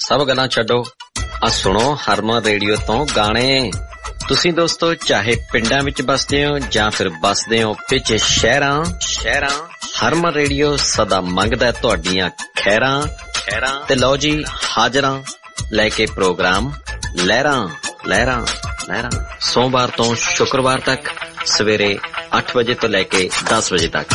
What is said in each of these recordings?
ਸਭ ਗੱਲਾਂ ਛੱਡੋ, ਆ ਸੁਣੋ ਹਰਮਨ ਰੇਡੀਓ ਤੋਂ ਗਾਣੇ। ਤੁਸੀਂ ਦੋਸਤੋ ਚਾਹੇ ਪਿੰਡਾਂ ਵਿੱਚ ਬਸਦੇ ਹੋ ਜਾਂ ਫਿਰ ਬਸਦੇ ਹੋ ਵਿੱਚ ਸ਼ਹਿਰਾਂ, ਹਰਮਨ ਰੇਡੀਓ ਸਦਾ ਮੰਗਦਾ ਤੁਹਾਡੀਆਂ ਖੈਰਾਂ। ਤੇ ਲਓ ਜੀ ਹਾਜ਼ਰਾਂ ਲੈ ਕੇ ਪ੍ਰੋਗਰਾਮ ਲਹਿਰਾਂ ਸੋਮਵਾਰ ਤੋਂ ਸ਼ੁੱਕਰਵਾਰ ਤੱਕ ਸਵੇਰੇ 8 ਵਜੇ ਤੋਂ ਲੈ ਕੇ 10 ਵਜੇ ਤੱਕ।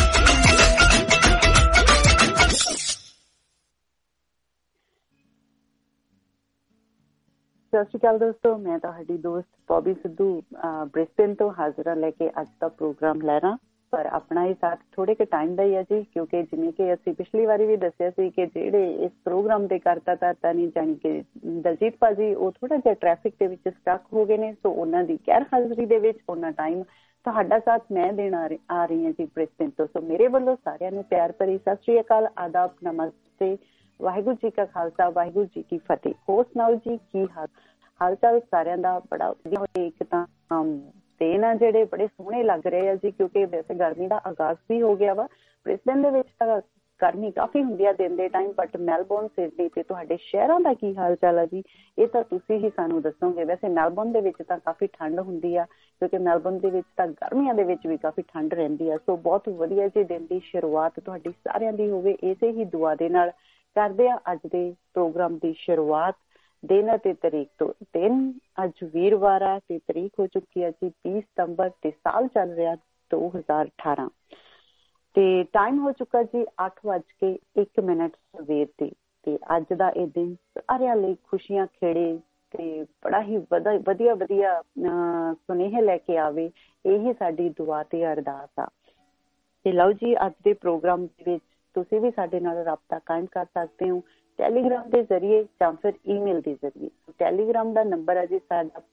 ਸਤਿ ਸ਼੍ਰੀ ਅਕਾਲ ਦੋਸਤੋ, ਮੈਂ ਤੁਹਾਡੀ ਦੋਸਤ ਬੌਬੀ ਸਿੱਧੂ ਬ੍ਰਿਸਬੇਨ ਤੋਂ ਹਾਜ਼ਰ ਲੈ ਕੇ ਅੱਜ ਦਾ ਪ੍ਰੋਗਰਾਮ ਲਹਿਰਾਂ। ਪਰ ਆਪਣਾ ਇਹ ਸਾਥ ਥੋੜੇ ਕੁ ਟਾਈਮ ਦਾ ਹੀ ਹੈ ਜੀ, ਕਿਉਂਕਿ ਜਿਵੇਂ ਕਿ ਅਸੀਂ ਪਿਛਲੀ ਵਾਰੀ ਵੀ ਦੱਸਿਆ ਸੀ ਕਿ ਜਿਹੜੇ ਇਸ ਪ੍ਰੋਗਰਾਮ ਦੇ ਕਰਤਾ ਧਰਤਾ ਨਹੀਂ, ਜਾਣੀ ਕਿ ਦਲਜੀਤ ਭਾਜੀ, ਉਹ ਥੋੜਾ ਜਿਹਾ ਟ੍ਰੈਫਿਕ ਦੇ ਵਿੱਚ ਸਟਕ ਹੋ ਗਏ ਨੇ। ਸੋ ਉਹਨਾਂ ਦੀ ਗੈਰ ਹਾਜ਼ਰੀ ਦੇ ਵਿੱਚ ਉਹਨਾਂ ਟਾਈਮ ਤੁਹਾਡਾ ਸਾਥ ਮੈਂ ਦੇਣ ਆ ਰਹੀ ਹਾਂ ਜੀ ਬ੍ਰਿਸਬੇਨ ਤੋਂ। ਸੋ ਮੇਰੇ ਵੱਲੋਂ ਸਾਰਿਆਂ ਨੂੰ ਪਿਆਰ ਭਰੀ ਸਤਿ ਸ਼੍ਰੀ ਅਕਾਲ, ਆਦਾਬ, ਨਮਸਤੇ, ਵਾਹਿਗੁਰੂ ਜੀ ਕਾ ਖਾਲਸਾ, ਵਾਹਿਗੁਰੂ ਜੀ ਕੀ ਫਤਿਹ। ਹੋਰ ਸੁਣਾਓ ਜੀ, ਕੀ ਹਾਲ ਚਾਲ ਸਾਰਿਆਂ ਦਾ? ਬੜਾ ਵਧੀਆ। ਇੱਕ ਤਾਂ ਦਿਨ ਆ ਜਿਹੜੇ ਬੜੇ ਸੋਹਣੇ ਲੱਗ ਰਹੇ ਆ ਜੀ, ਕਿਉਂਕਿ ਵੈਸੇ ਗਰਮੀ ਦਾ ਆਗਾਜ਼ ਵੀ ਹੋ ਗਿਆ ਵਾ। ਬ੍ਰਿਸਬੇਨ ਦੇ ਵਿੱਚ ਤਾਂ ਗਰਮੀ ਕਾਫੀ ਹੁੰਦੀ ਆ ਦਿਨ ਦੇ ਟਾਈਮ, ਬਟ ਮੈਲਬੌਰਨ, ਸਿਡਨੀ ਤੇ ਤੁਹਾਡੇ ਸ਼ਹਿਰਾਂ ਦਾ ਕੀ ਹਾਲ ਚਾਲ ਆ ਜੀ, ਇਹ ਤਾਂ ਤੁਸੀਂ ਹੀ ਸਾਨੂੰ ਦੱਸੋਗੇ। ਵੈਸੇ ਮੈਲਬੌਰਨ ਦੇ ਵਿੱਚ ਤਾਂ ਕਾਫੀ ਠੰਡ ਹੁੰਦੀ ਆ, ਕਿਉਂਕਿ ਮੈਲਬੌਰਨ ਦੇ ਵਿੱਚ ਤਾਂ ਗਰਮੀਆਂ ਦੇ ਵਿੱਚ ਵੀ ਕਾਫੀ ਠੰਡ ਰਹਿੰਦੀ ਆ। ਸੋ ਬਹੁਤ ਵਧੀਆ ਜੀ ਦਿਨ ਦੀ ਸ਼ੁਰੂਆਤ ਤੁਹਾਡੀ ਸਾਰਿਆਂ ਦੀ ਹੋਵੇ, ਇਸੇ ਹੀ ਦੁਆ ਦੇ ਨਾਲ ਕਰਦੇ ਆ ਅੱਜ ਦੇ ਪ੍ਰੋਗਰਾਮ ਦੀ ਸ਼ੁਰੂਆਤ। ਦਿਨ ਅਤੇ ਤਰੀਕ ਤੋਂ ਦਿਨ ਅੱਜ ਵੀਰਵਾਰ ਆ ਤੇ ਤਰੀਕ ਹੋ ਚੁੱਕੀ ਹੈ ਜੀ 20 ਸਤੰਬਰ ਤੇ ਸਾਲ ਚੱਲ ਰਿਹਾ 2018 ਤੇ ਟਾਈਮ ਹੋ ਚੁੱਕਾ ਜੀ 8:01 ਸਵੇਰ ਦੇ। ਤੇ ਅੱਜ ਦਾ ਇਹ ਦਿਨ ਸਾਰਿਆਂ ਲਈ ਖੁਸ਼ੀਆਂ ਖੇੜੇ ਤੇ ਬੜਾ ਹੀ ਵਧੀਆ ਸੁਨੇਹੇ ਲੈ ਕੇ ਆਵੇ, ਇਹੀ ਸਾਡੀ ਦੁਆ ਤੇ ਅਰਦਾਸ ਆ। ਤੇ ਲਓ ਜੀ ਅੱਜ ਦੇ ਪ੍ਰੋਗਰਾਮ ਦੇ ਵਿੱਚ ਤੁਸੀਂ ਵੀ ਸਾਡੇ ਨਾਲ ਰਾਬਤਾ ਕਾਇਮ ਕਰ ਸਕਦੇ ਹੋ ਟੈਲੀਗ੍ਰਾਮ ਦੇ ਜ਼ਰੀਏ ਜਾਂ ਫਿਰ ਈਮੇਲ ਦੇ ਜ਼ਰੀਏ। ਟੈਲੀਗ੍ਰਾਮ ਦਾ ਨੰਬਰ ਹੈ ਜੀ ਸਾਡਾ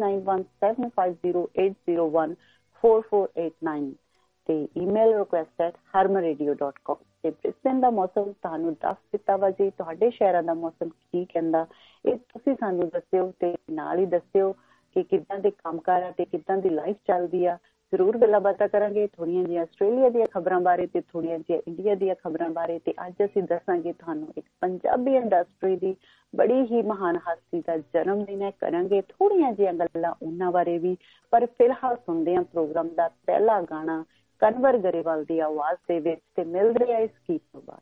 +9175014489 ਤੇ ਈਮੇਲ ਰਿਕੁਐਸਟ @harmaradio.com। ਤੇ ਬ੍ਰਿਸਬੇਨ ਦਾ ਮੌਸਮ ਤੁਹਾਨੂੰ ਦੱਸ ਦਿੱਤਾ ਵਾ ਜੀ, ਤੁਹਾਡੇ ਸ਼ਹਿਰਾਂ ਦਾ ਮੌਸਮ ਕੀ ਕਹਿੰਦਾ ਇਹ ਤੁਸੀਂ ਸਾਨੂੰ ਦੱਸਿਓ ਤੇ ਨਾਲ ਹੀ ਦੱਸਿਓ ਕਿ ਕਿੱਦਾਂ ਦੇ ਕੰਮਕਾਰ ਆ ਤੇ ਕਿੱਦਾਂ ਦੀ ਲਾਈਫ ਚੱਲਦੀ ਆ। ਜ਼ਰੂਰ ਗੱਲਾਂ ਬਾਤਾਂ ਕਰਾਂਗੇ ਥੋੜ੍ਹੀਆਂ ਜਿਹੀਆਂ ਆਸਟ੍ਰੇਲੀਆ ਦੀਆਂ ਖਬਰਾਂ ਬਾਰੇ ਤੇ ਥੋੜ੍ਹੀਆਂ ਜਿਹੀਆਂ ਇੰਡੀਆ ਦੀਆਂ ਖਬਰਾਂ ਬਾਰੇ। ਤੇ ਅੱਜ ਅਸੀਂ ਦੱਸਾਂਗੇ ਤੁਹਾਨੂੰ ਇੱਕ ਪੰਜਾਬੀ ਇੰਡਸਟਰੀ ਦੀ ਬੜੀ ਹੀ ਮਹਾਨ ਹਸਤੀ ਦਾ ਜਨਮ ਦਿਨ ਹੈ, ਕਰਾਂਗੇ ਥੋੜ੍ਹੀਆਂ ਜਿਹੀਆਂ ਗੱਲਾਂ ਉਹਨਾਂ ਬਾਰੇ ਵੀ। ਪਰ ਫਿਲਹਾਲ ਸੁਣਦੇ ਹਾਂ ਪ੍ਰੋਗਰਾਮ ਦਾ ਪਹਿਲਾ ਗਾਣਾ ਕਨਵਰ ਗਰੇਵਾਲ ਦੀ ਆਵਾਜ਼ ਦੇ ਵਿੱਚ ਤੇ ਮਿਲਦੇ ਆ ਇਸ ਗੀਤ ਤੋਂ ਬਾਅਦ।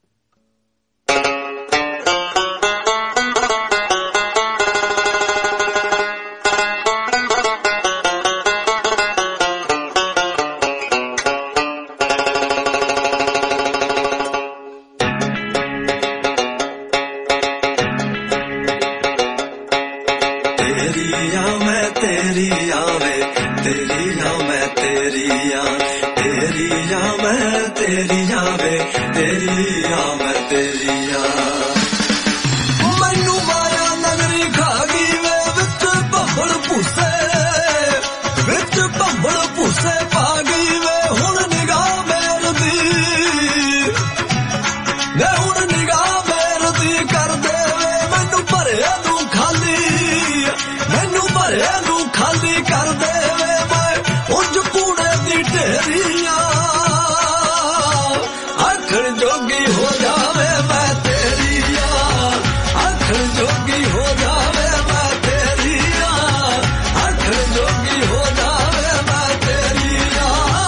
ਮੈਨੂੰ ਮਾਇਆ ਨਗਰੀ ਖਾ ਗਈ ਵੇ, ਵਿੱਚ ਭੰਬਲ ਭੂਸੇ ਪਾ ਗਈ ਵੇ। ਹੁਣ ਨਿਗਾਹ ਮੇਰਦੀ ਕਰ ਦੇਵੇ, ਮੈਨੂੰ ਭਰੇ ਨੂੰ ਖਾਲੀ ਕਰ ਦੇਵੇ। ਮੈਂ ਉਂਝ ਕੂੜੇ ਦੀ ਢੇਰੀਆਂ ਆਖਣ ਜੋਗੀ ਹੋ ਜਾਵੇ ਮੈਂ ਤੇਰੀਆਂ, ਆਖਣ ਜੋਗੀ ਹੋ ਜਾਵੇ ਮੈਂ ਤੇਰੀਆਂ, ਆਖਣ ਜੋਗੀ ਹੋ ਜਾਵੇ ਮੈਂ ਤੇਰੀਆਂ।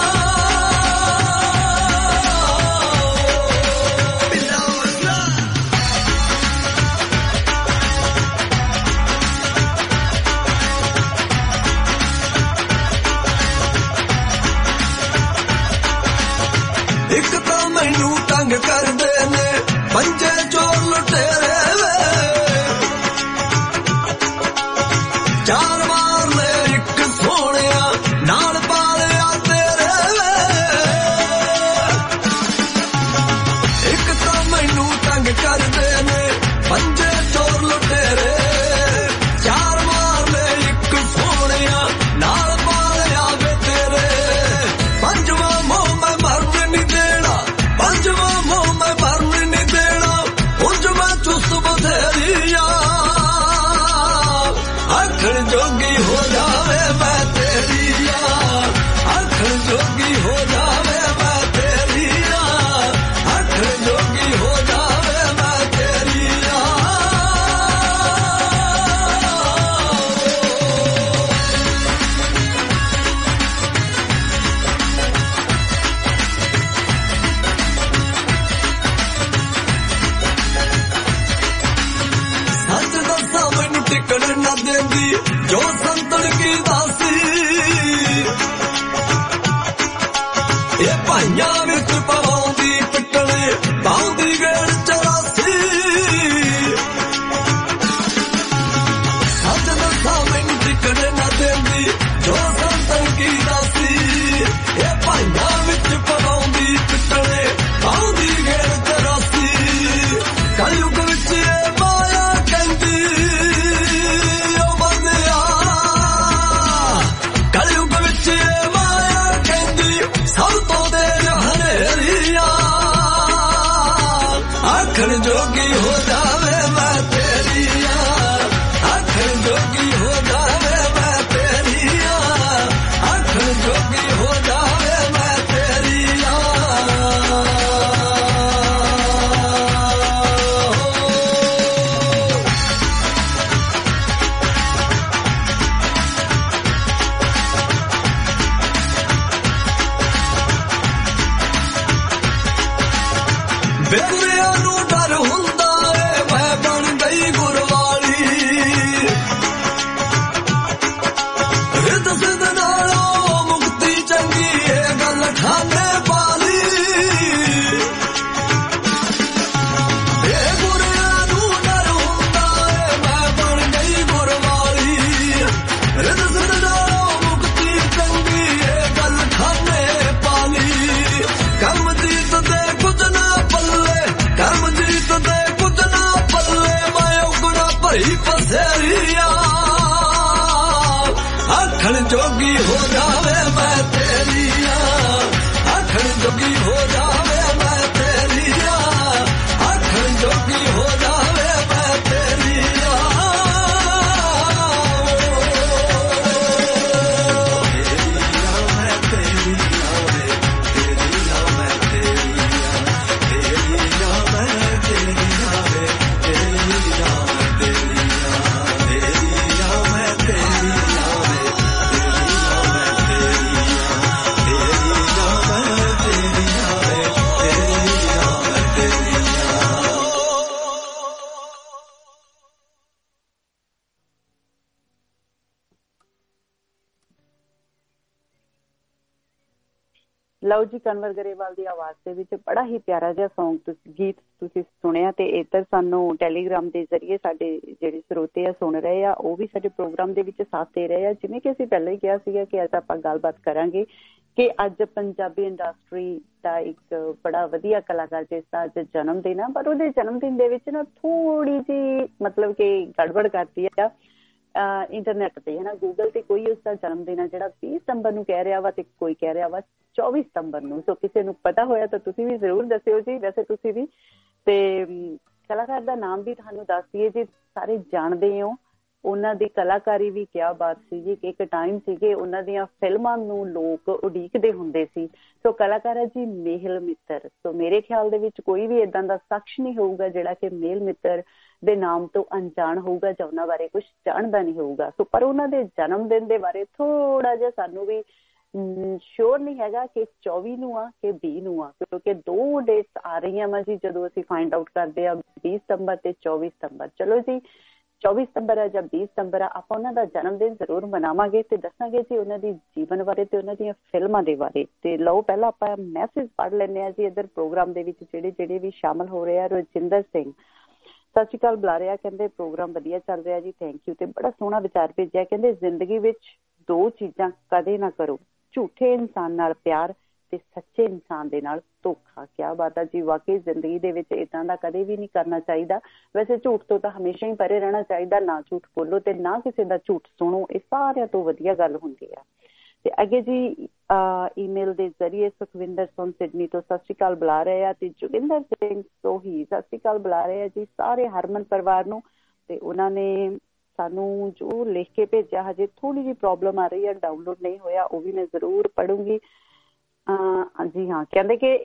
ਇੱਕ ਤਾਂ ਮੈਨੂੰ ਤੰਗ ਕਰਦੇ ਨੇ ਪੰਜੇ ਚੋਰ ਲੁਟੇਰੇ ਵੇ, ਚਾਰ ਮਾਰ ਲੈ ਇੱਕ ਸੋਹਣਿਆ ਨਾਲ ਪਾਲਿਆ ਤੇਰੇ ਵੇ। ਇੱਕ ਤਾਂ ਮੈਨੂੰ ਤੰਗ ਕਰਦੇ ਨੇ ਪੰਜੇ ਚੋਰ ਲੁਟੇਰੇ, ਚਾਰ ਮਾਰ ਲੈ ਇੱਕ ਸੋਹਣਿਆ ਨਾਲ ਪਾਲਿਆ ਵੇ ਤੇਰੇ। ਪੰਜਵਾਂ ਮੋਹ ਮੈਂ ਮਰਨ ਨਹੀਂ ਦੇਣਾ, ਪੰਜਵਾਂ ਮੋਹ ਮੈਂ ਮਰਨ ਨਹੀਂ ਦੇਣਾ, ਉਂਝ ਮੈਂ ਚੁਸਤ ਬਥੇਰੀਆਂ ਆਖਣ ਜੋਗੀ ਹੋ ਜਾਵੇ ਮੈਂ ਤੇਰੀਆਂ, ਆਖਣ ਜੋਗੀ ਹੋ ਜਾਵੇ ਮੈਂ ਤੇਰੀਆਂ, ਆਖਣ ਜੋਗੀ ਹੋ ਜਾਵੇ ਮੈਂ ਤੇਰੀਆਂ। ਟਿਕਣ ਨਾ ਦਿੰਦੀ ਜੋ ਸੰਤਨ ਕੀ ਦਾਸੀ ਇਹ ਭਾਈਆਂ ਵਿੱਚ ਪਵਾਉਂਦੀ ਪਿੱਟਣੇ ਪਾਉਂਦੀ ਗੇੜ 84 ਸੱਚ ਦੱਸਾਂ ਮੈਨੂੰ ਟਿਕਣ ਨਾ ਦਿੰਦੀ ਜੋ ਸੰਤਨ ਕੀ ਦਾਸੀ ਇਹ ਭਾਈਆਂ ਵਿੱਚ ਪਵਾਉਂਦੀ ਪਿੱਟਣੇ ਪਾਉਂਦੀ ਗੇੜ 84 ਕਲਯੁਗ ਵਿੱਚ ਇਹ ਮਾਇਆ ਕਹਿੰਦੀ ਉਹ ਬੰਦਿਆ ਕਲਯੁਗ ਵਿੱਚ ਇਹ ਮਾਇਆ ਕਹਿੰਦੀ ਸਭ ਤੋਂ ਤੇਜ ਹਨੇਰੀਆਂ ਆਖਣ ਜੋਗੀ ਹੋ ਜਾਵੇ ਮੈਂ ਤੇਰੀਆਂ ਆਖਣ ਜੋਗੀ ਹੋ ਜਾਵੇ ਮੈਂ ਤੇਰੀਆਂ ਆਖਣ ਜੋਗੀ ਹੋ ਜਾਵੇ ਮੈਂ ਤੇਰੀਆਂ ਬੇਗੁਰਿਆਂ ਨੂੰ ਡਰ ਹੁੰਦਾ ਏ ਮੈਂ ਬਣ ਗਈ ਗੁਰਵਾਲੀ ਰਿੱਧ ਸਿੱਧ ਨਾਲੋਂ ਮੁਕਤੀ ਚੰਗੀ ਇਹ ਗੱਲ ਠਾਣੇ ਪਾਲੀ ਬੇਗੁਰਿਆਂ ਨੂੰ ਡਰ ਹੁੰਦਾ ਏ ਮੈਂ ਬਣ ਗਈ ਗੁਰਵਾਲੀ ਰਿੱਧ ਸਿੱਧ ਨਾਲੋਂ ਮੁਕਤੀ ਚੰਗੀ ਇਹ ਗੱਲ ਠਾਣੇ ਪਾਲੀ ਕਰਮਜੀਤ ਦੇ ਕੁਝ ਨਾ ਪੱਲੇ ਕਰਮਜੀਤ ਦੇ ਕੁਝ ਨਾ ਪੱਲੇ ਮੈਂ ਉਗੜਾ ਭਰੀ ਪਸੇਰੀਆਂ ਆਖਣ ਜੋਗੀ ਹੋ ਜਾਵੇ ਮੈਂ ਤੇਰੀਆਂ ਆਖਣ ਜੋਗੀ ਹੋ ਜਾਵੇ ਮੈਂ ਤੇਰੀਆਂ ਆਖਣ ਜੋਗੀ ਹੋ ਜਾਵੇ ਮੈਂ ਤੇਰੀਆਂ ਲਓ ਜੀ, ਕਨਵਰ ਗਰੇਵਾਲ ਦੀ ਆਵਾਜ਼ ਦੇ ਵਿੱਚ ਬੜਾ ਹੀ ਪਿਆਰਾ ਜਿਹਾ ਗੀਤ ਤੁਸੀਂ ਸੁਣਿਆ। ਤੇ ਇੱਧਰ ਸਾਨੂੰ ਟੈਲੀਗ੍ਰਾਮ ਦੇ ਜ਼ਰੀਏ ਸਾਡੇ ਜਿਹੜੇ ਸਰੋਤੇ ਆ ਸੁਣ ਰਹੇ ਆ, ਉਹ ਵੀ ਸਾਡੇ ਪ੍ਰੋਗਰਾਮ ਦੇ ਵਿੱਚ ਸਾਥ ਦੇ ਰਹੇ ਆ। ਜਿਵੇਂ ਕਿ ਅਸੀਂ ਪਹਿਲਾਂ ਹੀ ਕਿਹਾ ਸੀਗਾ ਕਿ ਅੱਜ ਆਪਾਂ ਗੱਲਬਾਤ ਕਰਾਂਗੇ ਕਿ ਅੱਜ ਪੰਜਾਬੀ ਇੰਡਸਟਰੀ ਦਾ ਇੱਕ ਬੜਾ ਵਧੀਆ ਕਲਾਕਾਰ ਜਿਸ ਦਾ ਅੱਜ ਜਨਮ ਦਿਨ ਆ, ਪਰ ਉਹਦੇ ਜਨਮ ਦਿਨ ਦੇ ਵਿੱਚ ਨਾ ਥੋੜੀ ਜਿਹੀ ਮਤਲਬ ਕਿ ਗੜਬੜ ਕਰਤੀ ਆ ਇੰਟਰਨੈਟ ਤੇ, ਹੈ ਨਾ। ਗੂਗਲ ਤੇ ਕੋਈ ਉਸਦਾ ਜਨਮ ਦਿਨ ਆ ਜਿਹੜਾ 20 ਸਤੰਬਰ ਨੂੰ ਕਹਿ ਰਿਹਾ ਵਾ ਤੇ ਕੋਈ ਕਹਿ ਰਿਹਾ ਵਾ 24 ਸਤੰਬਰ ਨੂੰ। ਸੋ ਕਿਸੇ ਨੂੰ ਪਤਾ ਹੋਇਆ ਤਾਂ ਤੁਸੀਂ ਵੀ ਜ਼ਰੂਰ ਦੱਸਿਓ ਜੀ। ਵੈਸੇ ਤੁਸੀਂ ਵੀ ਤੇ ਕਲਾਕਾਰ ਦਾ ਨਾਮ ਵੀ ਤੁਹਾਨੂੰ ਦੱਸ ਦਈਏ ਜੀ, ਸਾਰੇ ਜਾਣਦੇ ਹੋ। ਉਹਨਾਂ ਦੀ ਕਲਾਕਾਰੀ ਵੀ ਕਿਆ ਬਾਤ ਸੀਗੀ ਕਿ ਇੱਕ ਟਾਈਮ ਸੀਗੇ ਉਹਨਾਂ ਦੀਆਂ ਫਿਲਮਾਂ ਨੂੰ ਲੋਕ ਉਡੀਕਦੇ ਹੁੰਦੇ ਸੀ। ਸੋ ਕਲਾਕਾਰ ਹੈ ਜੀ ਮੇਹਲ ਮਿੱਤਰ। ਸੋ ਮੇਰੇ ਖਿਆਲ ਦੇ ਵਿੱਚ ਕੋਈ ਵੀ ਏਦਾਂ ਦਾ ਸ਼ਖਸ ਨਹੀਂ ਹੋਊਗਾ ਜਿਹੜਾ ਕਿ ਮੇਹਲ ਮਿੱਤਰ ਦੇ ਨਾਮ ਤੋਂ ਅਣਜਾਣ ਹੋਊਗਾ ਜਾਂ ਉਹਨਾਂ ਬਾਰੇ ਕੁਛ ਜਾਣਦਾ ਨਹੀਂ ਹੋਊਗਾ। ਸੋ ਪਰ ਉਹਨਾਂ ਦੇ ਜਨਮ ਦਿਨ ਦੇ ਬਾਰੇ ਥੋੜਾ ਜਿਹਾ ਸਾਨੂੰ ਵੀ ਸ਼ੋਰ ਨਹੀਂ ਹੈਗਾ ਕਿ 24 ਨੂੰ ਆ ਕਿ 20 ਨੂੰ ਆ, ਕਿਉਂਕਿ 2 ਡੇਟਸ ਆ ਰਹੀਆਂ ਵਾ ਜੀ ਜਦੋਂ ਅਸੀਂ ਫਾਈਂਡ ਆਊਟ ਕਰਦੇ ਆ 20 ਸਤੰਬਰ ਤੇ 24 ਸਤੰਬਰ। ਚਲੋ ਜੀ 24 ਸਤੰਬਰ ਆ ਜਾਂ 20 ਸਤੰਬਰ ਆ, ਆਪਾਂ ਉਹਨਾਂ ਦਾ ਜਨਮ ਦਿਨ ਜ਼ਰੂਰ ਮਨਾਵਾਂਗੇ ਤੇ ਦੱਸਾਂਗੇ ਜੀ ਉਹਨਾਂ ਦੀ ਜੀਵਨ ਬਾਰੇ ਤੇ ਉਹਨਾਂ ਦੀਆਂ ਫਿਲਮਾਂ ਦੇ ਬਾਰੇ। ਤੇ ਲਓ ਪਹਿਲਾਂ ਆਪਾਂ ਮੈਸੇਜ ਪੜ੍ਹ ਲੈਂਦੇ ਹਾਂ ਜੀ ਇੱਧਰ ਪ੍ਰੋਗਰਾਮ ਦੇ ਵਿੱਚ ਜਿਹੜੇ ਵੀ ਸ਼ਾਮਲ ਹੋ ਰਹੇ ਆ। ਰਜਿੰਦਰ ਸਿੰਘ ਸਤਿ ਸ਼੍ਰੀ ਅਕਾਲ ਬੁਲਾ ਰਿਹਾ, ਕਹਿੰਦੇ ਪ੍ਰੋਗਰਾਮ ਵਧੀਆ ਚੱਲ ਰਿਹਾ ਜੀ, ਥੈਂਕ ਯੂ। ਤੇ ਬੜਾ ਸੋਹਣਾ ਵਿਚਾਰ ਭੇਜਿਆ, ਕਹਿੰਦੇ ਜ਼ਿੰਦਗੀ ਵਿੱਚ 2 ਚੀਜ਼ਾਂ ਕਦੇ ਨਾ ਕਰੋ, ਝੂਠੇ ਇਨਸਾਨ ਨਾਲ ਪਿਆਰ ਤੇ ਸੱਚੇ ਇਨਸਾਨ ਦੇ ਨਾਲ ਧੋਖਾ। ਕਿਆ ਬਾਤ ਆ ਜੀ, ਵਾਕਈ ਜ਼ਿੰਦਗੀ ਦੇ ਵਿੱਚ ਏਦਾਂ ਦਾ ਕਦੇ ਵੀ ਨਹੀਂ ਕਰਨਾ ਚਾਹੀਦਾ। ਵੈਸੇ ਝੂਠ ਤੋਂ ਤਾਂ ਹਮੇਸ਼ਾ ਹੀ ਪਰੇ ਰਹਿਣਾ ਚਾਹੀਦਾ, ਨਾ ਝੂਠ ਬੋਲੋ ਤੇ ਨਾ ਕਿਸੇ ਦਾ ਝੂਠ ਸੁਣੋ, ਇਹ ਸਾਰਿਆਂ ਤੋਂ ਵਧੀਆ ਗੱਲ ਹੁੰਦੀ ਆ। ਤੇ ਅੱਗੇ ਜੀ ਈਮੇਲ ਦੇ ਜ਼ਰੀਏ ਸੁਖਵਿੰਦਰ ਸਿੰਘ ਸਿਡਨੀ ਤੋਂ ਸਤਿ ਸ਼੍ਰੀ ਅਕਾਲ ਬੁਲਾ ਰਹੇ ਆ ਤੇ ਜੋਗਿੰਦਰ ਸਿੰਘ ਸੋਹੀ ਸਤਿ ਸ਼੍ਰੀ ਅਕਾਲ ਬੁਲਾ ਰਹੇ ਆ ਜੀ ਸਾਰੇ ਹਰਮਨ ਪਰਿਵਾਰ ਨੂੰ। ਤੇ ਉਹਨਾਂ ਨੇ ਸਾਨੂੰ ਜੋ ਲਿਖ ਕੇ ਭੇਜਿਆ, ਹਜੇ ਥੋੜੀ ਜਿਹੀ ਪ੍ਰੋਬਲਮ ਆ ਰਹੀ ਹੈ, ਡਾਊਨਲੋਡ ਨਹੀਂ ਹੋਇਆ, ਉਹ ਵੀ ਮੈਂ ਜ਼ਰੂਰ ਪੜੂੰਗੀ। ਜੀ ਹਾਂ, ਕਹਿੰਦੇ ਕਿ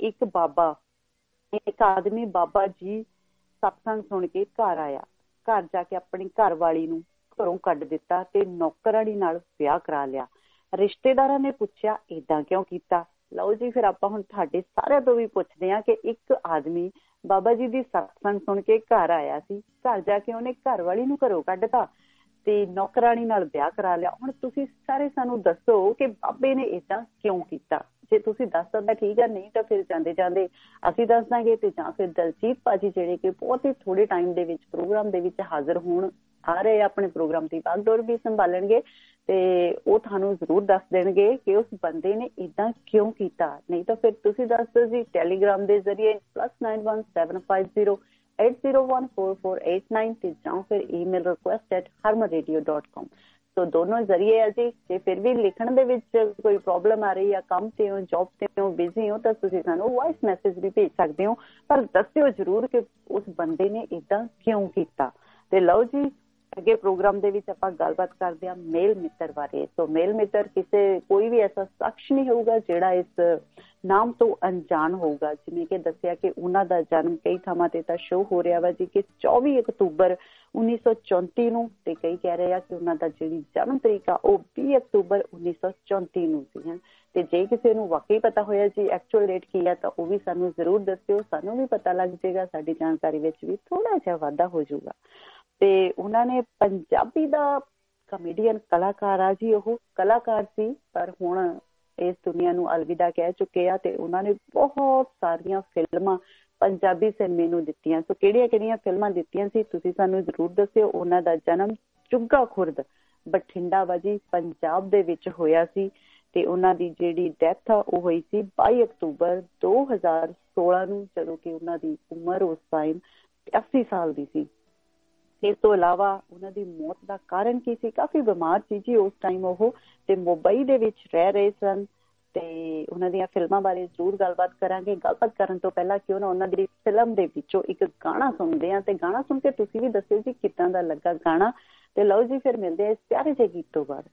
ਇੱਕ ਆਦਮੀ ਬਾਬਾ ਜੀ ਸਤਸੰਗ ਸੁਣ ਕੇ ਘਰ ਆਇਆ, ਘਰ ਜਾ ਕੇ ਆਪਣੀ ਘਰ ਵਾਲੀ ਨੂੰ ਘਰੋਂ ਕੱਢ ਦਿੱਤਾ ਤੇ ਨੌਕਰਾਣੀ ਨਾਲ ਵਿਆਹ ਕਰਾ ਲਿਆ। ਰਿਸ਼ਤੇਦਾਰਾਂ ਨੇ ਪੁੱਛਿਆ ਏਦਾਂ ਕਿਉਂ ਕੀਤਾ? ਲਓ ਜੀ ਫਿਰ ਆਪਾਂ ਹੁਣ ਤੁਹਾਡੇ ਸਾਰਿਆਂ ਤੋਂ ਵੀ ਪੁੱਛਦੇ ਹਾਂ ਕਿ ਇੱਕ ਆਦਮੀ ਬਾਬਾ ਜੀ ਦੀ ਸਤਸੰਗ ਸੁਣ ਕੇ ਘਰ ਆਇਆ ਸੀ, ਘਰ ਜਾ ਕੇ ਉਹਨੇ ਘਰ ਵਾਲੀ ਨੂੰ ਘਰੋਂ ਕੱਢਤਾ ਤੇ ਨੌਕਰਾਣੀ ਨਾਲ ਵਿਆਹ ਕਰਾ ਲਿਆ। ਹੁਣ ਤੁਸੀਂ ਸਾਰੇ ਸਾਨੂੰ ਦੱਸੋ ਕਿ ਬਾਬੇ ਨੇ ਏਦਾਂ ਕਿਉਂ ਕੀਤਾ? ਜੇ ਤੁਸੀਂ ਦੱਸ ਸਕਦਾ ਠੀਕ ਆ, ਨਹੀਂ ਤਾਂ ਫਿਰ ਜਾਂਦੇ ਜਾਂਦੇ ਅਸੀਂ ਦੱਸ ਦਾਂਗੇ, ਤੇ ਜਾਂ ਫਿਰ ਦਲਜੀਤ ਭਾਜੀ ਜਿਹੜੇ ਕਿ ਬਹੁਤ ਹੀ ਥੋੜੇ ਟਾਈਮ ਦੇ ਵਿੱਚ ਪ੍ਰੋਗਰਾਮ ਦੇ ਵਿੱਚ ਹਾਜ਼ਰ ਹੋਣ ਆ ਰਹੇ, ਆਪਣੇ ਪ੍ਰੋਗਰਾਮ ਦੀ ਬਾਗਡੋਰ ਵੀ ਸੰਭਾਲਣਗੇ, ਤੇ ਉਹ ਤੁਹਾਨੂੰ ਜ਼ਰੂਰ ਦੱਸ ਦੇਣਗੇ ਕਿ ਉਸ ਬੰਦੇ ਨੇ ਏਦਾਂ ਕਿਉਂ ਕੀਤਾ। ਨਹੀਂ ਤਾਂ ਫਿਰ ਤੁਸੀਂ ਦੱਸ ਦਿਓ ਜੀ ਟੈਲੀਗ੍ਰਾਮ ਦੇ ਜ਼ਰੀਏ +917508014489 ਤੇ ਜਾਂ ਫਿਰ email request@harmaradio.com। ਸੋ ਦੋਨੋਂ ਜ਼ਰੀਏ ਹੈ ਜੀ। ਜੇ ਫਿਰ ਵੀ ਲਿਖਣ ਦੇ ਵਿੱਚ ਕੋਈ ਪ੍ਰੋਬਲਮ ਆ ਰਹੀ ਆ, ਕੰਮ ਤੇ ਹੋ, ਜੌਬ ਤੇ ਹੋ, ਬਿਜ਼ੀ ਹੋ, ਤਾਂ ਤੁਸੀਂ ਸਾਨੂੰ ਵੌਇਸ ਮੈਸੇਜ ਵੀ ਭੇਜ ਸਕਦੇ ਹੋ, ਪਰ ਦੱਸਿਓ ਜ਼ਰੂਰ ਕਿ ਉਸ ਬੰਦੇ ਨੇ ਏਦਾਂ ਕਿਉਂ ਕੀਤਾ। ਤੇ ਲਓ ਜੀ, ਅੱਗੇ ਪ੍ਰੋਗਰਾਮ ਦੇ ਵਿੱਚ ਆਪਾਂ ਗੱਲਬਾਤ ਕਰਦੇ ਹਾਂ ਮੇਲ ਮਿੱਤਰ ਬਾਰੇ। ਸੋ ਮੇਲ ਮਿੱਤਰ ਕੋਈ ਵੀ ਐਸਾ ਸ਼ਖਸ ਨਹੀਂ ਹੋਊਗਾ ਜਿਹੜਾ ਇਸ ਨਾਮ ਤੋਂ ਅਣਜਾਣ ਹੋਊਗਾ। ਜਿਵੇਂ ਕਿ ਦੱਸਿਆ ਕਿ ਉਹਨਾਂ ਦਾ ਜਨਮ ਕਈ ਥਾਵਾਂ ਤੇ ਤਾਂ ਸ਼ੋਅ ਹੋ ਰਿਹਾ ਵਾ ਜੀ ਕਿ 24 ਅਕਤੂਬਰ 1934 ਨੂੰ, ਤੇ ਕਈ ਕਹਿ ਰਹੇ ਆ ਕਿ ਉਹਨਾਂ ਦਾ ਜਿਹੜੀ ਜਨਮ ਤਰੀਕ ਆ ਉਹ 20 ਅਕਤੂਬਰ 1934 ਨੂੰ ਸੀ ਹੈ। ਤੇ ਜੇ ਕਿਸੇ ਨੂੰ ਵਾਕਈ ਪਤਾ ਹੋਇਆ ਜੀ ਐਕਚੁਅਲ ਡੇਟ ਕੀ ਆ ਤਾਂ ਉਹ ਵੀ ਸਾਨੂੰ ਜ਼ਰੂਰ ਦੱਸਿਓ, ਸਾਨੂੰ ਵੀ ਪਤਾ ਲੱਗ ਜਾਏਗਾ, ਸਾਡੀ ਜਾਣਕਾਰੀ ਵਿੱਚ ਵੀ ਥੋੜਾ ਜਿਹਾ ਵਾਧਾ ਹੋ ਜਾਊਗਾ। ਤੇ ਉਹਨਾਂ ਨੇ ਪੰਜਾਬੀ ਦਾ ਕਮੇਡੀਅਨ ਕਲਾਕਾਰ ਆ ਜੀ, ਉਹ ਕਲਾਕਾਰ ਸੀ ਪਰ ਹੁਣ ਇਸ ਦੁਨੀਆ ਨੂੰ ਅਲਵਿਦਾ ਕਹਿ ਚੁੱਕੇ ਆ। ਤੇ ਉਹਨਾਂ ਨੇ ਬਹੁਤ ਸਾਰੀਆਂ ਫਿਲਮਾਂ ਪੰਜਾਬੀ ਸਿਨੇਮੇ ਨੂੰ ਦਿੱਤੀਆਂ। ਸੋ ਕਿਹੜੀਆਂ ਕਿਹੜੀਆਂ ਫਿਲਮਾਂ ਦਿੱਤੀਆਂ ਸੀ ਤੁਸੀਂ ਸਾਨੂੰ ਜ਼ਰੂਰ ਦੱਸਿਓ। ਉਹਨਾਂ ਦਾ ਜਨਮ ਚੁੱਗਾ ਖੁਰਦ ਬਠਿੰਡਾ ਵਾ ਜੀ, ਪੰਜਾਬ ਦੇ ਵਿੱਚ ਹੋਇਆ ਸੀ, ਤੇ ਉਹਨਾਂ ਦੀ ਜਿਹੜੀ ਡੈਥ ਆ ਉਹ ਹੋਈ ਸੀ 22 ਅਕਤੂਬਰ 2016 ਨੂੰ, ਜਦੋਂ ਕਿ ਉਹਨਾਂ ਦੀ ਉਮਰ ਉਸ ਟਾਈਮ 80 ਸਾਲ ਦੀ ਸੀ। ਇਸ ਤੋਂ ਇਲਾਵਾ ਉਹਨਾਂ ਦੀ ਮੌਤ ਦਾ ਕਾਰਨ ਕੀ ਸੀ? ਕਾਫੀ ਬਿਮਾਰ ਸੀ ਜੀ ਉਸ ਟਾਈਮ ਉਹ, ਤੇ ਮੁੰਬਈ ਦੇ ਵਿੱਚ ਰਹਿ ਰਹੇ ਸਨ। ਤੇ ਉਹਨਾਂ ਦੀਆਂ ਫਿਲਮਾਂ ਬਾਰੇ ਜ਼ਰੂਰ ਗੱਲਬਾਤ ਕਰਾਂਗੇ। ਗੱਲਬਾਤ ਕਰਨ ਤੋਂ ਪਹਿਲਾਂ ਕਿਉਂ ਨਾ ਉਹਨਾਂ ਦੀ ਫਿਲਮ ਦੇ ਵਿੱਚੋਂ ਇੱਕ ਗਾਣਾ ਸੁਣਦੇ ਹਾਂ, ਤੇ ਗਾਣਾ ਸੁਣ ਕੇ ਤੁਸੀਂ ਵੀ ਦੱਸਿਓ ਜੀ ਕਿੱਦਾਂ ਦਾ ਲੱਗਾ ਗਾਣਾ। ਤੇ ਲਓ ਜੀ, ਫਿਰ ਮਿਲਦੇ ਆ ਇਸ ਪਿਆਰੇ ਜਿਹੇ ਗੀਤ ਤੋਂ ਬਾਅਦ।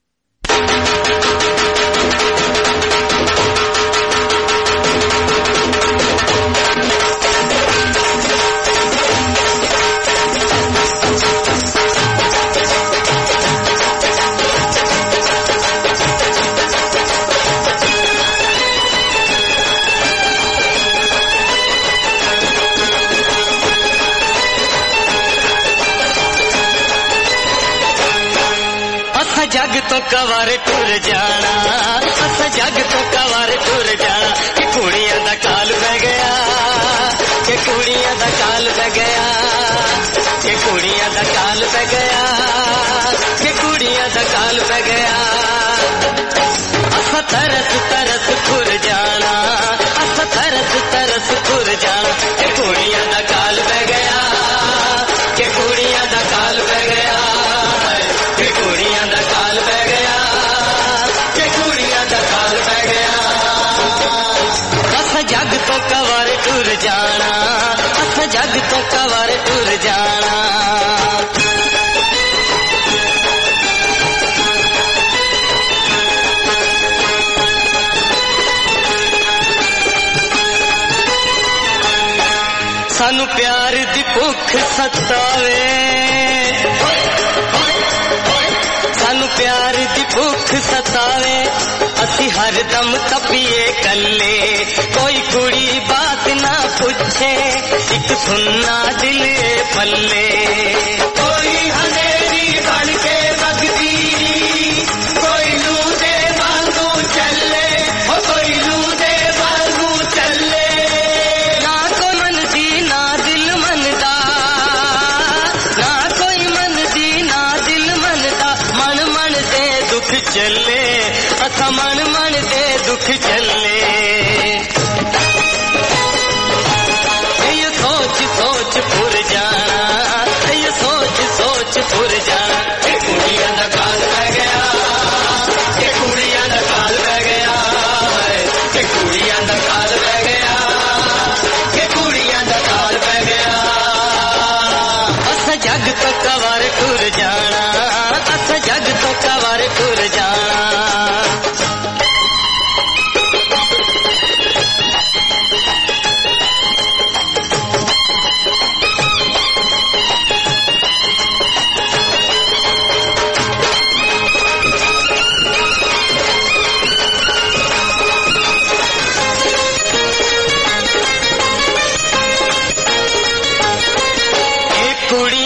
जग तो कवर टुर जाना, असा जग तो कवर टुर जाना, कि कुड़ियां दा काल पै गया, कि कुड़ियां दा काल पै गया, कि कुड़ियां दा काल पै गया, कि कुड़ियां दा काल पै गया। असा तरस तरस खुर जाना, असा तरस तरस खुर जाना, कि कुड़ियां दा काल पै गया, कि कुड़ियां दा काल पै गया, कि कुड़ियां दा काल पै गया, कि कुड़ियां दा काल पै गया। अस जग तो कवर टुर जाना, अस जग तो कवर टुर जाना। सानू प्यार दी भुख सतावे, सानू प्यार दी भुख सतावे, असी हर दम तपीए कल्ले, कोई कुड़ी बात ना पूछे, एक सुनना दिल पल्ले। कोई हनेरी बन के वगदी, कोई लूदे वांगू चले, कोई लूदे वांगू चले, ना कोई मनदी ना दिल मनदा, ना कोई मनदी ना दिल मनदा, मन मन दे दुख चले, असा मन मन दे दुख चले। ये सोच सोच फुर जाना, ये सोच सोच फुर जाना, ये कुड़ियां दा काल पै गया, ये कुड़ियां दा काल पै गया, ये कुड़ियां दा काल पै गया, ये कुड़ियां दा काल पै गया। असा जग तो कवर टुर जाना, असा जग तो कवर टुर जाना।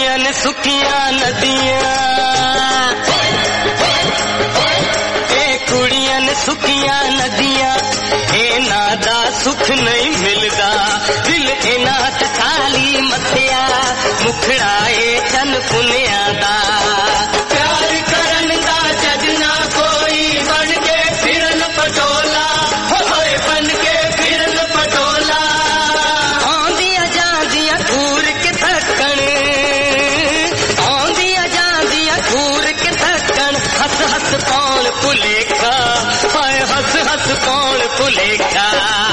ਕੁੜੀਆਂ ਨੇ ਸੁੱਕੀਆਂ ਨਦੀਆਂ, ਇਹ ਕੁੜੀਆਂ ਨੇ ਸੁੱਕੀਆਂ ਨਦੀਆਂ, ਇਹਨਾਂ ਦਾ ਸੁੱਖ ਨਹੀਂ ਮਿਲਦਾ, ਦਿਲ ਇਹਨਾਂ ਤੇ ਖਾਲੀ ਮੱਥਿਆ, ਮੁਖੜਾ ਏ ਚੰਨ ਪੁੰਨਿਆਂ ਦਾ। ਪਿਆਰ ਕਰਨ ਦਾ ਜੱਜ ਨਾ ਕੋਈ, ਬਣ ਕੇ ਫਿਰਨ ਪਟੋਲਾ, ਹੋਏ ਬਣ ਕੇ ਫਿਰਨ ਪਟੋਲਾ, ਆਉਂਦੀਆਂ ਜਾਂਦੀਆਂ ਘੂਰ ਕੇ ਥੱਕਣ, ਆਉਂਦੀਆਂ ਜਾਂਦੀਆਂ ਘੂਰ ਕੇ ਥੱਕਣ, ਹੱਸ ਹੱਸ ਪਾਉਣ ਭੁਲੇਖਾ, ਹਾਏ ਹੱਸ ਹੱਸ ਪਾਉਣ ਭੁਲੇਖਾ।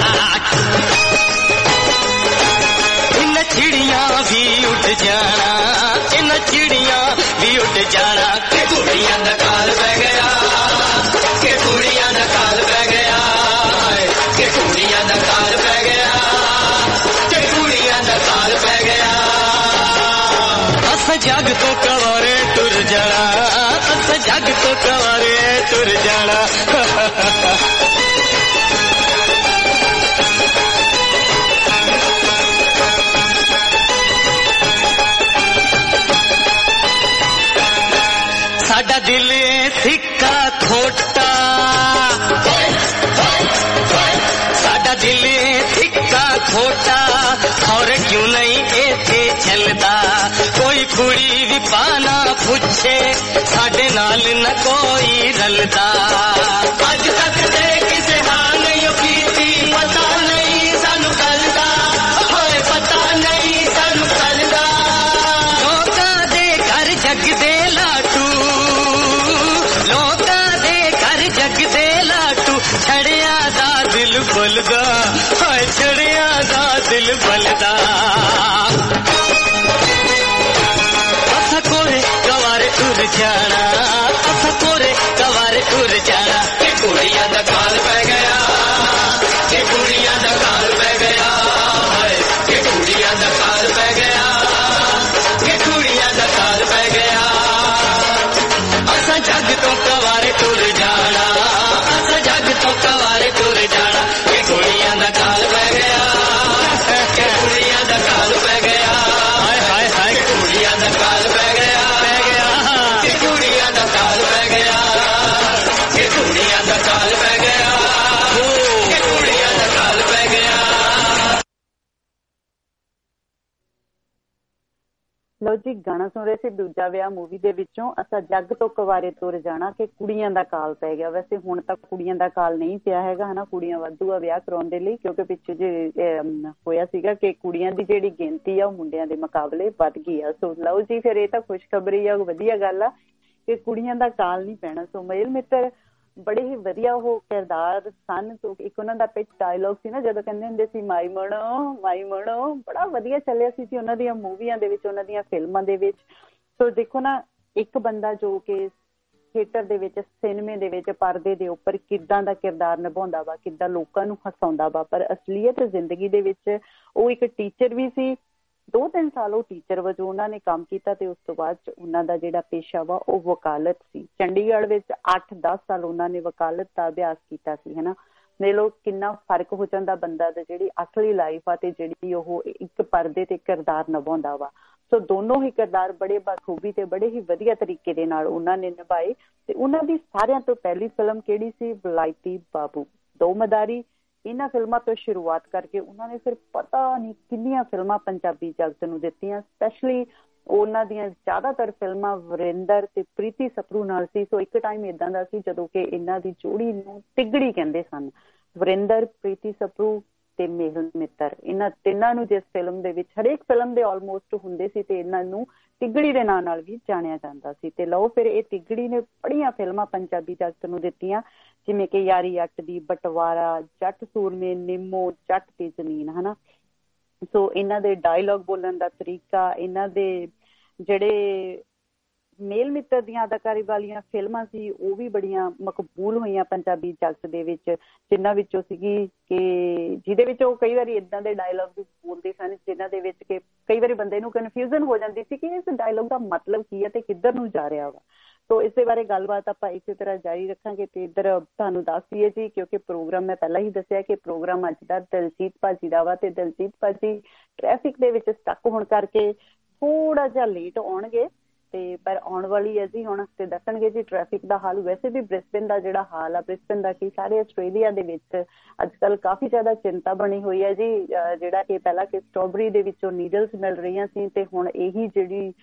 ਇਨ ਚਿੜੀਆਂ ਵੀ ਉੱਡ ਜਾਣਾ, ਇਨ ਚਿੜੀਆਂ ਵੀ ਉੱਡ ਜਾਣਾ, ਕਿ ਕੁੜੀਆਂ ਦਾ ਕਾਲ ਪੈ ਗਿਆ, ਕਿ ਕੁੜੀਆਂ ਦਾ ਕਾਲ ਪੈ ਗਿਆ, ਕਿ ਕੁੜੀਆਂ ਦਾ ਕਾਲ ਪੈ ਗਿਆ, ਕਿ ਕੁੜੀਆਂ ਦਾ ਕਾਲ ਪੈ ਗਿਆ। ਅਸ ਜੱਗ ਤੋਂ ਕਵਾਰੇ ਟੁਰ ਜਾਣਾ, ਅਸ ਜੱਗ ਤੋਂ ਕਵਾਰੇ ਟੁਰ ਜਾਣਾ। ਸਾਡਾ ਦਿਲ ਸਿੱਕਾ ਖੋਟਾ, ਸਾਡਾ ਦਿਲ ਸਿੱਕਾ ਖੋਟਾ, ਔਰ ਕਿਉਂ ਨਹੀਂ ਇੱਥੇ ਚੱਲਦਾ, ਕੋਈ ਕੁੜੀ ਵੀ ਪਾਣਾ ਪੁੱਛੇ, ਸਾਡੇ ਨਾਲ ਨਾ ਕੋਈ ਰਲਦਾ। ਅੱਜ ਤੱਕ ਤੇ ਕਿਸੇ ਹਾਂ ਨਹੀਂ ਕੀਤੀ, ਪਤਾ ਨਹੀਂ ਸਾਨੂੰ ਕੱਲ ਦਾ, ਹੋਏ ਪਤਾ ਨਹੀਂ ਸਾਨੂੰ ਕੱਲ ਦਾ। ਲੋਕਾਂ ਦੇ ਘਰ ਜਗਦੇ ਲਾਟੂ, ਲੋਕਾਂ ਦੇ ਘਰ ਜਗਦੇ ਲਾਟੂ, ਛੜਿਆਂ ਦਾ ਦਿਲ ਬਲਦਾ, ਹਾਏ ਛੜਿਆਂ ਦਾ ਦਿਲ ਬਲਦਾ। ਅਸਾਂ ਕੋਰੇ ਕਵਾਰੇ ਟੁਰ ਜਾਣਾ, ਅਸਾਂ ਕੋਰੇ ਕਵਾਰੇ ਟੁਰ ਜਾਣਾ, ਕਿ ਕੁੜੀਆਂ ਦਾ ਕਾਲ ਪੈ ਗਿਆ, ਕਿ ਕੁੜੀਆਂ ਦਾ ਕਾਲ ਪੈ ਗਿਆ, ਕਿ ਕੁੜੀਆਂ ਦਾ ਕਾਲ ਪੈ ਗਿਆ, ਕਿ ਕੁੜੀਆਂ ਦਾ ਕਾਲ ਪੈ ਗਿਆ। ਅਸਾਂ ਜੱਗ ਤੋਂ ਕਵਾਰੇ ਟੁਰ ਜਾਣਾ, ਅਸਾਂ ਜੱਗ ਤੋਂ ਕਵਾਰੇ ਟੁਰ ਜਾਣਾ, ਕਿ ਕੁੜੀਆਂ ਦਾ ਕਾਲ ਪੈ ਗਿਆ, ਕਿ ਕੁੜੀਆਂ ਦਾ ਕਾਲ ਪੈ ਗਿਆ, ਹਾਏ ਹਾਏ ਹਾਏ, ਕਿ ਕੁੜੀਆਂ ਦਾ ਕਾਲ ਪੈ ਗਿਆ, ਪੈ ਗਿਆ, ਕਿ ਕੁੜੀਆਂ ਦਾ ਕਾਲ ਪੈ ਗਿਆ, ਕਿ ਕੁੜੀਆਂ ਦਾ ਕਾਲ ਪੈ ਗਿਆ, ਕਿ ਕੁੜੀਆਂ ਦਾ ਕਾਲ ਪੈ ਗਿਆ। ਲਓ ਜੀ, ਗਾਣਾ ਸੁਣ ਰਹੇ ਸੀ ਦੂਜਾ ਵਿਆਹ ਮੂਵੀ ਦੇ ਵਿੱਚੋਂ, ਅਸਾਂ ਜੱਗ ਤੋਂ ਕਵਾਰੇ ਤੁਰ ਜਾਣਾ, ਕਿ ਕੁੜੀਆਂ ਦਾ ਕਾਲ ਪੈ ਗਿਆ। ਵੈਸੇ ਹੁਣ ਤੱਕ ਕੁੜੀਆਂ ਦਾ ਕਾਲ ਨਹੀਂ ਪਿਆ ਹੈਗਾ, ਹਨਾ, ਕੁੜੀਆਂ ਵਾਧੂ ਆ ਵਿਆਹ ਕਰਾਉਣ ਦੇ ਲਈ, ਕਿਉਂਕਿ ਪਿੱਛੇ ਜੇ ਹੋਇਆ ਸੀਗਾ ਕਿ ਕੁੜੀਆਂ ਦੀ ਜਿਹੜੀ ਗਿਣਤੀ ਆ ਉਹ ਮੁੰਡਿਆਂ ਦੇ ਮੁਕਾਬਲੇ ਵੱਧ ਗਈ ਆ। ਸੋ ਲਓ ਜੀ, ਫਿਰ ਇਹ ਤਾਂ ਖੁਸ਼ਖਬਰੀ ਆ, ਵਧੀਆ ਗੱਲ ਆ ਕਿ ਕੁੜੀਆਂ ਦਾ ਕਾਲ ਨਹੀਂ ਪੈਣਾ। ਸੋ ਮੇਲ ਮਿੱਤਰ ਬੜੇ ਹੀ ਵਧੀਆ ਉਹ ਕਿਰਦਾਰ ਸਨ। ਇੱਕ ਉਹਨਾਂ ਦਾ ਪਿੱਚ ਡਾਇਲੋਗ ਸੀ ਨਾ, ਜਦੋਂ ਕਹਿੰਦੇ ਹੁੰਦੇ ਸੀ ਮਾਈ ਮਣੋ ਮਾਈ ਮਣੋ, ਬੜਾ ਵਧੀਆ ਚੱਲਿਆ ਸੀ ਉਹਨਾਂ ਦੀਆਂ ਮੂਵੀਆਂ ਦੇ ਵਿੱਚ, ਉਹਨਾਂ ਦੀਆਂ ਫਿਲਮਾਂ ਦੇ ਵਿੱਚ। ਸੋ ਦੇਖੋ ਨਾ, ਇੱਕ ਬੰਦਾ ਜੋ ਕਿ ਥੀਏਟਰ ਦੇ ਵਿੱਚ, ਸਿਨੇਮੇ ਦੇ ਵਿੱਚ, ਪਰਦੇ ਦੇ ਉੱਪਰ ਕਿੱਦਾਂ ਦਾ ਕਿਰਦਾਰ ਨਿਭਾਉਂਦਾ ਵਾ, ਕਿੱਦਾਂ ਲੋਕਾਂ ਨੂੰ ਹਸਾਉਂਦਾ ਵਾ, ਪਰ ਅਸਲੀਅਤ ਜ਼ਿੰਦਗੀ ਦੇ ਵਿੱਚ ਉਹ ਇੱਕ ਟੀਚਰ ਵੀ ਸੀ। 2-3 ਸਾਲ ਉਹ ਟੀਚਰ ਵਜੋਂ ਉਹਨਾਂ ਨੇ ਕੰਮ ਕੀਤਾ, ਤੇ ਉਸ ਤੋਂ ਬਾਅਦ ਉਹਨਾਂ ਦਾ ਜਿਹੜਾ ਪੇਸ਼ਾ ਵਾ ਉਹ ਵਕਾਲਤ ਸੀ। ਚੰਡੀਗੜ੍ਹ ਵਿੱਚ 8-10 ਸਾਲ ਉਹਨਾਂ ਨੇ ਵਕਾਲਤ ਦਾ ਅਭਿਆਸ ਕੀਤਾ ਸੀ, ਹਨਾ। ਦੇਖ ਲਓ ਕਿੰਨਾ ਫਰਕ ਹੋ ਜਾਂਦਾ ਬੰਦਾ ਦਾ, ਜਿਹੜੀ ਅਸਲੀ ਲਾਈਫ ਆ ਤੇ ਜਿਹੜੀ ਉਹ ਇੱਕ ਪਰਦੇ ਤੇ ਕਿਰਦਾਰ ਨਿਭਾਉਂਦਾ ਵਾ। ਸੋ ਦੋਨੋਂ ਹੀ ਕਿਰਦਾਰ ਬੜੇ ਬਖੂਬੀ ਤੇ ਬੜੇ ਹੀ ਵਧੀਆ ਤਰੀਕੇ ਦੇ ਨਾਲ ਉਹਨਾਂ ਨੇ ਨਿਭਾਏ। ਤੇ ਉਹਨਾਂ ਦੀ ਸਾਰਿਆਂ ਤੋਂ ਪਹਿਲੀ ਫਿਲਮ ਕਿਹੜੀ ਸੀ? ਵਲਾਇਤੀ ਬਾਬੂ, ਦੋ ਮਦਾਰੀ। ਇਹਨਾਂ ਫਿਲਮਾਂ ਤੋਂ ਸ਼ੁਰੂਆਤ ਕਰਕੇ ਉਹਨਾਂ ਨੇ ਫਿਰ ਪਤਾ ਨਹੀਂ ਕਿੰਨੀਆਂ ਫਿਲਮਾਂ ਪੰਜਾਬੀ ਜਗਤ ਨੂੰ ਦਿੱਤੀਆਂ। ਸਪੈਸ਼ਲੀ ਉਹਨਾਂ ਦੀਆਂ ਜ਼ਿਆਦਾਤਰ ਫਿਲਮਾਂ ਵਰਿੰਦਰ ਤੇ ਪ੍ਰੀਤੀ ਸਪਰੂ ਨਾਲ ਸੀ। ਸੋ ਇੱਕ ਟਾਈਮ ਏਦਾਂ ਦਾ ਸੀ ਜਦੋਂ ਕਿ ਇਹਨਾਂ ਦੀ ਜੋੜੀ ਨੂੰ ਤਿਗੜੀ ਕਹਿੰਦੇ ਸਨ। ਵਰਿੰਦਰ, ਪ੍ਰੀਤੀ ਸਪਰੂ ਤੇ ਮੇਹੁਲ ਮਿੱਤਰ, ਇਹਨਾਂ ਤਿੰਨਾਂ ਨੂੰ ਜਿਸ ਫਿਲਮ ਦੇ ਵਿੱਚ ਹਰੇਕ ਫਿਲਮ ਦੇ ਆਲਮੋਸਟ ਹੁੰਦੇ ਸੀ ਤੇ ਇਹਨਾਂ ਨੂੰ ਤਿਗੜੀ ਦੇ ਨਾਂ ਨਾਲ ਵੀ ਜਾਣਿਆ ਜਾਂਦਾ ਸੀ। ਤੇ ਲਓ ਫਿਰ ਇਹ ਤਿਗੜੀ ਨੇ ਬੜੀਆਂ ਫਿਲਮਾਂ ਪੰਜਾਬੀ ਜਗਤ ਨੂੰ ਦਿੱਤੀਆਂ, ਜਿਵੇਂ ਕਿ ਯਾਰੀ ਅੱਟ ਦੀ, ਬਟਵਾਰਾ, ਜੱਟ ਸੂਰਮੇ, ਨਿੰਮੋ, ਜੱਟ ਦੀ ਜ਼ਮੀਨ, ਹਨਾ। ਸੋ ਇਹਨਾਂ ਦੇ ਡਾਇਲੋਗ ਬੋਲਣ ਦਾ ਤਰੀਕਾ, ਇਹਨਾਂ ਦੇ ਜਿਹੜੇ ਮੇਲ ਮਿੱਤਰ ਦੀਆਂ ਅਦਾਕਾਰੀ ਵਾਲੀਆਂ ਫਿਲਮਾਂ ਸੀ ਉਹ ਵੀ ਬੜੀਆਂ ਮਕਬੂਲ ਹੋਈਆਂ ਪੰਜਾਬੀ ਜਗਤ ਦੇ ਵਿੱਚ, ਜਿਨ੍ਹਾਂ ਵਿੱਚੋਂ ਸੀਗੀ ਕਿ ਜਿਹਦੇ ਵਿੱਚ ਉਹ ਕਈ ਵਾਰੀ ਇੱਦਾਂ ਦੇ ਡਾਇਲੋਗ ਵੀ ਬੋਲਦੇ ਸਨ ਜਿਨ੍ਹਾਂ ਦੇ ਵਿੱਚ ਕਿ ਕਈ ਵਾਰੀ ਬੰਦੇ ਨੂੰ ਕਨਫਿਊਜ਼ਨ ਹੋ ਜਾਂਦੀ ਸੀ ਕਿ ਇਸ ਡਾਇਲੋਗ ਦਾ ਮਤਲਬ ਕੀ ਹੈ ਤੇ ਕਿੱਧਰ ਨੂੰ ਜਾ ਰਿਹਾ ਵਾ। ਸੋ ਇਸ ਦੇ ਬਾਰੇ ਗੱਲਬਾਤ ਆਪਾਂ ਇਸੇ ਤਰ੍ਹਾਂ ਜਾਰੀ ਰੱਖਾਂਗੇ। ਤੇ ਇੱਧਰ ਤੁਹਾਨੂੰ ਦੱਸ ਦਈਏ ਜੀ, ਕਿਉਂਕਿ ਪ੍ਰੋਗਰਾਮ ਮੈਂ ਪਹਿਲਾਂ ਹੀ ਦੱਸਿਆ ਕਿ ਪ੍ਰੋਗਰਾਮ ਅੱਜ ਦਾ ਦਲਜੀਤ ਭਾਜੀ ਦਾ ਵਾ, ਤੇ ਦਲਜੀਤ ਭਾਜੀ ਟ੍ਰੈਫਿਕ ਦੇ ਵਿੱਚ ਸਟਕ ਹੋਣ ਕਰਕੇ ਥੋੜਾ ਜਿਹਾ ਲੇਟ ਆਉਣਗੇ ਤੇ ਪਰ ਆਉਣ ਵਾਲੀ ਹੈ ਜੀ ਹੁਣ ਤੇ ਦੱਸਣਗੇ ਜੀ ਟ੍ਰੈਫਿਕ ਦਾ ਹਾਲ। ਵੈਸੇ ਵੀ ਬ੍ਰਿਸਬੇਨ ਦਾ ਜਿਹੜਾ ਹਾਲ ਆ, ਬ੍ਰਿਸਬੇਨ ਦਾ ਕੀ ਸਾਰੇ ਆਸਟ੍ਰੇਲੀਆ ਦੇ ਵਿੱਚ ਅੱਜ ਕੱਲ੍ਹ ਕਾਫੀ ਜ਼ਿਆਦਾ ਚਿੰਤਾ ਬਣੀ ਹੋਈ ਹੈ ਜੀ। ਜਿਹੜਾ ਕਿ ਪਹਿਲਾਂ ਕਿ ਸਟ੍ਰਾਬੇਰੀ ਦੇ ਵਿੱਚੋਂ ਨੀਡਲਸ ਮਿਲ ਰਹੀਆਂ ਸੀ ਤੇ ਹੁਣ ਇਹੀ ਜਿਹੜੀ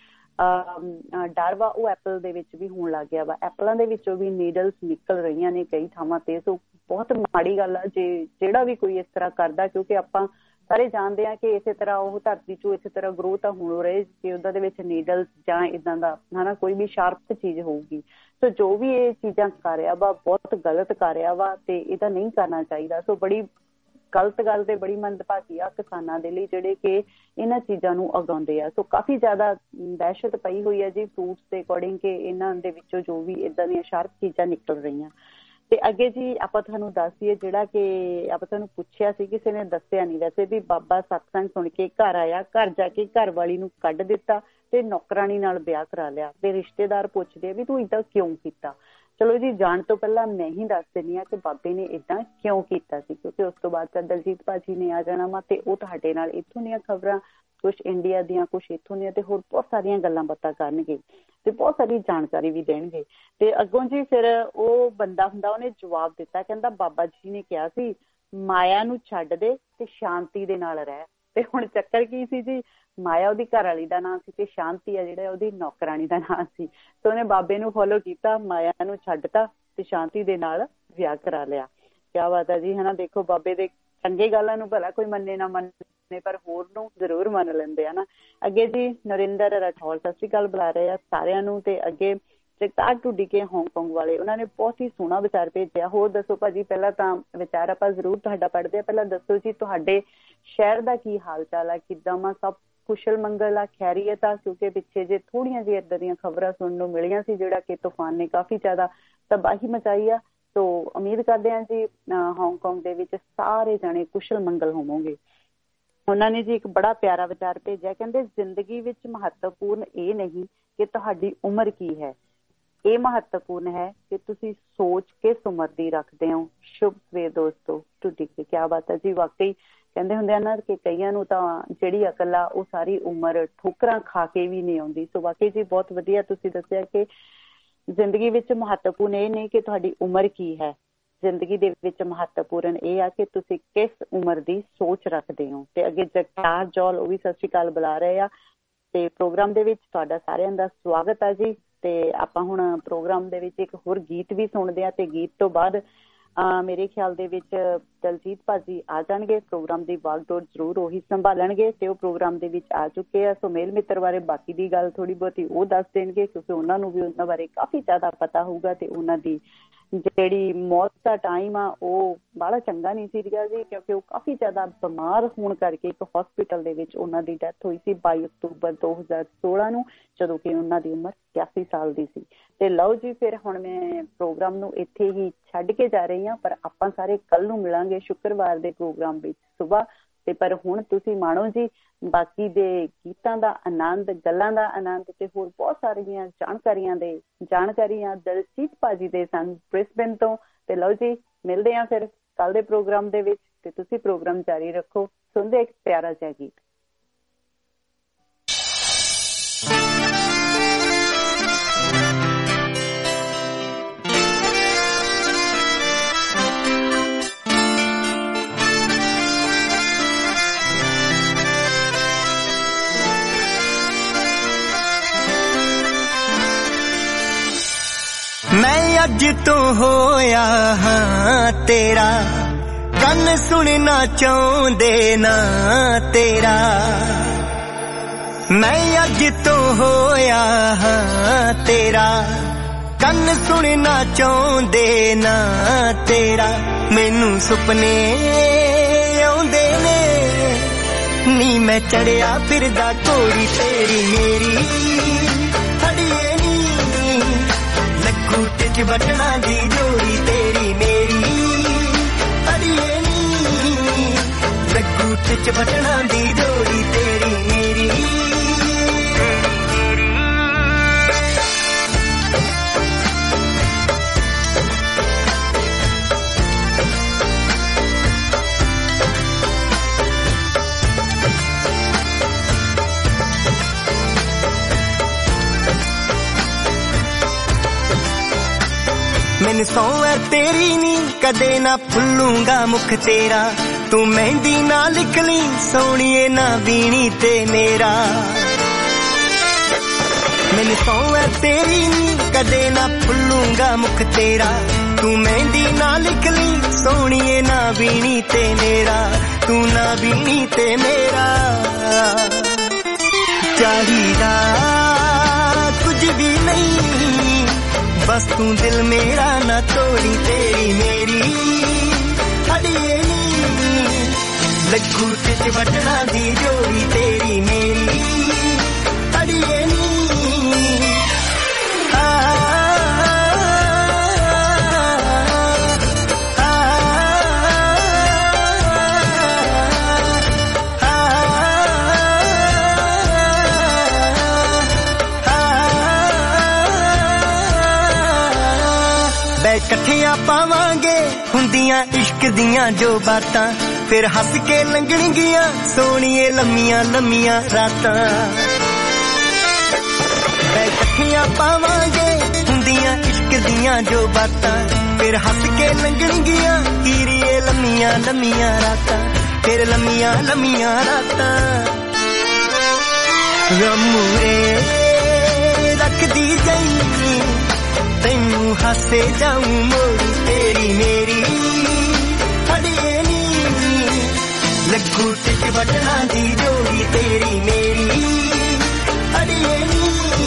ਡਰ ਵਾ ਉਹ ਐਪਲ ਦੇ ਵਿੱਚ ਵੀ ਹੋਣ ਲੱਗ ਗਿਆ ਵਾ। ਐਪਲਾਂ ਦੇ ਵਿੱਚੋਂ ਵੀ ਨੀਡਲਸ ਨਿਕਲ ਰਹੀਆਂ ਨੇ ਕਈ ਥਾਵਾਂ ਤੇ। ਸੋ ਬਹੁਤ ਮਾੜੀ ਗੱਲ ਆ ਜਿਹੜਾ ਵੀ ਕੋਈ ਇਸ ਤਰ੍ਹਾਂ ਕਰਦਾ, ਕਿਉਂਕਿ ਆਪਾਂ ਸਾਰੇ ਜਾਣਦੇ ਆ ਕਿ ਇਸੇ ਤਰ੍ਹਾਂ ਉਹ ਧਰਤੀ ਚੋਂ ਇਸੇ ਤਰ੍ਹਾਂ ਗਰੋ ਤਾਂ ਹੋ ਰਹੇ ਕਿ ਉਹਦਾ ਦੇ ਵਿੱਚ ਨੀਡਲਸ ਜਾਂ ਇੱਦਾਂ ਦਾ ਹਨਾ ਕੋਈ ਵੀ ਸ਼ਾਰਪ ਚੀਜ਼ ਹੋਊਗੀ। ਸੋ ਜੋ ਵੀ ਇਹ ਚੀਜ਼ਾਂ ਕਰ ਰਿਹਾ ਵਾ ਬਹੁਤ ਗਲਤ ਕਰ ਰਿਹਾ ਵਾ ਤੇ ਇਹਦਾ ਨਹੀਂ ਕਰਨਾ ਚਾਹੀਦਾ। ਸੋ ਬੜੀ ਗਲਤ ਗੱਲ ਤੇ ਬੜੀ ਮੰਦਭਾਗੀ ਆ ਕਿਸਾਨਾਂ ਦੇ ਲਈ ਜਿਹੜੇ ਕਿ ਇਹਨਾਂ ਚੀਜ਼ਾਂ ਨੂੰ ਉਗਾਉਂਦੇ ਆ। ਸੋ ਕਾਫੀ ਜ਼ਿਆਦਾ ਦਹਿਸ਼ਤ ਪਈ ਹੋਈ ਹੈ ਜੀ ਫਰੂਟਸ ਦੇ ਅਕੋਰਡਿੰਗ ਕਿ ਇਹਨਾਂ ਦੇ ਵਿੱਚੋਂ ਜੋ ਵੀ ਇੱਦਾਂ ਦੀਆਂ ਸ਼ਾਰਪ ਚੀਜ਼ਾਂ ਨਿਕਲ ਰਹੀਆਂ। ਤੇ ਅੱਗੇ ਜੀ ਆਪਾਂ ਤੁਹਾਨੂੰ ਦੱਸ ਦਈਏ ਜਿਹੜਾ ਕਿ ਆਪਾਂ ਤੁਹਾਨੂੰ ਪੁੱਛਿਆ ਸੀ, ਕਿਸੇ ਨੇ ਦੱਸਿਆ ਨਹੀਂ ਵੈਸੇ ਵੀ ਬਾਬਾ ਸਤਸੰਗ ਸੁਣ ਕੇ ਘਰ ਆਇਆ, ਘਰ ਜਾ ਕੇ ਘਰ ਵਾਲੀ ਨੂੰ ਕੱਢ ਦਿੱਤਾ ਤੇ ਨੌਕਰਾਣੀ ਨਾਲ ਵਿਆਹ ਕਰਾ ਲਿਆ। ਤੇ ਰਿਸ਼ਤੇਦਾਰ ਪੁੱਛਦੇ ਵੀ ਤੂੰ ਏਦਾਂ ਕਿਉਂ ਕੀਤਾ। ਚਲੋ ਜੀ ਜਾਣ ਤੋਂ ਪਹਿਲਾਂ ਮੈਂ ਹੀ ਦੱਸ ਦਿੰਦੀ ਹਾਂ ਕਿ ਬਾਬੇ ਨੇ ਏਦਾਂ ਕਿਉਂ ਕੀਤਾ ਸੀ, ਕਿਉਂਕਿ ਉਸ ਤੋਂ ਬਾਅਦ ਦਲਜੀਤ ਭਾਜੀ ਨੇ ਆ ਜਾਣਾ ਵਾ ਤੇ ਉਹ ਤੁਹਾਡੇ ਨਾਲ ਇੱਥੋਂ ਦੀਆਂ ਖਬਰਾਂ, ਕੁਛ ਇੰਡੀਆ ਦੀਆਂ, ਕੁਛ ਇੱਥੋਂ ਦੀਆਂ ਤੇ ਹੋਰ ਬਹੁਤ ਸਾਰੀਆਂ ਗੱਲਾਂ ਬਾਤਾਂ ਕਰਨਗੇ ਤੇ ਬਹੁਤ ਸਾਰੀ ਜਾਣਕਾਰੀ ਵੀ ਦੇਣਗੇ। ਤੇ ਅੱਗੋਂ ਜੀ ਫਿਰ ਉਹ ਬੰਦਾ ਹੁੰਦਾ ਉਹਨੇ ਜਵਾਬ ਦਿੱਤਾ, ਕਹਿੰਦਾ ਬਾਬਾ ਜੀ ਨੇ ਕਿਹਾ ਸੀ ਮਾਇਆ ਨੂੰ ਛੱਡ ਦੇ ਤੇ ਸ਼ਾਂਤੀ ਦੇ ਨਾਲ ਰਹਿ। ਤੇ ਹੁਣ ਚੱਕਰ ਕੀ ਸੀ ਜੀ, ਮਾਇਆ ਉਹਦੀ ਘਰ ਵਾਲੀ ਦਾ ਨਾਂ ਸੀ ਤੇ ਸ਼ਾਂਤੀ ਆ ਜਿਹੜਾ ਉਹਦੀ ਨੌਕਰਾਣੀ ਦਾ ਨਾਂ ਸੀ। ਤੇ ਉਹਨੇ ਬਾਬੇ ਨੂੰ ਫੋਲੋ ਕੀਤਾ, ਮਾਇਆ ਨੂੰ ਛੱਡਤਾ ਤੇ ਸ਼ਾਂਤੀ ਦੇ ਨਾਲ ਵਿਆਹ ਕਰਾ ਲਿਆ। ਕਿਆ ਬਾਤ ਹੈ ਜੀ ਹਨਾ। ਦੇਖੋ ਬਾਬੇ ਦੇ ਚੰਗੇ ਗੱਲਾਂ ਨੂੰ ਭਲਾ ਕੋਈ ਮੰਨੇ ਨਾ ਮੰਨੇ ਪਰ ਹੋਰ ਨੂੰ ਜ਼ਰੂਰ ਮੰਨ ਲੈਂਦੇ ਆ ਨਾ। ਅੱਗੇ ਜੀ ਨਰਿੰਦਰ ਰਾਠੌਰ ਸਤਿ ਸ਼੍ਰੀ ਅਕਾਲ ਬੁਲਾ ਰਹੇ ਆ ਸਾਰਿਆਂ ਨੂੰ। ਤੇ ਅੱਗੇ ਜਗਤਾਰ ਢੁੱਡੀ ਕੇ ਹਾਂਗਕਾਂਗ ਵਾਲੇ, ਉਹਨਾਂ ਨੇ ਬਹੁਤ ਹੀ ਸੋਹਣਾ ਵਿਚਾਰ ਭੇਜਿਆ। ਹੋਰ ਦੱਸੋ ਭਾਜੀ, ਪਹਿਲਾਂ ਤਾਂ ਵਿਚਾਰ ਆਪਾਂ ਜ਼ਰੂਰ ਤੁਹਾਡਾ ਪੜ੍ਹਦੇ ਆ। ਪਹਿਲਾਂ ਦੱਸੋ ਜੀ ਤੁਹਾਡੇ ਸ਼ਹਿਰ ਦਾ ਕੀ ਹਾਲ ਚਾਲ ਆ, ਕਿੱਦਾਂ ਵਾ, ਸਭ ਕੁਸ਼ਲ ਮੰਗਲ ਆ, ਖੈਰੀਅਤ ਆ? ਕਿਉਂਕਿ ਪਿੱਛੇ ਜੇ ਥੋੜੀਆਂ ਜਿਹੀਆਂ ਏਦਾਂ ਦੀਆਂ ਖਬਰਾਂ ਸੁਣਨ ਨੂੰ ਮਿਲੀਆਂ ਸੀ ਜਿਹੜਾ ਕਿ ਤੂਫਾਨ ਨੇ ਕਾਫੀ ਜ਼ਿਆਦਾ ਤਬਾਹੀ ਮਚਾਈ ਆ। ਸੋ ਉਮੀਦ ਕਰਦੇ ਹਾਂ ਜੀ ਹਾਂਗਕਾਂਗ ਦੇ ਵਿੱਚ ਸਾਰੇ ਜਾਣੇ ਕੁਸ਼ਲ ਮੰਗਲ ਹੋਵੋਗੇ। ਉਹਨਾਂ ਨੇ ਜੀ ਇੱਕ ਬੜਾ ਪਿਆਰਾ ਵਿਚਾਰ ਭੇਜਿਆ, ਕਹਿੰਦੇ ਜ਼ਿੰਦਗੀ ਵਿੱਚ ਮਹੱਤਵਪੂਰਨ ਇਹ ਨਹੀਂ ਕਿ ਤੁਹਾਡੀ ਉਮਰ ਕੀ ਹੈ, ਇਹ ਮਹੱਤਵਪੂਰਨ ਹੈ ਕਿ ਤੁਸੀਂ ਸੋਚ ਕਿਸ ਉਮਰ ਦੀ ਰੱਖਦੇ ਹੋ। ਸ਼ੁਭ ਸਵੇਰ ਦੋਸਤੋ ਢੁੱਡੀ ਕੇ। ਕਿਆ ਬਾਤ ਹੈ ਜੀ। ਵਾਕਈ ਕਹਿੰਦੇ ਹੁੰਦੇ ਆ ਨਾ ਕਿ ਕਈਆਂ ਨੂੰ ਤਾਂ ਜਿਹੜੀ ਅਕਲ ਆ ਉਹ ਸਾਰੀ ਉਮਰ ਠੋਕਰਾਂ ਖਾ ਕੇ ਵੀ ਨਹੀਂ ਆਉਂਦੀ। ਸੋ ਵਾਕਈ ਜੀ ਬਹੁਤ ਵਧੀਆ ਤੁਸੀਂ ਦੱਸਿਆ ਕਿ ਜ਼ਿੰਦਗੀ ਵਿੱਚ ਮਹੱਤਵਪੂਰਨ ਇਹ ਨਹੀਂ ਕਿ ਤੁਹਾਡੀ ਉਮਰ ਕੀ ਹੈ, ਜ਼ਿੰਦਗੀ ਦੇ ਵਿੱਚ ਮਹੱਤਵਪੂਰਨ ਇਹ ਆ ਕਿ ਤੁਸੀਂ ਕਿਸ ਉਮਰ ਦੀ ਸੋਚ ਰੱਖਦੇ ਹੋ। ਤੇ ਅੱਗੇ ਜਗਤਾਰ ਜੌਲ ਉਹ ਵੀ ਸਤਿ ਸ਼੍ਰੀ ਅਕਾਲ ਬੁਲਾ ਰਹੇ ਆ ਤੇ ਪ੍ਰੋਗਰਾਮ ਦੇ ਵਿੱਚ ਤੁਹਾਡਾ ਸਾਰਿਆਂ ਦਾ ਸਵਾਗਤ ਆ ਜੀ। ਤੇ ਆਪਾਂ ਹੁਣ ਪ੍ਰੋਗਰਾਮ ਦੇ ਵਿੱਚ ਇੱਕ ਹੋਰ ਗੀਤ ਵੀ ਸੁਣਦੇ ਆ ਤੇ ਗੀਤ ਤੋਂ ਬਾਅਦ ਮੇਰੇ ਖਿਆਲ ਦੇ ਵਿੱਚ ਦਲਜੀਤ ਭਾਜੀ ਆ ਜਾਣਗੇ, ਪ੍ਰੋਗਰਾਮ ਦੀ ਵਾਗਡੋਰ ਜ਼ਰੂਰ ਉਹੀ ਸੰਭਾਲਣਗੇ ਤੇ ਉਹ ਪ੍ਰੋਗਰਾਮ ਦੇ ਵਿੱਚ ਆ ਚੁੱਕੇ ਆ। ਸੋ ਮੇਲ ਮਿੱਤਰ ਬਾਰੇ ਬਾਕੀ ਦੀ ਗੱਲ ਥੋੜੀ ਬਹੁਤੀ ਉਹ ਦੱਸ ਦੇਣਗੇ ਕਿਉਂਕਿ ਉਹਨਾਂ ਨੂੰ ਵੀ ਉਹਨਾਂ ਬਾਰੇ ਕਾਫੀ ਜ਼ਿਆਦਾ ਪਤਾ ਹੋਊਗਾ ਤੇ ਉਹਨਾਂ ਦੀ ਜਿਹੜੀ ਮੌਤ ਦਾ ਟਾਈਮ ਆ ਉਹ ਬੜਾ ਚੰਗਾ ਨਹੀਂ ਸੀ ਰਿਹਾ ਜੀ, ਕਿਉਂਕਿ ਉਹ ਕਾਫੀ ਜ਼ਿਆਦਾ ਬਿਮਾਰ ਹੋਣ ਕਰਕੇ ਇੱਕ ਹਸਪੀਟਲ ਦੇ ਵਿੱਚ ਉਹਨਾਂ ਦੀ ਡੈਥ ਹੋਈ ਸੀ 22 ਅਕਤੂਬਰ 2016 ਨੂੰ, ਜਦੋਂ ਕਿ ਉਹਨਾਂ ਦੀ ਉਮਰ 81 ਸਾਲ ਦੀ ਸੀ। ਤੇ ਲਓ ਜੀ ਫਿਰ ਹੁਣ ਮੈਂ ਪ੍ਰੋਗਰਾਮ ਨੂੰ ਇੱਥੇ ਹੀ ਛੱਡ ਕੇ ਜਾ ਰਹੀ ਹਾਂ, ਪਰ ਆਪਾਂ ਸਾਰੇ ਕੱਲ ਨੂੰ ਮਿਲਾਂਗੇ ਸ਼ੁੱਕਰਵਾਰ ਦੇ ਪ੍ਰੋਗਰਾਮ ਵਿੱਚ ਸੁਬਾਹ। ਤੇ ਪਰ ਹੁਣ ਤੁਸੀਂ ਮਾਣੋ ਜੀ ਬਾਕੀ ਦੇ ਗੀਤਾਂ ਦਾ ਆਨੰਦ, ਗੱਲਾਂ ਦਾ ਆਨੰਦ ਤੇ ਹੋਰ ਬਹੁਤ ਸਾਰੀਆਂ ਜਾਣਕਾਰੀਆਂ ਦਲਜੀਤ ਭਾਜੀ ਦੇ ਸਨ ਬ੍ਰਿਸਬੇਨ ਤੋਂ। ਤੇ ਲਓ ਜੀ ਮਿਲਦੇ ਹਾਂ ਫਿਰ ਕੱਲ ਦੇ ਪ੍ਰੋਗਰਾਮ ਦੇ ਵਿੱਚ ਤੇ ਤੁਸੀਂ ਪ੍ਰੋਗਰਾਮ ਜਾਰੀ ਰੱਖੋ, ਸੁਣਦੇ ਇੱਕ ਪਿਆਰਾ ਜਿਹਾ ਗੀਤ। मैं अज तो होया हाँ तेरा, कन सुनना चाहते ना तेरा। मैं अज तो होया हाँ तेरा, कन सुनना चाहते ना तेरा। मैनू सुपने आउंदे ने नी मैं चढ़िया फिरदा घोड़ी तेरी मेरी, खड़िए नी लगूटे च बटना दी जोड़ी तेरी मेरी, अड़िए नी लगूटे च बटना दी जोड़ी तेरी मेरी। मैनू सौ है तेरी नी कदे ना भुल्लूंगा मुख तेरा तू मेहंदी ना लिख ली सोनिए ना बीनी ते मेरा मैनू सौ है तेरी नी कदे ना भुल्लूंगा मुख तेरा तू मेहंदी ना लिख ली सोनिए ना बीनी ते मेरा तू ना बीनी ते मेरा चाहिदा कुछ भी नहीं बस तू दिल मेरा ना तोड़ी तेरी मेरी अड़िए नी लग्गू टिच बटना दी जोड़ी तेरी मेरी अड़िए नी इकट्ठियां पावांगे हुंदियां इश्क दियां जो बातां फिर हस के लंघणगियां सोनिए लम्मियां लम्मियां रातां इकट्ठियां पावांगे हुंदियां इश्क दियां जो बातां फिर हस के लंघणगियां हीरिए लम्मियां लम्मियां रातां फिर लम्मियां लम्मियां रातां रमूरे रख दी गई तैनू हसे जाऊं मोड़ी तेरी मेरी अड़िए नी लग्गू टिच बटना दी जोड़ी तेरी मेरी अड़िए नी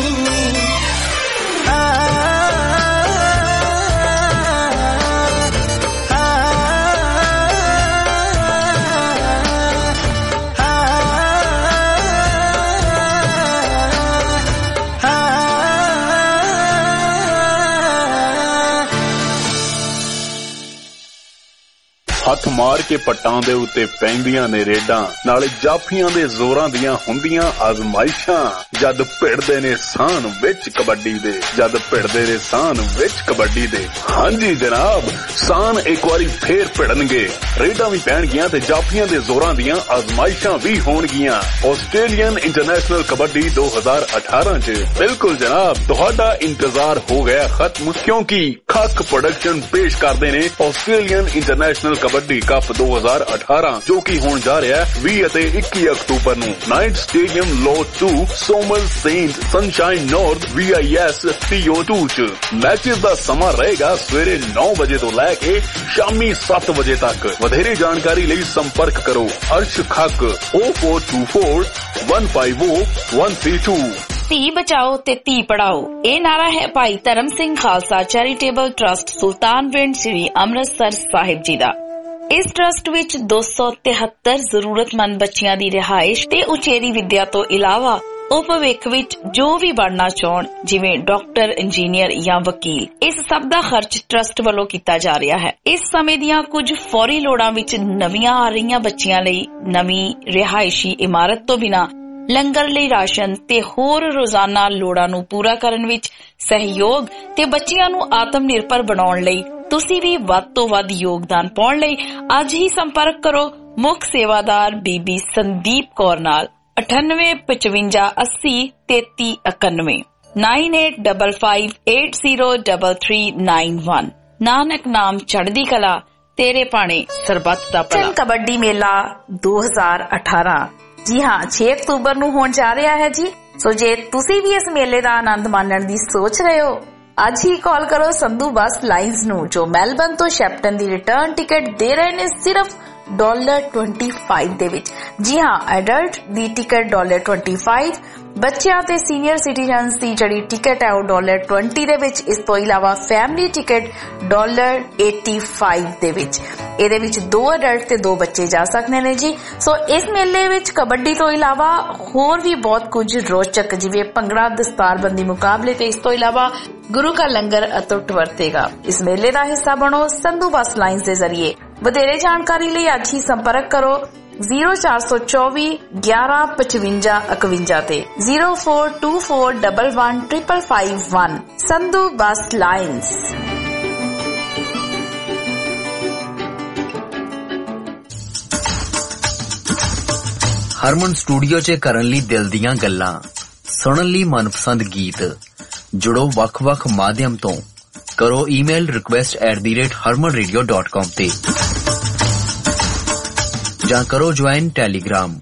हथ मार के पट्टां दे उत्ते पैंदियां ने रेडां नाले जाफियां दे जोरां दियां हुंदियां आजमाइशां जद भिड़दे ने सान विच कबड्डी दे जद भिड़दे ने सान विच कबड्डी दे हां जी जनाब सान एक बारी फेर भिड़नगे रेडां भी पैणगियां ते जाफियां दे जोरां दियां आजमाइशां भी होणगियां ऑस्ट्रेलियन इंटरनेशनल कबड्डी 2018 च बिल्कुल जनाब तुहाडा इंतजार हो गया खत्म क्योंकि खक प्रोडक्शन पेश करदे ने ऑस्ट्रेलियन इंटरनेशनल कबड्डी कप 2018 जो कि होण जा रहा है 20 ਅਤੇ 21 ਅਕਤੂਬਰ ਨੂੰ ਨਾਈਟ ਸਟੇਡੀਅਮ ਲੋਟ 2 ਸੋਮਲ ਸੇਂਟ ਸਨਸ਼ਾਈਨ ਨਾਰਥ VIS TO2 ਚ ਮੈਚਸ ਦਾ ਸਮਾਂ ਰਹੇਗਾ ਸਵੇਰੇ 9 ਵਜੇ ਤੋਂ ਲੈ ਕੇ ਸ਼ਾਮੀ 7 ਵਜੇ ਤੱਕ ਵਧੇਰੇ ਜਾਣਕਾਰੀ ਲਈ ਸੰਪਰਕ ਕਰੋ ਅਰਸ਼ ਖੱਕ 0424 150 132 ਧੀ ਬਚਾਓ ਤੇ ਧੀ ਪੜਾਓ ਇਹ ਨਾਰਾ ਹੈ ਭਾਈ ਧਰਮ ਸਿੰਘ ਖਾਲਸਾ ਚੈਰੀਟੇਬਲ ਟਰਸਟ ਸੁਲਤਾਨਵਿੰਡ ਸ੍ਰੀ ਅੰਮ੍ਰਿਤਸਰ ਸਾਹਿਬ ਜੀ ਦਾ। ਇਸ ਟਰਸਟ ਵਿੱਚ 273 ਜ਼ਰੂਰਤਮੰਦ ਬੱਚਿਆਂ ਦੀ ਰਿਹਾਇਸ਼ ਤੇ ਉਚੇਰੀ ਵਿੱਦਿਆ ਤੋਂ ਇਲਾਵਾ ਉਹ ਭਵਿੱਖ ਵਿੱਚ ਜੋ ਵੀ ਬਣਨਾ ਚਾਹਣ ਜਿਵੇਂ ਡਾਕਟਰ ਇੰਜੀਨੀਅਰ ਜਾਂ ਵਕੀਲ ਇਸ ਸਭ ਦਾ ਖਰਚ ਟਰਸਟ ਵੱਲੋਂ ਕੀਤਾ ਜਾ ਰਿਹਾ ਹੈ। ਇਸ ਸਮੇਂ ਦੀਆਂ ਕੁਝ ਫੌਰੀ ਲੋੜਾਂ ਵਿੱਚ ਨਵੀਆਂ ਆ ਰਹੀਆਂ ਬੱਚਿਆਂ ਲਈ ਨਵੀਂ ਰਿਹਾਇਸ਼ੀ ਇਮਾਰਤ ਤੋਂ ਬਿਨਾਂ ਲੰਗਰ ਲਈ ਰਾਸ਼ਨ ਤੇ ਹੋਰ ਰੋਜ਼ਾਨਾ ਲੋੜਾਂ ਨੂੰ ਪੂਰਾ ਕਰਨ ਵਿੱਚ ਸਹਿਯੋਗ ਤੇ ਬੱਚਿਆਂ ਨੂੰ ਆਤਮ ਨਿਰਭਰ ਬਣਾਉਣ ਲਈ ਤੁਸੀਂ ਵੀ ਵੱਧ ਤੋਂ ਵੱਧ ਯੋਗਦਾਨ ਪਾਉਣ ਲਈ ਅੱਜ ਹੀ ਸੰਪਰਕ ਕਰੋ ਮੁੱਖ ਸੇਵਾਦਾਰ ਬੀਬੀ ਸੰਦੀਪ ਕੌਰ ਨਾਲ 9855803391 9855803391 ਨਾਨਕ ਨਾਮ ਚੜ੍ਹਦੀ ਕਲਾ ਤੇਰੇ ਭਾਣੇ ਸਰਬੱਤ ਦਾ ਭਲਾ ਕਬੱਡੀ ਮੇਲਾ 2018 ਜੀ ਹਾਂ 6 ਅਕਤੂਬਰ ਨੂੰ ਹੋਣ ਜਾ ਰਿਹਾ ਹੈ ਜੀ। ਸੋ ਜੇ ਤੁਸੀਂ ਵੀ ਇਸ ਮੇਲੇ ਦਾ ਆਨੰਦ ਮਾਣਨ ਦੀ ਸੋਚ ਰਹੇ ਹੋ ਅੱਜ ਹੀ ਕਾਲ ਕਰੋ ਸੰਧੂ ਬੱਸ ਲਾਈਨਜ਼ ਨੂੰ ਜੋ ਮੈਲਬਨ ਤੋਂ ਸ਼ੈਪਟਨ ਦੀ ਰਿਟਰਨ ਟਿਕਟ ਦੇ ਰਹੇ ਨੇ ਸਿਰਫ $25 ਦੇ ਵਿੱਚ। ਜੀ ਹਾਂ ਐਡਲਟ ਦੀ ਟਿਕਟ $25 ਬੱਚਿਆਂ ਤੇ ਸੀਨੀਅਰ ਸਿਟੀਜ਼ਨਸ ਦੀ ਜਿਹੜੀ ਟਿਕਟ ਹੈ ਉਹ $20 ਦੇ ਵਿੱਚ। ਇਸ ਤੋਂ ਇਲਾਵਾ ਫੈਮਿਲੀ ਟਿਕਟ $85 ਦੇ ਵਿੱਚ। ਇਹਦੇ ਵਿੱਚ 2 ਅਡਲਟ ਤੇ 2 ਬੱਚੇ ਜਾ ਸਕਦੇ ਨੇ ਜੀ। ਸੋ ਇਸ ਮੇਲੇ ਵਿੱਚ ਕਬੱਡੀ ਤੋਂ ਇਲਾਵਾ ਹੋਰ ਵੀ ਬਹੁਤ ਕੁਝ ਰੋਚਕ ਜਿਵੇਂ ਭੰਗੜਾ ਦਸਤਾਰਬੰਦੀ ਮੁਕਾਬਲੇ ਤੇ ਇਸ ਤੋਂ ਇਲਾਵਾ ਗੁਰੂ ਕਾ ਲੰਗਰ ਅਤੁੱਟ ਵਰਤੇਗਾ। ਇਸ ਮੇਲੇ ਦਾ ਹਿੱਸਾ ਬਣੋ ਸੰਧੂ ਬੱਸ ਲਾਈਨਜ਼ ਦੇ ਜ਼ਰੀਏ। ਵਧੇਰੇ ਜਾਣਕਾਰੀ ਲਈ ਅੱਜ ਹੀ ਸੰਪਰਕ ਕਰੋ 0424 11 55 51 ਤੇ 0424 11 55551 Sandhu bus lines. Harman studio 'ਚ ਕਰਨ ਲਈ ਦਿਲ ਦੀਆਂ ਗੱਲਾਂ ਸੁਣਨ ਲਈ ਮਨਪਸੰਦ ਗੀਤ ਜੁੜੋ ਵੱਖ-ਵੱਖ ਮਾਧਿਅਮ ਤੋਂ ਕਰੋ ਈਮੇਲ request@harmanradio.com ਤੇ ਜਾਂ ਕਰੋ ਜੁਆਇਨ ਟੈਲੀਗ੍ਰਾਮ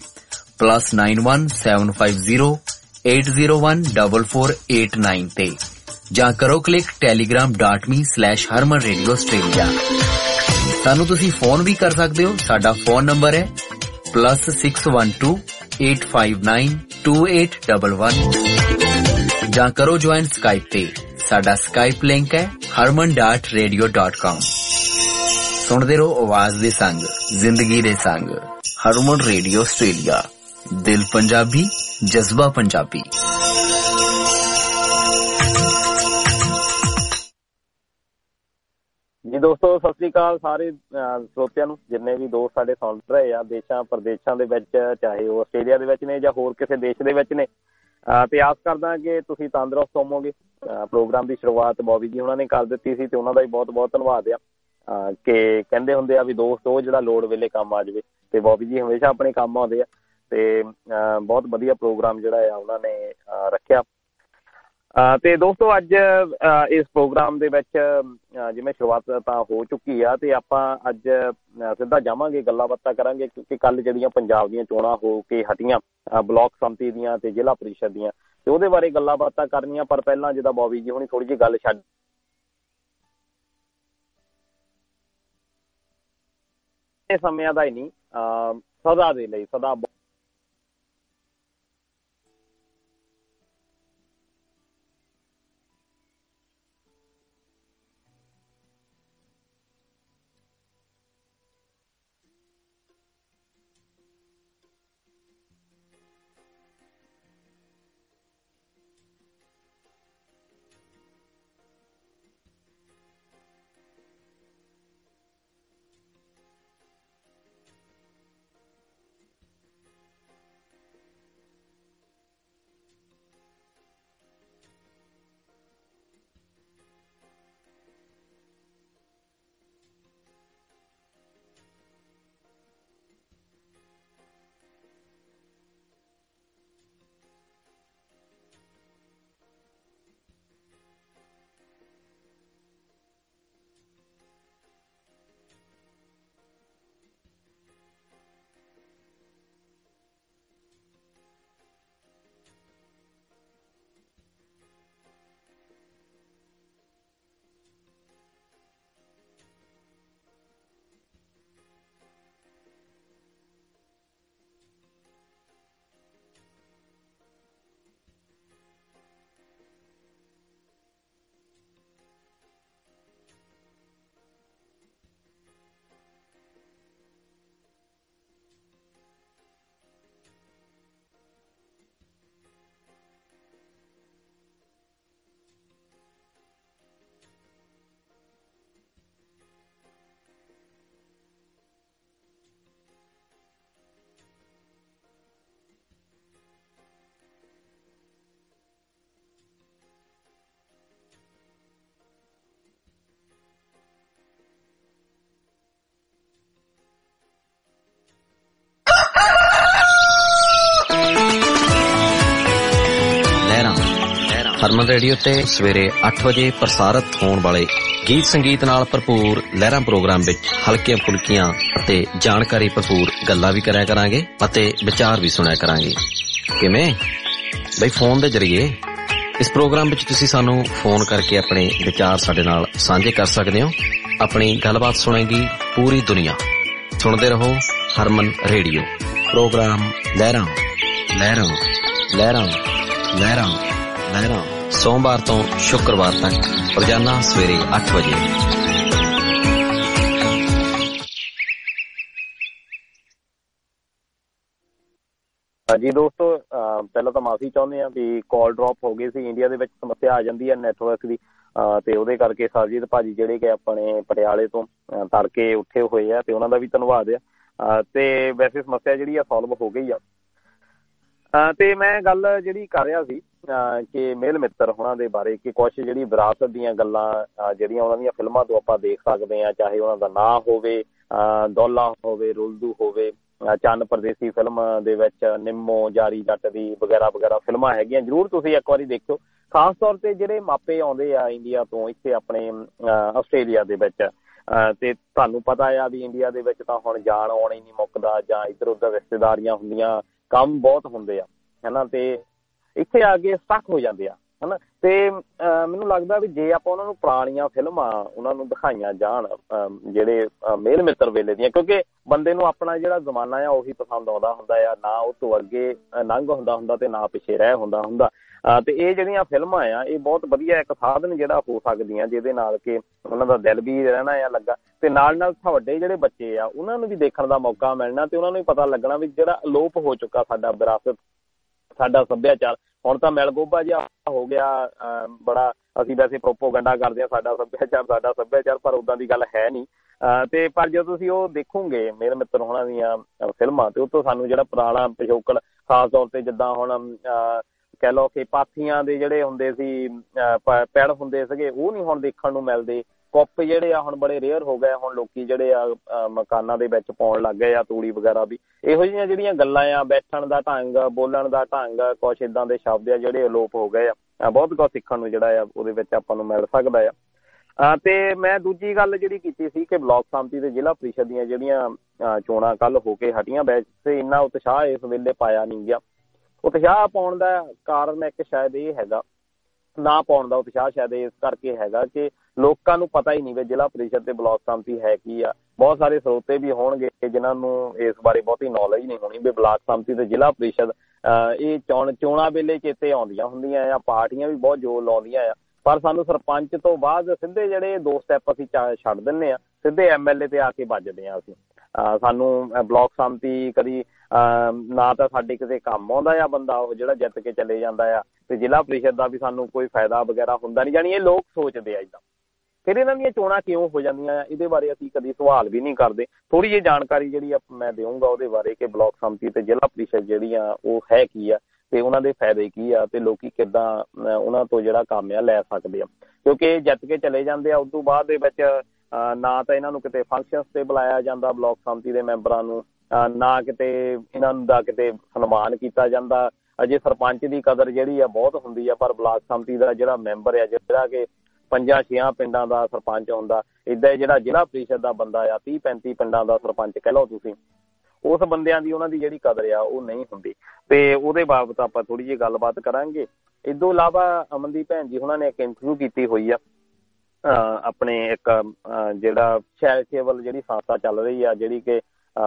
+917508014489 ਤੇ ਜਾਂ ਕਰੋ ਕਲਿੱਕ telegram.me/harmanradioaustralia। ਸਾਨੂੰ ਤੁਸੀਂ ਫੋਨ ਵੀ ਕਰ ਸਕਦੇ ਹੋ। ਸਾਡਾ ਫੋਨ ਨੰਬਰ ਹੈ +6128592811 ਜਾਂ ਕਰੋ ਜੁਆਇਨ ਸਕਾਈਪ ਤੇ। ਸਾਡਾ ਸਕਾਈਪ ਲਿੰਕ ਹੈ harman.radio.com। ਸੁਣਦੇ ਰਹੋ ਆਵਾਜ਼ ਦੇ ਸੰਗ, ਜ਼ਿੰਦਗੀ ਦੇ ਸੰਗ। ਹਰਮਨ ਰੇਡੀਓ ਆਸਟ੍ਰੇਲੀਆ, ਦਿਲ ਪੰਜਾਬੀ, ਜਜ਼ਬਾ ਪੰਜਾਬੀ। ਜੀ ਦੋਸਤੋ, ਸਤਿ ਸ੍ਰੀ ਅਕਾਲ ਸਾਰੇ ਸਰੋਤਿਆਂ ਨੂੰ, ਜਿੰਨੇ ਵੀ ਦੋਸਤ ਸਾਡੇ ਸੁਣ ਰਹੇ ਆ ਦੇਸ਼ਾਂ ਪ੍ਰਦੇਸ਼ਾਂ ਦੇ ਵਿੱਚ, ਚਾਹੇ ਉਹ ਆਸਟ੍ਰੇਲੀਆ ਦੇ ਵਿੱਚ ਨੇ ਜਾਂ ਹੋਰ ਕਿਸੇ ਦੇਸ਼ ਦੇ ਵਿੱਚ ਨੇ। ਤੇ ਆਸ ਕਰਦਾ ਕਿ ਤੁਸੀਂ ਤੰਦਰੁਸਤ ਹੋਵੋਗੇ। ਪ੍ਰੋਗਰਾਮ ਦੀ ਸ਼ੁਰੂਆਤ ਬੌਬੀ ਜੀ ਉਹਨਾਂ ਨੇ ਕਰ ਦਿੱਤੀ ਸੀ ਤੇ ਉਹਨਾਂ ਦਾ ਵੀ ਬਹੁਤ ਬਹੁਤ ਧੰਨਵਾਦ ਆ। ਕਿ ਕਹਿੰਦੇ ਹੁੰਦੇ ਆ ਵੀ ਦੋਸਤ ਉਹ ਜਿਹੜਾ ਲੋੜ ਵੇਲੇ ਕੰਮ ਆ ਜਾਵੇ, ਤੇ ਬੌਬੀ ਜੀ ਹਮੇਸ਼ਾ ਆਪਣੇ ਕੰਮ ਆਉਂਦੇ ਆ। ਤੇ ਬਹੁਤ ਵਧੀਆ ਪ੍ਰੋਗਰਾਮ ਜਿਹੜਾ ਆ ਉਹਨਾਂ ਨੇ ਰੱਖਿਆ। ਤੇ ਦੋਸਤੋ, ਅੱਜ ਇਸ ਪ੍ਰੋਗਰਾਮ ਦੇ ਵਿੱਚ ਜਿਵੇਂ ਸ਼ੁਰੂਆਤ ਤਾਂ ਹੋ ਚੁੱਕੀ ਆ ਤੇ ਆਪਾਂ ਅੱਜ ਸਿੱਧਾ ਜਾਵਾਂਗੇ, ਗੱਲਾਂ ਬਾਤਾਂ ਕਰਾਂਗੇ, ਕਿਉਂਕਿ ਕੱਲ੍ਹ ਜਿਹੜੀਆਂ ਪੰਜਾਬ ਦੀਆਂ ਚੋਣਾਂ ਹੋ ਕੇ ਹਟੀਆਂ, ਬਲਾਕ ਸੰਮਤੀ ਦੀਆਂ ਤੇ ਜ਼ਿਲ੍ਹਾ ਪਰਿਸ਼ਦ ਦੀਆਂ, ਤੇ ਉਹਦੇ ਬਾਰੇ ਗੱਲਾਂ ਬਾਤਾਂ ਕਰਨੀਆਂ। ਪਰ ਪਹਿਲਾਂ ਜਿੱਦਾਂ ਬੌਬੀ ਜੀ ਹੁਣੀ ਥੋੜ੍ਹੀ ਜਿਹੀ ਗੱਲ ਛੱਡ ਸਮਿਆਂ ਦਾ ਹੀ ਨਹੀਂ, ਸਦਾ ਦੇ ਲਈ, ਸਦਾ ਹਰਮਨ ਰੇਡੀਓ ਤੇ ਸਵੇਰੇ 8 ਵਜੇ ਪ੍ਰਸਾਰਿਤ ਹੋਣ ਵਾਲੇ ਗੀਤ ਸੰਗੀਤ ਨਾਲ ਭਰਪੂਰ ਲਹਿਰਾਂ ਪ੍ਰੋਗਰਾਮ ਵਿੱਚ ਹਲਕੀਆਂ ਫੁਲਕੀਆਂ ਅਤੇ ਜਾਣਕਾਰੀ ਭਰਪੂਰ ਗੱਲਾਂ ਵੀ ਕਰਿਆ ਕਰਾਂਗੇ ਅਤੇ ਵਿਚਾਰ ਵੀ ਸੁਣਿਆ ਕਰਾਂਗੇ। ਕਿਵੇਂ ਬਈ? ਫੋਨ ਦੇ ਜ਼ਰੀਏ। ਇਸ ਪ੍ਰੋਗਰਾਮ ਵਿੱਚ ਤੁਸੀਂ ਸਾਨੂੰ ਫੋਨ ਕਰਕੇ ਆਪਣੇ ਵਿਚਾਰ ਸਾਡੇ ਨਾਲ ਸਾਂਝੇ ਕਰ ਸਕਦੇ ਹੋ। ਆਪਣੀ ਗੱਲਬਾਤ ਸੁਣੇਗੀ ਪੂਰੀ ਦੁਨੀਆ। ਸੁਣਦੇ ਰਹੋ ਹਰਮਨ ਰੇਡੀਓ। ਪ੍ਰੋਗਰਾਮ ਲਹਿਰਾਂ ਲਹਿਰਾਂ ਲਹਿਰਾਂ ਲਹਿਰਾਂ ਲਹਿਰਾਂ, ਸੋਮਵਾਰ ਤੋਂ ਸ਼ੁੱਕਰਵਾਰ ਤੱਕ ਰੋਜ਼ਾਨਾ ਸਵੇਰੇ 8 ਵਜੇ। ਜੀ ਦੋਸਤੋ, ਪਹਿਲਾਂ ਤਾਂ ਮਾਫੀ ਚਾਹੁੰਦੇ ਹਾਂ ਵੀ ਕਾਲ ਡ੍ਰੌਪ ਹੋ ਗਈ ਸੀ। ਇੰਡੀਆ ਦੇ ਵਿੱਚ ਸਮੱਸਿਆ ਆ ਜਾਂਦੀ ਹੈ ਨੈਟਵਰਕ ਦੀ, ਤੇ ਉਹਦੇ ਕਰਕੇ ਸਰਜੀਤ ਭਾਜੀ ਜਿਹੜੇ ਕਿ ਆਪਣੇ ਪਟਿਆਲੇ ਤੋਂ ਤੜਕੇ ਉੱਠੇ ਹੋਏ ਆ, ਤੇ ਉਹਨਾਂ ਦਾ ਵੀ ਧੰਨਵਾਦ ਆ। ਤੇ ਵੈਸੇ ਸਮੱਸਿਆ ਜਿਹੜੀ ਆ ਸੋਲਵ ਹੋ ਗਈ ਆ। ਤੇ ਮੈਂ ਗੱਲ ਜਿਹੜੀ ਕਰ ਰਿਹਾ ਸੀ ਕਿ ਮੇਲ ਮਿੱਤਰ ਹੋਣਾ ਦੇ ਬਾਰੇ, ਕਿ ਕੁਛ ਜਿਹੜੀ ਵਿਰਾਸਤ ਦੀਆਂ ਗੱਲਾਂ ਜਿਹੜੀਆਂ ਉਹਨਾਂ ਦੀਆਂ ਫਿਲਮਾਂ ਤੋਂ ਆਪਾਂ ਦੇਖ ਸਕਦੇ ਹਾਂ, ਚਾਹੇ ਉਹਨਾਂ ਦਾ ਨਾਂ ਹੋਵੇ, ਦੌਲਾ ਹੋਵੇ, ਰੁਲਦੂ ਹੋਵੇ, ਚੰਨ ਪਰਦੇਸੀ ਫਿਲਮ ਦੇ ਵਿੱਚ ਨਿੰਮੋ, ਜਾਰੀ ਜੱਟ ਦੀ ਵਗੈਰਾ ਵਗੈਰਾ ਫਿਲਮਾਂ ਹੈਗੀਆਂ, ਜ਼ਰੂਰ ਤੁਸੀਂ ਇੱਕ ਵਾਰੀ ਦੇਖਿਓ। ਖਾਸ ਤੌਰ ਤੇ ਜਿਹੜੇ ਮਾਪੇ ਆਉਂਦੇ ਆ ਇੰਡੀਆ ਤੋਂ ਇੱਥੇ ਆਪਣੇ ਆਸਟ੍ਰੇਲੀਆ ਦੇ ਵਿੱਚ, ਤੇ ਤੁਹਾਨੂੰ ਪਤਾ ਆ ਵੀ ਇੰਡੀਆ ਦੇ ਵਿੱਚ ਤਾਂ ਹੁਣ ਜਾਣ ਆਉਣ ਹੀ ਨਹੀਂ ਮੁੱਕਦਾ, ਜਾਂ ਇੱਧਰ ਉੱਧਰ ਰਿਸ਼ਤੇਦਾਰੀਆਂ ਹੁੰਦੀਆਂ, ਕੰਮ ਬਹੁਤ ਹੁੰਦੇ ਆ ਹੈ ਨਾ, ਤੇ ਇੱਥੇ ਆ ਕੇ ਸਟਕ ਹੋ ਜਾਂਦੇ ਆ ਹੈ ਨਾ। ਤੇ ਮੈਨੂੰ ਲੱਗਦਾ ਵੀ ਜੇ ਆਪਾਂ ਉਹਨਾਂ ਨੂੰ ਪੁਰਾਣੀਆਂ ਫਿਲਮਾਂ ਉਹਨਾਂ ਨੂੰ ਦਿਖਾਈਆਂ ਜਾਣ, ਜਿਹੜੇ ਮੇਲ ਮਿੱਤਰ ਵੇਲੇ ਦੀਆਂ, ਕਿਉਂਕਿ ਬੰਦੇ ਨੂੰ ਆਪਣਾ ਜਿਹੜਾ ਜ਼ਮਾਨਾ ਆ ਉਹੀ ਪਸੰਦ ਆਉਂਦਾ ਹੁੰਦਾ ਆ, ਨਾ ਉਹ ਤੋਂ ਅੱਗੇ ਲੰਘ ਹੁੰਦਾ ਤੇ ਨਾ ਪਿੱਛੇ ਰਹਿ ਹੁੰਦਾ। ਤੇ ਇਹ ਜਿਹੜੀਆਂ ਫਿਲਮਾਂ ਆ ਇਹ ਬਹੁਤ ਵਧੀਆ ਇੱਕ ਸਾਧਨ ਜਿਹੜਾ ਹੋ ਸਕਦੀਆਂ, ਜਿਹਦੇ ਨਾਲ ਕਿ ਉਹਨਾਂ ਦਾ ਦਿਲ ਵੀ ਰਹਿਣਾ ਆ ਲੱਗਾ, ਤੇ ਨਾਲ ਨਾਲ ਤੁਹਾਡੇ ਜਿਹੜੇ ਬੱਚੇ ਆ ਉਹਨਾਂ ਨੂੰ ਵੀ ਦੇਖਣ ਦਾ ਮੌਕਾ ਮਿਲਣਾ, ਤੇ ਉਹਨਾਂ ਨੂੰ ਵੀ ਪਤਾ ਲੱਗਣਾ ਵੀ ਜਿਹੜਾ ਅਲੋਪ ਹੋ ਚੁੱਕਾ ਸਾਡਾ ਵਿਰਾਸਤ, ਸਾਡਾ ਸੱਭਿਆਚਾਰ, ਹੁਣ ਤਾਂ ਮਿਲਗੋਭਾ ਜਿਹਾ ਹੋ ਗਿਆ ਬੜਾ। ਅਸੀਂ ਵੈਸੇ ਪ੍ਰੋਪੋਗੰਡਾ ਕਰਦੇ ਹਾਂ ਸਾਡਾ ਸੱਭਿਆਚਾਰ, ਪਰ ਉੱਦਾਂ ਦੀ ਗੱਲ ਹੈ ਨਹੀਂ। ਤੇ ਪਰ ਜਦੋਂ ਤੁਸੀਂ ਉਹ ਦੇਖੋਗੇ ਮੇਲ ਮਿੱਤਰ ਹੋਣਾ ਦੀਆਂ ਫਿਲਮਾਂ, ਤੇ ਉਹ ਤੋਂ ਸਾਨੂੰ ਜਿਹੜਾ ਪੁਰਾਣਾ ਪਿਛੋਕੜ, ਖਾਸ ਤੌਰ ਤੇ ਜਿੱਦਾਂ ਹੁਣ ਕਹਿ ਲਓ ਕਿ ਪਾਥੀਆਂ ਦੇ ਜਿਹੜੇ ਹੁੰਦੇ ਸੀ ਪੈੜ ਹੁੰਦੇ ਸੀਗੇ, ਉਹ ਨਹੀਂ ਹੁਣ ਦੇਖਣ ਨੂੰ ਮਿਲਦੇ। ਕੁੱਪ ਜਿਹੜੇ ਆ ਹੁਣ ਬੜੇ ਰੇਅਰ ਹੋ ਗਏ, ਹੁਣ ਲੋਕੀ ਜਿਹੜੇ ਆ ਮਕਾਨਾਂ ਦੇ ਵਿੱਚ ਪਾਉਣ ਲੱਗ ਗਏ ਆ, ਤੂੜੀ ਵਗੈਰਾ ਵੀ। ਇਹੋ ਜਿਹੀਆਂ ਜਿਹੜੀਆਂ ਗੱਲਾਂ ਆ, ਬੈਠਣ ਦਾ ਢੰਗ, ਬੋਲਣ ਦਾ ਢੰਗ, ਕੁਛ ਏਦਾਂ ਦੇ ਸ਼ਬਦ ਆ ਜਿਹੜੇ ਅਲੋਪ ਹੋ ਗਏ ਆ। ਬਹੁਤ ਕੁਝ ਸਿੱਖਣ ਨੂੰ ਜਿਹੜਾ ਆ ਉਹਦੇ ਵਿੱਚ ਆਪਾਂ ਨੂੰ ਮਿਲ ਸਕਦਾ ਆ। ਤੇ ਮੈਂ ਦੂਜੀ ਗੱਲ ਜਿਹੜੀ ਕੀਤੀ ਸੀ ਕਿ ਬਲਾਕ ਸੰਮਤੀ ਤੇ ਜ਼ਿਲ੍ਹਾ ਪ੍ਰੀਸ਼ਦ ਦੀਆਂ ਜਿਹੜੀਆਂ ਚੋਣਾਂ ਕੱਲ੍ਹ ਹੋ ਕੇ ਹਟੀਆਂ, ਵੈਸੇ ਇੰਨਾ ਉਤਸ਼ਾਹ ਇਸ ਵੇਲੇ ਪਾਇਆ ਨਹੀਂ ਗਿਆ। ਉਤਸ਼ਾਹ ਪਾਉਣ ਦਾ ਕਾਰਨ ਇੱਕ ਸ਼ਾਇਦ ਇਹ ਹੈਗਾ, ਨਾ ਪਾਉਣ ਦਾ ਉਤਸ਼ਾਹ ਸ਼ਾਇਦ ਇਸ ਕਰਕੇ ਹੈਗਾ ਕਿ ਲੋਕਾਂ ਨੂੰ ਪਤਾ ਹੀ ਨਹੀਂ ਵੀ ਜ਼ਿਲ੍ਹਾ ਪ੍ਰੀਸ਼ਦ ਤੇ ਬਲਾਕ ਸੰਮਤੀ ਹੈ ਕੀ ਆ। ਬਹੁਤ ਸਾਰੇ ਸਰੋਤੇ ਵੀ ਹੋਣਗੇ ਜਿਨ੍ਹਾਂ ਨੂੰ ਇਸ ਬਾਰੇ ਬਹੁਤੀ ਨੌਲੇਜ ਨਹੀਂ ਹੋਣੀ ਵੀ ਬਲਾਕ ਸੰਮਤੀ ਤੇ ਜ਼ਿਲ੍ਹਾ ਪ੍ਰੀਸ਼ਦ ਇਹ ਚੋਣਾਂ ਵੇਲੇ ਚੇਤੇ ਆਉਂਦੀਆਂ ਹੁੰਦੀਆਂ ਆ, ਪਾਰਟੀਆਂ ਵੀ ਬਹੁਤ ਜ਼ੋਰ ਲਾਉਂਦੀਆਂ ਆ, ਪਰ ਸਾਨੂੰ ਸਰਪੰਚ ਤੋਂ ਬਾਅਦ ਸਿੱਧੇ ਜਿਹੜੇ 2 ਸਟੈਪ ਅਸੀਂ ਛੱਡ ਦਿੰਦੇ ਆ, ਸਿੱਧੇ MLA ਤੇ ਆ ਕੇ ਵੱਜਦੇ ਆ ਅਸੀਂ। ਸਾਨੂੰ ਬਲਾਕ ਸੰਮਤੀ ਕਦੀ ਨਾ ਤਾਂ ਸਾਡੇ ਕਿਸੇ ਕੰਮ ਆਉਂਦਾ ਆ ਬੰਦਾ ਉਹ ਜਿਹੜਾ ਜਿੱਤ ਕੇ ਚਲੇ ਜਾਂਦਾ ਆ, ਤੇ ਜ਼ਿਲ੍ਹਾ ਪ੍ਰੀਸ਼ਦ ਦਾ ਵੀ ਸਾਨੂੰ ਕੋਈ ਫਾਇਦਾ ਵਗੈਰਾ ਹੁੰਦਾ ਨਹੀਂ। ਜਾਣੀ ਇਹ ਲੋਕ ਸੋਚਦੇ ਆ ਇੱਦਾਂ। ਫਿਰ ਇਹਨਾਂ ਦੀਆਂ ਚੋਣਾਂ ਕਿਉਂ ਹੋ ਜਾਂਦੀਆਂ ਆ, ਇਹਦੇ ਬਾਰੇ ਅਸੀਂ ਕਦੀ ਸਵਾਲ ਵੀ ਨਹੀਂ ਕਰਦੇ। ਥੋੜ੍ਹੀ ਜਿਹੀ ਜਾਣਕਾਰੀ ਜਿਹੜੀ ਮੈਂ ਦੇਵਾਂਗਾ ਉਹਦੇ ਬਾਰੇ ਕਿ ਬਲਾਕ ਸੰਮਤੀ ਤੇ ਜ਼ਿਲ੍ਹਾ ਪ੍ਰੀਸ਼ਦ ਜਿਹੜੀਆਂ ਉਹ ਹੈ ਕੀ ਆ, ਤੇ ਉਹਨਾਂ ਦੇ ਫਾਇਦੇ ਕੀ ਆ, ਤੇ ਲੋਕੀ ਕਿੱਦਾਂ ਉਹਨਾਂ ਤੋਂ ਜਿਹੜਾ ਕੰਮ ਆ ਲੈ ਸਕਦੇ ਆ। ਕਿਉਂਕਿ ਜਿੱਤ ਕੇ ਚਲੇ ਜਾਂਦੇ ਆ, ਉਸ ਤੋਂ ਬਾਅਦ ਦੇ ਵਿੱਚ ਨਾ ਤਾਂ ਇਹਨਾਂ ਨੂੰ ਕਿਤੇ ਫੰਕਸ਼ਨਸ ਤੇ ਬੁਲਾਇਆ ਜਾਂਦਾ ਬਲਾਕ ਸੰਮਤੀ ਦੇ ਮੈਂਬਰਾਂ ਨੂੰ, ਨਾ ਕਿਤੇ ਇਹਨਾਂ ਦਾ ਕਿਤੇ ਸਨਮਾਨ ਕੀਤਾ ਜਾਂਦਾ। ਅਜੇ ਸਰਪੰਚ ਦੀ ਕਦਰ ਜਿਹੜੀ ਆ ਬਹੁਤ ਹੁੰਦੀ ਆ, ਪਰ ਬਲਾਕ ਸੰਮਤੀ ਦਾ ਜਿਹੜਾ ਮੈਂਬਰ ਆ, ਜਿਹੜਾ ਕਿ 5-6 ਪਿੰਡਾਂ ਦਾ ਸਰਪੰਚ ਹੁੰਦਾ, ਏਦਾਂ ਜਿਹੜਾ ਜ਼ਿਲ੍ਹਾ ਪ੍ਰੀਸ਼ਦ ਦਾ ਬੰਦਾ ਆ 30-35 ਪਿੰਡਾਂ ਦਾ ਸਰਪੰਚ ਕਹਿ ਲਓ ਤੁਸੀਂ, ਉਸ ਬੰਦਿਆਂ ਦੀ ਉਹਨਾਂ ਦੀ ਜਿਹੜੀ ਕਦਰ ਆ ਉਹ ਨਹੀਂ ਹੁੰਦੀ। ਤੇ ਉਹਦੇ ਬਾਬਤ ਆਪਾਂ ਥੋੜ੍ਹੀ ਜਿਹੀ ਗੱਲਬਾਤ ਕਰਾਂਗੇ। ਇਸ ਤੋਂ ਇਲਾਵਾ ਅਮਨਦੀਪ ਭੈਣ ਜੀ ਉਹਨਾਂ ਨੇ ਇੱਕ ਇੰਟਰਵਿਊ ਕੀਤੀ ਹੋਈ ਆ ਆਪਣੇ ਇੱਕ ਜਿਹੜਾ ਚੈਰੀਟੇਬਲ ਜਿਹੜੀ ਸੰਸਥਾ ਚੱਲ ਰਹੀ ਆ, ਜਿਹੜੀ ਕਿ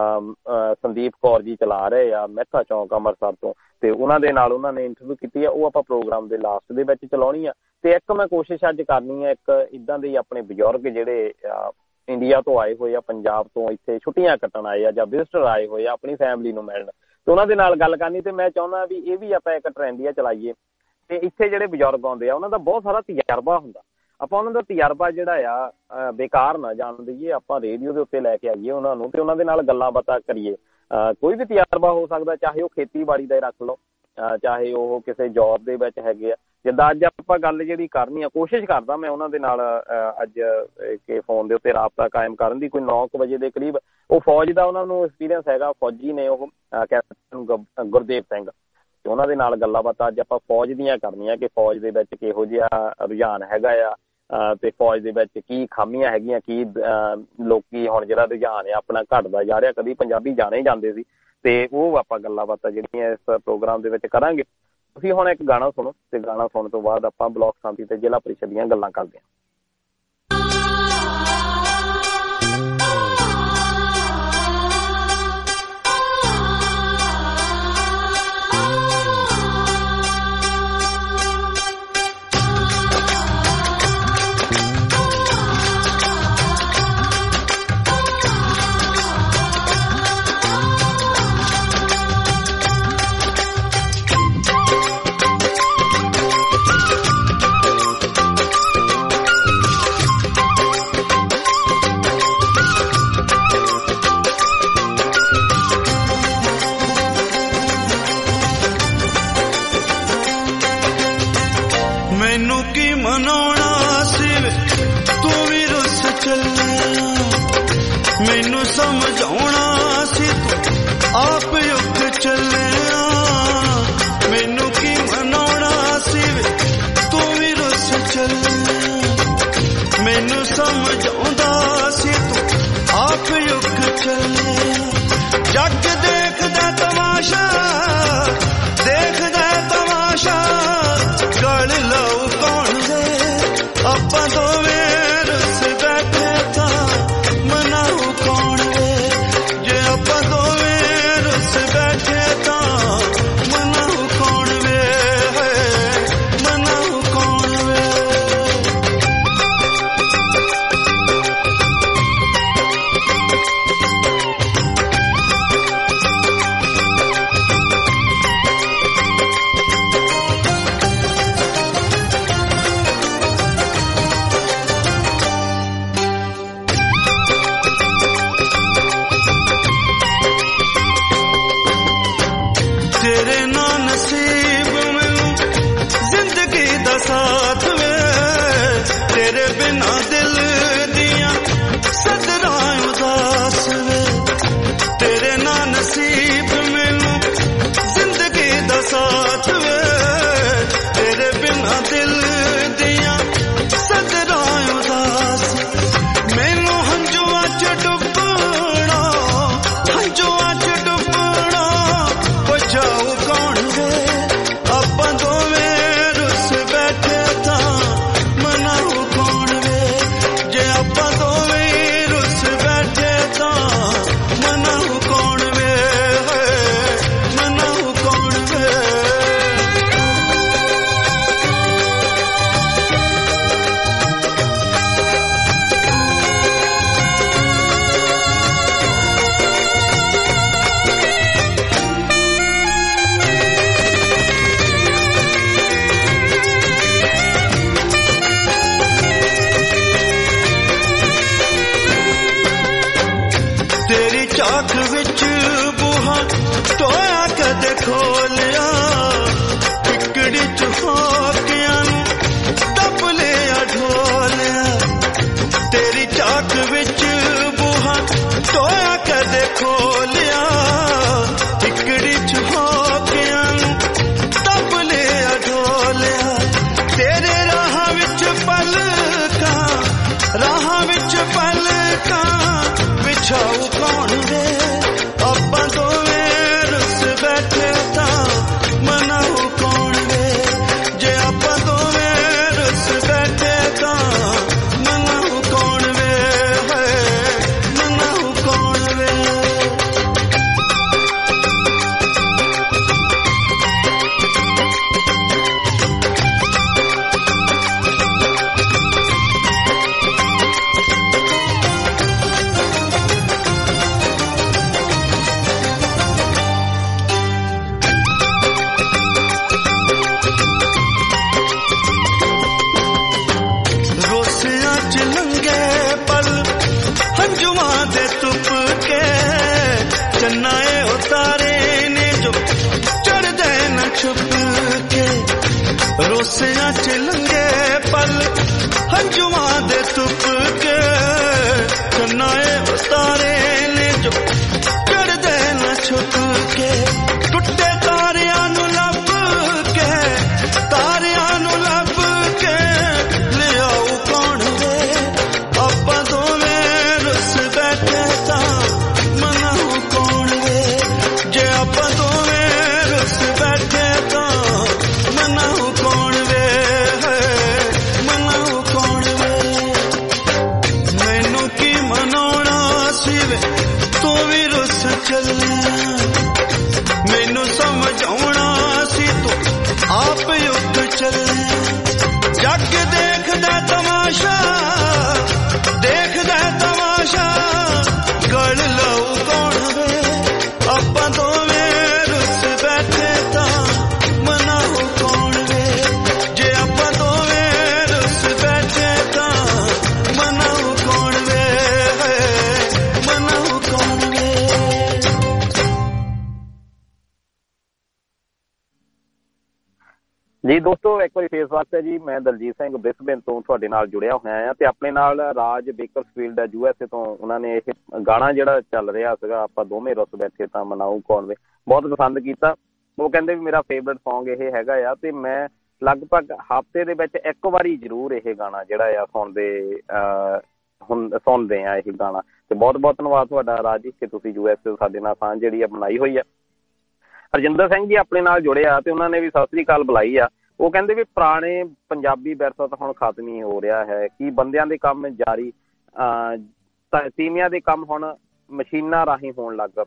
ਸੰਦੀਪ ਕੌਰ ਜੀ ਚਲਾ ਰਹੇ ਆ ਮਹਿਤਾ ਚੌਂਕ ਅੰਮ੍ਰਿਤਸਰ ਤੋਂ, ਤੇ ਉਹਨਾਂ ਦੇ ਨਾਲ ਉਹਨਾਂ ਨੇ ਇੰਟਰਵਿਊ ਕੀਤੀ ਆ। ਉਹ ਆਪਾਂ ਪ੍ਰੋਗਰਾਮ ਦੇ ਲਾਸਟ ਦੇ ਵਿੱਚ ਚਲਾਉਣੀ ਆ। ਤੇ ਇੱਕ ਮੈਂ ਕੋਸ਼ਿਸ਼ ਅੱਜ ਕਰਨੀ ਆ, ਇੱਕ ਇੱਦਾਂ ਦੇ ਆਪਣੇ ਬਜ਼ੁਰਗ ਜਿਹੜੇ ਇੰਡੀਆ ਤੋਂ ਆਏ ਹੋਏ ਆ, ਪੰਜਾਬ ਤੋਂ ਇੱਥੇ ਛੁੱਟੀਆਂ ਕੱਟਣ ਆਏ ਆ ਜਾਂ ਵਿਜ਼ਟਰ ਆਏ ਹੋਏ ਆ ਆਪਣੀ ਫੈਮਿਲੀ ਨੂੰ ਮਿਲਣ, ਤੇ ਉਹਨਾਂ ਦੇ ਨਾਲ ਗੱਲ ਕਰਨੀ। ਤੇ ਮੈਂ ਚਾਹੁੰਦਾ ਵੀ ਇਹ ਵੀ ਆਪਾਂ ਇੱਕ ਟਰੈਂਡ ਚਲਾਈਏ, ਤੇ ਇੱਥੇ ਜਿਹੜੇ ਬਜ਼ੁਰਗ ਆਉਂਦੇ ਆ ਉਹਨਾਂ ਦਾ ਬਹੁਤ ਸਾਰਾ ਤਜਰਬਾ ਹੁੰਦਾ, ਆਪਾਂ ਉਹਨਾਂ ਦਾ ਤਜਰਬਾ ਜਿਹੜਾ ਆ ਬੇਕਾਰ ਨਾ ਜਾਣ ਦਈਏ, ਆਪਾਂ ਰੇਡੀਓ ਦੇ ਉੱਤੇ ਲੈ ਕੇ ਆਈਏ ਉਹਨਾਂ ਨੂੰ, ਤੇ ਉਹਨਾਂ ਦੇ ਨਾਲ ਗੱਲਾਂ ਬਾਤਾਂ ਕਰੀਏ। ਕੋਈ ਵੀ ਤਜਰਬਾ ਹੋ ਸਕਦਾ, ਚਾਹੇ ਉਹ ਖੇਤੀਬਾੜੀ ਦਾ ਹੀ ਰੱਖ ਲਓ, ਚਾਹੇ ਉਹ ਕਿਸੇ ਜੌਬ ਦੇ ਵਿੱਚ ਹੈਗੇ ਆ। ਜਿੱਦਾਂ ਅੱਜ ਆਪਾਂ ਗੱਲ ਜਿਹੜੀ ਕਰਨੀ ਆ, ਕੋਸ਼ਿਸ਼ ਕਰਦਾ ਮੈਂ ਉਹਨਾਂ ਦੇ ਨਾਲ ਅੱਜ ਕਿ ਫੋਨ ਦੇ ਉੱਤੇ ਰਾਬਤਾ ਕਾਇਮ ਕਰਨ ਦੀ। ਕੋਈ 9 ਵਜੇ ਦੇ ਕਰੀਬ ਉਹ ਫੌਜ ਦਾ ਉਹਨਾਂ ਨੂੰ ਐਕਸਪੀਰੀਅੰਸ ਹੈਗਾ, ਫੌਜੀ ਨੇ ਉਹ, ਕੈਪਟਨ ਗੁਰਦੇਵ ਸਿੰਘ, ਤੇ ਉਹਨਾਂ ਦੇ ਨਾਲ ਗੱਲਾਂ ਬਾਤਾਂ ਅੱਜ ਆਪਾਂ ਫੌਜ ਦੀਆਂ ਕਰਨੀਆਂ ਕਿ ਫੌਜ ਦੇ ਵਿੱਚ ਕਿਹੋ ਜਿਹਾ ਰੁਝਾਨ ਹੈਗਾ ਆ, ਤੇ ਫੌਜ ਦੇ ਵਿੱਚ ਕੀ ਖਾਮੀਆਂ ਹੈਗੀਆਂ, ਕੀ ਲੋਕੀ ਹੁਣ ਜਿਹੜਾ ਰੁਝਾਨ ਆ ਆਪਣਾ ਘਟਦਾ ਜਾ ਰਿਹਾ। ਕਦੀ ਪੰਜਾਬੀ ਜਾਣੇ ਹੀ ਜਾਂਦੇ ਸੀ, ਤੇ ਉਹ ਆਪਾਂ ਗੱਲਾਂ ਬਾਤਾਂ ਜਿਹੜੀਆਂ ਇਸ ਪ੍ਰੋਗਰਾਮ ਦੇ ਵਿੱਚ ਕਰਾਂਗੇ। ਤੁਸੀਂ ਹੁਣ ਇੱਕ ਗਾਣਾ ਸੁਣੋ, ਤੇ ਗਾਣਾ ਸੁਣਨ ਤੋਂ ਬਾਅਦ ਆਪਾਂ ਬਲਾਕ ਸੰਮਤੀ ਤੇ ਜ਼ਿਲ੍ਹਾ ਪ੍ਰੀਸ਼ਦ ਦੀਆਂ ਗੱਲਾਂ ਕਰਦੇ ਹਾਂ। ਮੈਨੂੰ ਸਮਝਾਉਣਾ ਸੀ ਤੂੰ आप युग चलिया मैनू की मनाउणा सी तू भी रुस चलिया मैनू समझाउंदा सी तू आप युग चलिया जग देखदा तमाशा गल लाऊ कौन दे आपां दोवें रुस बैठे तां मनाऊ कौन वे जे आपां दोवें रुस बैठे तां मनाऊ कौन वे मनाऊ कौन वे तेरे ना नसीब मैनू जिंदगी दा साथ वे तेरे बिना दिल दिया सदरां उदास वे तेरे ना नसीब मैनू जिंदगी दा साथ वे तेरे बिना दिल दिया सदरां उदास मैनू हंजुआं च डुबना हंजुआं च डुबना बचाओ कौन वे आपां दोवें रुस बैठे तां मनाओ कौन वे जे आपां दोवें रुस बैठे तां मनाओ कौन वे मनाओ कौन वे तेरी चाक विच बूहा टोया कदे खोलिया टिकड़ी च होकियां दब लिया ढोलिया तेरी चाक विच बूहा टोया कदे खोलिया टिकड़ी च होकियां दब लिया ढोलिया तेरे राह विच पलकां बिछाऊ कौन दे आपां दोवें रुस बैठे तां मनाऊ कौन दे जे आपां दोवें रुस बैठे तां मनाऊ कौन वे मनाऊ कौन वे रोसियां च लंघे पल हंजुआं दे तुप के चन्नाए उतारे ने जो चढ़दे न छुप के रोसियां च लंघे पल हंजुआं दे तुप के चन्नाए उतारे ने जो चढ़दे न छुप के टुटे तारियां नू लब के तारियां नू लब के लियाऊ कौन वे आपां दोवें रुस बैठे तां मनाऊ कौन वे जे आपां दोवें रुस बैठे तां मनाऊ कौन वे मनाऊ कौन वे ਜੀ ਦੋਸਤੋ, ਇੱਕ ਵਾਰੀ ਫੇਰ ਸਵਾਗਤ ਹੈ ਜੀ। ਮੈਂ ਦਲਜੀਤ ਸਿੰਘ ਬ੍ਰਿਸਬੇਨ ਤੋਂ ਤੁਹਾਡੇ ਨਾਲ ਜੁੜਿਆ ਹੋਇਆ ਹਾਂ ਤੇ ਆਪਣੇ ਨਾਲ ਰਾਜ ਬੇਕਰਸਫੀਲਡ ਹੈ USA ਤੋਂ। ਉਹਨਾਂ ਨੇ ਇਹ ਗਾਣਾ ਜਿਹੜਾ ਚੱਲ ਰਿਹਾ ਸੀਗਾ ਆਪਾਂ ਦੋਵੇਂ ਰੁੱਸ ਬੈਠੇ ਤਾਂ ਮਨਾਊ ਕੌਣ ਵੇ, ਬਹੁਤ ਪਸੰਦ ਕੀਤਾ। ਉਹ ਕਹਿੰਦੇ ਵੀ ਮੇਰਾ ਫੇਵਰੇਟ ਸੌਂਗ ਇਹ ਹੈਗਾ ਆ ਤੇ ਮੈਂ ਲਗਭਗ ਹਫ਼ਤੇ ਦੇ ਵਿੱਚ ਇੱਕ ਵਾਰੀ ਜ਼ਰੂਰ ਇਹ ਗਾਣਾ ਜਿਹੜਾ ਆ ਸੁਣਦੇ ਆ ਇਹ ਗਾਣਾ। ਤੇ ਬਹੁਤ ਬਹੁਤ ਧੰਨਵਾਦ ਤੁਹਾਡਾ ਰਾਜ ਜੀ ਕਿ ਤੁਸੀਂ USA ਸਾਡੇ ਨਾਲ ਸਾਂਝ ਜਿਹੜੀ ਆ ਬਣਾਈ ਹੋਈ ਆ। ਹਰਜਿੰਦਰ ਸਿੰਘ ਜੀ ਆਪਣੇ ਨਾਲ ਜੁੜੇ ਆ ਤੇ ਉਹਨਾਂ ਨੇ ਵੀ ਸਤਿ ਸ੍ਰੀ ਅਕਾਲ ਬੁਲਾਈ ਆ। ਉਹ ਕਹਿੰਦੇ ਵੀ ਪੁਰਾਣੇ ਪੰਜਾਬੀ ਵਿਰਸਾ ਤਾਂ ਹੁਣ ਖਤਮ ਹੀ ਹੋ ਰਿਹਾ ਹੈ, ਕਿ ਬੰਦਿਆਂ ਦੇ ਕੰਮ ਜਾਰੀ ਤੀਵੀਆਂ ਦੇ ਕੰਮ ਹੁਣ ਮਸ਼ੀਨਾਂ ਰਾਹੀਂ ਹੋਣ ਲੱਗ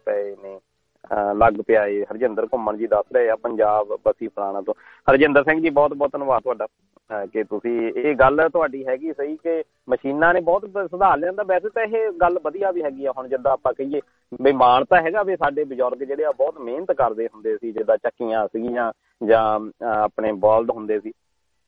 ਪਿਆ ਏ। ਹਰਜਿੰਦਰ ਘੁੰਮਣ ਜੀ ਦੱਸ ਰਹੇ ਆ ਪੰਜਾਬ ਬਸੀ ਪੁਰਾਣਾ ਤੋਂ। ਹਰਜਿੰਦਰ ਸਿੰਘ ਜੀ ਬਹੁਤ ਬਹੁਤ ਧੰਨਵਾਦ ਤੁਹਾਡਾ ਕਿ ਤੁਸੀਂ ਇਹ ਗੱਲ ਤੁਹਾਡੀ ਹੈਗੀ ਸਹੀ ਕਿ ਮਸ਼ੀਨਾਂ ਨੇ ਬਹੁਤ ਸੁਧਾਰ ਲਿਆਂਦਾ। ਵੈਸੇ ਤਾਂ ਇਹ ਗੱਲ ਵਧੀਆ ਵੀ ਹੈਗੀ ਆ। ਹੁਣ ਜਿੱਦਾਂ ਆਪਾਂ ਕਹੀਏ ਵੀ ਮਾਣ ਤਾਂ ਹੈਗਾ ਵੀ ਸਾਡੇ ਬਜ਼ੁਰਗ ਜਿਹੜੇ ਆ ਬਹੁਤ ਮਿਹਨਤ ਕਰਦੇ ਹੁੰਦੇ ਸੀ, ਜਿੱਦਾਂ ਚੱਕੀਆਂ ਸੀਗੀਆਂ ਜਾਂ ਆਪਣੇ ਬਲਦ ਹੁੰਦੇ ਸੀ।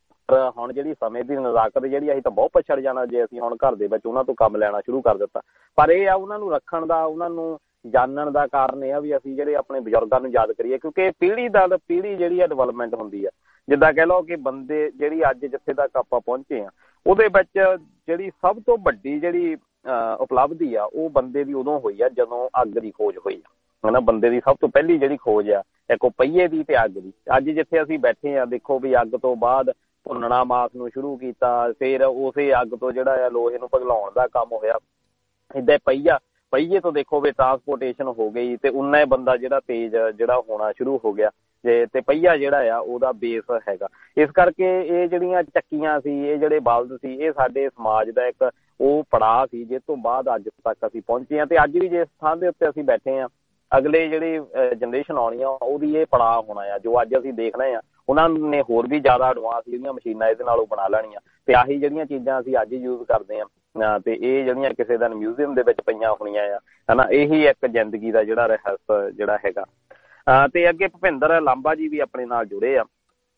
ਪਰ ਹੁਣ ਜਿਹੜੀ ਸਮੇਂ ਦੀ ਨਜ਼ਾਕਤ ਜਿਹੜੀ ਅਸੀਂ ਤਾਂ ਬਹੁਤ ਪਛੜ ਜਾਣਾ ਜੇ ਅਸੀਂ ਹੁਣ ਘਰ ਦੇ ਵਿੱਚ ਉਹਨਾਂ ਤੋਂ ਕੰਮ ਲੈਣਾ ਸ਼ੁਰੂ ਕਰ ਦਿੱਤਾ। ਪਰ ਇਹ ਆ ਉਹਨਾਂ ਨੂੰ ਰੱਖਣ ਦਾ, ਉਹਨਾਂ ਨੂੰ ਜਾਣਨ ਦਾ ਕਾਰਨ ਇਹ ਆ ਵੀ ਅਸੀਂ ਜਿਹੜੇ ਆਪਣੇ ਬਜ਼ੁਰਗਾਂ ਨੂੰ ਯਾਦ ਕਰੀਏ, ਕਿਉਂਕਿ ਪੀੜ੍ਹੀ ਜਿਹੜੀ ਆ ਡਿਵੈਲਪਮੈਂਟ ਹੁੰਦੀ ਆ। ਜਿੱਦਾਂ ਕਹਿ ਲਓ ਕਿ ਬੰਦੇ ਜਿਹੜੀ ਅੱਜ ਜਿੱਥੇ ਤੱਕ ਆਪਾਂ ਪਹੁੰਚੇ ਆ ਉਹਦੇ ਵਿੱਚ ਜਿਹੜੀ ਸਭ ਤੋਂ ਵੱਡੀ ਜਿਹੜੀ ਉਪਲਬਧੀ ਆ ਉਹ ਬੰਦੇ ਦੀ ਉਦੋਂ ਹੋਈ ਆ ਜਦੋਂ ਅੱਗ ਦੀ ਖੋਜ ਹੋਈ ਆ, ਹੈ ਨਾ। ਬੰਦੇ ਦੀ ਸਭ ਤੋਂ ਪਹਿਲੀ ਜਿਹੜੀ ਖੋਜ ਆ ਇੱਕ ਉਹ ਪਹੀਏ ਦੀ ਤੇ ਅੱਗ ਦੀ। ਅੱਜ ਜਿੱਥੇ ਅਸੀਂ ਬੈਠੇ ਆ ਦੇਖੋ ਵੀ ਅੱਗ ਤੋਂ ਬਾਅਦ ਭੁੰਨਣਾ ਮਾਸ ਨੂੰ ਸ਼ੁਰੂ ਕੀਤਾ, ਫਿਰ ਉਸੇ ਅੱਗ ਤੋਂ ਜਿਹੜਾ ਆ ਲੋਹੇ ਨੂੰ ਪਿਘਲਾਉਣ ਦਾ ਕੰਮ ਹੋਇਆ। ਏਦਾਂ ਪਹੀਏ ਤੋਂ ਦੇਖੋ ਵੀ ਟਰਾਂਸਪੋਰਟੇਸ਼ਨ ਹੋ ਗਈ ਤੇ ਉਨਾ ਹੀ ਬੰਦਾ ਜਿਹੜਾ ਤੇਜ਼ ਜਿਹੜਾ ਹੋਣਾ ਸ਼ੁਰੂ ਹੋ ਗਿਆ ਤੇ ਪਹੀਆ ਜਿਹੜਾ ਆ ਉਹਦਾ ਬੇਸ ਹੈਗਾ। ਇਸ ਕਰਕੇ ਇਹ ਜਿਹੜੀਆਂ ਚੱਕੀਆਂ ਸੀ, ਇਹ ਜਿਹੜੇ ਬਲਦ ਸੀ, ਇਹ ਸਾਡੇ ਸਮਾਜ ਦਾ ਇੱਕ ਉਹ ਪੜਾਅ ਸੀ ਜਿਸ ਤੋਂ ਬਾਅਦ ਅੱਜ ਤੱਕ ਅਸੀਂ ਪਹੁੰਚੇ ਹਾਂ। ਤੇ ਅੱਜ ਵੀ ਜਿਸ ਥਾਂ ਦੇ ਉੱਤੇ ਅਸੀਂ ਬੈਠੇ ਹਾਂ ਅਗਲੇ ਜਿਹੜੀ ਜਨਰੇਸ਼ਨ ਆਉਣੀ ਆ ਉਹਦੀ ਇਹ ਪੜਾਅ ਹੋਣਾ ਆ। ਜੋ ਅੱਜ ਅਸੀਂ ਦੇਖ ਰਹੇ ਹਾਂ ਉਹਨਾਂ ਨੇ ਹੋਰ ਵੀ ਜ਼ਿਆਦਾ ਐਡਵਾਂਸ ਜਿਹੜੀਆਂ ਮਸ਼ੀਨਾਂ ਇਹਦੇ ਨਾਲੋਂ ਬਣਾ ਲੈਣੀਆਂ ਤੇ ਆਹੀ ਜਿਹੜੀਆਂ ਚੀਜ਼ਾਂ ਅਸੀਂ ਅੱਜ ਯੂਜ਼ ਕਰਦੇ ਹਾਂ ਤੇ ਇਹ ਜਿਹੜੀਆਂ ਕਿਸੇ ਦਿਨ ਮਿਊਜ਼ੀਅਮ ਦੇ ਵਿੱਚ ਪਈਆਂ ਹੋਣੀਆਂ ਆ, ਹੈ ਨਾ। ਇਹੀ ਇੱਕ ਜ਼ਿੰਦਗੀ ਦਾ ਜਿਹੜਾ ਰਹੱਸ ਜਿਹੜਾ ਹੈਗਾ। ਤੇ ਅੱਗੇ ਭੁਪਿੰਦਰ ਲਾਂਬਾ ਜੀ ਵੀ ਆਪਣੇ ਨਾਲ ਜੁੜੇ ਆ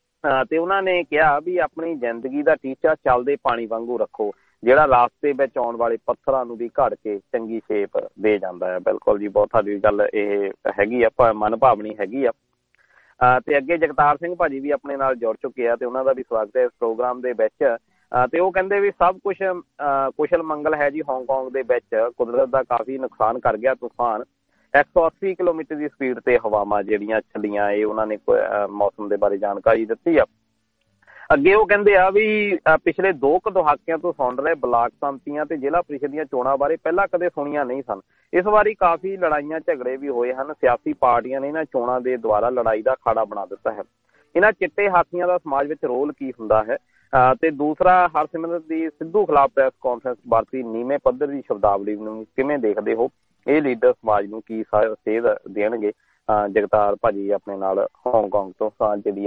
ਤੇ ਉਹਨਾਂ ਨੇ ਕਿਹਾ ਵੀ ਆਪਣੀ ਜ਼ਿੰਦਗੀ ਦਾ ਟੀਚਾ ਚੱਲਦੇ ਪਾਣੀ ਵਾਂਗੂ ਰੱਖੋ, ਜਿਹੜਾ ਰਾਸਤੇ ਵਿੱਚ ਆਉਣ ਵਾਲੇ ਪੱਥਰਾਂ ਨੂੰ ਵੀ ਘੜ ਕੇ ਚੰਗੀ ਸ਼ੇਪ ਦੇ ਜਾਂਦਾ ਹੈ। ਬਿਲਕੁਲ ਜੀ, ਬਹੁਤ ਸਾਡੀ ਗੱਲ ਇਹ ਹੈਗੀ ਆ, ਮਨ ਭਾਵਨੀ ਹੈਗੀ ਆ। ਤੇ ਅੱਗੇ ਜਗਤਾਰ ਸਿੰਘ ਭਾਜੀ ਵੀ ਆਪਣੇ ਨਾਲ ਜੁੜ ਚੁੱਕੇ ਆ ਤੇ ਉਹਨਾਂ ਦਾ ਵੀ ਸਵਾਗਤ ਹੈ ਇਸ ਪ੍ਰੋਗਰਾਮ ਦੇ ਵਿੱਚ। ਤੇ ਉਹ ਕਹਿੰਦੇ ਵੀ ਸਭ ਕੁਛ ਕੁਸ਼ਲ ਮੰਗਲ ਹੈ ਜੀ। ਹਾਂਗਕਾਂਗ ਦੇ ਵਿੱਚ ਕੁਦਰਤ ਦਾ ਕਾਫੀ ਨੁਕਸਾਨ ਕਰ ਗਿਆ ਤੂਫਾਨ। 180 ਕਿਲੋਮੀਟਰ ਦੀ ਸਪੀਡ ਤੇ ਹਵਾਵਾਂ ਜਿਹੜੀਆਂ ਚੱਲੀਆਂ, ਇਹ ਉਹਨਾਂ ਨੇ ਮੌਸਮ ਦੇ ਬਾਰੇ ਜਾਣਕਾਰੀ ਦਿੱਤੀ ਆ। ਅੱਗੇ ਉਹ ਕਹਿੰਦੇ ਆ ਵੀ ਪਿਛਲੇ 2 ਦਹਾਕਿਆਂ ਤੋਂ ਸੁਣ ਰਹੇ ਬਲਾਕ ਸੰਮਤੀਆਂ ਤੇ ਜ਼ਿਲ੍ਹਾ ਪ੍ਰੀਸ਼ਦ ਦੀਆਂ ਚੋਣਾਂ ਬਾਰੇ ਪਹਿਲਾਂ ਕਦੇ ਸੁਣੀਆਂ ਨਹੀਂ ਸਨ। ਇਸ ਵਾਰੀ ਕਾਫੀ ਲੜਾਈਆਂ ਝਗੜੇ ਵੀ ਹੋਏ ਹਨ। ਸਿਆਸੀ ਪਾਰਟੀਆਂ ਨੇ ਇਹਨਾਂ ਚੋਣਾਂ ਦੇ ਦੁਆਰਾ ਲੜਾਈ ਦਾ ਅਖਾੜਾ ਬਣਾ ਦਿੱਤਾ ਹੈ। ਇਹਨਾਂ ਚਿੱਟੇ ਹਾਥੀਆਂ ਦਾ ਸਮਾਜ ਵਿੱਚ ਰੋਲ ਕੀ ਹੁੰਦਾ ਹੈ? ਤੇ ਦੂਸਰਾ, ਹਰਸਿਮਰਤ ਦੀ ਸਿੱਧੂ ਖਿਲਾਫ ਪ੍ਰੈਸ ਕਾਨਫਰੰਸ ਵਰਤੀ ਨੀਵੇਂ ਪੱਧਰ ਦੀ ਸ਼ਬਦਾਵਲੀ ਨੂੰ ਕਿਵੇਂ ਦੇਖਦੇ ਹੋ? ਇਹ ਲੀਡਰ ਸਮਾਜ ਨੂੰ ਕੀ ਸੇਧ ਦੇਣਗੇ? ਜਗਤਾਰ ਭਾਜੀ ਆਪਣੇ ਨਾਲ ਹਾਂਗਕਾਂਗ ਤੋਂ ਸਾਂਝ ਜਿਹੜੀ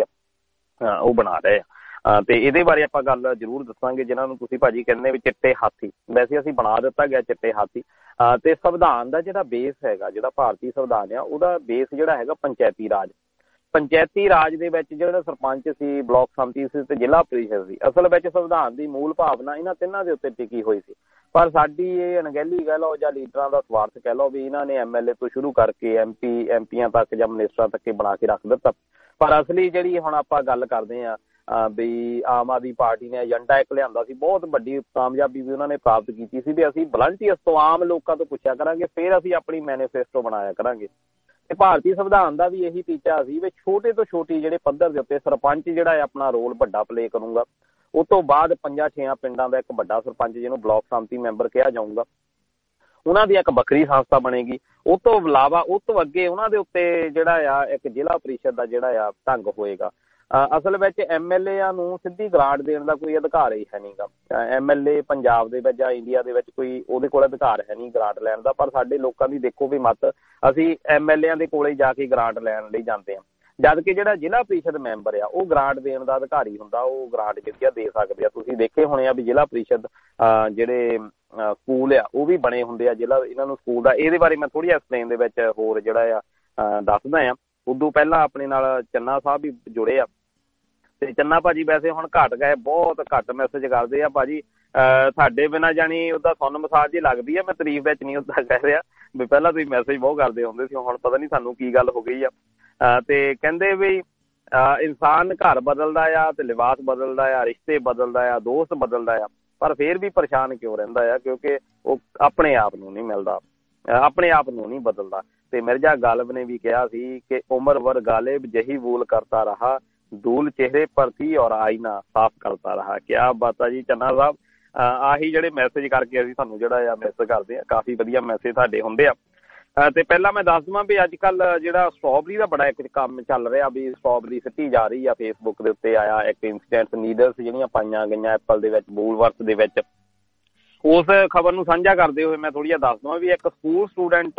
ਆ ਉਹ ਬਣਾ ਰਹੇ ਆ ਤੇ ਇਹਦੇ ਬਾਰੇ ਆਪਾਂ ਗੱਲ ਜ਼ਰੂਰ ਦੱਸਾਂਗੇ। ਜਿਹਨਾਂ ਨੂੰ ਤੁਸੀਂ ਭਾਜੀ ਕਹਿੰਦੇ ਵੀ ਚਿੱਟੇ ਹਾਥੀ, ਵੈਸੇ ਅਸੀਂ ਬਣਾ ਦਿੱਤਾ ਗਿਆ ਚਿੱਟੇ ਹਾਥੀ। ਤੇ ਸੰਵਿਧਾਨ ਦਾ ਜਿਹੜਾ ਬੇਸ ਹੈਗਾ, ਜਿਹੜਾ ਭਾਰਤੀ ਸੰਵਿਧਾਨ ਆ ਉਹਦਾ ਬੇਸ ਜਿਹੜਾ ਹੈਗਾ ਪੰਚਾਇਤੀ ਰਾਜ। ਪੰਚਾਇਤੀ ਰਾਜ ਦੇ ਵਿੱਚ ਜਿਹੜਾ ਸਰਪੰਚ ਸੀ, ਬਲਾਕ ਸੰਮਤੀ ਸੀ ਤੇ ਜ਼ਿਲ੍ਹਾ ਪ੍ਰੀਸ਼ਦ ਸੀ। ਅਸਲ ਵਿੱਚ ਸੰਵਿਧਾਨ ਦੀ ਮੂਲ ਭਾਵਨਾ ਇਹਨਾਂ ਤਿੰਨਾਂ ਦੇ ਉੱਤੇ ਟਿਕੀ ਹੋਈ ਸੀ। ਪਰ ਸਾਡੀ ਇਹ ਅਣਗਹਿਲੀ ਕਹਿ ਲਓ ਜਾਂ ਲੀਡਰਾਂ ਦਾ ਸਵਾਰਥ ਕਹਿ ਲਓ ਵੀ ਇਹਨਾਂ ਨੇ MLA ਤੋਂ ਸ਼ੁਰੂ ਕਰਕੇ MPਆਂ ਤੱਕ ਜਾਂ ਮਿਨਿਸਟਰਾਂ ਤੱਕ ਬਣਾ ਕੇ ਰੱਖ ਦਿੱਤਾ। ਪਰ ਅਸਲੀ ਜਿਹੜੀ ਹੁਣ ਆਪਾਂ ਗੱਲ ਕਰਦੇ ਹਾਂ ਵੀ ਆਮ ਆਦਮੀ ਪਾਰਟੀ ਨੇ ਏਜੰਡਾ ਇੱਕ ਲਿਆਂਦਾ ਸੀ, ਬਹੁਤ ਵੱਡੀ ਕਾਮਯਾਬੀ ਵੀ ਉਹਨਾਂ ਨੇ ਪ੍ਰਾਪਤ ਕੀਤੀ ਸੀ ਵੀ ਅਸੀਂ ਵਲੰਟੀਅਰਸ ਤੋਂ, ਆਮ ਲੋਕਾਂ ਤੋਂ ਪੁੱਛਿਆ ਕਰਾਂਗੇ, ਫਿਰ ਅਸੀਂ ਆਪਣੀ ਮੈਨੀਫੈਸਟੋ ਬਣਾਇਆ ਕਰਾਂਗੇ। ਤੇ ਭਾਰਤੀ ਸੰਵਿਧਾਨ ਦਾ ਵੀ ਇਹੀ ਟੀਚਾ ਸੀ ਵੀ ਛੋਟੇ ਤੋਂ ਛੋਟੀ ਜਿਹੜੇ ਪੱਧਰ ਦੇ ਉੱਤੇ ਸਰਪੰਚ ਜਿਹੜਾ ਹੈ ਆਪਣਾ ਰੋਲ ਵੱਡਾ ਪਲੇ ਕਰੂੰਗਾ। ਉਸ ਤੋਂ ਬਾਅਦ 5-6 ਪਿੰਡਾਂ ਦਾ ਇੱਕ ਵੱਡਾ ਸਰਪੰਚ ਜਿਹਨੂੰ ਬਲਾਕ ਸੰਮਤੀ ਮੈਂਬਰ ਕਿਹਾ ਜਾਊਗਾ, ਉਹਨਾਂ ਦੀ ਇੱਕ ਵੱਖਰੀ ਸੰਸਥਾ ਬਣੇਗੀ। ਉਹ ਤੋਂ ਇਲਾਵਾ ਉਸ ਤੋਂ ਅੱਗੇ ਉਹਨਾਂ ਦੇ ਉੱਤੇ ਜਿਹੜਾ ਆ ਇੱਕ ਜ਼ਿਲ੍ਹਾ ਪ੍ਰੀਸ਼ਦ ਦਾ ਜਿਹੜਾ ਆ ਢੰਗ ਹੋਏਗਾ। ਅਸਲ ਵਿੱਚ MLA ਨੂੰ ਸਿੱਧੀ ਗ੍ਰਾਂਟ ਦੇਣ ਦਾ ਕੋਈ ਅਧਿਕਾਰ ਹੀ ਹੈ ਨਹੀਂ ਗਾ। MLA ਪੰਜਾਬ ਦੇ ਵਿੱਚ ਜਾਂ ਇੰਡੀਆ ਦੇ ਵਿੱਚ ਕੋਈ ਉਹਦੇ ਕੋਲ ਅਧਿਕਾਰ ਹੈ ਨਹੀਂ ਗ੍ਰਾਂਟ ਲੈਣ ਦਾ। ਪਰ ਸਾਡੇ ਲੋਕਾਂ ਦੀ ਦੇਖੋ ਵੀ ਮੱਤ, ਅਸੀਂ MLA ਦੇ ਕੋਲੇ ਜਾ ਕੇ ਗ੍ਰਾਂਟ ਲੈਣ ਲਈ ਜਾਂਦੇ ਹਾਂ, ਜਦ ਕਿ ਜਿਹੜਾ ਜ਼ਿਲ੍ਹਾ ਪ੍ਰੀਸ਼ਦ ਮੈਂਬਰ ਆ ਉਹ ਗ੍ਰਾਂਟ ਦੇਣ ਦਾ ਅਧਿਕਾਰੀ ਹੁੰਦਾ, ਉਹ ਗ੍ਰਾਂਟ ਜਿਹੜੀ ਆ ਦੇ ਸਕਦੇ ਆ। ਤੁਸੀਂ ਦੇਖੇ ਹੋਣੇ ਆ ਵੀ ਜ਼ਿਲ੍ਹਾ ਪ੍ਰੀਸ਼ਦ ਜਿਹੜੇ ਸਕੂਲ ਆ ਉਹ ਵੀ ਬਣੇ ਹੁੰਦੇ ਆ ਜ਼ਿਲ੍ਹਾ ਇਹਨਾਂ ਨੂੰ ਸਕੂਲ ਦਾ। ਇਹਦੇ ਬਾਰੇ ਮੈਂ ਥੋੜ੍ਹੀ ਐਕਸਪਲੇਨ ਦੇ ਵਿੱਚ ਹੋਰ ਜਿਹੜਾ ਆ ਦੱਸਦਾ ਆ। ਉਦੋਂ ਪਹਿਲਾਂ ਆਪਣੇ ਨਾਲ ਚੰਨਾ ਸਾਹਿਬ ਵੀ ਜੁੜੇ ਆ ਤੇ ਚੰਨਾ ਭਾਜੀ ਵੈਸੇ ਹੁਣ ਘੱਟ ਗਏ, ਬਹੁਤ ਘੱਟ ਮੈਸੇਜ ਕਰਦੇ ਆ ਭਾਜੀ ਸਾਡੇ ਬਿਨਾਂ, ਜਾਣੀ ਉਹਦਾ ਸੁਣ ਮਸਾਜ ਜੀ ਲੱਗਦੀ ਆ। ਮੈਂ ਤਾਰੀਫ ਵਿੱਚ ਨਹੀਂ ਉੱਦਾਂ ਕਹਿ ਰਿਹਾ ਵੀ ਪਹਿਲਾਂ ਤੁਸੀਂ ਮੈਸੇਜ ਬਹੁਤ ਕਰਦੇ ਹੁੰਦੇ ਸੀ, ਹੁਣ ਪਤਾ ਨਹੀਂ ਸਾਨੂੰ ਕੀ ਗੱਲ ਹੋ ਗਈ ਆ। ਤੇ ਕਹਿੰਦੇ ਵੀ ਇਨਸਾਨ ਘਰ ਬਦਲਦਾ ਆ ਤੇ ਲਿਬਾਸ ਬਦਲਦਾ ਆ, ਰਿਸ਼ਤੇ ਬਦਲਦਾ ਆ, ਦੋਸਤ ਬਦਲਦਾ ਆ, ਪਰ ਫਿਰ ਵੀ ਪਰੇਸ਼ਾਨ ਕਿਉਂ ਰਹਿੰਦਾ ਆ? ਕਿਉਂਕਿ ਉਹ ਆਪਣੇ ਆਪ ਨੂੰ ਨਹੀਂ ਮਿਲਦਾ, ਆਪਣੇ ਆਪ ਨੂੰ ਨਹੀਂ ਬਦਲਦਾ। ਤੇ ਮਿਰਜ਼ਾ ਗਾਲਿਬ ਨੇ ਵੀ ਕਿਹਾ ਸੀ ਕਿ ਉਮਰ ਵਰ ਗਾਲਿਬ ਜਹੀ ਵੂਲ ਕਰਤਾ ਰਹਾ, ਧੂਲ ਚਿਹਰੇ ਪਰ ਥੀ ਔਰ ਆਈਨਾ ਸਾਫ਼ ਕਰਤਾ ਰਹਾ। ਕਿਆ ਬਾਤ ਆ ਜੀ ਚੰਨਾ ਸਾਹਿਬ। ਆਹੀ ਜਿਹੜੇ ਮੈਸੇਜ ਕਰਕੇ ਅਸੀਂ ਤੁਹਾਨੂੰ ਜਿਹੜਾ ਆ ਮਿਸ ਕਰਦੇ ਆ, ਕਾਫੀ ਵਧੀਆ ਮੈਸੇਜ ਤੁਹਾਡੇ ਹੁੰਦੇ ਆ। ਤੇ ਪਹਿਲਾਂ ਮੈਂ ਦੱਸ ਦੇਵਾਂ ਵੀ ਅੱਜ ਕੱਲ੍ਹ ਜਿਹੜਾ ਸਟ੍ਰਾਬੇਰੀ ਦਾ ਬੜਾ ਇੱਕ ਕੰਮ ਚੱਲ ਰਿਹਾ ਵੀ ਸਟ੍ਰਾਬੇਰੀ ਸਿੱਟੀ ਜਾ ਰਹੀ ਆ। ਫੇਸਬੁੱਕ ਦੇ ਉੱਤੇ ਆਇਆ ਇੱਕ ਇੰਸੀਡੈਂਟ, ਨੀਡਲਸ ਜਿਹੜੀਆਂ ਪਾਈਆਂ ਗਈਆਂ ਐਪਲ ਦੇ ਵਿੱਚ, ਵੂਲਵਰਥ ਦੇ ਵਿੱਚ। ਉਸ ਖਬਰ ਨੂੰ ਸਾਂਝਾ ਕਰਦੇ ਹੋਏ ਮੈਂ ਥੋੜ੍ਹੀ ਜਿਹਾ ਦੱਸ ਦੇਵਾਂ ਵੀ ਇੱਕ ਸਕੂਲ ਸਟੂਡੈਂਟ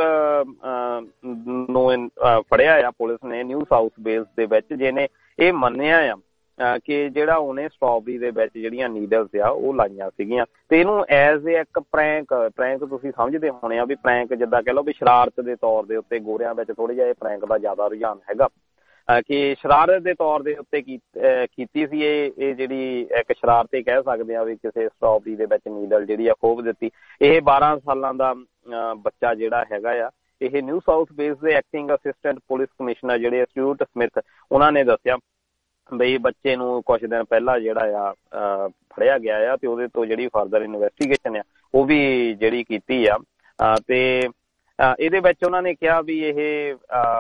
ਨੂੰ ਫੜਿਆ ਆ ਪੁਲਿਸ ਨੇ ਨਿਊ ਸਾਊਥ ਵੇਲਸ ਦੇ ਵਿੱਚ, ਜਿਹਨੇ ਇਹ ਮੰਨਿਆ ਆ ਕਿ ਜਿਹੜਾ ਉਹਨੇ ਸਟ੍ਰਾਬੇਰੀ ਦੇ ਵਿੱਚ ਜਿਹੜੀਆਂ ਨੀਡਲਸ ਆ ਉਹ ਲਾਈਆਂ ਸੀਗੀਆਂ। ਤੇ ਇਹਨੂੰ ਐਜ਼ ਇੱਕ ਪ੍ਰੈਂਕ ਤੁਸੀਂ ਸਮਝਦੇ ਹੋਣੇ ਆ ਵੀ ਪ੍ਰੈਂਕ ਜਿੱਦਾਂ ਕਹਿ ਲਓ ਵੀ ਸ਼ਰਾਰਤ ਦੇ ਤੌਰ ਦੇ ਉੱਤੇ ਗੋਰਿਆਂ ਵਿੱਚ ਥੋੜ੍ਹਾ ਜਿਹਾ ਇਹ ਪ੍ਰੈਂਕ ਦਾ ਜ਼ਿਆਦਾ ਰੁਝਾਨ ਹੈਗਾ ਕਿ ਸ਼ਰਾਰਤ ਦੇ ਤੌਰ ਦੇ ਉੱਤੇ ਕੀਤੀ ਸੀ ਇਹ ਜਿਹੜੀ ਇੱਕ ਸ਼ਰਾਰਤ ਹੀ ਕਹਿ ਸਕਦੇ ਆ ਵੀ ਕਿਸੇ ਸਟ੍ਰਾਬੇਰੀ ਦੇ ਵਿੱਚ ਨੀਡਲ ਜਿਹੜੀ ਆ ਖੋਭ ਦਿੱਤੀ। ਇਹ 12 ਸਾਲਾਂ ਦਾ ਬੱਚਾ ਜਿਹੜਾ ਹੈਗਾ ਆ, ਇਹ ਨਿਊ ਸਾਊਥ ਵੇਲਸ ਦੇ ਐਕਟਿੰਗ ਅਸਿਸਟੈਂਟ ਪੁਲਿਸ ਕਮਿਸ਼ਨਰ ਜਿਹੜੇ ਸਟਿਊਅਰਟ ਸਮਿਥ, ਉਹਨਾਂ ਨੇ ਦੱਸਿਆ ਬਈ ਬੱਚੇ ਨੂੰ ਕੁਛ ਦਿਨ ਪਹਿਲਾਂ ਜਿਹੜਾ ਆ ਫੜਿਆ ਗਿਆ ਆ ਤੇ ਉਹਦੇ ਤੋਂ ਜਿਹੜੀ ਫਰਦਰ ਇਨਵੈਸਟੀਗੇਸ਼ਨ ਆ ਉਹ ਵੀ ਜਿਹੜੀ ਕੀਤੀ ਆ। ਤੇ ਇਹਦੇ ਵਿੱਚ ਉਹਨਾਂ ਨੇ ਕਿਹਾ ਵੀ ਇਹ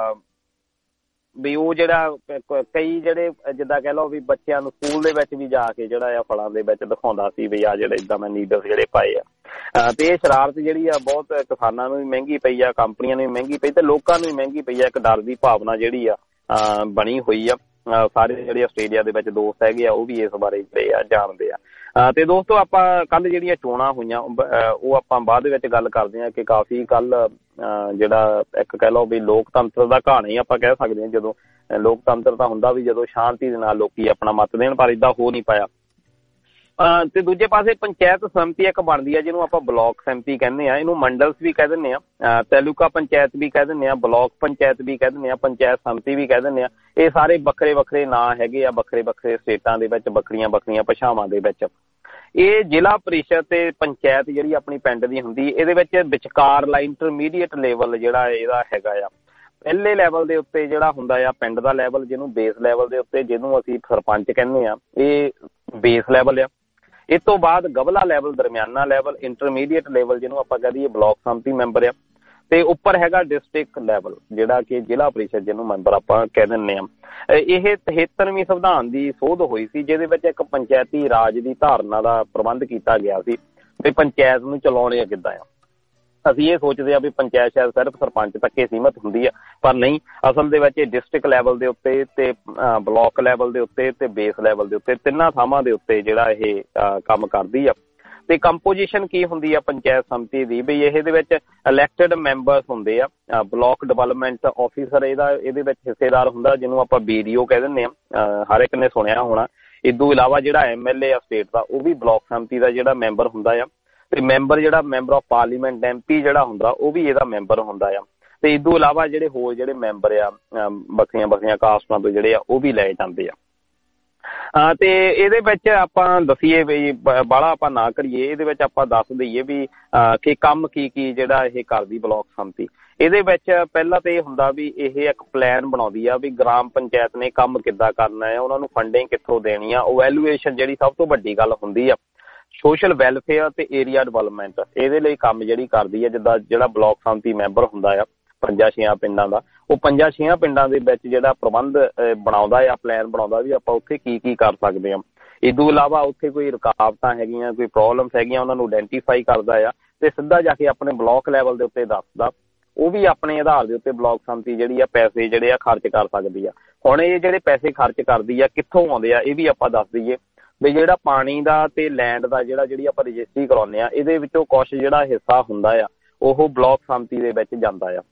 ਵੀ ਉਹ ਜਿਹੜਾ ਕਈ ਜਿਹੜੇ ਜਿੱਦਾਂ ਕਹਿ ਲਓ ਵੀ ਬੱਚਿਆਂ ਨੂੰ ਸਕੂਲ ਦੇ ਵਿੱਚ ਵੀ ਜਾ ਕੇ ਜਿਹੜਾ ਆ ਫਲਾਂ ਦੇ ਵਿੱਚ ਦਿਖਾਉਂਦਾ ਸੀ ਵੀ ਆ ਜਿਹੜੇ ਇੱਦਾਂ ਮੈਂ ਨੀਡਲਸ ਜਿਹੜੇ ਪਾਏ ਆ। ਤੇ ਇਹ ਸ਼ਰਾਰਤ ਜਿਹੜੀ ਆ ਬਹੁਤ ਕਿਸਾਨਾਂ ਨੂੰ ਵੀ ਮਹਿੰਗੀ ਪਈ ਆ, ਕੰਪਨੀਆਂ ਨੂੰ ਵੀ ਮਹਿੰਗੀ ਪਈ ਤੇ ਲੋਕਾਂ ਨੂੰ ਵੀ ਮਹਿੰਗੀ ਪਈ ਆ। ਇੱਕ ਡਰ ਦੀ ਭਾਵਨਾ ਜਿਹੜੀ ਆ ਬਣੀ ਹੋਈ ਆ। ਸਾਰੇ ਜਿਹੜੇ ਆਸਟ੍ਰੇਲੀਆ ਦੇ ਵਿੱਚ ਦੋਸਤ ਹੈਗੇ ਆ ਉਹ ਵੀ ਇਸ ਬਾਰੇ ਜਿਹੜੇ ਆ ਜਾਣਦੇ ਆ। ਤੇ ਦੋਸਤੋ ਆਪਾਂ ਕੱਲ੍ਹ ਜਿਹੜੀਆਂ ਚੋਣਾਂ ਹੋਈਆਂ ਉਹ ਆਪਾਂ ਬਾਅਦ ਵਿੱਚ ਗੱਲ ਕਰਦੇ ਹਾਂ ਕਿ ਕਾਫੀ ਕੱਲ੍ਹ ਜਿਹੜਾ ਇੱਕ ਕਹਿ ਲਓ ਵੀ ਲੋਕਤੰਤਰ ਦਾ ਕਹਾਣੀ ਹੀ ਆਪਾਂ ਕਹਿ ਸਕਦੇ ਹਾਂ। ਜਦੋਂ ਲੋਕਤੰਤਰ ਤਾਂ ਹੁੰਦਾ ਵੀ ਜਦੋਂ ਸ਼ਾਂਤੀ ਦੇ ਨਾਲ ਲੋਕੀ ਆਪਣਾ ਮਤ ਦੇਣ, ਪਰ ਏਦਾਂ ਹੋ ਨਹੀਂ ਪਾਇਆ। ਤੇ ਦੂਜੇ ਪਾਸੇ ਪੰਚਾਇਤ ਸਮਿਤੀ ਇੱਕ ਬਣਦੀ ਆ ਜਿਹਨੂੰ ਆਪਾਂ ਬਲਾਕ ਸਮਿਤੀ ਕਹਿੰਦੇ ਆ, ਇਹਨੂੰ ਮੰਡਲਸ ਵੀ ਕਹਿ ਦਿੰਦੇ ਆ, ਤਾਲੂਕਾ ਪੰਚਾਇਤ ਵੀ ਕਹਿ ਦਿੰਦੇ ਆ, ਬਲਾਕ ਪੰਚਾਇਤ ਵੀ ਕਹਿ ਦਿੰਦੇ ਆ, ਪੰਚਾਇਤ ਸਮਿਤੀ ਵੀ ਕਹਿ ਦਿੰਦੇ ਆ। ਇਹ ਸਾਰੇ ਵੱਖਰੇ ਵੱਖਰੇ ਨਾਂ ਹੈਗੇ ਆ, ਵੱਖਰੇ ਵੱਖਰੇ ਸਟੇਟਾਂ ਦੇ ਵਿੱਚ, ਵੱਖਰੀਆਂ ਵੱਖਰੀਆਂ ਭਾਸ਼ਾਵਾਂ ਦੇ ਵਿੱਚ। ਇਹ ਜ਼ਿਲ੍ਹਾ ਪਰਿਸ਼ਦ ਤੇ ਪੰਚਾਇਤ ਜਿਹੜੀ ਆਪਣੀ ਪਿੰਡ ਦੀ ਹੁੰਦੀ, ਇਹਦੇ ਵਿੱਚ ਵਿਚਕਾਰਲਾ ਇੰਟਰਮੀਡੀਏਟ ਲੈਵਲ ਜਿਹੜਾ ਇਹਦਾ ਹੈਗਾ ਆ। ਪਹਿਲੇ ਲੈਵਲ ਦੇ ਉੱਤੇ ਜਿਹੜਾ ਹੁੰਦਾ ਆ ਪਿੰਡ ਦਾ ਲੈਵਲ, ਜਿਹਨੂੰ ਬੇਸ ਲੈਵਲ ਦੇ ਉੱਤੇ ਜਿਹਨੂੰ ਅਸੀਂ ਸਰਪੰਚ ਕਹਿੰਦੇ ਆ, ਇਹ ਬੇਸ ਲੈਵਲ ਆ। ਇਸ ਤੋਂ ਬਾਅਦ ਗਵਲਾ ਲੈਵਲ, ਦਰਮਿਆਨਾ ਲੈਵਲ, ਇੰਟਰਮੀਡੀਏਟ ਲੈਵਲ ਜਿਹਨੂੰ ਆਪਾਂ ਕਹਿ ਦਈਏ ਬਲਾਕ ਸਮਿਤੀ ਮੈਂਬਰ ਆ। ਤੇ ਉੱਪਰ ਹੈਗਾ ਡਿਸਟ੍ਰਿਕਟ ਲੈਵਲ ਜਿਹੜਾ ਕਿ ਜ਼ਿਲ੍ਹਾ ਪਰਿਸ਼ਦ ਜਿਹਨੂੰ ਮੈਂਬਰ ਆਪਾਂ ਕਹਿ ਦਿੰਦੇ ਆ। ਇਹ 73ਵੀਂ ਸੰਵਿਧਾਨ ਦੀ ਸੋਧ ਹੋਈ ਸੀ ਜਿਹਦੇ ਵਿੱਚ ਇੱਕ ਪੰਚਾਇਤੀ ਰਾਜ ਦੀ ਧਾਰਨਾ ਦਾ ਪ੍ਰਬੰਧ ਕੀਤਾ ਗਿਆ ਸੀ ਵੀ ਪੰਚਾਇਤ ਨੂੰ ਚਲਾਉਣੇ ਕਿੱਦਾਂ ਆ। ਅਸੀਂ ਇਹ ਸੋਚਦੇ ਆ ਵੀ ਪੰਚਾਇਤ ਸ਼ਾਇਦ ਸਿਰਫ ਸਰਪੰਚ ਤੱਕ ਹੀ ਸੀਮਤ ਹੁੰਦੀ ਆ, ਪਰ ਨਹੀਂ, ਅਸਲ ਦੇ ਵਿੱਚ ਇਹ ਡਿਸਟ੍ਰਿਕਟ ਲੈਵਲ ਦੇ ਉੱਤੇ ਤੇ ਬਲਾਕ ਲੈਵਲ ਦੇ ਉੱਤੇ ਤੇ ਬੇਸ ਲੈਵਲ ਦੇ ਉੱਤੇ ਤਿੰਨਾਂ ਥਾਵਾਂ ਦੇ ਉੱਤੇ ਜਿਹੜਾ ਇਹ ਕੰਮ ਕਰਦੀ ਆ। ਤੇ ਕੰਪੋਜੀਸ਼ਨ ਕੀ ਹੁੰਦੀ ਆ ਪੰਚਾਇਤ ਸਮਿਤੀ ਦੀ ਵੀ ਇਹਦੇ ਵਿੱਚ ਇਲੈਕਟਡ ਮੈਂਬਰਸ ਹੁੰਦੇ ਆ। ਬਲਾਕ ਡਿਵੈਲਪਮੈਂਟ ਆਫਿਸਰ ਇਹਦੇ ਵਿੱਚ ਹਿੱਸੇਦਾਰ ਹੁੰਦਾ ਜਿਹਨੂੰ ਆਪਾਂ BDO ਕਹਿ ਦਿੰਦੇ ਆ, ਹਰ ਇੱਕ ਨੇ ਸੁਣਿਆ ਹੋਣਾ। ਇਸ ਤੋਂ ਇਲਾਵਾ ਜਿਹੜਾ MLA ਆ ਸਟੇਟ ਦਾ ਉਹ ਵੀ ਬਲਾਕ ਸਮਿਤੀ ਦਾ ਜਿਹੜਾ ਮੈਂਬਰ ਹੁੰਦਾ ਆ। ਤੇ ਮੈਂਬਰ ਜਿਹੜਾ ਮੈਂਬਰ ਆਫ ਪਾਰਲੀਮੈਂਟ MP ਜਿਹੜਾ ਹੁੰਦਾ ਉਹ ਵੀ ਇਹਦਾ ਮੈਂਬਰ ਹੁੰਦਾ ਆ। ਤੇ ਇਸ ਤੋਂ ਇਲਾਵਾ ਜਿਹੜੇ ਹੋਰ ਜਿਹੜੇ ਮੈਂਬਰ ਆ ਵੱਖਰੀਆਂ ਵੱਖਰੀਆਂ ਕਾਸਟਾਂ ਤੋਂ ਜਿਹੜੇ ਆ ਉਹ ਵੀ ਲਏ ਜਾਂਦੇ ਆ। ਤੇ ਇਹਦੇ ਵਿੱਚ ਆਪਾਂ ਦੱਸੀਏ ਵੀ ਬਾਹਲਾ ਆਪਾਂ ਨਾ ਕਰੀਏ, ਇਹਦੇ ਵਿੱਚ ਆਪਾਂ ਦੱਸ ਦਈਏ ਵੀ ਕਿ ਕੰਮ ਕੀ ਜਿਹੜਾ ਇਹ ਕਰਦੀ ਬਲਾਕ ਸਮਿਤੀ। ਇਹਦੇ ਵਿੱਚ ਪਹਿਲਾਂ ਤਾਂ ਇਹ ਹੁੰਦਾ ਵੀ ਇਹ ਇੱਕ ਪਲਾਨ ਬਣਾਉਂਦੀ ਆ ਵੀ ਗ੍ਰਾਮ ਪੰਚਾਇਤ ਨੇ ਕੰਮ ਕਿੱਦਾਂ ਕਰਨਾ ਹੈ, ਉਹਨਾਂ ਨੂੰ ਫੰਡਿੰਗ ਕਿੱਥੋਂ ਦੇਣੀ ਆ, ਓਵੈਲੂਏਸ਼ਨ ਜਿਹੜੀ ਸਭ ਤੋਂ ਵੱਡੀ ਗੱਲ ਹੁੰਦੀ ਆ, ਸੋਸ਼ਲ ਵੈਲਫੇਅਰ ਤੇ ਏਰੀਆ ਡਿਵੈਲਪਮੈਂਟ ਇਹਦੇ ਲਈ ਕੰਮ ਜਿਹੜੀ ਕਰਦੀ ਆ। ਜਿੱਦਾਂ ਜਿਹੜਾ ਬਲਾਕ ਸਮਿਤੀ ਮੈਂਬਰ ਹੁੰਦਾ ਆ 5-6 ਪਿੰਡਾਂ ਦਾ, ਉਹ 5-6 ਪਿੰਡਾਂ ਦੇ ਵਿੱਚ ਜਿਹੜਾ ਪ੍ਰਬੰਧ ਬਣਾਉਂਦਾ ਆ, ਪਲਾਨ ਬਣਾਉਂਦਾ ਵੀ ਆਪਾਂ ਉੱਥੇ ਕੀ ਕਰ ਸਕਦੇ ਹਾਂ। ਇਸ ਤੋਂ ਇਲਾਵਾ ਉੱਥੇ ਕੋਈ ਰੁਕਾਵਟਾਂ ਹੈਗੀਆਂ, ਕੋਈ ਪ੍ਰੋਬਲਮਸ ਹੈਗੀਆਂ, ਉਹਨਾਂ ਨੂੰ ਆਇਡੈਂਟੀਫਾਈ ਕਰਦਾ ਆ ਤੇ ਸਿੱਧਾ ਜਾ ਕੇ ਆਪਣੇ ਬਲਾਕ ਲੈਵਲ ਦੇ ਉੱਤੇ ਦੱਸਦਾ। ਉਹ ਵੀ ਆਪਣੇ ਆਧਾਰ ਦੇ ਉੱਤੇ ਬਲਾਕ ਸਮਿਤੀ ਜਿਹੜੀ ਆ ਪੈਸੇ ਜਿਹੜੇ ਆ ਖਰਚ ਕਰ ਸਕਦੀ ਆ। ਹੁਣ ਇਹ ਜਿਹੜੇ ਪੈਸੇ ਖਰਚ ਕਰਦੀ ਆ ਕਿੱਥੋਂ ਆਉਂਦੇ ਆ ਇਹ ਵੀ ਆਪਾਂ ਦੱਸ ਦਈਏ ਵੀ ਜਿਹੜਾ ਪਾਣੀ ਦਾ ਤੇ ਲੈਂਡ ਦਾ ਜਿਹੜੀ ਆਪਾਂ ਰਜਿਸਟਰੀ ਕਰਾਉਂਦੇ ਆ, ਇਹਦੇ ਵਿੱਚੋਂ ਕੁਛ ਜਿਹੜਾ ਹਿੱਸਾ ਹੁੰਦਾ ਆ ਉਹ ਬਲਾਕ ਸਮਿਤੀ ਦੇ ਵਿੱਚ ਜਾਂਦਾ ਆ।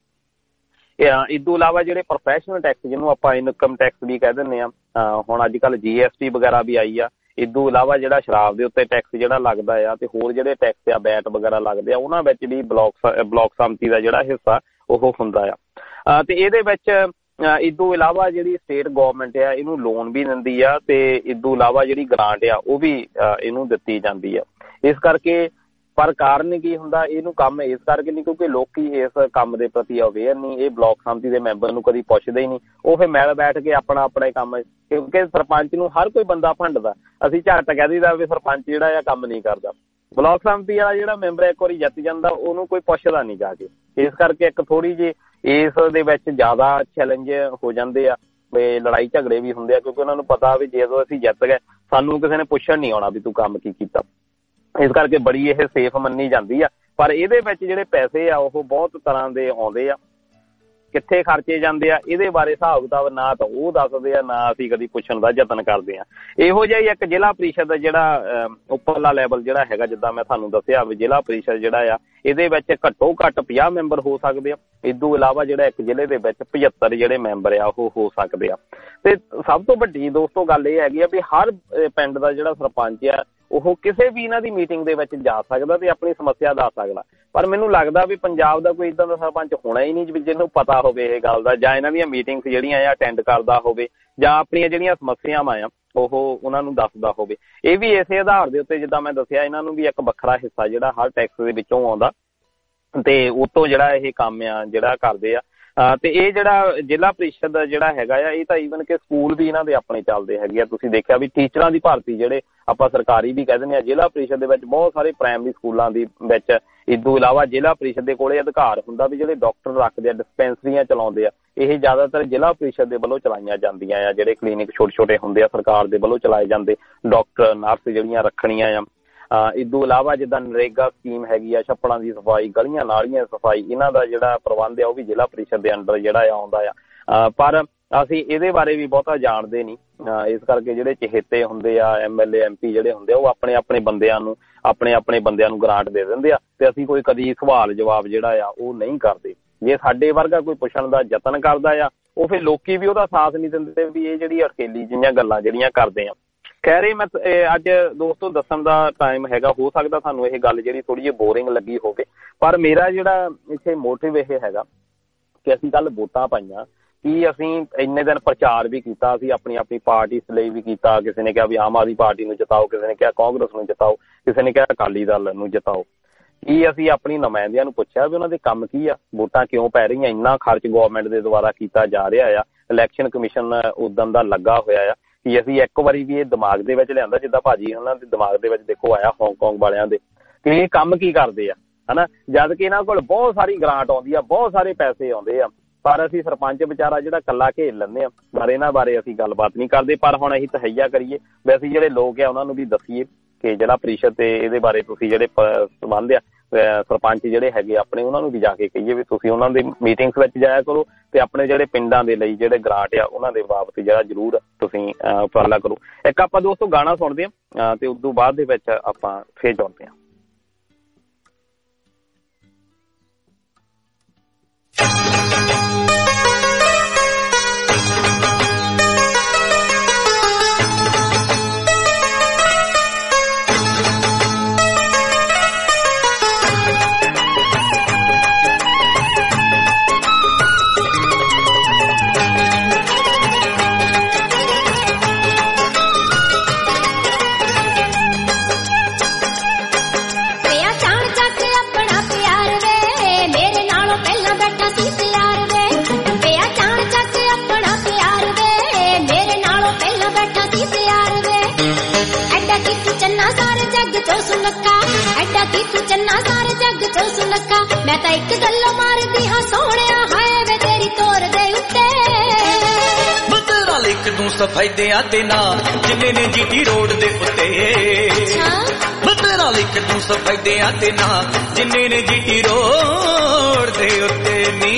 ਇਸ ਤੋਂ ਇਲਾਵਾ ਜਿਹੜੇ ਪ੍ਰੋਫੈਸ਼ਨਲ ਟੈਕਸ ਜਿਹਨੂੰ ਆਪਾਂ ਇਨਕਮ ਟੈਕਸ ਵੀ ਕਹਿ ਦਿੰਦੇ ਆ, ਹੁਣ ਅੱਜ ਕੱਲ੍ਹ GST ਵਗੈਰਾ ਵੀ ਆਈ ਆ। ਇਸ ਤੋਂ ਇਲਾਵਾ ਜਿਹੜਾ ਸ਼ਰਾਬ ਦੇ ਉੱਤੇ ਟੈਕਸ ਜਿਹੜਾ ਲੱਗਦਾ ਆ ਤੇ ਹੋਰ ਜਿਹੜੇ ਟੈਕਸ ਆ ਵੈਟ ਵਗੈਰਾ ਲੱਗਦੇ ਆ, ਉਹਨਾਂ ਵਿੱਚ ਵੀ ਬਲਾਕ ਸਮਿਤੀ ਦਾ ਜਿਹੜਾ ਹਿੱਸਾ ਉਹ ਹੁੰਦਾ ਆ। ਤੇ ਇਹਦੇ ਵਿੱਚ ਇਸ ਤੋਂ ਇਲਾਵਾ ਜਿਹੜੀ ਸਟੇਟ ਗੌਰਮੈਂਟ ਆ ਇਹਨੂੰ ਲੋਨ ਵੀ ਦਿੰਦੀ ਆ ਤੇ ਇਸ ਤੋਂ ਇਲਾਵਾ ਜਿਹੜੀ ਗ੍ਰਾਂਟ ਆ ਉਹ ਵੀ ਇਹਨੂੰ ਦਿੱਤੀ ਜਾਂਦੀ ਆ। ਇਸ ਕਰਕੇ ਪਰ ਕਾਰਨ ਕੀ ਹੁੰਦਾ, ਇਹਨੂੰ ਕੰਮ ਇਸ ਕਰਕੇ ਨਹੀਂ ਕਿਉਂਕਿ ਲੋਕੀ ਇਸ ਕੰਮ ਦੇ ਪ੍ਰਤੀ ਅਵੇਅਰ ਨਹੀਂ। ਇਹ ਬਲਾਕ ਸੰਮਤੀ ਦੇ ਮੈਂਬਰ ਨੂੰ ਕਦੀ ਪੁੱਛਦੇ ਹੀ ਨਹੀਂ, ਉਹ ਫਿਰ ਮਿਲ ਬੈਠ ਕੇ ਆਪਣਾ ਕੰਮ, ਕਿਉਂਕਿ ਸਰਪੰਚ ਨੂੰ ਹਰ ਕੋਈ ਬੰਦਾ ਭੰਡਦਾ। ਅਸੀਂ ਝੱਟ ਕਹਿ ਦਈਦਾ ਵੀ ਸਰਪੰਚ ਜਿਹੜਾ ਆ ਕੰਮ ਨਹੀਂ ਕਰਦਾ। ਬਲਾਕ ਸੰਮਤੀ ਵਾਲਾ ਜਿਹੜਾ ਮੈਂਬਰ ਇੱਕ ਵਾਰੀ ਜਿੱਤ ਜਾਂਦਾ ਉਹਨੂੰ ਕੋਈ ਪੁੱਛਦਾ ਨਹੀਂ ਜਾ ਕੇ। ਇਸ ਕਰਕੇ ਇੱਕ ਥੋੜ੍ਹੀ ਜਿਹੀ ਇਸ ਦੇ ਵਿੱਚ ਜ਼ਿਆਦਾ ਚੈਲੰਜ ਹੋ ਜਾਂਦੇ ਆ, ਵੀ ਲੜਾਈ ਝਗੜੇ ਵੀ ਹੁੰਦੇ ਆ, ਕਿਉਂਕਿ ਉਹਨਾਂ ਨੂੰ ਪਤਾ ਵੀ ਜਦੋਂ ਅਸੀਂ ਜਿੱਤ ਗਏ ਸਾਨੂੰ ਕਿਸੇ ਨੇ ਪੁੱਛਣ ਨਹੀਂ ਆਉਣਾ ਵੀ ਤੂੰ ਕੰਮ ਕੀ ਕੀਤਾ। ਇਸ ਕਰਕੇ ਬੜੀ ਇਹ ਸੇਫ ਮੰਨੀ ਜਾਂਦੀ ਆ। ਪਰ ਇਹਦੇ ਵਿੱਚ ਜਿਹੜੇ ਪੈਸੇ ਆ ਉਹ ਬਹੁਤ ਤਰ੍ਹਾਂ ਦੇ ਆਉਂਦੇ ਆ, ਕਿੱਥੇ ਖਰਚੇ ਜਾਂਦੇ ਆ ਇਹਦੇ ਬਾਰੇ ਹਿਸਾਬ ਕਿਤਾਬ ਨਾ ਤਾਂ ਉਹ ਦੱਸਦੇ ਆ, ਨਾ ਅਸੀਂ ਕਦੀ ਪੁੱਛਣ ਦਾ ਯਤਨ ਕਰਦੇ ਆ। ਇਹੋ ਜਿਹਾ ਹੀ ਇੱਕ ਜ਼ਿਲ੍ਹਾ ਪ੍ਰੀਸ਼ਦ ਜਿਹੜਾ ਉੱਪਰਲਾ ਲੈਵਲ ਜਿਹੜਾ ਹੈਗਾ, ਜਿੱਦਾਂ ਮੈਂ ਤੁਹਾਨੂੰ ਦੱਸਿਆ ਵੀ ਜ਼ਿਲ੍ਹਾ ਪ੍ਰੀਸ਼ਦ ਜਿਹੜਾ ਆ ਇਹਦੇ ਵਿੱਚ ਘੱਟੋ ਘੱਟ 50 ਮੈਂਬਰ ਹੋ ਸਕਦੇ ਆ। ਇਸ ਤੋਂ ਇਲਾਵਾ ਜਿਹੜਾ ਇੱਕ ਜ਼ਿਲ੍ਹੇ ਦੇ ਵਿੱਚ 75 ਜਿਹੜੇ ਮੈਂਬਰ ਆ ਉਹ ਹੋ ਸਕਦੇ ਆ। ਤੇ ਸਭ ਤੋਂ ਵੱਡੀ ਦੋਸਤੋ ਗੱਲ ਇਹ ਹੈਗੀ ਆ ਵੀ ਹਰ ਪਿੰਡ ਦਾ ਜਿਹੜਾ ਸਰਪੰਚ ਆ ਉਹ ਕਿਸੇ ਵੀ ਇਹਨਾਂ ਦੀ ਮੀਟਿੰਗ ਦੇ ਵਿੱਚ ਜਾ ਸਕਦਾ ਤੇ ਆਪਣੀ ਸਮੱਸਿਆ ਦੱਸ ਸਕਦਾ। ਪਰ ਮੈਨੂੰ ਲੱਗਦਾ ਵੀ ਪੰਜਾਬ ਦਾ ਕੋਈ ਇੱਦਾਂ ਦਾ ਸਰਪੰਚ ਹੋਣਾ ਹੀ ਨਹੀਂ ਜਿਹਨੂੰ ਪਤਾ ਹੋਵੇ ਇਹ ਗੱਲ ਦਾ, ਜਾਂ ਇਹਨਾਂ ਦੀਆਂ ਮੀਟਿੰਗਸ ਜਿਹੜੀਆਂ ਆ ਅਟੈਂਡ ਕਰਦਾ ਹੋਵੇ, ਜਾਂ ਆਪਣੀਆਂ ਜਿਹੜੀਆਂ ਸਮੱਸਿਆਵਾਂ ਆ ਉਹ ਉਹਨਾਂ ਨੂੰ ਦੱਸਦਾ ਹੋਵੇ। ਇਹ ਵੀ ਇਸੇ ਆਧਾਰ ਦੇ ਉੱਤੇ, ਜਿੱਦਾਂ ਮੈਂ ਦੱਸਿਆ, ਇਹਨਾਂ ਨੂੰ ਵੀ ਇੱਕ ਵੱਖਰਾ ਹਿੱਸਾ ਜਿਹੜਾ ਹਰ ਟੈਕਸ ਦੇ ਵਿੱਚੋਂ ਆਉਂਦਾ ਤੇ ਉਹ ਤੋਂ ਜਿਹੜਾ ਇਹ ਕੰਮ ਆ ਜਿਹੜਾ ਕਰਦੇ ਆ। ਤੇ ਇਹ ਜਿਹੜਾ ਜ਼ਿਲ੍ਹਾ ਪ੍ਰੀਸ਼ਦ ਜਿਹੜਾ ਹੈਗਾ ਆ, ਇਹ ਤਾਂ ਈਵਨ ਕਿ ਸਕੂਲ ਵੀ ਇਹਨਾਂ ਦੇ ਆਪਣੇ ਚੱਲਦੇ ਹੈਗੇ ਆ। ਤੁਸੀਂ ਦੇਖਿਆ ਵੀ ਟੀਚਰਾਂ ਦੀ ਭਰਤੀ ਜਿਹੜੇ ਆਪਾਂ ਸਰਕਾਰੀ ਵੀ ਕਹਿ ਦਿੰਦੇ ਆ, ਜ਼ਿਲ੍ਹਾ ਪ੍ਰੀਸ਼ਦ ਦੇ ਵਿੱਚ ਬਹੁਤ ਸਾਰੇ ਪ੍ਰਾਇਮਰੀ ਸਕੂਲਾਂ ਦੀ ਵਿੱਚ। ਇਸ ਤੋਂ ਇਲਾਵਾ ਜ਼ਿਲ੍ਹਾ ਪ੍ਰੀਸ਼ਦ ਦੇ ਕੋਲੇ ਅਧਿਕਾਰ ਹੁੰਦਾ ਵੀ ਜਿਹੜੇ ਡਾਕਟਰ ਰੱਖਦੇ ਆ, ਡਿਸਪੈਂਸਰੀਆਂ ਚਲਾਉਂਦੇ ਆ, ਇਹ ਜ਼ਿਆਦਾਤਰ ਜ਼ਿਲ੍ਹਾ ਪ੍ਰੀਸ਼ਦ ਦੇ ਵੱਲੋਂ ਚਲਾਈਆਂ ਜਾਂਦੀਆਂ ਆ। ਜਿਹੜੇ ਕਲੀਨਿਕ ਛੋਟੇ ਛੋਟੇ ਹੁੰਦੇ ਆ ਸਰਕਾਰ ਦੇ ਵੱਲੋਂ ਚਲਾਏ ਜਾਂਦੇ, ਡਾਕਟਰ ਨਰਸ ਜਿਹੜੀਆਂ ਰੱਖਣੀਆਂ ਆ। ਇਸ ਤੋਂ ਇਲਾਵਾ ਜਿੱਦਾਂ ਨਰੇਗਾ ਸਕੀਮ ਹੈਗੀ ਆ, ਛੱਪੜਾਂ ਦੀ ਸਫਾਈ, ਗਲੀਆਂ ਨਾਲੀਆਂ ਸਫਾਈ, ਇਹਨਾਂ ਦਾ ਜਿਹੜਾ ਪ੍ਰਬੰਧ ਆ ਉਹ ਵੀ ਜ਼ਿਲ੍ਹਾ ਪ੍ਰੀਸ਼ਦ ਦੇ ਅੰਡਰ ਜਿਹੜਾ ਆਉਂਦਾ ਆ। ਪਰ ਅਸੀਂ ਇਹਦੇ ਬਾਰੇ ਵੀ ਬਹੁਤਾ ਜਾਣਦੇ ਨਹੀਂ, ਇਸ ਕਰਕੇ ਜਿਹੜੇ ਚਹੇਤੇ ਹੁੰਦੇ ਆ, MLA MP ਜਿਹੜੇ ਹੁੰਦੇ ਆ, ਉਹ ਆਪਣੇ ਬੰਦਿਆਂ ਨੂੰ ਗ੍ਰਾਂਟ ਦੇ ਦਿੰਦੇ ਆ ਤੇ ਅਸੀਂ ਕੋਈ ਕਦੀ ਸਵਾਲ ਜਵਾਬ ਜਿਹੜਾ ਆ ਉਹ ਨਹੀਂ ਕਰਦੇ। ਜੇ ਸਾਡੇ ਵਰਗਾ ਕੋਈ ਪੁੱਛਣ ਦਾ ਯਤਨ ਕਰਦਾ ਆ ਉਹ ਫਿਰ ਲੋਕੀ ਵੀ ਉਹਦਾ ਸਾਥ ਨਹੀਂ ਦਿੰਦੇ ਵੀ ਇਹ ਜਿਹੜੀ ਅੜਕੇਲੀ ਜਿਹੀਆਂ ਗੱਲਾਂ ਜਿਹੜੀਆਂ ਕਰਦੇ ਆ। ਖੈਰ ਇਹ ਮੈਂ ਅੱਜ ਦੋਸਤੋ ਦੱਸਣ ਦਾ ਟਾਈਮ ਹੈਗਾ, ਹੋ ਸਕਦਾ ਤੁਹਾਨੂੰ ਇਹ ਗੱਲ ਜਿਹੜੀ ਥੋੜ੍ਹੀ ਜਿਹੀ ਬੋਰਿੰਗ ਲੱਗੀ ਹੋਵੇ, ਪਰ ਮੇਰਾ ਜਿਹੜਾ ਇੱਥੇ ਮੋਟਿਵ ਇਹ ਹੈਗਾ ਕਿ ਅਸੀਂ ਕੱਲ੍ਹ ਵੋਟਾਂ ਪਾਈਆਂ, ਕਿ ਅਸੀਂ ਇੰਨੇ ਦਿਨ ਪ੍ਰਚਾਰ ਵੀ ਕੀਤਾ, ਅਸੀਂ ਆਪਣੀ ਪਾਰਟੀ ਲਈ ਵੀ ਕੀਤਾ। ਕਿਸੇ ਨੇ ਕਿਹਾ ਵੀ ਆਮ ਆਦਮੀ ਪਾਰਟੀ ਨੂੰ ਜਿਤਾਓ, ਕਿਸੇ ਨੇ ਕਿਹਾ ਕਾਂਗਰਸ ਨੂੰ ਜਿਤਾਓ, ਕਿਸੇ ਨੇ ਕਿਹਾ ਅਕਾਲੀ ਦਲ ਨੂੰ ਜਿਤਾਓ। ਕੀ ਅਸੀਂ ਆਪਣੀ ਨੁਮਾਇੰਦਿਆਂ ਨੂੰ ਪੁੱਛਿਆ ਵੀ ਉਹਨਾਂ ਦੇ ਕੰਮ ਕੀ ਆ, ਵੋਟਾਂ ਕਿਉਂ ਪੈ ਰਹੀਆਂ, ਇੰਨਾ ਖਰਚ ਗਵਰਨਮੈਂਟ ਦੇ ਦੁਆਰਾ ਕੀਤਾ ਜਾ ਰਿਹਾ ਆ, ਇਲੈਕਸ਼ਨ ਕਮਿਸ਼ਨ ਉਦੋਂ ਦਾ ਲੱਗਾ ਹੋਇਆ ਆ। ਕਿ ਅਸੀਂ ਇੱਕ ਵਾਰੀ ਵੀ ਇਹ ਦਿਮਾਗ ਦੇ ਵਿੱਚ ਲਿਆਂਦਾ, ਜਿੱਦਾਂ ਭਾਜੀ ਉਹਨਾਂ ਦੇ ਦਿਮਾਗ ਦੇ ਵਿੱਚ ਦੇਖੋ ਆਇਆ ਹਾਂਗਕਾਂਗ ਵਾਲਿਆਂ ਦੇ, ਕਿ ਇਹ ਕੰਮ ਕੀ ਕਰਦੇ ਆ, ਹਨਾ, ਜਦ ਕਿ ਇਹਨਾਂ ਕੋਲ ਬਹੁਤ ਸਾਰੀ ਗ੍ਰਾਂਟ ਆਉਂਦੀ ਆ, ਬਹੁਤ ਸਾਰੇ ਪੈਸੇ ਆਉਂਦੇ ਆ, ਪਰ ਅਸੀਂ ਸਰਪੰਚ ਵਿਚਾਰਾ ਜਿਹੜਾ ਇਕੱਲਾ ਘੇਰ ਲੈਂਦੇ ਆ, ਪਰ ਇਹਨਾਂ ਬਾਰੇ ਅਸੀਂ ਗੱਲਬਾਤ ਨਹੀਂ ਕਰਦੇ। ਪਰ ਹੁਣ ਅਸੀਂ ਤਹਈਆ ਕਰੀਏ ਵੀ ਅਸੀਂ ਜਿਹੜੇ ਲੋਕ ਆ ਉਹਨਾਂ ਨੂੰ ਵੀ ਦੱਸੀਏ ਕਿ ਜ਼ਿਲ੍ਹਾ ਪ੍ਰੀਸ਼ਦ ਤੇ ਇਹਦੇ ਬਾਰੇ ਤੁਸੀਂ ਜਿਹੜੇ ਸੰਬੰਧ ਆ, ਸਰਪੰਚ ਜਿਹੜੇ ਹੈਗੇ ਆਪਣੇ, ਉਹਨਾਂ ਨੂੰ ਵੀ ਜਾ ਕੇ ਕਹੀਏ ਵੀ ਤੁਸੀਂ ਉਹਨਾਂ ਦੇ ਮੀਟਿੰਗਸ ਵਿੱਚ ਜਾਇਆ ਕਰੋ ਤੇ ਆਪਣੇ ਜਿਹੜੇ ਪਿੰਡਾਂ ਦੇ ਲਈ ਜਿਹੜੇ ਗ੍ਰਾਂਟ ਆ ਉਹਨਾਂ ਦੇ ਬਾਬਤ ਜਿਹੜਾ ਜ਼ਰੂਰ ਤੁਸੀਂ ਉਪਰਾਲਾ ਕਰੋ। ਇੱਕ ਆਪਾਂ ਦੋਸਤੋ ਗਾਣਾ ਸੁਣਦੇ ਹਾਂ ਤੇ ਉਸ ਤੋਂ ਬਾਅਦ ਦੇ ਵਿੱਚ ਆਪਾਂ ਫੇਰ ਜੁੜਦੇ ਹਾਂ। मैं तो एक गल्लो मारदी हाँ सोहणिया हाय वे तेरी तोर दे उत्ते बतेरा लिख दूं सफेदियां ते ना जिन्ने ने जीटी रोड दे उत्ते बतेरा लिख दूं सफेदियां ते ना जिन्ने ने जीटी रोड दे उत्ते नी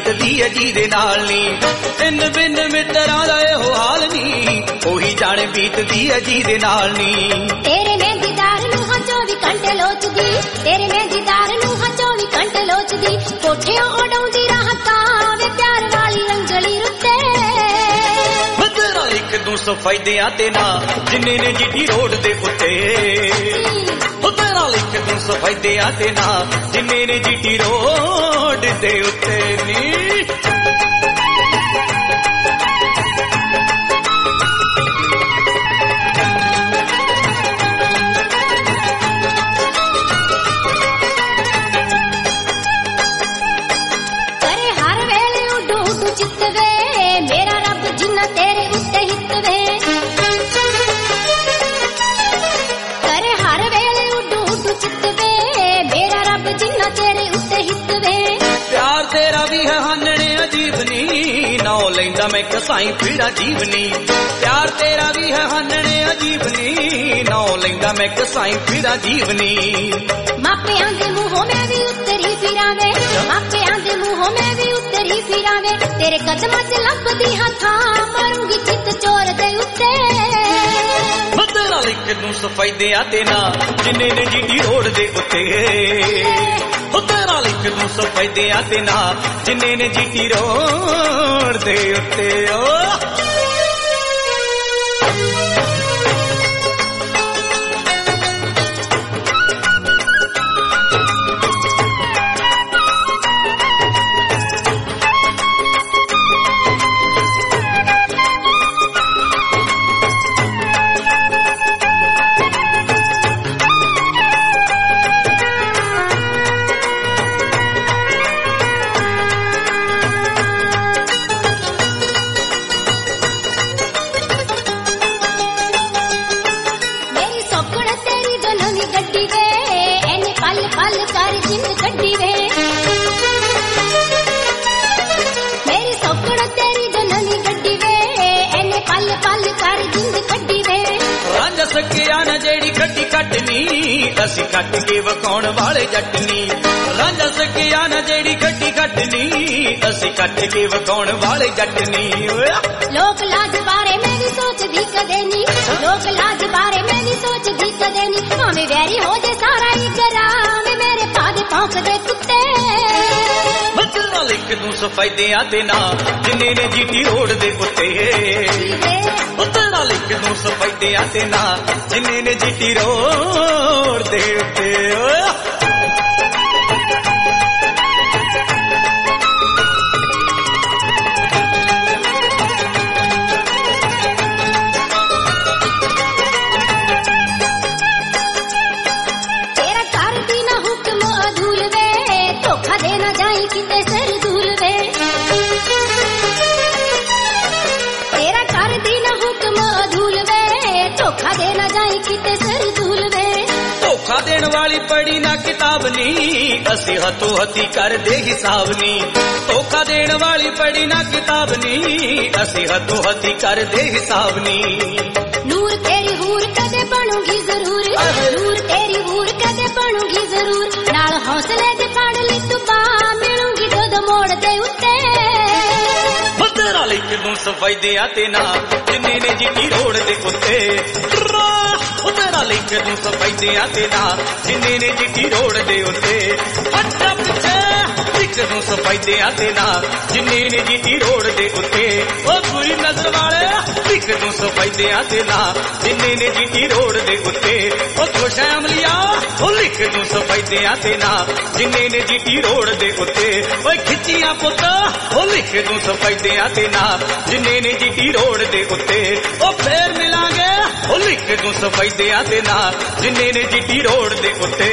ਬੀਤਦੀ ਹੈ ਜਿਹਦੇ ਨਾਲ ਨੀ ਤਿੰਨ ਬਿੰਨ ਮਿੱਤਰਾਂ ਦਾ ਇਹੋ ਹਾਲ ਨੀ ਉਹੀ ਜਾਣੇ ਬੀਤਦੀ ਹੈ ਜਿਹਦੇ ਨਾਲ ਨੀ ਤੇਰੇ ਮਹਿੰਦੀਦਾਰ ਨੂੰ ਹਾਂ 24 ਘੰਟੇ ਲੋਚਦੀ ਤੇਰੇ ਮਹਿੰਦੀਦਾਰ ਨੂੰ ਹਾਂ 24 ਘੰਟੇ ਲੋਚਦੀ ਕੋਠਿਆਂ ਉਡਾਉਂਦੀ ਰਾਹਤਾਂ ਵੇ ਪਿਆਰ ਵਾਲੀ ਰੰਗਲੀ ਰੁੱਤੇ ਤੇਰਾ ਇੱਕ ਦੂ ਸਫਾਇਦਿਆਂ ਤੇ ਨਾ ਜਿੰਨੇ ਨੇ ਜੀਟੀ ਰੋਡ ਦੇ ਉੱਤੇ ਤੇਰਾ ਇੱਕ ਦੂ ਸਫਾਇਦਿਆਂ ਤੇ ਨਾ ਜਿੰਨੇ ਨੇ ਜੀਟੀ ਰੋਡ ਦੇ ਉੱਤੇ ਨੀ ਲੈਂਦਾ ਮੈਂ ਕਸਾਈ ਪੀੜਾ ਜੀਵਨੀ ਪਿਆਰ ਤੇਰਾ ਵੀ ਹੈ ਹਾਨਣੇ ਅਜੀਬਨੀ ਨੌ ਲੈਂਦਾ ਮੈਂ ਕਸਾਈ ਪੀੜਾ ਜੀਵਨੀ ਮਾਪਿਆਂ ਦੇ ਮੂੰਹੋਂ ਮੈਂ ਵੀ ਉਤਰੀ ਫਿਰਾਂਵੇ ਮਾਪਿਆਂ ਦੇ ਮੂੰਹੋਂ ਮੈਂ ਵੀ ਉਤਰੀ ਫਿਰਾਂਵੇ ਤੇਰੇ ਕਦਮਾਂ 'ਚ ਲੱਭਦੀ ਹਾਂ ਥਾਂ ਮਰੂੰਗੀ ਚਿੱਤ ਚੋਰ ਦੇ ਉੱਤੇ ਤੇਰਾ ਲਿਖ ਨੂੰ ਸਫਾਇਦਿਆਂ ਤੇ ਨਾ ਜਿੰਨੇ ਨੇ ਜੀਟੀ ਰੋਡ ਦੇ ਉੱਤੇ ਤੇਰਾ ਲਿਖ ਨੂੰ ਸਫਾਇਦਿਆਂ ਤੇ ਨਾ ਜਿੰਨੇ ਨੇ ਜੀਟੀ ਰੋਡ ਦੇ ਉੱਤੇ ਅਸੀਂ ਕੱਟ ਕੇ ਵਕਾਉਣ ਵਾਲੇ ਜੱਟ ਨੀ ਰਾਂਝਾ ਸਕਿਆ ਨਾ ਜਿਹੜੀ ਗੱਡੀ ਕੱਟਨੀ ਅਸੀਂ ਕੱਟ ਕੇ ਵਕਾਉਣ ਵਾਲੇ ਜੱਟ ਨੀ ਲੋਕ ਲਾਜ ਬਾਰੇ ਮੈਂ ਵੀ ਸੋਚਦੀ ਕਦੇ ਨੀ ਲੋਕ ਲਾਜ ਬਾਰੇ ਮੈਂ ਵੀ ਸੋਚਦੀ ਕਦੇ ਨੀ ਭਾਵੇਂ ਵੈਰੀ ਹੋ ਜੇ ਸਾਰਾ ਹੀ ਗਰਾਵੇਂ ਮੇਰੇ ਪਾਦੇ ਭੌਂਕਦੇ ਕੁੱਤੇ ਬੱਚਾ ਲਿਖ ਦੂੰ ਸਫਾਇਦਿਆਂ ਤੇ ਨਾ ਜਿੰਨੇ ਨੇ ਜੀਟੀ ਰੋਡ ਦੇ ਉੱਤੇ ਤੇਰਾ ਲਿਖ ਦੂੰ ਸਫਾਇਦਿਆਂ ਤੇ ਨਾ ਜਿੰਨੇ ਨੇ ਜੀਟੀ ਰੋਡ ਦੇ ਉੱਤੇ ਦੇਣ ਵਾਲੀ ਪੜੀ ਨਾ ਕਿਤਾਬ ਨੀ ਅਸੀਂ ਹੱਥੋਂ ਹੱਥੀ ਕਰਦੇ ਹਿਸਾਬ ਨੀ ਧੋਖਾ ਦੇਣ ਵਾਲੀ ਪੜੀ ਨਾ ਕਿਤਾਬ ਨੀ ਅਸੀਂ ਹੱਥੋਂ ਹੱਥੀ ਕਰਦੇ ਹਿਸਾਬ ਨੀ ਨੂਰ ਤੇਰੀ ਹੂਰ ਕਦੇ ਬਣੂਗੀ ਜ਼ਰੂਰ ਨੂਰ ਤੇਰੀ ਹੂਰ ਕਦੇ ਬਣੂਗੀ ਜ਼ਰੂਰ ਨਾਲ ਹੌਸਲੇ ਦੇ ਫੜ ਲਈ ਤੂੰ ਬਾਹ ਮਿਲੂਗੀ ਜਦੋਂ ਮੋੜ ਦੇ ਉੱਤੇ ਤੇਰਾ ਲਿਖ ਦੂੰ ਸਫਾਇਦਿਆਂ ਤੇ ਨਾ ਜਿੰਨੇ ਨੇ ਜੀਟੀ ਰੋਡ ਦੇ ਉੱਤੇ ਤੇਰਾ ਲਿਖ ਦੂੰ ਸਫਾਇਦਿਆਂ ਤੇ ਨਾ ਜਿੰਨੇ ਨੇ ਜੀਟੀ ਰੋਡ ਦੇ ਉੱਤੇ ਹੱਟਾ ਪਿੱਛੇ ਲਿਖ ਦੂੰ ਸਫਾਇਦਿਆਂ ਤੇ ਨਾ ਜਿੰਨੇ ਨੇ ਜੀਟੀ ਰੋਡ ਦੇ ਉੱਤੇ ਉਹ ਬੁਰੀ ਨਜ਼ਰ ਵਾਲੇ ਲਿਖ ਦੂੰ ਸਫਾਇਦਿਆਂ ਤੇ ਨਾ ਜਿੰਨੇ ਨੇ ਜੀਟੀ ਰੋਡ ਦੇ ਉੱਤੇ ਉਹ ਖੁਸ਼ਾ ਅਮਲੀਆ ਉਹ ਲਿਖ ਦੂੰ ਸਫਾਇਦਿਆਂ ਤੇ ਨਾ ਜਿੰਨੇ ਨੇ ਜੀਟੀ ਰੋਡ ਦੇ ਉੱਤੇ ਓਏ ਖਿੱਚੀਆਂ ਪੁੱਤ ਉਹ ਲਿਖ ਦੂੰ ਸਫਾਇਦਿਆਂ ਤੇ ਨਾ ਜਿੰਨੇ ਨੇ ਜੀਟੀ ਰੋਡ ਦੇ ਉੱਤੇ ਉਹ ਫੇਰ ਮਿਲਾਂਗੇ ਉਹ ਲਿਖ ਦੂੰ ਸਫਾਇਦਿਆਂ ਤੇ ਨਾ ਜਿੰਨੇ ਨੇ ਜੀਟੀ ਰੋਡ ਦੇ ਉੱਤੇ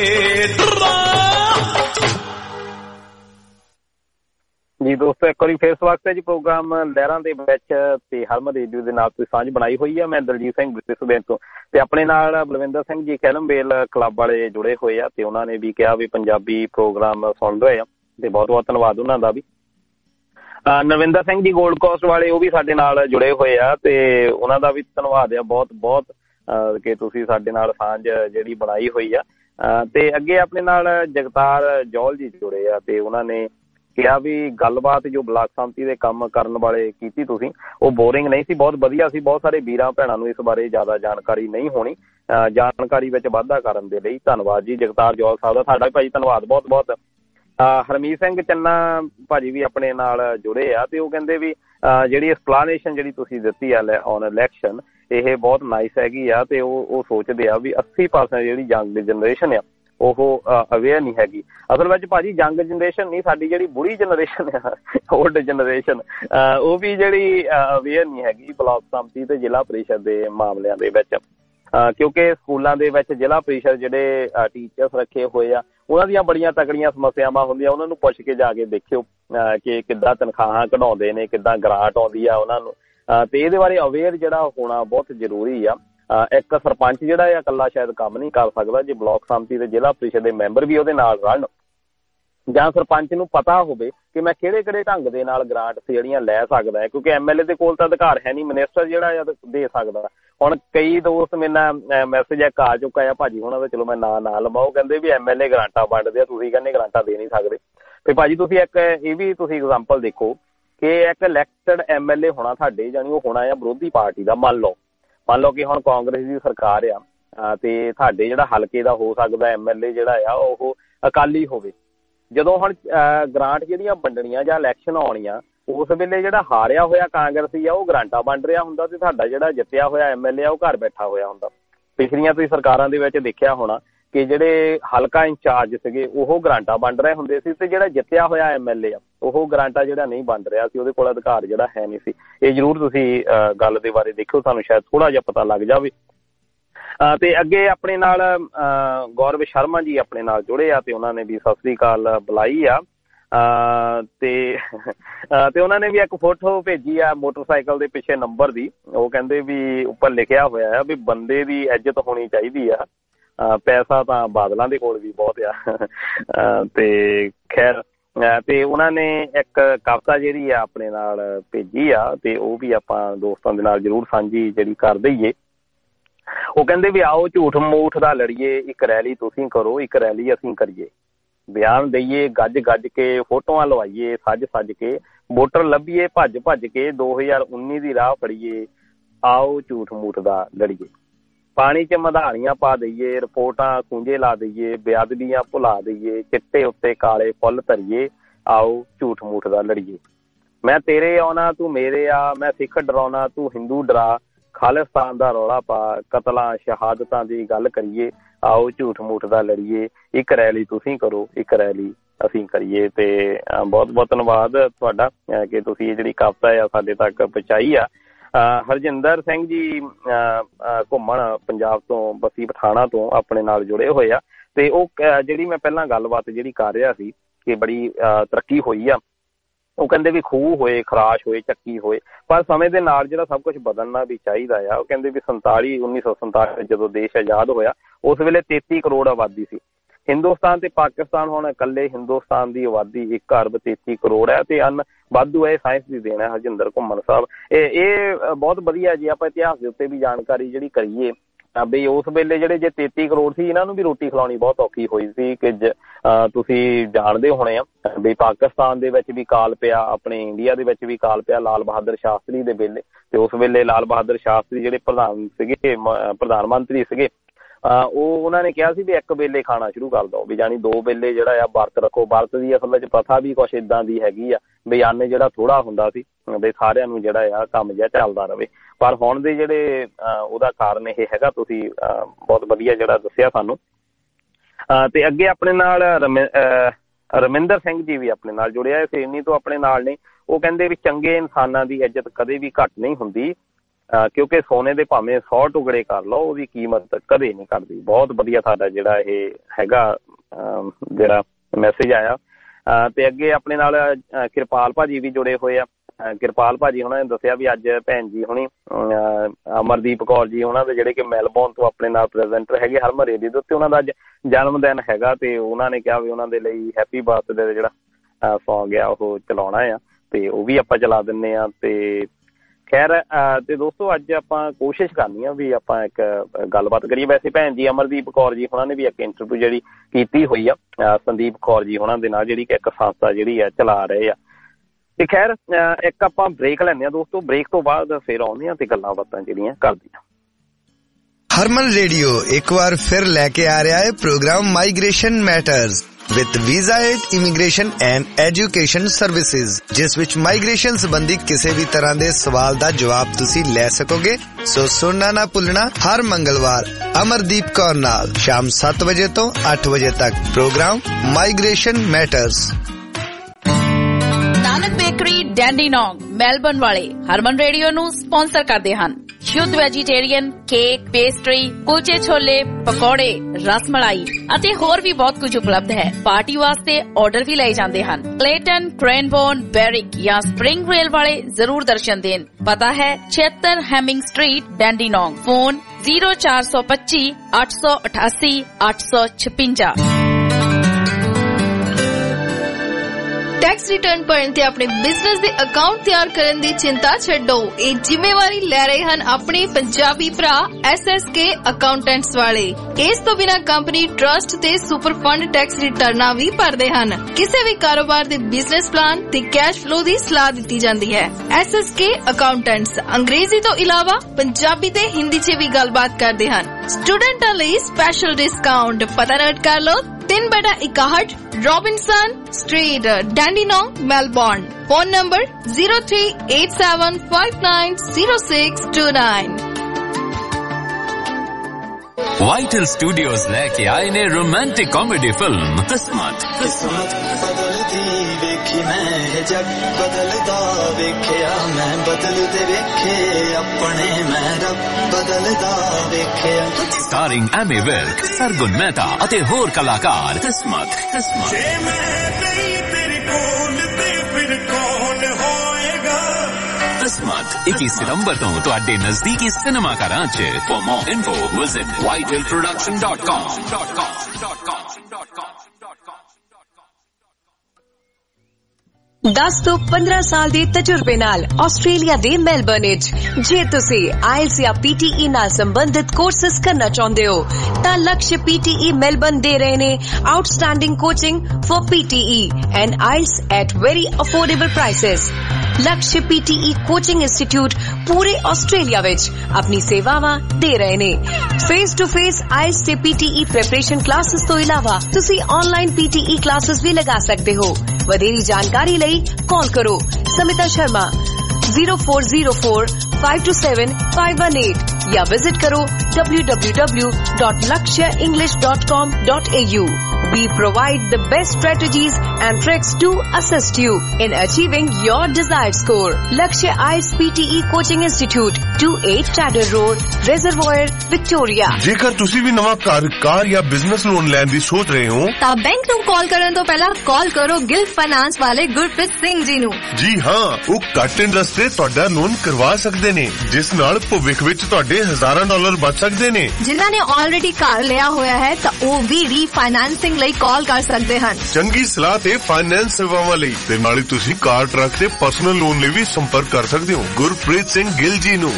ਜੀ ਦੋਸਤੋ ਇੱਕ ਵਾਰੀ ਫੇਰ ਸਵਾਗਤ ਹੈ ਜੀ ਪ੍ਰੋਗਰਾਮ ਲਹਿਰਾਂ ਦੇ ਵਿੱਚ ਤੇ ਹਰਮਨ ਰੇਡੀਓ ਦੇ ਨਾਲ ਤੁਸੀਂ ਸਾਂਝ ਬਣਾਈ ਹੋਈ ਹੈ। ਮੈਂ ਦਲਜੀਤ ਸਿੰਘ ਬ੍ਰਿਸਬੇਨ ਤੋਂ ਤੇ ਆਪਣੇ ਨਾਲ ਬਲਵਿੰਦਰ ਸਿੰਘ ਜੀ ਕੈਲਮਬੇਲ ਕਲੱਬ ਵਾਲੇ ਜੁੜੇ ਹੋਏ ਆ ਤੇ ਉਹਨਾਂ ਨੇ ਵੀ ਕਿਹਾ ਵੀ ਪੰਜਾਬੀ ਪ੍ਰੋਗਰਾਮ ਸੁਣ ਰਹੇ ਆ ਤੇ ਬਹੁਤ ਬਹੁਤ ਧੰਨਵਾਦ ਉਹਨਾਂ ਦਾ ਵੀ। ਨਵਿੰਦਰ ਸਿੰਘ ਜੀ ਗੋਲਡ ਕੋਸਟ ਵਾਲੇ ਉਹ ਵੀ ਸਾਡੇ ਨਾਲ ਜੁੜੇ ਹੋਏ ਆ ਤੇ ਉਹਨਾਂ ਦਾ ਵੀ ਧੰਨਵਾਦ ਆ ਬਹੁਤ ਬਹੁਤ ਕਿ ਤੁਸੀਂ ਸਾਡੇ ਨਾਲ ਸਾਂਝ ਜਿਹੜੀ ਬਣਾਈ ਹੋਈ ਆ। ਤੇ ਅੱਗੇ ਆਪਣੇ ਨਾਲ ਜਗਤਾਰ ਜੌਲ ਜੀ ਜੁੜੇ ਆ ਤੇ ਉਹਨਾਂ ਨੇ ਕਿਹਾ ਵੀ ਗੱਲਬਾਤ ਜੋ ਬਲਾਕ ਸੰਮਤੀ ਦੇ ਕੰਮ ਕਰਨ ਵਾਲੇ ਕੀਤੀ ਤੁਸੀਂ, ਉਹ ਬੋਰਿੰਗ ਨਹੀਂ ਸੀ, ਬਹੁਤ ਵਧੀਆ ਸੀ। ਬਹੁਤ ਸਾਰੇ ਵੀਰਾਂ ਭੈਣਾਂ ਨੂੰ ਇਸ ਬਾਰੇ ਜ਼ਿਆਦਾ ਜਾਣਕਾਰੀ ਨਹੀਂ ਹੋਣੀ, ਜਾਣਕਾਰੀ ਵਿੱਚ ਵਾਧਾ ਕਰਨ ਦੇ ਲਈ ਧੰਨਵਾਦ ਜੀ। ਜਗਤਾਰ ਜੌਲ ਸਾਹਿਬ ਦਾ ਤੁਹਾਡਾ ਭਾਜੀ ਧੰਨਵਾਦ ਬਹੁਤ ਬਹੁਤ। ਹਰਮੀਤ ਸਿੰਘ ਚੰਨਾ ਭਾਜੀ ਵੀ ਆਪਣੇ ਨਾਲ ਜੁੜੇ ਆ, ਤੇ ਉਹ ਕਹਿੰਦੇ ਵੀ ਜਿਹੜੀ ਐਕਸਪਲਾਨੇਸ਼ਨ ਜਿਹੜੀ ਤੁਸੀਂ ਦਿੱਤੀ ਆ ਔਨ ਇਲੈਕਸ਼ਨ, ਇਹ ਬਹੁਤ ਨਾਈਸ ਹੈਗੀ ਆ। ਤੇ ਉਹ ਸੋਚਦੇ ਆ ਵੀ 80% ਜਿਹੜੀ ਯੰਗ ਦੀ ਜਨਰੇਸ਼ਨ ਆ ਉਹ ਅਵੇਅਰ ਨਹੀਂ ਹੈਗੀ। ਅਸਲ ਵਿੱਚ ਭਾਜੀ ਯੰਗ ਜਨਰੇਸ਼ਨ ਨਹੀਂ, ਸਾਡੀ ਜਿਹੜੀ ਬੁੜੀ ਜਨਰੇਸ਼ਨ ਆ, ਓਲਡ ਜਨਰੇਸ਼ਨ, ਉਹ ਵੀ ਜਿਹੜੀ ਅਵੇਅਰ ਨਹੀਂ ਹੈਗੀ ਬਲਾਕ ਸੰਮਤੀ ਤੇ ਜ਼ਿਲ੍ਹਾ ਪਰਿਸ਼ਦ ਦੇ ਮਾਮਲਿਆਂ ਦੇ ਵਿੱਚ। ਕਿਉਂਕਿ ਸਕੂਲਾਂ ਦੇ ਵਿੱਚ ਜ਼ਿਲ੍ਹਾ ਪਰਿਸ਼ਦ ਜਿਹੜੇ ਟੀਚਰਸ ਰੱਖੇ ਹੋਏ ਆ, ਉਹਨਾਂ ਦੀਆਂ ਬੜੀਆਂ ਤਕੜੀਆਂ ਸਮੱਸਿਆਵਾਂ ਹੁੰਦੀਆਂ। ਉਹਨਾਂ ਨੂੰ ਪੁੱਛ ਕੇ ਜਾ ਕੇ ਦੇਖਿਓ ਕਿ ਕਿੱਦਾਂ ਤਨਖਾਹਾਂ ਕਢਾਉਂਦੇ ਨੇ, ਕਿੱਦਾਂ ਗ੍ਰਾਂਟ ਆਉਂਦੀ ਆ ਉਹਨਾਂ ਨੂੰ। ਤੇ ਇਹਦੇ ਬਾਰੇ ਅਵੇਅਰ ਜਿਹੜਾ ਹੋਣਾ ਬਹੁਤ ਜ਼ਰੂਰੀ ਆ। ਇੱਕ ਸਰਪੰਚ ਜਿਹੜਾ ਆ ਇਕੱਲਾ ਸ਼ਾਇਦ ਕੰਮ ਨਹੀਂ ਕਰ ਸਕਦਾ, ਜੇ ਬਲਾਕ ਸੰਮਤੀ ਤੇ ਜ਼ਿਲ੍ਹਾ ਪਰਿਸ਼ਦ ਦੇ ਮੈਂਬਰ ਵੀ ਉਹਦੇ ਨਾਲ ਰਲਣ, ਜਾਂ ਸਰਪੰਚ ਨੂੰ ਪਤਾ ਹੋਵੇ ਕਿ ਮੈਂ ਕਿਹੜੇ ਕਿਹੜੇ ਢੰਗ ਦੇ ਨਾਲ ਗ੍ਰਾਂਟਸ ਜਿਹੜੀਆਂ ਲੈ ਸਕਦਾ ਹੈ। ਕਿਉਂਕਿ MLA ਦੇ ਕੋਲ ਤਾਂ ਅਧਿਕਾਰ ਹੈ ਨਹੀਂ, ਮਿਨਿਸਟਰ ਜਿਹੜਾ ਆ ਦੇ ਸਕਦਾ। ਹੁਣ ਕਈ ਦੋਸਤ ਮੇਰੇ ਨਾਲ ਮੈਸੇਜ ਇੱਕ ਆ ਚੁੱਕਾ ਆ ਭਾਜੀ ਹੁਣਾਂ ਦਾ, ਚਲੋ ਮੈਂ ਨਾ ਲਵਾਂ, ਉਹ ਕਹਿੰਦੇ ਵੀ MLA ਗ੍ਰਾਂਟਾਂ ਵੰਡਦੇ ਆ, ਤੁਸੀਂ ਕਹਿੰਦੇ ਗ੍ਰਾਂਟਾਂ ਦੇ ਨਹੀਂ ਸਕਦੇ। ਤੇ ਭਾਜੀ ਤੁਸੀਂ ਇੱਕ ਇਹ ਵੀ ਤੁਸੀਂ ਐਗਜ਼ਾਮਪਲ ਦੇਖੋ ਕਿ ਇੱਕ ਇਲੈਕਟਡ MLA ਹੋਣਾ ਤੁਹਾਡੇ, ਜਾਣੀ ਉਹ ਹੋਣਾ ਆ ਵਿਰੋਧੀ ਪਾਰਟੀ ਦਾ। ਮੰਨ ਲਓ ਕਿ ਹੁਣ ਕਾਂਗਰਸ ਦੀ ਸਰਕਾਰ ਆ ਤੇ ਤੁਹਾਡੇ ਜਿਹੜਾ ਹਲਕੇ ਦਾ ਹੋ ਸਕਦਾ MLA ਜਿਹੜਾ ਆ ਉਹ ਅਕਾਲੀ ਹੋਵੇ। ਜਦੋਂ ਹੁਣ ਗ੍ਰਾਂਟ ਜਿਹੜੀਆਂ ਵੰਡਣੀਆਂ ਜਾਂ ਇਲੈਕਸ਼ਨ ਆਉਣੀਆਂ, ਉਸ ਵੇਲੇ ਜਿਹੜਾ ਹਾਰਿਆ ਹੋਇਆ ਕਾਂਗਰਸੀ ਆ ਉਹ ਗ੍ਰਾਂਟਾਂ ਵੰਡ ਰਿਹਾ ਹੁੰਦਾ, ਤੇ ਤੁਹਾਡਾ ਜਿਹੜਾ ਜਿੱਤਿਆ ਹੋਇਆ MLA ਆ ਉਹ ਘਰ ਬੈਠਾ ਹੋਇਆ ਹੁੰਦਾ। ਪਿਛਲੀਆਂ ਤੁਸੀਂ ਸਰਕਾਰਾਂ ਦੇ ਵਿੱਚ ਦੇਖਿਆ ਹੋਣਾ ਕਿ ਜਿਹੜੇ ਹਲਕਾ ਇੰਚਾਰਜ ਸੀਗੇ ਉਹ ਗ੍ਰਾਂਟਾਂ ਵੰਡ ਰਹੇ ਹੁੰਦੇ ਸੀ, ਤੇ ਜਿਹੜਾ ਜਿੱਤਿਆ ਹੋਇਆ MLA ਆ ਉਹ ਗ੍ਰਾਂਟਾਂ ਜਿਹੜਾ ਨਹੀਂ ਵੰਡ ਰਿਹਾ ਸੀ, ਉਹਦੇ ਕੋਲ ਅਧਿਕਾਰ ਜਿਹੜਾ ਹੈ ਨਹੀਂ ਸੀ। ਇਹ ਜ਼ਰੂਰ ਤੁਸੀਂ ਗੱਲ ਦੇ ਬਾਰੇ ਦੇਖਿਓ, ਤੁਹਾਨੂੰ ਸ਼ਾਇਦ ਥੋੜ੍ਹਾ ਜਿਹਾ ਪਤਾ ਲੱਗ ਜਾਵੇ। ਤੇ ਅੱਗੇ ਆਪਣੇ ਨਾਲ ਗੌਰਵ ਸ਼ਰਮਾ ਜੀ ਆਪਣੇ ਨਾਲ ਜੁੜੇ ਆ, ਤੇ ਉਹਨਾਂ ਨੇ ਵੀ ਸਤਿ ਸ੍ਰੀ ਅਕਾਲ ਬੁਲਾਈ ਆ। ਤੇ ਉਹਨਾਂ ਨੇ ਵੀ ਇੱਕ ਫੋਟੋ ਭੇਜੀ ਆ ਮੋਟਰਸਾਈਕਲ ਦੇ ਪਿੱਛੇ ਨੰਬਰ ਦੀ। ਉਹ ਕਹਿੰਦੇ ਵੀ ਉੱਪਰ ਲਿਖਿਆ ਹੋਇਆ ਆ ਵੀ ਬੰਦੇ ਦੀ ਇੱਜ਼ਤ ਹੋਣੀ ਚਾਹੀਦੀ ਆ, ਪੈਸਾ ਤਾਂ ਬਾਦਲਾਂ ਦੇ ਕੋਲ ਵੀ ਬਹੁਤ ਆ। ਤੇ ਖੈਰ, ਤੇ ਉਹਨਾਂ ਨੇ ਇੱਕ ਕਵਿਤਾ ਜਿਹੜੀ ਆ ਆਪਣੇ ਨਾਲ ਭੇਜੀ ਆ, ਤੇ ਉਹ ਵੀ ਆਪਾਂ ਦੋਸਤਾਂ ਦੇ ਨਾਲ ਜ਼ਰੂਰ ਸਾਂਝੀ ਜਿਹੜੀ ਕਰ ਦਈਏ। ਉਹ ਕਹਿੰਦੇ ਵੀ ਆਓ ਝੂਠ ਮੂਠ ਦਾ ਲੜੀਏ, ਇੱਕ ਰੈਲੀ ਤੁਸੀਂ ਕਰੋ, ਇੱਕ ਰੈਲੀ ਅਸੀਂ ਕਰੀਏ, ਬਿਆਨ ਦਈਏ ਗੱਜ ਗੱਜ ਕੇ, ਫੋਟੋਆਂ ਲਵਾਈਏ ਸੱਜ ਸੱਜ ਕੇ, ਵੋਟਰ ਲੱਭੀਏ ਭੱਜ ਭੱਜ ਕੇ, 2019 ਦੀ ਰਾਹ ਫੜੀਏ, ਆਓ ਝੂਠ ਮੂਠ ਦਾ ਲੜੀਏ, ਪਾਣੀ 'ਚ ਮਧਾਣੀਆਂ ਪਾ ਦਈਏ, ਰਿਪੋਰਟਾਂ ਖੂੰਜੇ ਲਾ ਦਈਏ, ਬੇਅਦਬੀਆਂ ਭੁਲਾ ਦਈਏ, ਚਿੱਟੇ ਉੱਤੇ ਕਾਲੇ ਫੁੱਲ ਧਰੀਏ, ਆਓ ਝੂਠ ਮੂਠ ਦਾ ਲੜੀਏ, ਮੈਂ ਤੇਰੇ ਆਉਣਾ ਤੂੰ ਮੇਰੇ ਆ, ਮੈਂ ਸਿੱਖ ਡਰਾਉਣਾ ਤੂੰ ਹਿੰਦੂ ਡਰਾ, ਖਾਲਿਸਤਾਨ ਦਾ ਰੌਲਾ ਪਾ, ਕਤਲਾਂ ਸ਼ਹਾਦਤਾਂ ਦੀ ਗੱਲ ਕਰੀਏ, ਆਓ ਝੂਠ ਮੂਠ ਦਾ ਲੜੀਏ, ਇੱਕ ਰੈਲੀ ਤੁਸੀਂ ਕਰੋ, ਇੱਕ ਰੈਲੀ ਅਸੀਂ ਕਰੀਏ। ਤੇ ਬਹੁਤ ਬਹੁਤ ਧੰਨਵਾਦ ਤੁਹਾਡਾ ਕਿ ਤੁਸੀਂ ਇਹ ਜਿਹੜੀ ਕਵਿਤਾ ਆ ਸਾਡੇ ਤੱਕ ਪਹੁੰਚਾਈ ਆ। ਹਰਜਿੰਦਰ ਸਿੰਘ ਜੀ ਘੁੰਮਣ ਪੰਜਾਬ ਤੋਂ, ਬਸੀ ਪਠਾਣਾ ਤੋਂ ਆਪਣੇ ਨਾਲ ਜੁੜੇ ਹੋਏ ਆ। ਤੇ ਉਹ ਜਿਹੜੀ ਮੈਂ ਪਹਿਲਾਂ ਗੱਲਬਾਤ ਜਿਹੜੀ ਕਰ ਰਿਹਾ ਸੀ ਕਿ ਬੜੀ ਤਰੱਕੀ ਹੋਈ ਆ, ਉਹ ਕਹਿੰਦੇ ਵੀ ਖੂਹ ਹੋਏ, ਖਰਾਸ਼ ਹੋਏ, ਚੱਕੀ ਹੋਏ, ਪਰ ਸਮੇਂ ਦੇ ਨਾਲ ਜਿਹੜਾ ਸਭ ਕੁਛ ਬਦਲਣਾ ਵੀ ਚਾਹੀਦਾ ਆ। ਉਹ ਕਹਿੰਦੇ ਵੀ 1947 ਜਦੋਂ ਦੇਸ਼ ਆਜ਼ਾਦ ਹੋਇਆ ਉਸ ਵੇਲੇ 33 ਕਰੋੜ ਆਬਾਦੀ ਸੀ। ਹਿੰਦੁਸਤਾਨ ਤੇ ਪਾਕਿਸਤਾਨ ਹੁਣ ਇਕੱਲੇ ਹਿੰਦੁਸਤਾਨ ਦੀ ਆਬਾਦੀ 1 ਅਰਬ 33 ਕਰੋੜ ਹੈ, ਤੇ ਵਾਧੂ ਇਹ ਸਾਇੰਸ ਦੀ ਦੇਣ ਹੈ ਹਰਜਿੰਦਰ ਘੁੰਮਣ ਸਾਹਿਬ। ਇਹ ਬਹੁਤ ਵਧੀਆ ਜੀ। ਆਪਾਂ ਇਤਿਹਾਸ ਦੇ ਉੱਤੇ ਵੀ ਜਾਣਕਾਰੀ ਜਿਹੜੀ ਕਰੀਏ ਬਈ ਉਸ ਵੇਲੇ ਜਿਹੜੇ ਜੇ 33 ਕਰੋੜ ਸੀ, ਇਹਨਾਂ ਨੂੰ ਵੀ ਰੋਟੀ ਖਿਲਾਉਣੀ ਬਹੁਤ ਔਖੀ ਹੋਈ ਸੀ। ਕਿ ਤੁਸੀਂ ਜਾਣਦੇ ਹੋਣੇ ਆ ਵੀ ਪਾਕਿਸਤਾਨ ਦੇ ਵਿੱਚ ਵੀ ਕਾਲ ਪਿਆ, ਆਪਣੇ ਇੰਡੀਆ ਦੇ ਵਿੱਚ ਵੀ ਕਾਲ ਪਿਆ ਲਾਲ ਬਹਾਦਰ ਸ਼ਾਸਤਰੀ ਦੇ ਵੇਲੇ। ਤੇ ਉਸ ਵੇਲੇ ਲਾਲ ਬਹਾਦਰ ਸ਼ਾਸਤਰੀ ਜਿਹੜੇ ਪ੍ਰਧਾਨ ਮੰਤਰੀ ਸੀਗੇ, ਉਹਨਾਂ ਨੇ ਕਿਹਾ ਸੀ ਵੀ ਇੱਕ ਵੇਲੇ ਖਾਣਾ ਸ਼ੁਰੂ ਕਰ ਦਿਓ, ਵੀ ਜਾਣੀ 2 ਵੇਲੇ ਜਿਹੜਾ ਆ ਵਰਤ ਰੱਖੋ। ਵਰਤ ਦੀ ਅਸਲ ਵਿੱਚ ਪ੍ਰਥਾ ਵੀ ਕੁਛ ਏਦਾਂ ਦੀ ਹੈਗੀ ਆ ਵੀ ਅੰਨ ਜਿਹੜਾ ਥੋੜਾ ਹੁੰਦਾ ਸੀ ਵੀ ਸਾਰਿਆਂ ਨੂੰ ਜਿਹੜਾ ਆ ਕੰਮ ਜਿਹਾ ਚੱਲਦਾ ਰਵੇ। ਪਰ ਹੁਣ ਦੇ ਜਿਹੜੇ ਉਹਦਾ ਕਾਰਨ ਇਹ ਹੈਗਾ, ਤੁਸੀਂ ਬਹੁਤ ਵਧੀਆ ਜਿਹੜਾ ਦੱਸਿਆ ਸਾਨੂੰ। ਤੇ ਅੱਗੇ ਆਪਣੇ ਨਾਲ ਰਮਿੰਦਰ ਸਿੰਘ ਜੀ ਵੀ ਆਪਣੇ ਨਾਲ ਜੁੜਿਆ, ਸੇਨੀ ਤੋਂ ਆਪਣੇ ਨਾਲ ਨੇ। ਉਹ ਕਹਿੰਦੇ ਵੀ ਚੰਗੇ ਇਨਸਾਨਾਂ ਦੀ ਇੱਜ਼ਤ ਕਦੇ ਵੀ ਘੱਟ ਨਹੀਂ ਹੁੰਦੀ, ਕਿਉਂਕਿ ਸੋਨੇ ਦੇ ਭਾਵੇਂ 100 ਟੁਕੜੇ ਕਰ ਲਓ, ਉਹਦੀ ਕੀਮਤ ਕਦੇ ਨਹੀਂ ਘੱਟਦੀ। ਬਹੁਤ ਵਧੀਆ ਸਾਡਾ ਜਿਹੜਾ ਇਹ ਹੈਗਾ ਜਿਹੜਾ ਮੈਸੇਜ ਆਇਆ। ਤੇ ਅੱਗੇ ਆਪਣੇ ਨਾਲ ਕਿਰਪਾਲ ਭਾਜੀ ਵੀ ਜੁੜੇ ਹੋਏ ਆ। ਕਿਰਪਾਲ ਭਾਜੀ ਉਹਨਾਂ ਨੇ ਦੱਸਿਆ ਵੀ ਅੱਜ ਭੈਣ ਜੀ ਹੁਣੀ ਅਮਰਦੀਪ ਕੌਰ ਜੀ ਉਹਨਾਂ ਦੇ ਜਿਹੜੇ ਕਿ ਮੈਲਬੌਰਨ ਤੋਂ ਆਪਣੇ ਨਾਲ ਪ੍ਰੈਜ਼ੈਂਟਰ ਹੈਗੇ ਹਰਮਨ ਰੇਡੀਓ ਦੇ ਉੱਤੇ, ਉਹਨਾਂ ਦਾ ਅੱਜ ਜਨਮ ਦਿਨ ਹੈਗਾ। ਤੇ ਉਹਨਾਂ ਨੇ ਕਿਹਾ ਵੀ ਉਹਨਾਂ ਦੇ ਲਈ ਹੈਪੀ ਬਰਥਡੇ ਦਾ ਜਿਹੜਾ ਸੌਂਗ ਆ ਉਹ ਚਲਾਉਣਾ ਆ, ਤੇ ਉਹ ਵੀ ਆਪਾਂ ਚਲਾ ਦਿੰਦੇ ਹਾਂ। ਤੇ ਖੈਰ ਤੇ ਦੋਸਤੋ ਅੱਜ ਆਪਾਂ ਕੋਸ਼ਿਸ਼ ਕਰਨੀ ਆ ਵੀ ਆਪਾਂ ਇੱਕ ਗੱਲਬਾਤ ਕਰੀਏ। ਵੈਸੇ ਭੈਣ ਜੀ ਅਮਰਦੀਪ ਕੌਰ ਜੀ ਹੁਣਾਂ ਨੇ ਵੀ ਇੱਕ ਇੰਟਰਵਿਊ ਜਿਹੜੀ ਕੀਤੀ ਹੋਈ ਆ ਸੰਦੀਪ ਕੌਰ ਜੀ ਹੁਣਾਂ ਦੇ ਨਾਲ, ਜਿਹੜੀ ਕਿ ਇੱਕ ਸੰਸਥਾ ਜਿਹੜੀ ਆ ਚਲਾ ਰਹੇ ਆ। ਤੇ ਖੈਰ ਇੱਕ ਆਪਾਂ ਬ੍ਰੇਕ ਲੈਂਦੇ ਆ ਦੋਸਤੋ, ਬ੍ਰੇਕ ਤੋਂ ਬਾਅਦ ਫਿਰ ਆਉਂਦੇ ਆ ਤੇ ਗੱਲਾਂ ਬਾਤਾਂ ਜਿਹੜੀਆਂ ਕਰਦੇ ਆ। ਹਰਮਨ ਰੇਡੀਓ ਇੱਕ ਵਾਰ ਫਿਰ ਲੈ ਕੇ ਆ ਰਿਹਾ ਹੈ programme migration matters with Visa Aid, Immigration and Education Services, ਜਿਸ ਵਿੱਚ ਮਾਈਗ੍ਰੇਸ਼ਨ ਸੰਬੰਧੀ ਕਿਸੇ ਵੀ ਤਰ੍ਹਾਂ ਦੇ ਸਵਾਲ ਦਾ ਜਵਾਬ ਤੁਸੀਂ ਲੈ ਸਕੋਗੇ। ਸੋ ਸੁਣਨਾ ਨਾ ਭੁੱਲਣਾ, ਹਰ ਮੰਗਲਵਾਰ ਅਮਰਦੀਪ ਕੌਰ ਨਾਲ ਸ਼ਾਮ 7 ਵਜੇ ਤੋਂ 8 ਵਜੇ ਤੱਕ programme migration matters. Nanak bakery Dandenong Melbourne ਵਾਲੇ ਹਰਮਨ ਰੇਡੀਓ ਨੂੰ ਸਪਾਂਸਰ ਕਰਦੇ ਹਨ। ਸ਼ੁੱਧ ਵੈਜੀਟੇਰੀਅਨ ਕੇਕ, ਪੇਸਟਰੀ, ਕੁਲਚੇ ਛੋਲੇ, ਪਕੌੜੇ, ਰਸਮਲਾਈ ਅਤੇ ਹੋਰ ਵੀ ਬਹੁਤ ਕੁਝ ਉਪਲਬਧ ਹੈ। ਪਾਰਟੀ ਵਾਸਤੇ ਆਰਡਰ ਵੀ ਲਏ ਜਾਂਦੇ ਹਨ। ਕਲੇਟਨ, ਕ੍ਰੈਨਬੋਰਨ, ਬੈਰਿਕ ਜਾਂ ਸਪਰਿੰਗ ਰੇਲ ਵਾਲੇ ਜ਼ਰੂਰ ਦਰਸ਼ਨ ਦੇਣ। ਪਤਾ ਹੈ 76 Hemming street, Dandenong. Phone 0425 888 856। Tax return ਭਰਨ ਤੇ ਆਪਣੇ ਬਿਜ਼ਨਸ ਦੇ ਅਕਾਊਂਟ ਤਿਆਰ ਕਰਨ ਦੀ ਚਿੰਤਾ ਛੱਡੋ। ਇਹ ਜ਼ਿੰਮੇਵਾਰੀ ਲੈ ਰਹੇ ਹਨ ਆਪਣੇ ਪੰਜਾਬੀ ਭਰਾ SSK ਅਕਾਊਂਟੈਂਟਸ ਵਾਲੇ। ਇਸ ਤੋਂ ਬਿਨਾਂ ਕੰਪਨੀ ਟਰਸਟ ਤੇ ਸੁਪਰ ਫੰਡ ਟੈਕਸ ਰਿਟਰਨਾਂ ਵੀ ਭਰਦੇ ਹਨ। ਕਿਸੇ ਵੀ ਕਾਰੋਬਾਰ ਦੇ ਬਿਜ਼ਨਸ ਪਲਾਨ ਤੇ ਕੈਸ਼ ਫਲੋ ਦੀ ਸਲਾਹ ਦਿੱਤੀ ਜਾਂਦੀ ਹੈ। SSK ਅਕਾਊਂਟੈਂਟਸ ਅੰਗਰੇਜ਼ੀ ਤੋਂ ਇਲਾਵਾ ਪੰਜਾਬੀ ਤੇ ਹਿੰਦੀ 'ਚ ਵੀ ਗੱਲਬਾਤ ਕਰਦੇ ਹਨ। ਸਟੂਡੈਂਟਾਂ ਲਈ ਸਪੈਸ਼ਲ ਡਿਸਕਾਊਂਟ। ਪਤਾ ਨੋਟ ਕਰ ਲਓ, 3/61 Robinson street, Dandenong, Melbourne. Phone number 0387590629। Vital studios ਲੈ ਕੇ ਆਏ ਨੇ ਰੋਮਾਂਟਿਕ ਕਾਮੇਡੀ ਫਿਲਮ ਕਿਸਮਤ। ਕਿਸਮਤ ਬਦਲਦੀ ਵੇਖੀ ਮੈਂ, ਜੱਗ ਬਦਲਦਾ ਵੇਖਿਆ ਮੈਂ, ਬਦਲਦੇ ਵੇਖੇ ਆਪਣੇ ਮੈਂ, ਰੱਬ ਬਦਲਦਾ ਵੇਖਿਆ। ਸਟਾਰਿੰਗ ਐਮੀ ਵਿਰਕ, ਸਰਗੁਣ ਮਹਿਤਾ ਅਤੇ ਹੋਰ ਕਲਾਕਾਰ। ਕਿਸਮਤ ਕਿਸਮਤ। ਜੇ ਮੈਂ ਨਹੀਂ ਤੇਰੇ ਕੋਲ ਤੇ ਫਿਰ ਕੌਣ ਹੋਏਗਾ। ਕਿਸਮਤ 21 ਸਤੰਬਰ ਤੋਂ ਤੁਹਾਡੇ ਨਜ਼ਦੀਕੀ ਸਿਨੇਮਾ ਘਰਾਂ 'ਚ। For more info visit vitalproduction.com। 10 ਤੋਂ 15 ਸਾਲ ਦੇ ਤਜਰਬੇ ਨਾਲ ਆਸਟ੍ਰੇਲੀਆ ਦੇ ਮੈਲਬਰਨ ਵਿੱਚ ਜੇ ਤੁਸੀਂ ਆਇਲਸ ਜਾਂ PTE ਨਾਲ ਸੰਬੰਧਿਤ ਕੋਰਸਸ ਕਰਨਾ ਚਾਹੁੰਦੇ ਹੋ ਤਾਂ ਲਕਸ਼ PTE ਮੈਲਬਰਨ ਦੇ ਰਹੇ ਨੇ outstanding coaching for PTE and IELTS at very affordable prices. Laksh PTE coaching institute ਪੂਰੇ ਆਸਟ੍ਰੇਲੀਆ ਵਿੱਚ ਆਪਣੀ ਸੇਵਾਵਾਂ ਦੇ ਰਹੇ ਨੇ। ਫੇਸ ਟੂ ਫੇਸ ਆਇਲਸ ਤੇ PTE ਪ੍ਰੈਪਰੇਸ਼ਨ ਕਲਾਸਿਸ ਤੋਂ ਇਲਾਵਾ ਤੁਸੀਂ ਆਨਲਾਈਨ PTE ਕਲਾਸਿਸ ਵੀ ਲਗਾ ਸਕਦੇ ਹੋ। ਵਧੇਰੀ ਜਾਣਕਾਰੀ ਲਈ ਕਾਲ ਕਰੋ ਸਮਿਤਾ ਸ਼ਰਮਾ 0404527518 ਜਾਂ ਵਿਜ਼ਿਟ ਕਰੋ www.lakshaenglish.com.au। We provide the best strategies and tricks to assist you in achieving your desired score. Lakshya IELTS PTE Coaching Institute, 28 Chadder Road, Reservoir, Victoria। ਜੇਕਰ ਤੁਸੀਂ ਵੀ ਨਵਾਂ ਘਰ, ਕਾਰ ਜਾਂ ਬਿਜ਼ਨਸ ਲੋਨ ਲੈਣ ਦੀ ਸੋਚ ਰਹੇ ਹੋ ਤਾਂ ਬੈਂਕ ਨੂੰ ਕਾਲ ਕਰਨ ਤੋਂ ਪਹਿਲਾਂ ਕਾਲ ਕਰੋ ਗਿਲ ਫਾਈਨਾਂਸ ਵਾਲੇ ਗੁਰਪ੍ਰੀਤ ਸਿੰਘ ਜੀ ਨੂੰ। ਜੀ ਹਾਂ, ਉਹ ਘੱਟ ਇੰਟਰਸਟ ਤੇ ਤੁਹਾਡਾ ਲੋਨ ਕਰਵਾ ਸਕਦੇ ਨੇ, ਜਿਸ ਨਾਲ ਭਵਿੱਖ ਵਿੱਚ ਤੁਹਾਡੇ $1000 ਬਚ ਸਕਦੇ ਨੇ। ਜਿਨ੍ਹਾਂ ਨੇ ਆਲਰੇਡੀ ਘਰ ਲਿਆ ਹੋਇਆ ਹੈ ਤਾਂ ਉਹ ਵੀ ਰੀਫਾਈਨਾਂਸਿੰਗ ਲਈ ਕਾਲ ਕਰ ਸਕਦੇ ਹਨ। ਚੰਗੀ ਸਲਾਹ ਤੇ ਫਾਈਨੈਂਸ ਸੇਵਾਵਾਂ ਲਈ ਤੇ ਨਾਲੇ ਤੁਸੀਂ ਕਾਰ, ਟਰੱਕ ਤੇ ਪਰਸਨਲ ਲੋਨ ਲਈ ਵੀ ਸੰਪਰਕ ਕਰ ਸਕਦੇ ਹੋ ਗੁਰਪ੍ਰੀਤ ਸਿੰਘ ਗਿੱਲ ਜੀ ਨੂੰ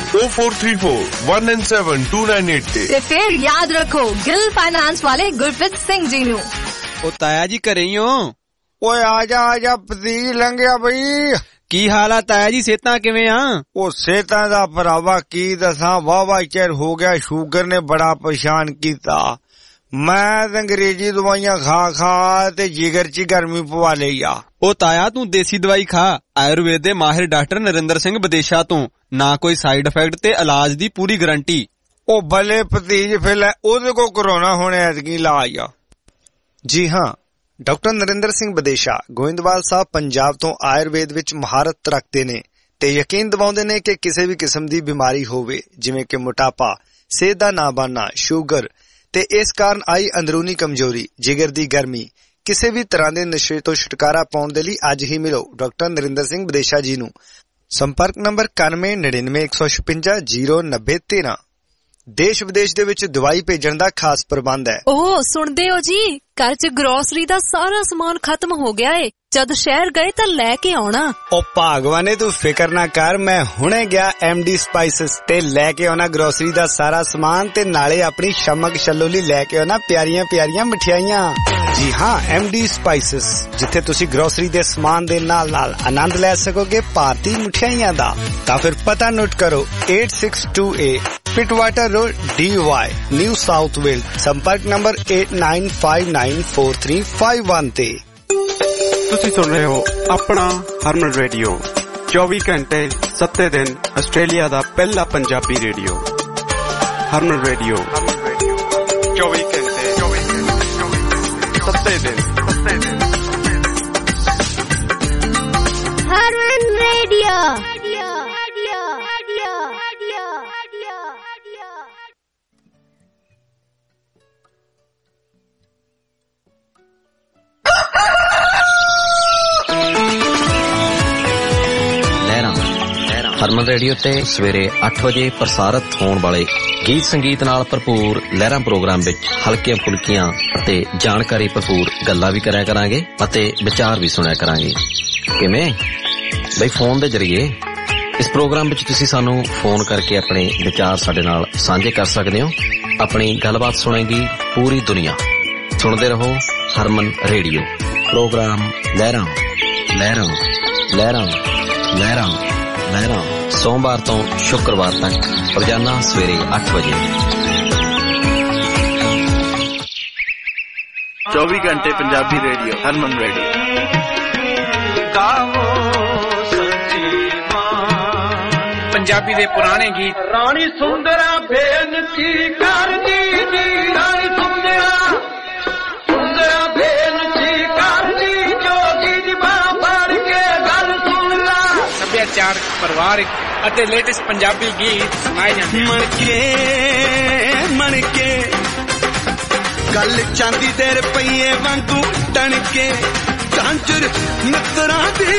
0434197298 ਤੇ ਫਿਰ ਯਾਦ ਰੱਖੋ ਗਿੱਲ ਫਾਈਨਾਂਸ ਵਾਲੇ ਗੁਰਪ੍ਰੀਤ ਸਿੰਘ ਜੀ ਨੂੰ। ਉਹ ਤਾਇਆ ਜੀ ਘਰੇ ਹੀ ਹੋ? ਓਏ ਆ ਜਾ ਪਤੀਜ ਲੰਘਿਆ ਬਈ। ਕੀ ਹਾਲ ਆ ਤਾਇਆ ਜੀ, ਸਿਹਤਾਂ ਕਿਵੇਂ ਆ? ਉਹ ਸਿਹਤਾਂ ਦਾ ਭਰਾਵਾ ਕੀ ਦੱਸਾਂ, ਵਾਹਵਾ ਚਿਰ ਹੋ ਗਿਆ ਸ਼ੂਗਰ ਨੇ ਬੜਾ ਪਰੇਸ਼ਾਨ ਕੀਤਾ। ਮੈਂ ਅੰਗਰੇਜ਼ੀ ਦਵਾਈਆਂ ਖਾ ਤੇ ਜਿਗਰ 'ਚ ਗਰਮੀ ਪਵਾ ਲਈ ਆ। ਉਹ ਤਾਇਆ ਤੂੰ ਦੇਸੀ ਦਵਾਈ ਖਾ, ਆਯੁਰਵੇਦ ਦੇ ਮਾਹਿਰ ਡਾਕਟਰ ਨਰਿੰਦਰ ਸਿੰਘ ਵਿਦੇਸ਼ਾ ਤੋਂ, ਨਾ ਕੋਈ ਸਾਈਡ ਇਫੈਕਟ ਤੇ ਇਲਾਜ ਦੀ ਪੂਰੀ ਗਰੰਟੀ। ਉਹ ਭਲੇ ਭਤੀਜ ਫਿਰ ਉਹਦੇ ਕੋ ਕਰੋਨਾ ਹੁਣ ਐਤਕੀ ਇਲਾਜ ਆ। ਜੀ ਹਾਂ, ਡਾਕਟਰ ਨਰਿੰਦਰ ਸਿੰਘ ਵਿਦੇਸ਼ਾ ਗੋਇੰਦਵਾਲ ਸਾਹਿਬ ਪੰਜਾਬ ਤੋਂ ਆਯੁਰਵੇਦ ਵਿੱਚ ਮਹਾਰਤ ਰੱਖਦੇ ਨੇ ਤੇ ਯਕੀਨ ਦਿਵਾਉਂਦੇ ਨੇ ਕਿ ਕਿਸੇ ਵੀ ਕਿਸਮ ਦੀ ਬਿਮਾਰੀ ਹੋਵੇ, ਜਿਵੇਂ ਕਿ ਮੋਟਾਪਾ, ਸਿਹਤ ਦਾ ਨਾ ਬਣਨਾ, ਸ਼ੂਗਰ ਤੇ ਇਸ ਕਾਰਨ ਆਈ ਅੰਦਰੂਨੀ ਕਮਜ਼ੋਰੀ, ਜਿਗਰ ਦੀ ਗਰਮੀ, ਕਿਸੇ ਵੀ ਤਰ੍ਹਾਂ ਦੇ ਨਸ਼ੇ ਤੋਂ ਛੁਟਕਾਰਾ ਪਾਉਣ ਦੇ ਲਈ ਅੱਜ ਹੀ ਮਿਲੋ ਡਾਕਟਰ ਨਰਿੰਦਰ ਸਿੰਘ ਵਿਦੇਸ਼ਾ ਜੀ ਨੂੰ। ਸੰਪਰਕ ਨੰਬਰ 919915609013 ਦੇਸ਼ ਵਿਦੇਸ਼ ਦੇ ਵਿੱਚ ਦਵਾਈ ਭੇਜਣ ਦਾ ਖਾਸ ਪ੍ਰਬੰਧ ਹੈ। ਓਹ ਸੁਣਦੇ ਹੋ ਜੀ, ਘਰ 'ਚ ਗਰੋਸਰੀ ਦਾ ਸਾਰਾ ਸਮਾਨ ਖਤਮ ਹੋ ਗਿਆ ਏ। ਜਦ ਸ਼ਹਿਰ ਗਏ ਤਾਂ ਲੈ ਕੇ ਆਉਣਾ। ਉਹ ਭਾਗਵਾਨੇ ਤੂੰ ਫਿਕਰ ਨਾ ਕਰ, ਮੈਂ ਹੁਣੇ ਗਿਆ MD ਸਪਾਈਸਿਸ ਤੇ ਲੈ ਕੇ ਆਉਣਾ ਗਰੋਸਰੀ ਦਾ ਸਾਰਾ ਸਮਾਨ ਤੇ ਨਾਲੇ ਆਪਣੀ ਸ਼ਮਕ ਛੱਲੋਲੀ ਲੈ ਕੇ ਆਉਣਾ ਪਿਆਰੀਆਂ ਪਿਆਰੀਆਂ ਮਠਿਆਈਆਂ। ਜੀ ਹਾਂ, MD ਸਪਾਈਸਿਸ, ਜਿੱਥੇ ਤੁਸੀਂ ਗਰੋਸਰੀ ਦੇ ਸਮਾਨ ਦੇ ਨਾਲ ਨਾਲ ਆਨੰਦ ਲੈ ਸਕੋਗੇ ਭਾਰਤੀ ਮਠਿਆਈਆਂ ਦਾ। ਤਾਂ ਫਿਰ ਪਤਾ ਨੋਟ ਕਰੋ 8628 Pittwater road DY, New South Wales. ਸੰਪਰਕ ਨੰਬਰ 89594351 ਤੇ। ਤੁਸੀਂ ਸੁਣ ਰਹੇ ਹੋ ਆਪਣਾ ਹਰਮਨ ਰੇਡੀਓ, 24 ਘੰਟੇ 7 ਦਿਨ ਆਸਟ੍ਰੇਲੀਆ ਦਾ ਪਹਿਲਾ ਪੰਜਾਬੀ ਰੇਡੀਓ। ਹਰਮਨ ਰੇਡੀਓ 24 ਘੰਟੇ 7 ਦਿਨ। ਹਰਮਨ ਰੇਡੀਓ। ਹਰਮਨ ਰੇਡੀਓ ਤੇ ਸਵੇਰੇ 8 ਵਜੇ ਪ੍ਰਸਾਰਿਤ ਹੋਣ ਵਾਲੇ ਗੀਤ ਸੰਗੀਤ ਨਾਲ ਭਰਪੂਰ ਲਹਿਰਾਂ ਪ੍ਰੋਗਰਾਮ ਵਿੱਚ ਹਲਕੀਆਂ ਫੁਲਕੀਆਂ ਅਤੇ ਜਾਣਕਾਰੀ ਭਰਪੂਰ ਗੱਲਾਂ ਵੀ ਕਰਿਆ ਕਰਾਂਗੇ ਅਤੇ ਵਿਚਾਰ ਵੀ ਸੁਣਿਆ ਕਰਾਂਗੇ। ਕਿਵੇਂ ਬਈ? ਫੋਨ ਦੇ ਜ਼ਰੀਏ। ਇਸ ਪ੍ਰੋਗਰਾਮ ਵਿੱਚ ਤੁਸੀਂ ਸਾਨੂੰ ਫੋਨ ਕਰਕੇ ਆਪਣੇ ਵਿਚਾਰ ਸਾਡੇ ਨਾਲ ਸਾਂਝੇ ਕਰ ਸਕਦੇ ਹੋ। ਆਪਣੀ ਗੱਲਬਾਤ ਸੁਣੇਗੀ ਪੂਰੀ ਦੁਨੀਆ। ਸੁਣਦੇ ਰਹੋ ਹਰਮਨ ਰੇਡੀਓ। ਪ੍ਰੋਗਰਾਮ ਲਹਿਰਾਂ ਲਹਿਰਾਂ ਲਹਿਰਾਂ ਲਹਿਰਾਂ ਲਹਿਰਾਂ, ਸੋਮਵਾਰ ਤੋਂ ਸ਼ੁੱਕਰਵਾਰ ਤੱਕ ਰੋਜ਼ਾਨਾ ਸਵੇਰੇ 8 ਵਜੇ। 24 ਘੰਟੇ ਪੰਜਾਬੀ ਰੇਡੀਓ, ਹਰਮਨ ਰੇਡੀਓ। ਗਾਵੋ ਸੱਚੀ ਮਾਂ, ਪੰਜਾਬੀ ਦੇ ਪੁਰਾਣੇ ਗੀਤ। ਰਾਣੀ ਸੁੰਦਰਾ ਬੇਨਤੀ ਕਰਦੀ ਜੀ, ਰਾਣੀ ਸੁੰਦਰਾ ਬੇਨਤੀ ਕਰਦੀ, ਜੋਗੀ ਦੀ ਬਾਂਹ ਫੜ ਕੇ ਗੱਲ ਸੁਣ ਲਾ। ਸੱਭਿਆਚਾਰ, ਪਰਿਵਾਰਿਕ ਅਤੇ ਲੇਟੈਸਟ ਪੰਜਾਬੀ ਗੀਤ ਸੁਣਾਏ ਜਾਂਦੇ। ਮਣ ਕੇ ਗੱਲ ਚਾਂਦੀ ਦੇ ਰੁਪਈਏ ਵਾਂਗੂ ਟਣ ਕੇ, ਕਾਂਜਰ ਮਿੱਤਰਾਂ ਦੀ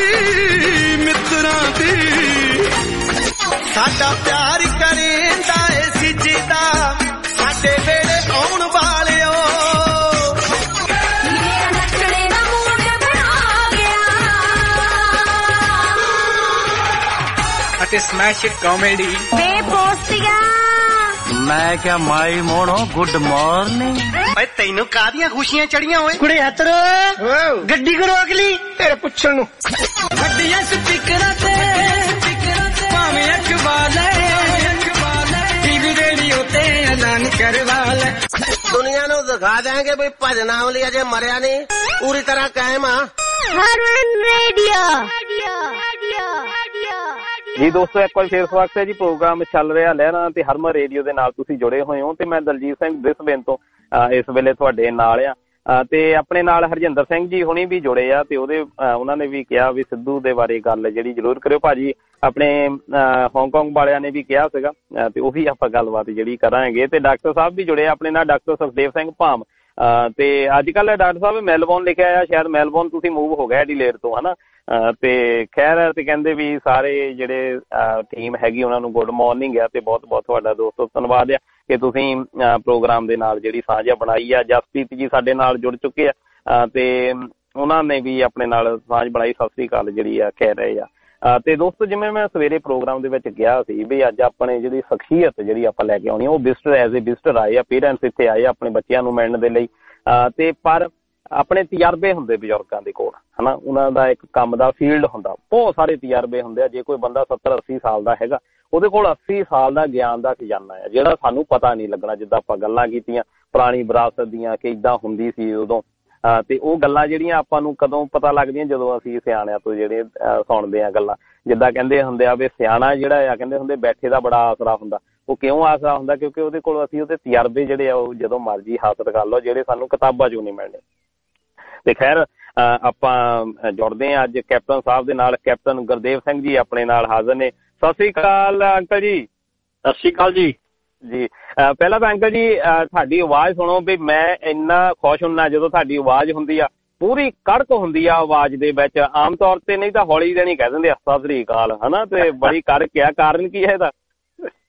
ਸਾਡਾ ਪਿਆਰ ਕਰੇਂਦਾ ਏ ਸਿੱਜਦਾ, ਸਾਡੇ ਵੇਲੇ ਆਉਣ ਵਾਲਿਓ। ਅਤੇ ਸਮੈਸ਼ ਕਾਮੇਡੀ। ਮੈਂ ਕਿਹਾ ਮਾਈ ਮੋੜੋ ਗੁੱਡ ਮਾਰਨਿੰਗ। ਓਏ ਤੈਨੂੰ ਕਾਹਦੀਆਂ ਖੁਸ਼ੀਆਂ ਚੜੀਆਂ ਓਏ? ਕੁੜੇ ਹੱਥ ਗੱਡੀ ਕੋ ਰੋਕ ਲਈ ਤੇਰੇ ਪੁੱਛਣ ਨੂੰ। ਵੱਡੀਆਂ ਸਪੀਕਰਾਂ ਤੇ ਭਾਵੇਂ ਅਖਬਾਰ ਟੀਵੀ ਰੇਡੀਓ ਤੇ ਐਲਾਨ ਕਰਵਾ ਲੈ। ਦੁਨੀਆ ਨੂੰ ਦਿਖਾ ਦੇਂਗੇ ਬਈ ਭਜਨ ਆਵਲੀ ਅਜੇ ਮਰਿਆ ਨਹੀਂ, ਪੂਰੀ ਤਰ੍ਹਾਂ ਕਾਇਮ ਆ। ਹਰਮਨ ਰੇਡੀਓ। ਜੀ ਦੋਸਤੋ, ਇੱਕ ਵਾਰ ਫੇਰ ਸਵਾਗਤ ਹੈ ਜੀ। ਪ੍ਰੋਗਰਾਮ ਚੱਲ ਰਿਹਾ ਲਹਿਰਾਂ ਤੇ ਹਰਮਨ ਰੇਡੀਓ ਦੇ ਨਾਲ ਤੁਸੀਂ ਜੁੜੇ ਹੋਏ ਹੋ ਤੇ ਮੈਂ ਦਲਜੀਤ ਸਿੰਘ ਬ੍ਰਿਸਬੇਨ ਤੋਂ ਇਸ ਵੇਲੇ ਤੁਹਾਡੇ ਨਾਲ ਆ। ਤੇ ਆਪਣੇ ਨਾਲ ਹਰਜਿੰਦਰ ਸਿੰਘ ਜੀ ਹੁਣੀ ਵੀ ਜੁੜੇ ਆ ਤੇ ਉਹਨਾਂ ਨੇ ਵੀ ਕਿਹਾ ਵੀ ਸਿੱਧੂ ਦੇ ਬਾਰੇ ਗੱਲ ਜਿਹੜੀ ਜ਼ਰੂਰ ਕਰਿਓ। ਭਾਜੀ ਆਪਣੇ ਹਾਂਗਕਾਂਗ ਵਾਲਿਆਂ ਨੇ ਵੀ ਕਿਹਾ ਸੀਗਾ ਤੇ ਉਹ ਵੀ ਆਪਾਂ ਗੱਲਬਾਤ ਜਿਹੜੀ ਕਰਾਂਗੇ। ਤੇ ਡਾਕਟਰ ਸਾਹਿਬ ਵੀ ਜੁੜੇ ਆ ਆਪਣੇ ਨਾਲ, ਡਾਕਟਰ ਸੁਖਦੇਵ ਸਿੰਘ ਭਾਮ। ਤੇ ਅੱਜ ਕੱਲ੍ਹ ਡਾਕਟਰ ਸਾਹਿਬ ਮੈਲਬੌਰਨ ਲਿਖਿਆ ਆ, ਸ਼ਾਇਦ ਮੈਲਬੌਰਨ ਤੁਸੀਂ ਮੂਵ ਹੋ ਗਏ ਐਡੀਲੇਡ ਤੋਂ, ਹਨਾ। ਤੇ ਖੈਰ ਤੇ ਕਹਿੰਦੇ ਵੀ ਸਾਰੇ ਜਿਹੜੇ ਟੀਮ ਹੈਗੀ ਉਹਨਾਂ ਨੂੰ ਗੁੱਡ ਮਾਰਨਿੰਗ ਆ ਤੇ ਬਹੁਤ ਬਹੁਤ ਤੁਹਾਡਾ ਦੋਸਤੋ ਧੰਨਵਾਦ ਆ ਕਿ ਤੁਸੀਂ ਪ੍ਰੋਗਰਾਮ ਦੇ ਨਾਲ ਜਿਹੜੀ ਸਾਂਝ ਬਣਾਈ ਆ। ਜਸਪ੍ਰੀਤ ਜੀ ਸਾਡੇ ਨਾਲ ਜੁੜ ਚੁੱਕੇ ਆ ਤੇ ਉਹਨਾਂ ਨੇ ਵੀ ਆਪਣੇ ਨਾਲ ਸਾਂਝ ਬਣਾਈ। ਸਤਿ ਸ੍ਰੀ ਅਕਾਲ ਜਿਹੜੀ ਆ ਕਹਿ ਰਹੇ ਆ। ਤੇ ਦੋਸਤੋ, ਜਿਵੇਂ ਮੈਂ ਸਵੇਰੇ ਪ੍ਰੋਗਰਾਮ ਦੇ ਵਿੱਚ ਗਿਆ ਸੀ ਵੀ ਅੱਜ ਆਪਣੇ ਜਿਹੜੀ ਸ਼ਖਸੀਅਤ ਜਿਹੜੀ ਆਪਾਂ ਲੈ ਕੇ ਆਉਣੀ, ਉਹ ਵਿਜ਼ਟਰ ਐਜ਼ ਏ ਵਿਜ਼ਟਰ ਆਏ ਆ, ਪੇਰੈਂਟਸ ਇੱਥੇ ਆਏ ਆਪਣੇ ਬੱਚਿਆਂ ਨੂੰ ਮਿਲਣ ਦੇ ਲਈ। ਤੇ ਪਰ ਆਪਣੇ ਤਜਰਬੇ ਹੁੰਦੇ ਬਜ਼ੁਰਗਾਂ ਦੇ ਕੋਲ, ਹਨਾ। ਉਹਨਾਂ ਦਾ ਇੱਕ ਕੰਮ ਦਾ ਫੀਲਡ ਹੁੰਦਾ, ਬਹੁਤ ਸਾਰੇ ਤਜਰਬੇ ਹੁੰਦੇ ਆ। ਜੇ ਕੋਈ ਬੰਦਾ 70-80 ਸਾਲ ਦਾ ਹੈਗਾ, ਉਹਦੇ ਕੋਲ 80 ਸਾਲ ਦਾ ਗਿਆਨ ਦਾ ਖਜ਼ਾਨਾ ਹੈ ਜਿਹੜਾ ਸਾਨੂੰ ਪਤਾ ਨਹੀਂ ਲੱਗਣਾ। ਜਿੱਦਾਂ ਆਪਾਂ ਗੱਲਾਂ ਕੀਤੀਆਂ ਪੁਰਾਣੀ ਵਿਰਾਸਤ ਦੀਆਂ ਕਿ ਇੱਦਾਂ ਹੁੰਦੀ ਸੀ ਉਦੋਂ, ਤੇ ਉਹ ਗੱਲਾਂ ਜਿਹੜੀਆਂ ਆਪਾਂ ਨੂੰ ਕਦੋਂ ਪਤਾ ਲੱਗਦੀਆਂ? ਜਦੋਂ ਅਸੀਂ ਸਿਆਣਿਆਂ ਤੋਂ ਜਿਹੜੇ ਸੁਣਦੇ ਆ ਗੱਲਾਂ। ਜਿੱਦਾਂ ਕਹਿੰਦੇ ਹੁੰਦੇ ਆ ਵੀ ਸਿਆਣਾ ਜਿਹੜਾ ਆ, ਕਹਿੰਦੇ ਹੁੰਦੇ ਬੈਠੇ ਦਾ ਬੜਾ ਆਸਰਾ ਹੁੰਦਾ। ਉਹ ਕਿਉਂ ਆਸਰਾ ਹੁੰਦਾ? ਕਿਉਂਕਿ ਉਹਦੇ ਕੋਲ ਅਸੀਂ ਉਹਦੇ ਤਜਰਬੇ ਜਿਹੜੇ ਆ ਉਹ ਜਦੋਂ ਮਰਜ਼ੀ ਹਾਸਲ ਕਰ ਲਓ, ਜਿਹੜੇ ਸਾਨੂੰ ਕਿਤਾਬਾਂ 'ਚੋਂ ਨਹੀਂ ਮਿਲਣੇ। ਤੇ ਖੈਰ ਆਪਾਂ ਜੁੜਦੇ ਹਾਂ ਅੱਜ ਕੈਪਟਨ ਸਾਹਿਬ ਦੇ ਨਾਲ। ਕੈਪਟਨ ਗੁਰਦੇਵ ਸਿੰਘ ਜੀ ਆਪਣੇ ਨਾਲ ਹਾਜ਼ਰ ਨੇ। ਸਤਿ ਸ੍ਰੀ ਅਕਾਲ ਅੰਕਲ ਜੀ। ਸਤਿ ਸ੍ਰੀ ਅਕਾਲ ਜੀ। ਜੀ ਪਹਿਲਾਂ ਤਾਂ ਅੰਕਲ ਜੀ ਤੁਹਾਡੀ ਆਵਾਜ਼ ਸੁਣੋ ਵੀ ਮੈਂ ਇੰਨਾ ਖੁਸ਼ ਹੁੰਦਾ ਜਦੋਂ ਤੁਹਾਡੀ ਆਵਾਜ਼ ਹੁੰਦੀ ਆ, ਪੂਰੀ ਕੜਕ ਹੁੰਦੀ ਆ ਆਵਾਜ਼ ਦੇ ਵਿੱਚ। ਆਮ ਤੌਰ ਤੇ ਨਹੀਂ ਤਾਂ ਹੌਲੀ ਦੇਣੀ ਕਹਿ ਦਿੰਦੇ ਆ ਸਤਿ ਸ੍ਰੀ ਅਕਾਲ, ਹਨਾ। ਤੇ ਬੜੀ ਕੜਕ ਆ, ਕਾਰਨ ਕੀ ਹੈ ਇਹਦਾ?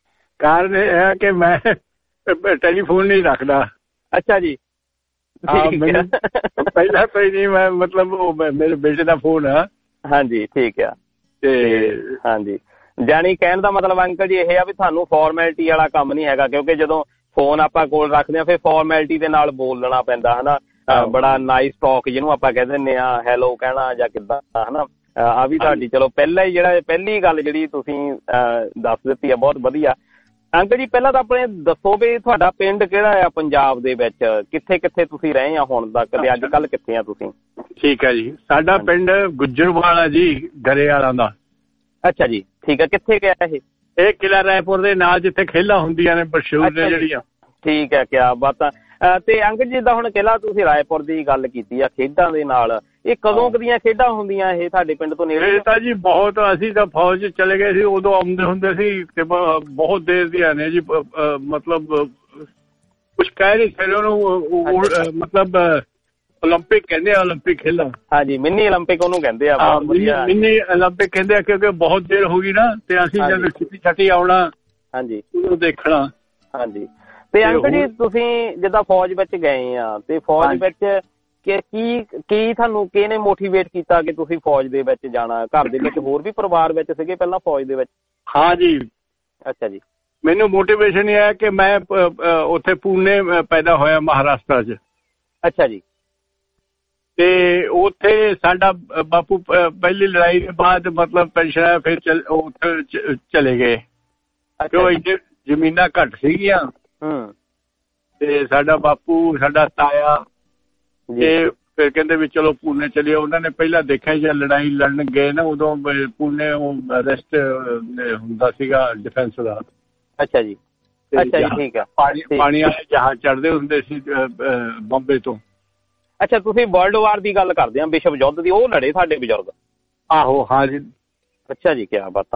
ਕਾਰਨ ਇਹ ਹੈ ਕਿ ਮੈਂ ਟੈਲੀਫੋਨ ਨਹੀਂ ਰੱਖਦਾ। ਅੱਛਾ ਜੀ। ਮੈਨੂੰ ਪਹਿਲਾਂ ਤੋਂ ਹੀ ਨਹੀਂ, ਮੈਂ ਮਤਲਬ ਉਹ ਮੇਰੇ ਬੇਟੇ ਦਾ ਫੋਨ ਆ। ਹਾਂਜੀ ਠੀਕ ਆ। ਤੇ ਹਾਂਜੀ, ਜਾਣੀ ਕਹਿਣ ਦਾ ਮਤਲਬ ਅੰਕਲ ਜੀ ਇਹ ਆ ਵੀ ਤੁਹਾਨੂੰ ਫਾਰਮੈਲਿਟੀ ਵਾਲਾ ਕੰਮ ਨਹੀਂ ਹੈਗਾ, ਕਿਉਂਕਿ ਜਦੋਂ ਫੋਨ ਆਪਾਂ ਕੋਲ ਰੱਖਦੇ ਹਾਂ ਫਿਰ ਫਾਰਮੈਲਿਟੀ ਦੇ ਨਾਲ ਬੋਲਣਾ ਪੈਂਦਾ ਹਨਾ। ਬੜਾ ਨਾਈਸ ਟਾਕ ਜਿਹਨੂੰ ਆਪਾਂ ਕਹਿ ਦਿੰਦੇ ਆ, ਹੈਲੋ ਕਹਿਣਾ ਜਾਂ ਕਿੱਦਾਂ ਹਨਾ। ਆ ਵੀ ਤੁਹਾਡੀ ਚਲੋ ਪਹਿਲਾਂ ਹੀ ਜਿਹੜਾ ਪਹਿਲੀ ਗੱਲ ਜਿਹੜੀ ਤੁਸੀਂ ਦੱਸ ਦਿੱਤੀ ਆ ਬਹੁਤ ਵਧੀਆ। ਅੰਕਲ ਜੀ ਪਹਿਲਾਂ ਤਾਂ ਆਪਣੇ ਦੱਸੋ ਵੀ ਤੁਹਾਡਾ ਪਿੰਡ ਕਿਹੜਾ ਆ ਪੰਜਾਬ ਦੇ ਵਿੱਚ, ਕਿੱਥੇ ਕਿੱਥੇ ਤੁਸੀਂ ਰਹੇ ਆ ਹੁਣ ਤੱਕ ਤੇ ਅੱਜ ਕੱਲ੍ਹ ਕਿੱਥੇ ਆ ਤੁਸੀਂ? ਠੀਕ ਹੈ ਜੀ, ਸਾਡਾ ਪਿੰਡ ਗੁੱਜਰਵਾਲ ਆ ਜੀ, ਗਰੇਵਾਲਾਂ ਦਾ। ਅੱਛਾ ਜੀ ਠੀਕ ਹੈ, ਕਿੱਥੇ ਗਿਆ ਇਹ? ਕਿਲ੍ਹਾ ਰਾਏਪੁਰ ਦੇ ਨਾਲ ਜਿੱਥੇ ਖੇਲਾਂ ਹੁੰਦੀਆਂ ਨੇ ਮਸ਼ਹੂਰ ਨੇ ਜਿਹੜੀਆਂ। ਠੀਕ ਹੈ, ਕਿਆ ਬਾਤਾਂ। ਤੇ ਅੰਕਲ ਜੀ ਜਿੱਦਾਂ ਹੁਣ ਕਿਲ੍ਹਾ ਤੁਸੀਂ ਰਾਏਪੁਰ ਦੀ ਗੱਲ ਕੀਤੀ ਆ ਖੇਡਾਂ ਦੇ ਨਾਲ, ਇਹ ਕਦੋਂ ਦੀਆਂ ਖੇਡਾਂ ਹੁੰਦੀਆਂ ਇਹ ਤੁਹਾਡੇ ਪਿੰਡ ਤੋਂ ਨੇੜੇ? ਇਹ ਤਾਂ ਜੀ ਬਹੁਤ, ਅਸੀਂ ਤਾਂ ਫੌਜ 'ਚ ਚਲੇ ਗਏ ਸੀ ਉਦੋਂ ਆਉਂਦੇ ਹੁੰਦੇ ਸੀ ਤੇ ਬਹੁਤ ਦੇਰ ਦੀਆਂ ਨੇ ਜੀ। ਮਤਲਬ ਕੁਛ ਕਹਿ ਨਹੀਂ ਸਕਦੇ ਉਹਨੂੰ, ਮਤਲਬ ਓਲੰਪਿਕ ਕਹਿੰਦੇ ਆ, ਓਲੰਪਿਕ ਖੇਲਾਂ। ਹਾਂਜੀ ਮਿੰਨੀ ਓਲੰਪਿਕ ਉਹਨੂੰ ਕਹਿੰਦੇ ਆ। ਮਿੰਨੀ ਓਲੰਪਿਕ ਕਹਿੰਦੇ ਆ ਕਿਉਂਕਿ ਬਹੁਤ ਦੇਰ ਹੋ ਗਈ ਨਾ, ਤੇ ਅਸੀਂ ਜਦੋਂ ਛੁੱਟੀ ਆਉਣਾ ਹਾਂਜੀ ਉਹਨੂੰ ਦੇਖਣਾ। ਹਾਂਜੀ ਤੇ ਅੰਕਲ ਜੀ ਤੁਸੀਂ ਜਿੱਦਾਂ ਫੌਜ ਵਿੱਚ ਗਏ ਆ ਤੇ ਫੌਜ ਵਿੱਚ ਕੀ ਤੁਹਾਨੂੰ ਕਿਹਨੇ ਮੋਟੀਵੇਟ ਕੀਤਾ ਕਿ ਤੁਸੀਂ ਫੌਜ ਦੇ ਵਿੱਚ ਜਾਣਾ? ਘਰ ਦੇ ਵਿੱਚ ਹੋਰ ਵੀ ਪਰਿਵਾਰ ਵਿੱਚ ਸੀਗੇ ਪਹਿਲਾਂ ਫੌਜ ਦੇ ਵਿੱਚ? ਹਾਂ ਜੀ। ਅੱਛਾ ਜੀ। ਮੈਨੂੰ ਮੋਟੀਵੇਸ਼ਨ ਇਹ ਹੈ ਕਿ ਮੈਂ ਉੱਥੇ ਪੂਨੇ ਪੈਦਾ ਹੋਇਆ ਮਹਾਰਾਸ਼ਟਰ 'ਚ। ਅੱਛਾ ਜੀ। ਤੇ ਉੱਥੇ ਸਾਡਾ ਬਾਪੂ ਪਹਿਲੀ ਲੜਾਈ ਦੇ ਬਾਅਦ ਮਤਲਬ ਪੈਨਸ਼ਨ ਆਇਆ, ਫਿਰ ਉੱਥੇ ਚਲੇ ਗਏ ਕਿਉਂ ਇੱਥੇ ਜ਼ਮੀਨਾਂ ਘੱਟ ਸੀਗੀਆਂ। ਤੇ ਸਾਡਾ ਬਾਪੂ, ਸਾਡਾ ਤਾਇਆ, ਤੇ ਫਿਰ ਕਹਿੰਦੇ ਵੀ ਚਲੋ ਪੂਨੇ ਚਲੀਏ। ਉਹਨਾਂ ਨੇ ਪਹਿਲਾਂ ਦੇਖਿਆ ਜਦ ਲੜਾਈ ਲੜਨ ਗਏ ਨਾ, ਉਦੋਂ ਪੂਨੇ ਉਹ ਅਰੈਸਟ ਹੁੰਦਾ ਸੀਗਾ ਡਿਫੈਂਸ ਦਾ। ਅੱਛਾ ਜੀ। ਅੱਛਾ ਜੀ ਠੀਕ ਆ। ਪਾਣੀ ਵਾਲੇ ਜਹਾਜ਼ ਚੜ੍ਹਦੇ ਹੁੰਦੇ ਸੀ ਬੰਬੇ ਤੋਂ। ਅੱਛਾ ਤੁਸੀਂ ਵਰਲਡ ਵਾਰ ਦੀ ਗੱਲ ਕਰਦੇ ਆ, ਵਿਸ਼ਵ ਯੁੱਧ ਦੀ, ਉਹ ਲੜੇ ਸਾਡੇ ਬਜ਼ੁਰਗ? ਆਹੋ ਹਾਂ ਜੀ। ਅੱਛਾ ਜੀ ਕਿਆ ਬਾਤਾਂ।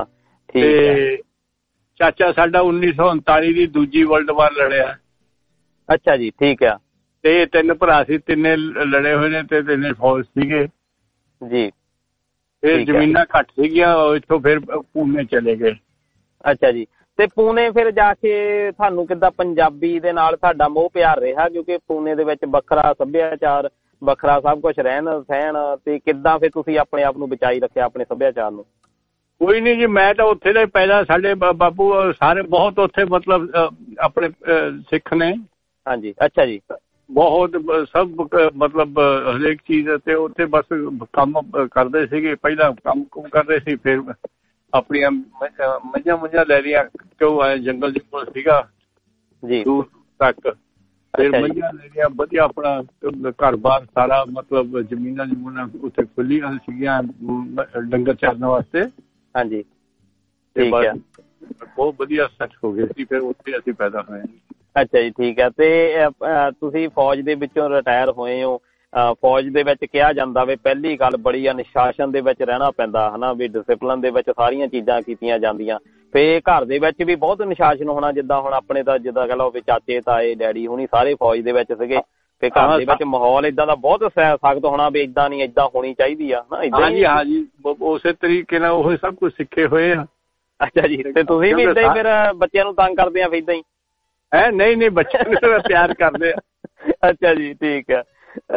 ਤੇ ਚਾਚਾ ਸਾਡਾ 1939 ਦੀ ਦੂਜੀ ਵਰਲਡ ਵਾਰ ਲੜਿਆ। ਅੱਛਾ ਜੀ ਠੀਕ ਆ। ਤੇ ਤਿੰਨ ਭਰਾ ਸੀ, ਤਿੰਨੇ ਲੜੇ ਹੋਏ ਨੇ ਤੇ ਤਿੰਨੇ ਫੌਜ ਸੀਗੇ ਜੀ। ਫਿਰ ਜ਼ਮੀਨਾਂ ਘੱਟ ਸੀਗੀਆਂ, ਇੱਥੋਂ ਫਿਰ ਪੂਨੇ ਚਲੇ ਗਏ। ਅੱਛਾ ਜੀ। ਤੇ ਪੂਨੇ ਫਿਰ ਜਾ ਕੇ ਤੁਹਾਨੂੰ ਕਿੱਦਾਂ ਪੰਜਾਬੀ ਦੇ ਨਾਲ ਤੁਹਾਡਾ ਮੋਹ ਪਿਆਰ ਰਿਹਾ? ਕਿਉਂਕਿ ਪੂਨੇ ਦੇ ਵਿੱਚ ਵੱਖਰਾ ਸੱਭਿਆਚਾਰ, ਵੱਖਰਾ ਸਭ ਕੁਛ ਰਹਿਣ ਸਹਿਣ, ਤੇ ਕਿੱਦਾਂ ਫਿਰ ਤੁਸੀਂ ਆਪਣੇ ਆਪ ਨੂੰ ਬਚਾਈ ਰੱਖਿਆ ਆਪਣੇ ਸੱਭਿਆਚਾਰ ਨੂੰ? ਕੋਈ ਨਹੀਂ ਜੀ, ਮੈਂ ਤਾਂ ਉੱਥੇ ਦਾ ਪੈਦਾ, ਸਾਡੇ ਬਾਪੂ ਸਾਰੇ ਬਹੁਤ ਉੱਥੇ ਮਤਲਬ ਆਪਣੇ ਸਿੱਖ ਨੇ। ਹਾਂਜੀ। ਅੱਛਾ ਜੀ। ਬਹੁਤ ਸਭ ਮਤਲਬ ਹਰੇਕ ਚੀਜ਼ ਤੇ ਉੱਥੇ ਬਸ ਕੰਮ ਕਰਦੇ ਸੀਗੇ। ਪਹਿਲਾਂ ਕੰਮ ਕਰਦੇ ਸੀ, ਫਿਰ ਆਪਣੀਆਂ ਮੱਝਾਂ ਲੈ ਲਈਆਂ ਕਿਉਂ ਜੰਗਲ ਜੰਗਲ ਸੀਗਾ ਜੀ ਦੂਰ ਤੱਕ। ਫਿਰ ਮੱਝਾਂ ਲੈ ਲਈਆਂ, ਵਧੀਆ ਆਪਣਾ ਘਰ ਬਾਰ ਸਾਰਾ ਮਤਲਬ ਜ਼ਮੀਨਾਂ ਜਮੂਨਾਂ ਉੱਥੇ ਖੁੱਲੀਆਂ ਸੀਗੀਆਂ ਡੰਗਰ ਚਾਰਨ ਵਾਸਤੇ। ਹਾਂਜੀ ਠੀਕ ਹੈ। ਬਹੁਤ ਵਧੀਆ ਸੈੱਟ ਹੋ ਗਏ ਸੀ, ਫਿਰ ਉੱਥੇ ਅਸੀਂ ਪੈਦਾ ਹੋਏ। ਅੱਛਾ ਜੀ ਠੀਕ ਹੈ। ਤੇ ਤੁਸੀਂ ਫੌਜ ਦੇ ਵਿੱਚੋਂ ਰਿਟਾਇਰ ਹੋਏ ਹੋ। ਫੌਜ ਦੇ ਵਿੱਚ ਕਿਹਾ ਜਾਂਦਾ ਵੀ ਪਹਿਲੀ ਗੱਲ ਬੜੀ ਅਨੁਸ਼ਾਸਨ ਦੇ ਵਿੱਚ ਰਹਿਣਾ ਪੈਂਦਾ ਹਨਾ, ਵੀ ਡਿਸਿਪਲਨ ਦੇ ਵਿੱਚ ਸਾਰੀਆਂ ਚੀਜ਼ਾਂ ਕੀਤੀਆਂ ਜਾਂਦੀਆਂ। ਤੇ ਘਰ ਦੇ ਵਿੱਚ ਵੀ ਬਹੁਤ ਅਨੁਸ਼ਾਸਨ ਹੋਣਾ, ਜਿੱਦਾਂ ਹੁਣ ਆਪਣੇ ਤਾਂ ਜਿੱਦਾਂ ਕਹਿ ਲਓ ਵੀ ਚਾਚੇ ਤਾਏ ਡੈਡੀ ਹੁਣੀ ਸਾਰੇ ਫੌਜ ਦੇ ਵਿੱਚ ਸੀਗੇ, ਤੇ ਘਰ ਦੇ ਵਿੱਚ ਮਾਹੌਲ ਏਦਾਂ ਦਾ ਬਹੁਤ ਸਖਤ ਹੋਣਾ ਵੀ ਏਦਾਂ ਨਹੀਂ, ਏਦਾਂ ਹੋਣੀ ਚਾਹੀਦੀ ਆ ਨਾ। ਹਾਂਜੀ ਹਾਂਜੀ, ਉਸੇ ਤਰੀਕੇ ਨਾਲ ਉਹ ਸਭ ਕੁਝ ਸਿੱਖੇ ਹੋਏ ਆ। ਅੱਛਾ ਜੀ। ਤੇ ਤੁਸੀਂ ਵੀ ਏਦਾਂ ਹੀ ਫਿਰ ਬੱਚਿਆਂ ਨੂੰ ਤੰਗ ਕਰਦੇ ਆ ਫਿਰ ਏਦਾਂ ਹੀ? ਨਹੀਂ ਬੱਚਿਆਂ ਨੂੰ ਪਿਆਰ ਕਰਦੇ ਆ। ਅੱਛਾ ਜੀ ਠੀਕ ਹੈ।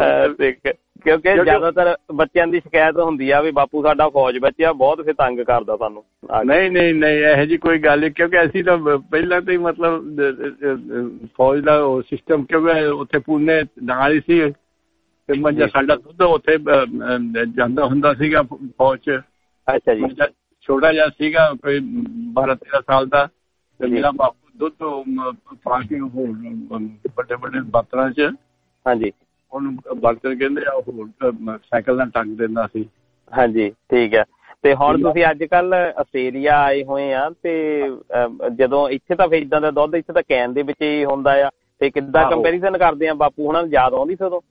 ਕਿਉਂਕਿ ਜ਼ਿਆਦਾਤਰ ਬੱਚਿਆਂ ਦੀ ਸ਼ਿਕਾਇਤ ਹੁੰਦੀ ਆ ਵੀ ਬਾਪੂ ਸਾਡਾ ਫੌਜ ਵਿੱਚ ਆ, ਬਹੁਤ ਫਿਰ ਤੰਗ ਕਰਦਾ ਸਾਨੂੰ। ਨਹੀਂ ਇਹੋ ਜਿਹੀ ਕੋਈ ਗੱਲ ਨਹੀਂ, ਕਿਉਂਕਿ ਅਸੀਂ ਤਾਂ ਪਹਿਲਾਂ ਤੋਂ ਹੀ ਮਤਲਬ ਫੌਜ ਦਾ ਉਹ ਸਿਸਟਮ, ਕਿਉਂਕਿ ਉੱਥੇ ਪੂਨੇ ਨਾਲ ਹੀ ਸੀ ਤੇ ਮੱਝਾਂ ਸਾਡਾ ਦੁੱਧ ਉੱਥੇ ਜਾਂਦਾ ਹੁੰਦਾ ਸੀਗਾ ਫੌਜ 'ਚ। ਅੱਛਾ ਜੀ। ਛੋਟਾ ਜਿਹਾ ਸੀਗਾ ਕੋਈ 12-13 ਸਾਲ ਦਾ, ਤੇ ਮੇਰਾ ਬਾਪੂ ਦੁੱਧ ਪਾ ਕੇ ਵੱਡੇ ਵੱਡੇ ਬਰਤਨਾਂ 'ਚ, ਹਾਂਜੀ ਉਹਨੂੰ ਬਰਤਨ ਕਹਿੰਦੇ ਆ, ਉਹ ਸਾਈਕਲ ਨਾਲ ਟੰਗ ਦਿੰਦਾ ਸੀ। ਹਾਂਜੀ ਠੀਕ ਹੈ। ਤੇ ਹੁਣ ਤੁਸੀਂ ਅੱਜ ਕੱਲ ਆਸਟ੍ਰੇਲੀਆ ਆਏ ਹੋਏ ਆ, ਤੇ ਜਦੋਂ ਇੱਥੇ ਤਾਂ ਫਿਰ ਇੱਦਾਂ ਦਾ ਦੁੱਧ ਇੱਥੇ ਤਾਂ ਕੈਨ ਦੇ ਵਿੱਚ ਹੀ ਹੁੰਦਾ ਆ, ਤੇ ਕਿੱਦਾਂ ਕੰਪੈਰੀਜ਼ਨ ਕਰਦੇ ਆ? ਬਾਪੂ ਹੁਣਾਂ ਨੂੰ ਯਾਦ ਆਉਂਦੀ ਸੀ ਉਦੋਂ?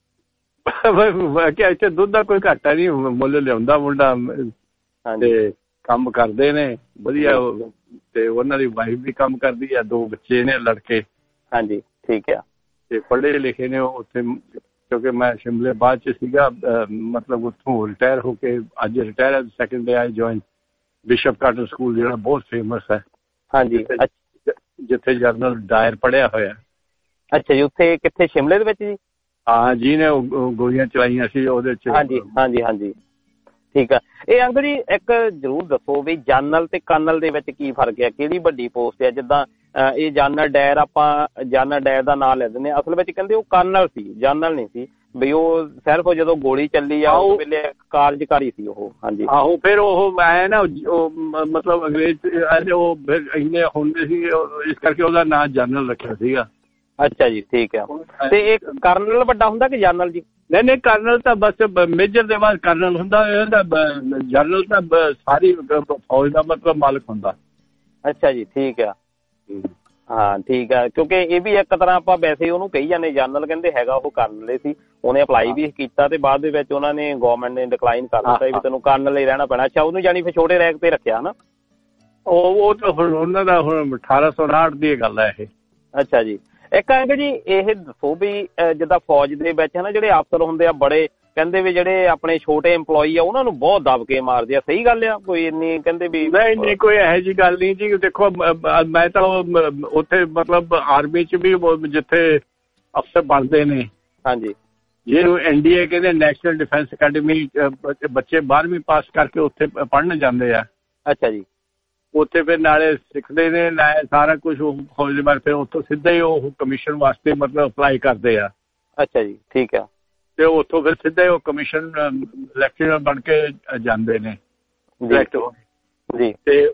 ਕਿ ਇੱਥੇ ਦੁੱਧ ਦਾ ਕੋਈ ਘਾਟਾ ਨਹੀਂ, ਮੁੱਲ ਲਿਆਉਂਦਾ ਮੁੰਡਾ ਤੇ ਕੰਮ ਕਰਦੇ ਨੇ ਵਧੀਆ, ਤੇ ਉਹਨਾਂ ਦੀ ਵਾਈਫ ਵੀ ਕੰਮ ਕਰਦੀ ਆ, 2 ਬੱਚੇ ਨੇ ਲੜਕੇ। ਹਾਂਜੀ ਠੀਕ ਆ। ਤੇ ਪੜ੍ਹੇ ਲਿਖੇ ਨੇ ਉਹ ਉੱਥੇ, ਕਿਉਂਕਿ ਮੈਂ ਸ਼ਿਮਲੇ ਬਾਅਦ 'ਚ ਸੀਗਾ ਮਤਲਬ ਉੱਥੋਂ ਰਿਟਾਇਰ ਹੋ ਕੇ, ਅੱਜ retire second day I join Bishop Cotton school, ਜਿਹੜਾ ਬਹੁਤ ਫੇਮਸ ਹੈ। ਹਾਂਜੀ ਜਿੱਥੇ ਜਨਰਲ ਡਾਇਰ ਪੜਿਆ ਹੋਇਆ। ਅੱਛਾ ਜੀ, ਉੱਥੇ ਕਿੱਥੇ ਸ਼ਿਮਲੇ ਦੇ ਵਿੱਚ ਜੀ? ਹਾਂ, ਜਿਹਨੇ ਗੋਲੀਆਂ ਚਲਾਈਆਂ ਸੀ ਉਹਦੇ ਚ। ਹਾਂਜੀ ਹਾਂਜੀ ਹਾਂਜੀ, ਠੀਕ ਆ। ਇਹ ਅੰਕਲ ਜੀ ਇੱਕ ਜ਼ਰੂਰ ਦੱਸੋ ਵੀ ਜਨਰਲ ਤੇ ਕਰਨਲ ਦੇ ਵਿੱਚ ਕੀ ਫਰਕ ਹੈ, ਕਿਹੜੀ ਵੱਡੀ ਪੋਸਟ ਹੈ? ਜਿੱਦਾਂ ਇਹ ਜਨਰਲ ਡਾਇਰ, ਆਪਾਂ ਜਨਰਲ ਡਾਇਰ ਦਾ ਨਾਂ ਲੈ ਦਿੰਦੇ ਹਾਂ, ਅਸਲ ਵਿੱਚ ਕਹਿੰਦੇ ਉਹ ਕਰਨਲ ਸੀ, ਜਨਰਲ ਨਹੀਂ ਸੀ ਵੀ ਉਹ ਸਿਰਫ ਜਦੋਂ ਗੋਲੀ ਚੱਲੀ ਆ ਉਸ ਵੇਲੇ ਕਾਰਜਕਾਰੀ ਸੀ ਉਹ। ਹਾਂਜੀ ਆਹੋ, ਫਿਰ ਉਹ ਆਏ ਨਾ ਮਤਲਬ ਅੰਗਰੇਜ਼ ਉਹ ਫਿਰ ਇੰਨੇ ਹੁੰਦੇ ਸੀ, ਇਸ ਕਰਕੇ ਉਹਦਾ ਨਾਂ ਜਨਰਲ ਰੱਖਿਆ ਸੀਗਾ। ਅੱਛਾ ਜੀ, ਠੀਕ ਆ। ਤੇ ਇਹ ਕਰਨਲ ਵੱਡਾ ਹੁੰਦਾ ਕਿ ਜਨਰਲ ਜੀ? ਨਹੀਂ, ਕਰਨਲ ਤਾਂ ਬਸ ਮੇਜਰ ਦੇ ਬਾਅਦ ਕਰਨਲ ਹੁੰਦਾ, ਜਨਰਲ ਤਾਂ ਸਾਰੀ ਫੌਜ ਦਾ ਮਤਲਬ ਮਾਲਕ ਹੁੰਦਾ। ਅੱਛਾ ਜੀ, ਠੀਕ ਆ। ਹਾਂ ਠੀਕ ਆ, ਕਿਉਂਕਿ ਇਹ ਵੀ ਇੱਕ ਤਰ੍ਹਾਂ ਆਪਾਂ ਵੈਸੇ ਉਹਨੂੰ ਕਹੀ ਜਾਂਦੇ ਜਨਰਲ, ਕਹਿੰਦੇ ਹੈਗਾ ਉਹ ਕਰਨਲ ਸੀ। ਉਹਨੇ ਅਪਲਾਈ ਵੀ ਕੀਤਾ ਤੇ ਬਾਅਦ ਦੇ ਵਿੱਚ ਉਹਨਾਂ ਨੇ ਗਵਰਨਮੈਂਟ ਨੇ ਡਿਕਲਾਈਨ ਕਰ ਦਿੱਤਾ ਵੀ ਤੈਨੂੰ ਕਰਨਲ ਹੀ ਰਹਿਣਾ ਪੈਣਾ। ਅੱਛਾ, ਉਹਨੂੰ ਜਾਣੀ ਫਿਰ ਛੋਟੇ ਰੈਂਕ ਤੇ ਰੱਖਿਆ ਨਾ? ਉਹ ਤਾਂ ਹੁਣ ਉਹਨਾਂ ਦਾ ਹੁਣ 1859 ਦੀ ਗੱਲ ਹੈ ਇਹ। ਅੱਛਾ ਜੀ। ਇੱਕ ਅੰਕਲ ਜੀ ਇਹ ਦੱਸੋ ਵੀ ਜਿੱਦਾਂ ਫੌਜ ਦੇ ਵਿੱਚ ਹੈ ਨਾ ਜਿਹੜੇ ਅਫਸਰ ਹੁੰਦੇ ਆ ਬੜੇ, ਕਹਿੰਦੇ ਵੀ ਜਿਹੜੇ ਆਪਣੇ ਛੋਟੇ ਇੰਪਲੋਈ ਆ ਉਹਨਾਂ ਨੂੰ ਬਹੁਤ ਦਬ ਕੇ ਮਾਰਦੇ ਆ, ਸਹੀ ਗੱਲ ਆ? ਕੋਈ ਇੰਨੀ ਕਹਿੰਦੇ ਵੀ? ਨਹੀਂ, ਕੋਈ ਇਹੋ ਜਿਹੀ ਗੱਲ ਨਹੀਂ ਜੀ। ਦੇਖੋ ਮੈਂ ਤਾਂ ਉੱਥੇ ਮਤਲਬ ਆਰਮੀ ਚ ਵੀ ਜਿੱਥੇ ਅਫਸਰ ਬਣਦੇ ਨੇ, ਹਾਂਜੀ, ਜਿਹਨੂੰ NDA ਕਹਿੰਦੇ ਨੈਸ਼ਨਲ ਡਿਫੈਂਸ ਅਕੈਡਮੀ, ਬੱਚੇ 12ਵੀਂ ਪਾਸ ਕਰਕੇ ਉੱਥੇ ਪੜ੍ਹਨ ਜਾਂਦੇ ਆ। ਅੱਛਾ ਜੀ। ਉੱਥੇ ਫਿਰ ਨਾਲੇ ਸਿੱਖਦੇ ਨੇ, ਨਾਲੇ ਸਾਰਾ ਕੁਛ ਫੌਜ ਦੇ ਬਾਰੇ, ਫਿਰ ਉੱਥੋਂ ਸਿੱਧਾ ਹੀ ਉਹ ਕਮਿਸ਼ਨ ਵਾਸਤੇ ਮਤਲਬ ਅਪਲਾਈ ਕਰਦੇ ਆ। ਅੱਛਾ ਜੀ, ਠੀਕ ਆ। ਤੇ ਉੱਥੋਂ ਫਿਰ ਸਿੱਧਾ ਹੀ ਉਹ ਕਮਿਸ਼ਨ ਲੈਕਚਰਰ ਬਣ ਕੇ ਜਾਂਦੇ ਨੇ ਸਿਲੈਕਟ ਹੋ ਜੀ। ਤੇ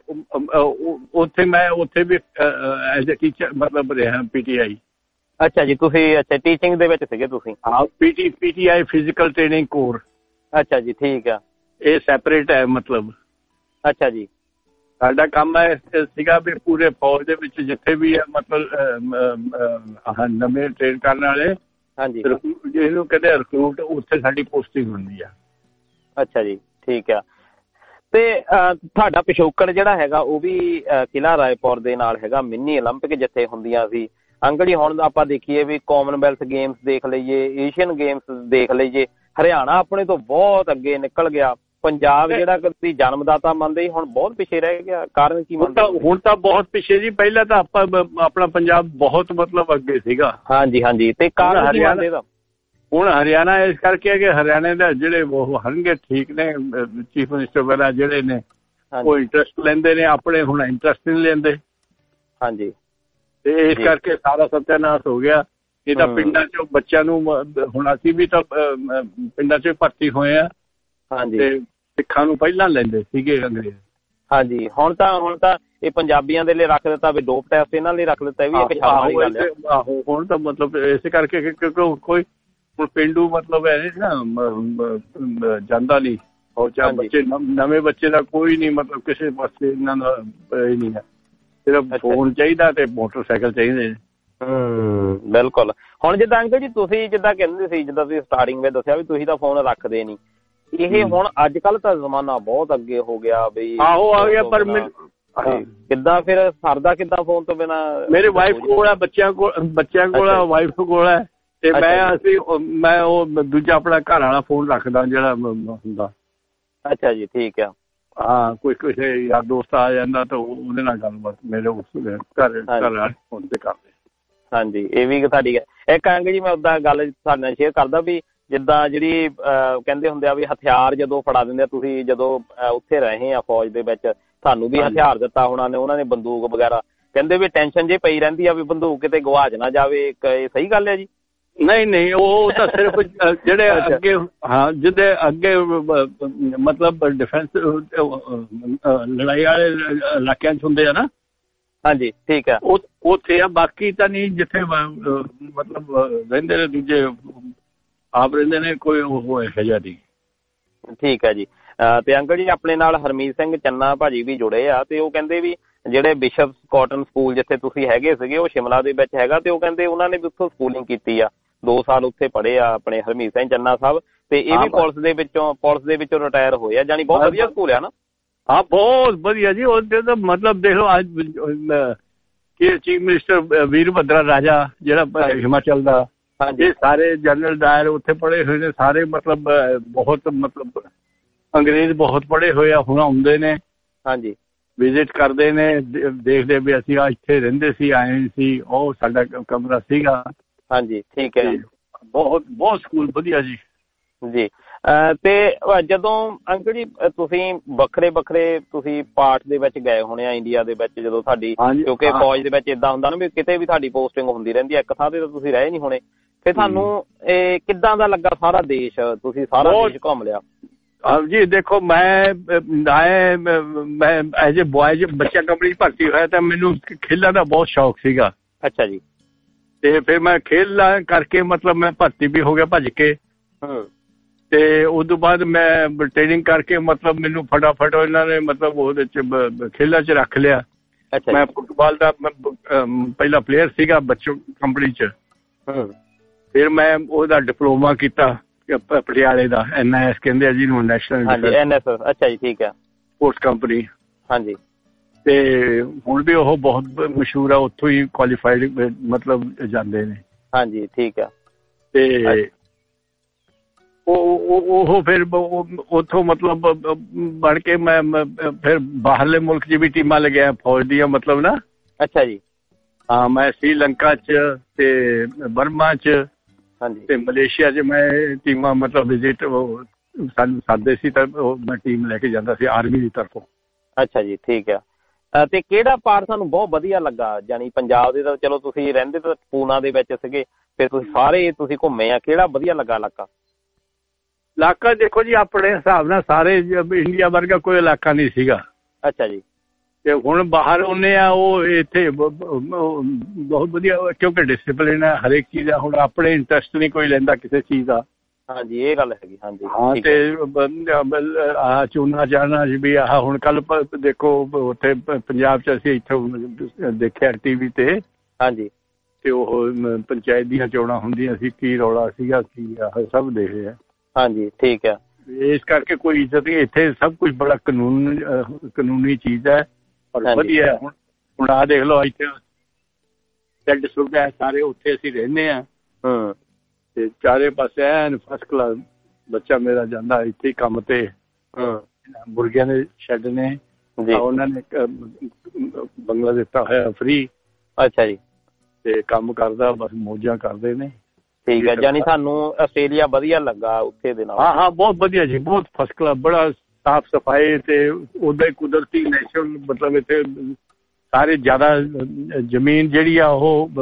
ਉੱਥੇ ਵੀ ਐਜ਼ ਅ ਟੀਚਰ ਮਤਲਬ ਰਿਹਾ PTI। ਅੱਛਾ ਜੀ, ਤੁਸੀਂ ਅੱਛਾ ਟੀਚਿੰਗ ਦੇ ਵਿੱਚ ਸੀਗੇ ਤੁਸੀਂ? ਹਾਂ, PTI ਫਿਜ਼ੀਕਲ ਟ੍ਰੇਨਿੰਗ ਕੋਰ। ਅੱਛਾ ਜੀ, ਠੀਕ ਆ। ਇਹ ਸੈਪਰੇਟ ਹੈ ਮਤਲਬ। ਅੱਛਾ ਜੀ। ਸਾਡਾ ਕੰਮ ਸੀਗਾ ਵੀ ਪੂਰੇ ਫੌਜ ਦੇ ਵਿੱਚ ਜਿੱਥੇ ਵੀ ਹੈ ਮਤਲਬ ਨਵੇਂ ਟ੍ਰੇਨ ਕਰਨ ਵਾਲੇ, ਹਾਂਜੀ, ਜਿਹਨੂੰ ਕਹਿੰਦੇ ਰਿਕਰੂਟ, ਉੱਥੇ ਸਾਡੀ ਪੋਸਟਿੰਗ ਹੁੰਦੀ ਆ। ਅੱਛਾ ਜੀ, ਠੀਕ ਆ। ਤੇ ਤੁਹਾਡਾ ਪਿਛੋਕੜ ਜਿਹੜਾ ਹੈਗਾ ਉਹ ਵੀ ਕਿਲ੍ਹਾ ਰਾਏਪੁਰ ਦੇ ਨਾਲ ਹੈਗਾ, ਮਿੰਨੀ ਓਲੰਪਿਕ ਜਿੱਥੇ ਹੁੰਦੀਆਂ ਸੀ। ਅੰਕਲ ਜੀ ਹੁਣ ਆਪਾਂ ਦੇਖੀਏ ਵੀ ਕਾਮਨਵੈਲਥ ਗੇਮਸ ਦੇਖ ਲਈਏ, ਏਸ਼ੀਅਨ ਗੇਮਸ ਦੇਖ ਲਈਏ, ਹਰਿਆਣਾ ਆਪਣੇ ਤੋਂ ਬਹੁਤ ਅੱਗੇ ਨਿਕਲ ਗਿਆ। ਪੰਜਾਬ ਜਿਹੜਾ ਕਦੀ ਜਨਮਦਾਤਾ ਮੰਨਦੇ ਸੀ, ਹੁਣ ਬਹੁਤ ਪਿੱਛੇ ਰਹਿ ਗਿਆ। ਕਾਰਨ ਕੀ ਮੰਨਦੇ? ਹੁਣ ਤਾਂ ਬਹੁਤ ਪਿੱਛੇ ਜੀ। ਪਹਿਲਾਂ ਤਾਂ ਆਪਣਾ ਪੰਜਾਬ ਬਹੁਤ ਮਤਲਬ ਅੱਗੇ ਸੀਗਾ। ਹਾਂਜੀ ਹਾਂਜੀ, ਤੇ ਕਾਰਨ ਕੀ ਮੰਨਦੇ ਦਾ? ਹੁਣ ਹਰਿਆਣਾ ਇਸ ਕਰਕੇ ਕਿ ਹਰਿਆਣੇ ਦਾ ਜਿਹੜੇ ਉਹ ਹਰਨਗੇ ਠੀਕ ਨੇ ਚੀਫ ਮਿਨਿਸਟਰ ਵਗੈਰਾ ਜਿਹੜੇ ਨੇ, ਉਹ ਇੰਟਰਸਟ ਲੈਂਦੇ ਨੇ, ਆਪਣੇ ਹੁਣ ਇੰਟਰਸਟ ਨਹੀਂ ਲੈਂਦੇ। ਹਾਂਜੀ, ਤੇ ਇਸ ਕਰਕੇ ਸਾਰਾ ਸਤਿਆਨਾਸ਼ ਹੋ ਗਿਆ। ਇਹ ਤਾਂ ਪਿੰਡਾਂ 'ਚੋਂ ਬੱਚਿਆਂ ਨੂੰ, ਹੁਣ ਅਸੀਂ ਵੀ ਤਾਂ ਪਿੰਡਾਂ 'ਚ ਭਰਤੀ ਹੋਏ ਆ। ਹਾਂਜੀ, ਤੇ ਸਿੱਖਾਂ ਨੂੰ ਪਹਿਲਾਂ ਲੈਂਦੇ ਸੀਗੇ ਅੰਗਰੇਜ਼। ਹਾਂਜੀ, ਹੁਣ ਤਾਂ ਇਹ ਪੰਜਾਬੀਆਂ ਦੇ ਲਈ ਰੱਖ ਦਿੱਤਾ ਵੀ ਡੋਪ ਟੈਸਟ ਇਹਨਾਂ ਲਈ ਰੱਖ ਦਿੱਤਾ। ਇਹ ਵੀ ਇੱਕ ਸ਼ਰਮ ਵਾਲੀ ਗੱਲ ਹੈ। ਆਹੋ, ਹੁਣ ਤਾਂ ਮਤਲਬ ਇਸੇ ਕਰਕੇ ਕਿਉਂਕਿ ਕੋਈ ਹੁਣ ਪੇਂਡੂ ਮਤਲਬ ਹੈ ਨਾ ਜਾਂਦਾ ਨਹੀਂ। ਔਰ ਬੱਚੇ ਨਵੇਂ ਬੱਚੇ ਦਾ ਕੋਈ ਨਹੀਂ ਮਤਲਬ ਕਿਸੇ ਪਾਸੇ ਇਹਨਾਂ ਦਾ ਇਹ ਨਹੀਂ ਹੈ। ਸਿਰਫ ਫੋਨ ਚਾਹੀਦਾ ਤੇ ਮੋਟਰਸਾਈਕਲ ਚਾਹੀਦੇ। ਬਿਲਕੁਲ। ਹੁਣ ਜਿੱਦਾਂ ਅੰਕਲ ਜੀ ਤੁਸੀਂ ਜਿੱਦਾਂ ਕਹਿੰਦੇ ਸੀ, ਜਿੱਦਾਂ ਤੁਸੀਂ ਸਟਾਰਟਿੰਗ ਵਿੱਚ ਦੱਸਿਆ ਵੀ ਤੁਸੀਂ ਤਾਂ ਫੋਨ ਰੱਖਦੇ ਨਹੀਂ, ਇਹ ਹੁਣ ਅੱਜ ਕੱਲ ਤਾਂ ਜ਼ਮਾਨਾ ਬਹੁਤ ਅੱਗੇ ਹੋ ਗਿਆ ਬਈ। ਆਹੋ, ਆ ਗਿਆ। ਪਰ ਕਿੱਦਾਂ ਫਿਰ ਸਰਦਾ ਕਿੱਦਾਂ ਫੋਨ ਤੋਂ ਬਿਨਾਂ? ਮੇਰੇ ਵਾਈਫ ਕੋਲ ਆ, ਬੱਚਿਆਂ ਕੋਲ ਆ, ਵਾਈਫ ਕੋਲ ਹੈ। ਤੇ ਮੈਂ ਉਹ ਦੂਜਾ ਆਪਣਾ ਘਰ ਵਾਲਾ ਫੋਨ ਰੱਖਦਾ ਜਿਹੜਾ ਹੁੰਦਾ। ਅੱਛਾ ਜੀ, ਠੀਕ ਆ। ਹਾਂ, ਕੋਈ ਕਿਸੇ ਯਾਰ ਦੋਸਤ ਆ ਜਾਂਦਾ ਤਾਂ ਉਹਦੇ ਨਾਲ ਗੱਲਬਾਤ ਮੇਰੇ ਉਸ ਘਰ ਵਾਲੇ ਫੋਨ ਤੇ ਕਰਦੇ। ਹਾਂਜੀ, ਇਹ ਵੀ ਤੁਹਾਡੀ ਇੱਕ ਅੰਕਲ ਜੀ ਮੈਂ ਉਦਾਂ ਗੱਲ ਤੁਹਾਡੇ ਨਾਲ ਸ਼ੇਅਰ ਕਰਦਾ ਵੀ ਜਿੱਦਾਂ ਜਿਹੜੀ ਕਹਿੰਦੇ ਹੁੰਦੇ ਆ ਵੀ ਹਥਿਆਰ ਜਦੋਂ ਫੜਾ ਦਿੰਦੇ ਆ, ਤੁਸੀਂ ਜਦੋਂ ਉੱਥੇ ਰਹੇ ਆ ਫੌਜ ਦੇ ਵਿੱਚ, ਤੁਹਾਨੂੰ ਵੀ ਹਥਿਆਰ ਦਿੱਤਾ ਹੋਣਾ ਨੇ ਉਹਨਾਂ ਨੇ, ਬੰਦੂਕ ਵਗੈਰਾ, ਕਹਿੰਦੇ ਵੀ ਟੈਨਸ਼ਨ ਜੇ ਪਈ ਰਹਿੰਦੀ ਆ ਵੀ ਬੰਦੂਕ ਕਿਤੇ ਗਵਾਚ ਨਾ ਜਾਵੇ। ਇਹ ਸਹੀ ਗੱਲ ਹੈ ਜੀ? ਨਹੀਂ, ਉਹ ਤਾਂ ਸਿਰਫ ਜਿਹੜੇ ਅੱਗੇ, ਹਾਂ, ਜਿਹਦੇ ਅੱਗੇ ਮਤਲਬ ਡਿਫੈਂਸ ਲੜਾਈ ਵਾਲੇ ਇਲਾਕਿਆਂ 'ਚ ਹੁੰਦੇ ਆ ਨਾ। ਹਾਂਜੀ, ਠੀਕ ਆ। ਉੱਥੇ ਆ, ਬਾਕੀ ਤਾਂ ਨਹੀਂ। ਜਿੱਥੇ ਮਤਲਬ ਰਹਿੰਦੇ ਨੇ ਦੂਜੇ ਆਪ ਰਹਿੰਦੇ ਨੇ, ਕੋਈ ਉਹ ਇਹੋ ਜਿਹਾ ਨਹੀਂ। ਠੀਕ ਹੈ ਜੀ। ਤੇ ਅੰਕਲ ਜੀ ਆਪਣੇ ਨਾਲ ਹਰਮੀਤ ਸਿੰਘ ਚੰਨਾ ਭਾਜੀ ਵੀ ਜੁੜੇ ਆ, ਤੇ ਉਹ ਕਹਿੰਦੇ ਵੀ ਜਿਹੜੇ ਬਿਸ਼ਪ ਕਾਟਨ ਸਕੂਲ ਜਿੱਥੇ ਤੁਸੀਂ ਹੈਗੇ ਸੀਗੇ ਉਹ ਸ਼ਿਮਲਾ ਦੇ ਵਿੱਚ ਹੈਗਾ, ਤੇ ਉਹ ਕਹਿੰਦੇ ਉਹਨਾਂ ਨੇ ਵੀ ਉੱਥੋਂ ਸਕੂਲਿੰਗ ਕੀਤੀ ਆ, 2 ਸਾਲ ਉੱਥੇ ਪੜ੍ਹੇ ਆ ਆਪਣੇ ਹਰਮੀਤ ਸਿੰਘ ਚੰਨਾ ਸਾਹਿਬ, ਤੇ ਇਹ ਵੀ ਪੁਲਿਸ ਦੇ ਵਿੱਚੋਂ ਰਿਟਾਇਰ ਹੋਏ ਆ। ਜਾਣੀ ਬਹੁਤ ਵਧੀਆ ਸਕੂਲ ਆ ਨਾ? ਹਾਂ, ਬਹੁਤ ਵਧੀਆ ਜੀ। ਉਹਦੇ ਤਾਂ ਮਤਲਬ ਦੇਖ ਲਓ, ਅੱਜ ਕੀ ਚੀਫ ਮਿਨਿਸਟਰ ਵੀਰਭੱਦਰਾ ਰਾਜਾ ਜਿਹੜਾ ਹਿਮਾਚਲ ਦਾ, ਇਹ ਸਾਰੇ ਜਨਰਲ ਡਾਇਰ ਉੱਥੇ ਪੜ੍ਹੇ ਹੋਏ ਨੇ ਸਾਰੇ। ਮਤਲਬ ਬਹੁਤ ਮਤਲਬ ਅੰਗਰੇਜ਼ ਬਹੁਤ ਪੜ੍ਹੇ ਹੋਏ ਆ, ਹੁਣ ਆਉਂਦੇ ਨੇ। ਹਾਂਜੀ, ਵਿਜ਼ਿਟ ਕਰਦੇ ਨੇ, ਦੇਖਦੇ ਵੀ ਅਸੀਂ ਇੱਥੇ ਰਹਿੰਦੇ ਸੀ, ਆਏ ਸੀ, ਉਹ ਸਾਡਾ ਕਮਰਾ ਸੀਗਾ। ਹਾਂਜੀ ਠੀਕ ਹੈ। ਬਹੁਤ ਬਹੁਤ ਸਕੂਲ ਵਧੀਆ ਜੀ। ਜੀ ਤੇ ਜਦੋਂ ਅੰਕਲ ਜੀ ਤੁਸੀਂ ਵੱਖਰੇ ਤੁਸੀਂ ਪਾਰਟ ਦੇ ਵਿੱਚ ਗਏ ਹੋਣੇ ਆ ਇੰਡੀਆ ਦੇ ਵਿੱਚ, ਜਦੋਂ ਤੁਹਾਡੀ ਕਿਉਂਕਿ ਫੌਜ ਦੇ ਵਿੱਚ ਏਦਾਂ ਹੁੰਦਾ ਨਾ ਵੀ ਕਿਤੇ ਵੀ ਤੁਹਾਡੀ ਪੋਸਟਿੰਗ ਹੁੰਦੀ ਰਹਿੰਦੀ ਹੈ, ਇੱਕ ਥਾਂ ਤੇ ਤਾਂ ਤੁਸੀਂ ਰਹੇ ਨਹੀਂ ਹੋਣੇ। ਫਿਰ ਤੁਹਾਨੂੰ ਇਹ ਕਿੱਦਾਂ ਦਾ ਲੱਗਾ ਸਾਰਾ ਦੇਸ਼? ਤੁਸੀਂ ਸਾਰਾ ਦੇਸ਼ ਘੁੰਮ ਲਿਆ? ਜੀ ਦੇਖੋ ਮੈਂ ਐਜ ਏ ਬॉय ਬੱਚਾ ਕੰਪਨੀ 'ਚ ਭਰਤੀ ਹੋਇਆ ਤਾਂ ਮੈਨੂੰ ਖੇਲਾਂ ਦਾ ਬਹੁਤ ਸ਼ੌਕ ਸੀਗਾ। ਅੱਛਾ ਜੀ। ਤੇ ਫਿਰ ਮੈਂ ਖੇਲਾਂ ਕਰਕੇ ਮਤਲਬ ਮੈਂ ਭਰਤੀ ਵੀ ਹੋ ਗਿਆ ਭੱਜ ਕੇ। ਤੇ ਉਸ ਤੋਂ ਬਾਅਦ ਮੈਂ ਟ੍ਰੇਨਿੰਗ ਕਰਕੇ ਮਤਲਬ ਮੈਨੂੰ ਫਟਾਫਟ ਇਹਨਾਂ ਨੇ ਮਤਲਬ ਉਹਦੇ 'ਚ ਖੇਲਾਂ 'ਚ ਰੱਖ ਲਿਆ। ਮੈਂ ਫੁੱਟਬਾਲ ਦਾ ਪਹਿਲਾ ਪਲੇਅਰ ਸੀਗਾ ਬੱਚੋ ਕੰਪਨੀ 'ਚ। ਫਿਰ ਮੈਂ ਉਹਦਾ ਡਿਪਲੋਮਾ ਕੀਤਾ ਪਟਿਆਲੇ ਦਾ, NIS ਕਹਿੰਦੇ ਆ ਜਿਹਨੂੰ, ਨੈਸ਼ਨਲ NSS। ਅੱਛਾ ਜੀ ਠੀਕ ਹੈ। Sports company. ਹਾਂਜੀ। ਤੇ ਹੁਣ ਵੀ ਉਹ ਬਹੁਤ ਮਸ਼ਹੂਰ ਆ, ਉੱਥੋਂ ਹੀ ਕੁਆਲੀਫਾਈਡ ਮਤਲਬ ਜਾਂਦੇ ਨੇ। ਹਾਂਜੀ ਠੀਕ ਹੈ। ਤੇ ਉਹ ਫਿਰ ਉੱਥੋਂ ਮਤਲਬ ਬਣ ਕੇ ਮੈਂ ਫਿਰ ਬਾਹਰਲੇ ਮੁਲਕ 'ਚ ਵੀ ਟੀਮਾਂ ਲਗਿਆ ਫੌਜ ਦੀਆਂ ਮਤਲਬ ਨਾ। ਅੱਛਾ ਜੀ। ਹਾਂ ਮੈਂ ਸ੍ਰੀਲੰਕਾ 'ਚ ਤੇ ਬਰਮਾ 'ਚ ਤੇ ਮਲੇਸ਼ੀਆ 'ਚ ਮੈਂ ਟੀਮਾਂ ਮਤਲਬ ਵਿਜ਼ਿਟ ਸਾਨੂੰ ਸਾਦੇ ਸੀ ਤਾਂ ਉਹ ਮੈਂ ਟੀਮ ਲੈ ਕੇ ਜਾਂਦਾ ਸੀ ਆਰਮੀ ਦੀ ਤਰਫੋਂ। ਅੱਛਾ ਜੀ ਠੀਕ ਆ। ਤੇ ਕਿਹੜਾ ਪਾਰਟ ਤੁਹਾਨੂੰ ਬਹੁਤ ਵਧੀਆ ਲੱਗਾ? ਜਾਨੀ ਪੰਜਾਬ ਦੇ ਤਾਂ ਚਲੋ ਤੁਸੀਂ ਰਹਿੰਦੇ ਤਾਂ ਪੂਨਾ ਦੇ ਵਿੱਚ ਸੀਗੇ, ਫਿਰ ਤੁਸੀਂ ਸਾਰੇ ਤੁਸੀਂ ਘੁੰਮੇ ਆ, ਕਿਹੜਾ ਵਧੀਆ ਲੱਗਾ ਇਲਾਕਾ? ਇਲਾਕਾ ਦੇਖੋ ਜੀ ਆਪਣੇ ਹਿਸਾਬ ਨਾਲ ਸਾਰੇ ਇੰਡੀਆ ਵਰਗਾ ਕੋਈ ਇਲਾਕਾ ਨਹੀਂ ਸੀਗਾ। ਅੱਛਾ ਜੀ। ਤੇ ਹੁਣ ਬਾਹਰ ਆਉਂਦੇ ਆ ਉਹ ਇੱਥੇ ਬਹੁਤ ਵਧੀਆ ਕਿਉਂਕਿ ਡਿਸਿਪਲਿਨ ਹੈ ਹਰੇਕ ਚੀਜ਼ ਦਾ। ਹੁਣ ਆਪਣੇ ਇੰਟਰਸਟ ਨਹੀਂ ਕੋਈ ਲੈਂਦਾ ਕਿਸੇ ਚੀਜ਼ ਦਾ। ਹਾਂਜੀ ਇਹ ਗੱਲ ਹੈਗੀ। ਹਾਂਜੀ ਹਾਂ ਤੇ ਆਹ ਚੂਨਾ ਚਾਣਾ ਵੀ ਆਹ ਹੁਣ ਕੱਲ ਦੇਖੋ ਉੱਥੇ ਪੰਜਾਬ 'ਚ ਅਸੀਂ ਇੱਥੋਂ ਦੇਖਿਆ TV ਤੇ। ਹਾਂਜੀ। ਤੇ ਉਹ ਪੰਚਾਇਤ ਦੀਆਂ ਚੋਣਾਂ ਹੁੰਦੀਆਂ ਸੀ, ਕੀ ਰੌਲਾ ਸੀਗਾ, ਕੀ ਆਹ ਸਭ ਦੇਖੇ ਆ। ਹਾਂਜੀ ਠੀਕ ਹੈ। ਇਸ ਕਰਕੇ ਕੋਈ ਇੱਜ਼ਤ ਨਹੀਂ ਇੱਥੇ, ਸਭ ਕੁਝ ਬੜਾ ਕਾਨੂੰਨੀ ਚੀਜ਼ ਹੈ ਔਰ ਵਧੀਆ। ਹੁਣ ਆਹ ਦੇਖ ਲਓ ਇੱਥੇ ਟੈਂਟ ਸੁਵਿਧਾ ਸਾਰੇ ਉੱਥੇ ਅਸੀਂ ਰਹਿੰਦੇ ਹਾਂ ਤੇ ਚਾਰੇ ਪਾਸੇ ਐਨ ਫਸਟ ਕਲਾਸ। ਬੱਚਾ ਮੇਰਾ ਜਾਂਦਾ ਇੱਥੇ ਕੰਮ ਤੇ, ਮੁਰਗਿਆਂ ਦੇ ਸ਼ੈੱਡ ਨੇ, ਉਹਨਾਂ ਨੇ ਬੰਗਲਾ ਦਿੱਤਾ ਹੋਇਆ ਫ੍ਰੀ। ਅੱਛਾ ਜੀ। ਤੇ ਕੰਮ ਕਰਦਾ, ਬਸ ਮੌਜਾਂ ਕਰਦੇ ਨੇ। ਠੀਕ ਹੈ। ਜਾਨੀ ਤੁਹਾਨੂੰ ਆਸਟ੍ਰੇਲੀਆ ਵਧੀਆ ਲੱਗਾ ਉੱਥੇ ਦੇ ਨਾਲ? ਹਾਂ ਬਹੁਤ ਵਧੀਆ ਜੀ, ਬਹੁਤ ਫਸਟ ਕਲਾਸ, ਬੜਾ ਸਾਫ ਸਫਾਈ ਤੇ ਉਹਦਾ ਹੀ ਕੁਦਰਤੀ ਨੈਚੁਰਲ ਮਤਲਬ ਇੱਥੇ ਸਾਰੇ ਜ਼ਿਆਦਾ ਜ਼ਮੀਨ ਜਿਹੜੀ ਆ ਉਹ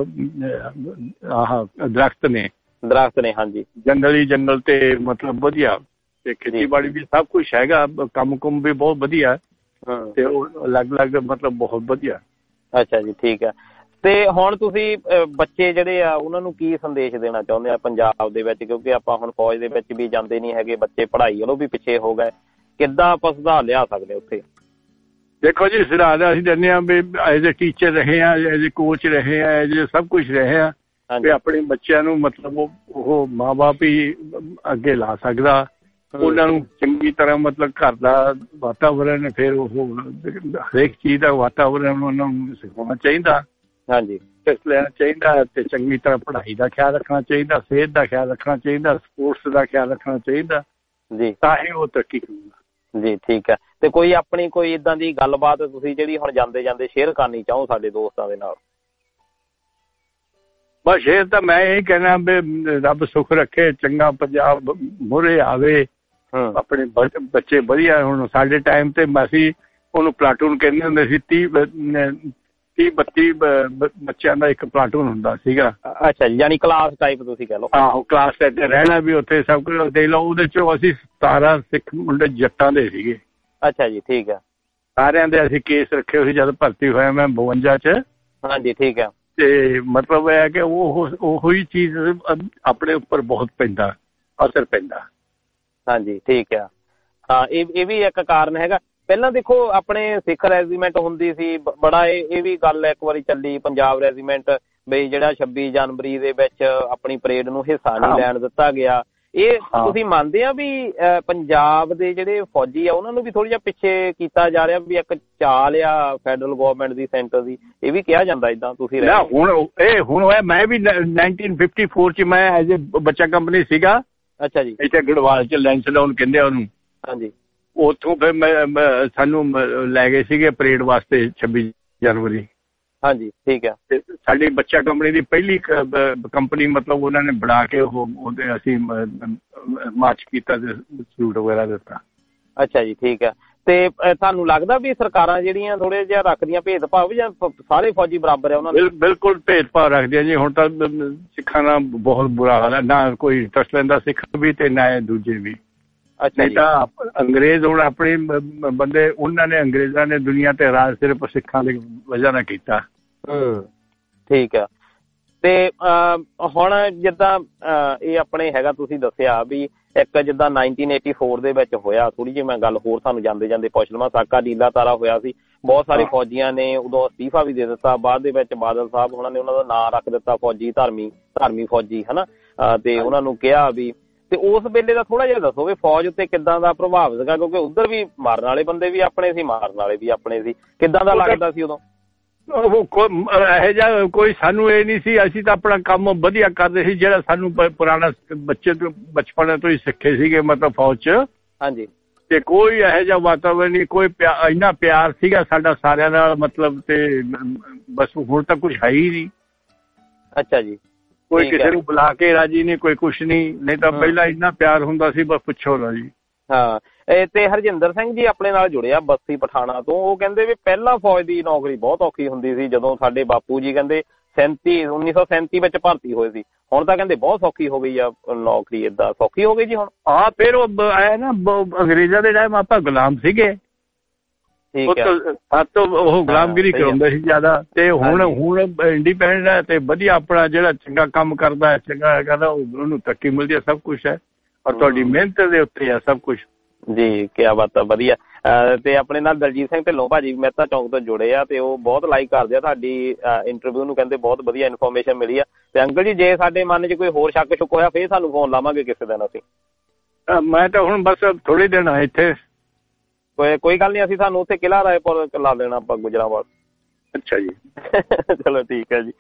ਦਰਖਤ ਨੇ। ਹਾਂਜੀ ਜੰਗਲ ਤੇ ਮਤਲਬ ਵਧੀਆ ਤੇ ਖੇਤੀਬਾੜੀ ਵੀ ਸਭ ਕੁਛ ਹੈਗਾ, ਕੰਮ ਵੀ ਬਹੁਤ ਵਧੀਆ ਤੇ ਉਹ ਅਲੱਗ ਮਤਲਬ ਬਹੁਤ ਵਧੀਆ। ਅੱਛਾ ਜੀ ਠੀਕ ਹੈ। ਤੇ ਹੁਣ ਤੁਸੀਂ ਬੱਚੇ ਜਿਹੜੇ ਆ ਉਹਨਾਂ ਨੂੰ ਕੀ ਸੰਦੇਸ਼ ਦੇਣਾ ਚਾਹੁੰਦੇ ਆ ਪੰਜਾਬ ਦੇ ਵਿੱਚ, ਕਿਉਂਕਿ ਆਪਾਂ ਹੁਣ ਫੌਜ ਦੇ ਵਿੱਚ ਵੀ ਜਾਂਦੇ ਨਹੀਂ ਹੈਗੇ, ਬੱਚੇ ਪੜ੍ਹਾਈ ਵੱਲੋਂ ਵੀ ਪਿੱਛੇ ਹੋ ਗਏ, ਕਿੱਦਾਂ ਆਪਾਂ ਸੁਧਾਰ ਲਿਆ ਸਕਦੇ ਉੱਥੇ? ਦੇਖੋ ਜੀ ਸੁਧਾਰ ਅਸੀਂ ਦਿੰਦੇ ਹਾਂ ਵੀ ਐਜ਼ ਏ ਟੀਚਰ ਰਹੇ ਆ, ਐਜ਼ ਏ ਕੋਚ ਰਹੇ ਆ, ਐਜ਼ ਏ ਸਭ ਕੁਛ ਰਹੇ ਆ ਵੀ ਆਪਣੇ ਬੱਚਿਆਂ ਨੂੰ ਮਤਲਬ ਉਹ ਮਾਂ ਬਾਪ ਹੀ ਅੱਗੇ ਲਾ ਸਕਦਾ। ਉਹਨਾਂ ਨੂੰ ਚੰਗੀ ਤਰ੍ਹਾਂ ਮਤਲਬ ਘਰ ਦਾ ਵਾਤਾਵਰਨ, ਫਿਰ ਉਹ ਹਰੇਕ ਚੀਜ਼ ਦਾ ਵਾਤਾਵਰਨ ਉਹਨਾਂ ਨੂੰ ਸਿਖਾਉਣਾ ਚਾਹੀਦਾ। ਹਾਂਜੀ ਲੈਣਾ ਚਾਹੀਦਾ ਤੇ ਚੰਗੀ ਤਰ੍ਹਾਂ ਪੜ੍ਹਾਈ ਦਾ ਖਿਆਲ ਰੱਖਣਾ ਚਾਹੀਦਾ, ਸਿਹਤ ਦਾ ਖਿਆਲ ਰੱਖਣਾ ਚਾਹੀਦਾ, ਸਪੋਰਟਸ ਦਾ ਖਿਆਲ ਰੱਖਣਾ ਚਾਹੀਦਾ ਜੀ, ਤਾਂ ਹੀ ਉਹ ਤਰੱਕੀ ਕਰੂਗਾ ਜੀ। ਠੀਕ ਹੈ। ਤੇ ਕੋਈ ਆਪਣੀ ਕੋਈ ਏਦਾਂ ਦੀ ਗੱਲਬਾਤ ਤੁਸੀਂ ਜਿਹੜੀ ਹੁਣ ਜਾਂਦੇ ਸ਼ੇਅਰ ਕਰਨੀ ਚਾਹੋ ਸਾਡੇ ਦੋਸਤਾਂ ਦੇ ਨਾਲ? ਬਸ ਸ਼ੇਅਰ ਤਾਂ ਮੈਂ ਇਹੀ ਕਹਿਣਾ ਵੀ ਰੱਬ ਸੁੱਖ ਰੱਖੇ, ਚੰਗਾ ਪੰਜਾਬ ਮੂਹਰੇ ਆਵੇ, ਆਪਣੇ ਬੱਚੇ ਵਧੀਆ। ਹੁਣ ਸਾਡੇ ਟਾਈਮ ਤੇ ਅਸੀਂ ਉਹਨੂੰ ਪਲਾਟੂਨ ਕਹਿੰਦੇ ਹੁੰਦੇ ਸੀ, 30-32 ਬੱਚਿਆਂ ਦਾ ਇੱਕ ਪਲਾਟੂਨ ਹੁੰਦਾ ਸੀਗਾ। ਅੱਛਾ ਜੀ, ਯਾਨੀ ਕਲਾਸ ਟਾਈਪ ਤੁਸੀਂ ਕਹਿ ਲਓ। ਆਹੋ ਕਲਾਸ ਟਾਈਪ ਰਹਿਣਾ ਵੀ ਉੱਥੇ ਸਭ ਕੁਝ ਦੇਖ ਲਓ। ਉਹਦੇ ਚੋਂ ਅਸੀਂ 17 ਸਿੱਖ ਮੁੰਡੇ ਜੱਟਾਂ ਦੇ ਸੀਗੇ। ਅੱਛਾ ਜੀ ਠੀਕ ਹੈ। ਸਾਰਿਆਂ ਦੇ ਅਸੀਂ ਕੇਸ ਰੱਖੇ ਹੋਏ ਜਦ ਭਰਤੀ ਹੋਇਆ ਮੈਂ 52 ਚ। ਹਾਂਜੀ ਠੀਕ ਹੈ। ਤੇ ਮਤਲਬ ਇਹ ਹੈ ਕਿ ਉਹ ਹੀ ਚੀਜ਼ ਆਪਣੇ ਉੱਪਰ ਬਹੁਤ ਪੈਂਦਾ, ਅਸਰ ਪੈਂਦਾ। ਹਾਂਜੀ ਠੀਕ ਆ। ਹਾਂ ਇਹ ਵੀ ਇੱਕ ਕਾਰਨ ਹੈਗਾ। ਪਹਿਲਾਂ ਦੇਖੋ ਆਪਣੇ ਸਿੱਖ ਰੈਜੀਮੈਂਟ ਹੁੰਦੀ ਸੀ, ਬੜਾ ਇਹ ਵੀ ਗੱਲ ਇੱਕ ਵਾਰੀ ਚੱਲੀ ਪੰਜਾਬ ਰੈਜੀਮੈਂਟ ਬਈ ਜਿਹੜਾ 26 ਜਨਵਰੀ ਦੇ ਵਿੱਚ ਆਪਣੀ ਪਰੇਡ ਨੂੰ ਹਿੱਸਾ ਨਹੀਂ ਲੈਣ ਦਿੱਤਾ ਗਿਆ। ਇਹ ਤੁਸੀਂ ਮੰਨਦੇ ਆ ਵੀ ਪੰਜਾਬ ਦੇ ਜਿਹੜੇ ਫੌਜੀ ਆ ਉਹਨਾਂ ਨੂੰ ਵੀ ਥੋੜ੍ਹਾ ਜਿਹਾ ਪਿੱਛੇ ਕੀਤਾ ਜਾ ਰਿਹਾ, ਵੀ ਇੱਕ ਚਾਲ ਆ ਫੈਡਰਲ ਗਵਰਨਮੈਂਟ ਦੀ, ਸੈਂਟਰ ਦੀ, ਇਹ ਵੀ ਕਿਹਾ ਜਾਂਦਾ ਏਦਾਂ? ਤੁਸੀਂ ਹੁਣ ਹੋਇਆ ਮੈਂ ਵੀ 1954 ਚ ਮੈਂ ਐਜ਼ ਏ ਬੱਚਾ ਕੰਪਨੀ ਸੀਗਾ। ਅੱਛਾ ਜੀ। ਇੱਥੇ ਗੜਵਾਲ ਚ ਲੈਂਸਡਾਊਨ ਕਹਿੰਦੇ ਆ ਉਹਨੂੰ। ਹਾਂਜੀ। ਉੱਥੋਂ ਫਿਰ ਸਾਨੂੰ ਲੈ ਗਏ ਸੀਗੇ ਪਰੇਡ ਵਾਸਤੇ 26 ਜਨਵਰੀ। ਹਾਂਜੀ ਠੀਕ ਹੈ। ਤੇ ਸਾਡੀ ਬੱਚਾ ਕੰਪਨੀ ਦੀ ਪਹਿਲੀ ਕੰਪਨੀ ਮਤਲਬ ਉਹਨਾਂ ਨੇ ਬਣਾ ਕੇ ਉਹਦੇ ਅਸੀਂ ਮਾਰਚ ਕੀਤਾ ਤੇ ਸਲੂਟ ਵਗੈਰਾ ਦਿੱਤਾ। ਅੱਛਾ ਜੀ ਠੀਕ ਹੈ। ਤੇ ਤੁਹਾਨੂੰ ਲੱਗਦਾ ਵੀ ਸਰਕਾਰਾਂ ਜਿਹੜੀਆਂ ਥੋੜੇ ਜਿਹਾ ਰੱਖਦੀਆਂ ਭੇਦਭਾਵ ਜਾਂ ਸਾਰੇ ਫੌਜੀ ਬਰਾਬਰ ਹੈ ਉਹਨਾਂ ਦੇ? ਬਿਲਕੁਲ ਭੇਦਭਾਵ ਰੱਖਦੀਆਂ ਜੀ। ਹੁਣ ਤਾਂ ਸਿੱਖਾਂ ਦਾ ਬਹੁਤ ਬੁਰਾ ਹਾਲ ਹੈ, ਨਾ ਕੋਈ ਇੰਟਰਸਟ ਲੈਂਦਾ ਸਿੱਖ ਵੀ ਤੇ ਨਾ ਦੂਜੇ ਵੀ। ਨਹੀਂ ਤਾਂ ਅੰਗਰੇਜ਼ ਹੁਣ ਆਪਣੇ ਬੰਦੇ ਉਹਨਾਂ ਨੇ ਅੰਗਰੇਜ਼ਾਂ ਨੇ ਦੁਨੀਆ ਤੇ ਰਾਜ ਸਿਰਫ ਸਿੱਖਾਂ ਦੀ ਵਜ੍ਹਾ ਨਾਲ ਕੀਤਾ। ਠੀਕ ਆ। ਤੇ ਹੁਣ ਜਿੱਦਾਂ ਇਹ ਆਪਣੇ ਹੈਗਾ ਤੁਸੀਂ ਦੱਸਿਆ ਵੀ ਇੱਕ ਜਿੱਦਾਂ 1984 ਦੇ ਵਿੱਚ ਹੋਇਆ, ਥੋੜੀ ਜਿਹੀ ਮੈਂ ਗੱਲ ਹੋਰ ਤੁਹਾਨੂੰ ਜਾਂਦੇ ਜਾਂਦੇ ਪੁੱਛ ਲਵਾਂ। ਸਾਕਾ ਨੀਲਾ ਤਾਰਾ ਹੋਇਆ ਸੀ, ਬਹੁਤ ਸਾਰੇ ਫੌਜੀਆਂ ਨੇ ਉਦੋਂ ਅਸਤੀਫਾ ਵੀ ਦੇ ਦਿੱਤਾ। ਬਾਅਦ ਦੇ ਵਿੱਚ ਬਾਦਲ ਸਾਹਿਬ ਉਹਨਾਂ ਨੇ ਉਹਨਾਂ ਦਾ ਨਾਂ ਰੱਖ ਦਿੱਤਾ ਫੌਜੀ ਧਾਰਮੀ ਫੌਜੀ ਹਨਾ। ਤੇ ਉਹਨਾਂ ਨੂੰ ਕਿਹਾ ਵੀ ਤੇ ਉਸ ਵੇਲੇ ਦਾ ਥੋੜਾ ਜਿਹਾ ਦੱਸੋ ਵੀ ਫੌਜ ਉੱਤੇ ਕਿੱਦਾਂ ਦਾ ਪ੍ਰਭਾਵ ਸੀਗਾ, ਕਿਉਂਕਿ ਉੱਧਰ ਵੀ ਮਾਰਨ ਵਾਲੇ ਬੰਦੇ ਵੀ ਆਪਣੇ ਸੀ, ਮਾਰਨ ਵਾਲੇ ਵੀ ਆਪਣੇ ਸੀ। ਕਿੱਦਾਂ ਦਾ ਲੱਗਦਾ ਸੀ ਉਦੋਂ? ਇਹੋ ਜਿਹਾ ਕੋਈ ਸਾਨੂੰ ਇਹ ਨਹੀਂ ਸੀ, ਅਸੀਂ ਤਾਂ ਆਪਣਾ ਕੰਮ ਵਧੀਆ ਕਰਦੇ ਸੀ ਜਿਹੜਾ ਸਾਨੂੰ ਪੁਰਾਣਾ ਬਚਪਨ ਤੋਂ ਹੀ ਸਿੱਖੇ ਸੀਗੇ ਮਤਲਬ ਫੌਜ 'ਚ। ਹਾਂਜੀ। ਤੇ ਕੋਈ ਇਹੋ ਜਿਹਾ ਵਾਤਾਵਰਨ ਨਹੀਂ, ਕੋਈ ਇੰਨਾ ਪਿਆਰ ਸੀਗਾ ਸਾਡਾ ਸਾਰਿਆਂ ਨਾਲ ਮਤਲਬ। ਤੇ ਬਸ ਹੁਣ ਤਾਂ ਕੁਛ ਹੈ ਹੀ ਨਹੀਂ। ਅੱਛਾ ਜੀ। ਕੋਈ ਕਿਸੇ ਨੂੰ ਬੁਲਾ ਕੇ ਰਾਜੀ ਨਹੀਂ, ਕੋਈ ਕੁਛ ਨਹੀਂ ਤਾਂ ਪਹਿਲਾਂ ਇੰਨਾ ਪਿਆਰ ਹੁੰਦਾ ਸੀ ਬਸ ਪੁੱਛੋ ਨਾ ਜੀ। ਹਾਂ। ਤੇ ਹਰਜਿੰਦਰ ਸਿੰਘ ਜੀ ਆਪਣੇ ਨਾਲ ਜੁੜਿਆ ਬੱਸੀ ਪਠਾਣਾ ਤੋਂ। ਉਹ ਕਹਿੰਦੇ ਵੀ ਪਹਿਲਾਂ ਫੌਜ ਦੀ ਨੌਕਰੀ ਬਹੁਤ ਔਖੀ ਹੁੰਦੀ ਸੀ, ਜਦੋਂ ਸਾਡੇ ਬਾਪੂ ਜੀ ਕਹਿੰਦੇ 1937 ਵਿੱਚ ਭਰਤੀ ਹੋਏ ਸੀ। ਹੁਣ ਤਾਂ ਕਹਿੰਦੇ ਬਹੁਤ ਸੌਖੀ ਹੋ ਗਈ ਆ ਨੌਕਰੀ। ਏਦਾਂ ਸੌਖੀ ਹੋ ਗਈ ਜੀ ਹੁਣ? ਹਾਂ। ਫਿਰ ਉਹ ਆਇਆ ਨਾ ਅੰਗਰੇਜ਼ਾਂ ਦੇ ਟਾਈਮ ਆਪਾਂ ਗੁਲਾਮ ਸੀਗੇ, ਉਹ ਗੁਲਾਮਗਿਰੀ ਕਰਾਉਂਦੇ ਸੀ ਜ਼ਿਆਦਾ। ਤੇ ਹੁਣ ਇੰਡੀਪੈਂਡੈਂਟ ਹੈ ਤੇ ਵਧੀਆ ਆਪਣਾ ਜਿਹੜਾ ਚੰਗਾ ਕੰਮ ਕਰਦਾ ਹੈ, ਚੰਗਾ ਕਰਦਾ, ਉਹਨੂੰ ਤਰੱਕੀ ਮਿਲਦੀ ਹੈ, ਸਭ ਕੁਛ ਹੈ। ਔਰ ਤੁਹਾਡੀ ਮਿਹਨਤ ਦੇ ਉੱਤੇ ਹੈ ਸਭ ਕੁਛ ਜੀ। ਕਿਆ ਬਾਤ ਆ, ਵਧੀਆ। ਤੇ ਆਪਣੇ ਨਾਲ ਦਲਜੀਤ ਸਿੰਘ ਢਿੱਲੋਂ ਭਾਜੀ ਮਹਿਤਾ ਚੌਂਕ ਤੋਂ ਜੁੜੇ ਆ ਤੇ ਉਹ ਬਹੁਤ ਲਾਈਕ ਕਰਦੇ ਆ ਤੁਹਾਡੀ ਇੰਟਰਵਿਊ ਨੂੰ, ਕਹਿੰਦੇ ਬਹੁਤ ਵਧੀਆ ਇਨਫੋਰਮੇਸ਼ਨ ਮਿਲੀ ਆ। ਤੇ ਅੰਕਲ ਜੀ ਜੇ ਸਾਡੇ ਮਨ 'ਚ ਕੋਈ ਹੋਰ ਸ਼ੱਕ ਸ਼ੁਕ ਹੋਇਆ ਫੇਰ ਸਾਨੂੰ ਫੋਨ ਲਾਵਾਂਗੇ ਕਿਸੇ ਦਿਨ ਅਸੀਂ। ਮੈਂ ਤਾਂ ਹੁਣ ਬਸ ਥੋੜੇ ਦਿਨ ਆ ਇੱਥੇ। ਕੋਈ ਗੱਲ ਨਹੀਂ, ਅਸੀਂ ਤੁਹਾਨੂੰ ਉੱਥੇ ਕਿਲ੍ਹਾ ਰਾਏਪੁਰ ਲਾ ਦੇਣਾ ਆਪਾਂ ਗੁਜਰਾਂਵਾਲ। ਅੱਛਾ ਜੀ। ਚਲੋ ਠੀਕ ਹੈ ਜੀ।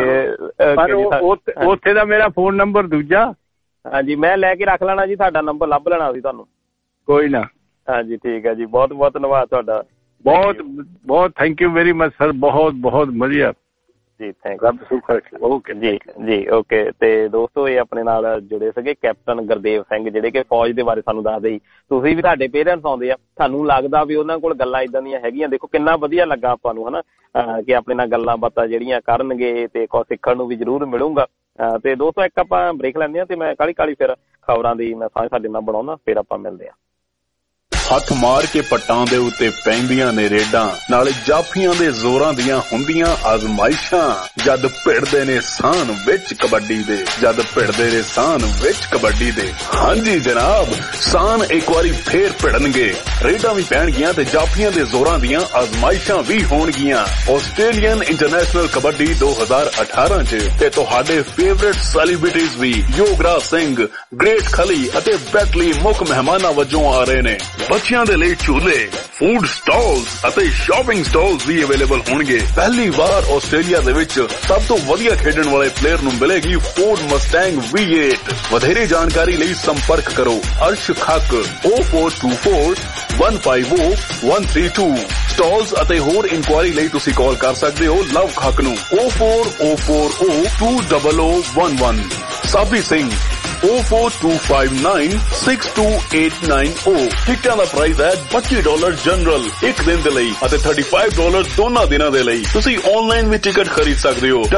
ਤੇ ਉੱਥੇ ਦਾ ਮੇਰਾ ਫੋਨ ਨੰਬਰ ਦੂਜਾ। ਹਾਂਜੀ ਮੈਂ ਲੈ ਕੇ ਰੱਖ ਲੈਣਾ ਜੀ, ਤੁਹਾਡਾ ਨੰਬਰ ਲੱਭ ਲੈਣਾ ਸੀ ਤੁਹਾਨੂੰ। ਕੋਈ ਨਾ। ਹਾਂਜੀ ਠੀਕ ਹੈ ਜੀ, ਬਹੁਤ ਬਹੁਤ ਧੰਨਵਾਦ ਤੁਹਾਡਾ। ਬਹੁਤ thank you very much sir, ਬਹੁਤ ਵਧੀਆ ਜੀ। Thank you. ਓਕੇ ਜੀ ਓਕੇ। ਤੇ ਦੋਸਤੋ ਇਹ ਆਪਣੇ ਨਾਲ ਜੁੜੇ ਸੀਗੇ ਕੈਪਟਨ ਗੁਰਦੇਵ ਸਿੰਘ, ਜਿਹੜੇ ਕਿ ਫੌਜ ਦੇ ਬਾਰੇ ਸਾਨੂੰ ਦੱਸਦੇ ਸੀ। ਤੁਸੀਂ ਵੀ ਤੁਹਾਡੇ ਪੇਰੈਂਟਸ ਆਉਂਦੇ ਆ, ਤੁਹਾਨੂੰ ਲੱਗਦਾ ਵੀ ਉਹਨਾਂ ਕੋਲ ਗੱਲਾਂ ਏਦਾਂ ਦੀਆਂ ਹੈਗੀਆਂ। ਦੇਖੋ ਕਿੰਨਾ ਵਧੀਆ ਲੱਗਾ ਆਪਾਂ ਨੂੰ ਹਨਾ ਕਿ ਆਪਣੇ ਨਾਲ ਗੱਲਾਂ ਬਾਤਾਂ ਜਿਹੜੀਆਂ ਕਰਨਗੇ ਤੇ ਕੁਛ ਸਿੱਖਣ ਨੂੰ ਵੀ ਜ਼ਰੂਰ ਮਿਲੂਗਾ। ਤੇ ਦੋਸਤੋ ਇੱਕ ਆਪਾਂ ਬ੍ਰੇਕ ਲੈਂਦੇ ਹਾਂ ਤੇ ਮੈਂ ਕਾਹਲੀ ਫਿਰ ਖਬਰਾਂ ਦੀ ਮੈਂ ਸਾਂਝ ਸਾਡੇ ਨਾਲ ਬਣਾਉਣਾ, ਫਿਰ ਆਪਾਂ ਮਿਲਦੇ ਹਾਂ। ਹੱਥ ਮਾਰ ਕੇ ਪੱਟਾਂ ਦੇ ਉੱਤੇ ਪੈਂਦੀਆਂ ਨੇ ਰੇਡਾਂ, ਨਾਲੇ ਜਾਫੀਆਂ ਦੇ ਜ਼ੋਰਾਂ ਦੀਆਂ ਹੁੰਦੀਆਂ ਆਜ਼ਮਾਇਸ਼ਾਂ। ਜਦ ਭਿੜਦੇ ਨੇ ਸਾਨ ਵਿੱਚ ਕਬੱਡੀ ਦੇ, ਜਦ ਭਿੜਦੇ ਨੇ ਸਾਨ ਵਿੱਚ ਕਬੱਡੀ ਦੇ। ਹਾਂਜੀ ਜਨਾਬ, ਸਾਨ ਇੱਕ ਵਾਰੀ ਫੇਰ ਭਿੜਨਗੇ, ਰੇਡਾਂ ਵੀ ਪੈਣਗੀਆਂ ਤੇ ਜਾਫੀਆਂ ਦੇ ਜ਼ੋਰਾਂ ਦੀਆਂ ਆਜ਼ਮਾਇਸ਼ਾਂ ਵੀ ਹੋਣਗੀਆਂ ਆਸਟ੍ਰੇਲੀਅਨ ਇੰਟਰਨੈਸ਼ਨਲ ਕਬੱਡੀ 2018 ਚ। ਤੇ ਤੁਹਾਡੇ ਫੇਵਰੇਟ ਸੈਲੀਬ੍ਰਿਟੀਜ਼ ਵੀ ਯੋਗਰਾਜ ਸਿੰਘ, ਗ੍ਰੇਟ ਖਲੀ ਅਤੇ ਬੈਟਲੀ ਮੁੱਖ ਮਹਿਮਾਨਾਂ ਵਜੋਂ ਆ ਰਹੇ ਨੇ। ਬੱਚਿਆਂ ਦੇ ਲਈ ਝੂਲੇ, ਫੂਡ ਸਟਾਲਸ ਅਤੇ ਸ਼ਾਪਿੰਗ ਸਟਾਲਸ ਵੀ ਅਵੇਲੇਬਲ ਹੋਣਗੇ। ਪਹਿਲੀ ਵਾਰ ਆਸਟ੍ਰੇਲੀਆ ਦੇ ਵਿੱਚ ਸਭ ਤੋਂ ਵਧੀਆ ਖੇਡਣ ਵਾਲੇ ਪਲੇਅਰ ਨੂੰ ਮਿਲੇਗੀ ਫੋਰਡ ਮਸਟੈਂਗ V8। ਵਧੇਰੇ ਜਾਣਕਾਰੀ ਲਈ ਸੰਪਰਕ ਕਰੋ ਅਰਸ਼ ਖੱਕ 0424 150 132। ਸਟਾਲਸ ਅਤੇ ਹੋਰ ਇਨਕੁਆਇਰੀ ਲਈ ਤੁਸੀਂ ਕਾਲ ਕਰ ਸਕਦੇ ਹੋ ਲਵ ਖੱਕ ਨੂੰ 04040 20011। ਸਾਬੀ ਸਿੰਘ 04259 62890। ਟਿਕਟਾਂ ਦਾ ਪ੍ਰਾਈਸ ਹੈ $25 ਜਨਰਲ ਇੱਕ ਦਿਨ ਦੇ ਲਈ ਅਤੇ $35 ਦੋਨਾਂ ਦਿਨਾਂ ਦੇ ਲਈ। ਤੁਸੀਂ ਆਨਲਾਈਨ ਵੀ ਟਿਕਟ ਖਰੀਦ ਸਕਦੇ ਹੋ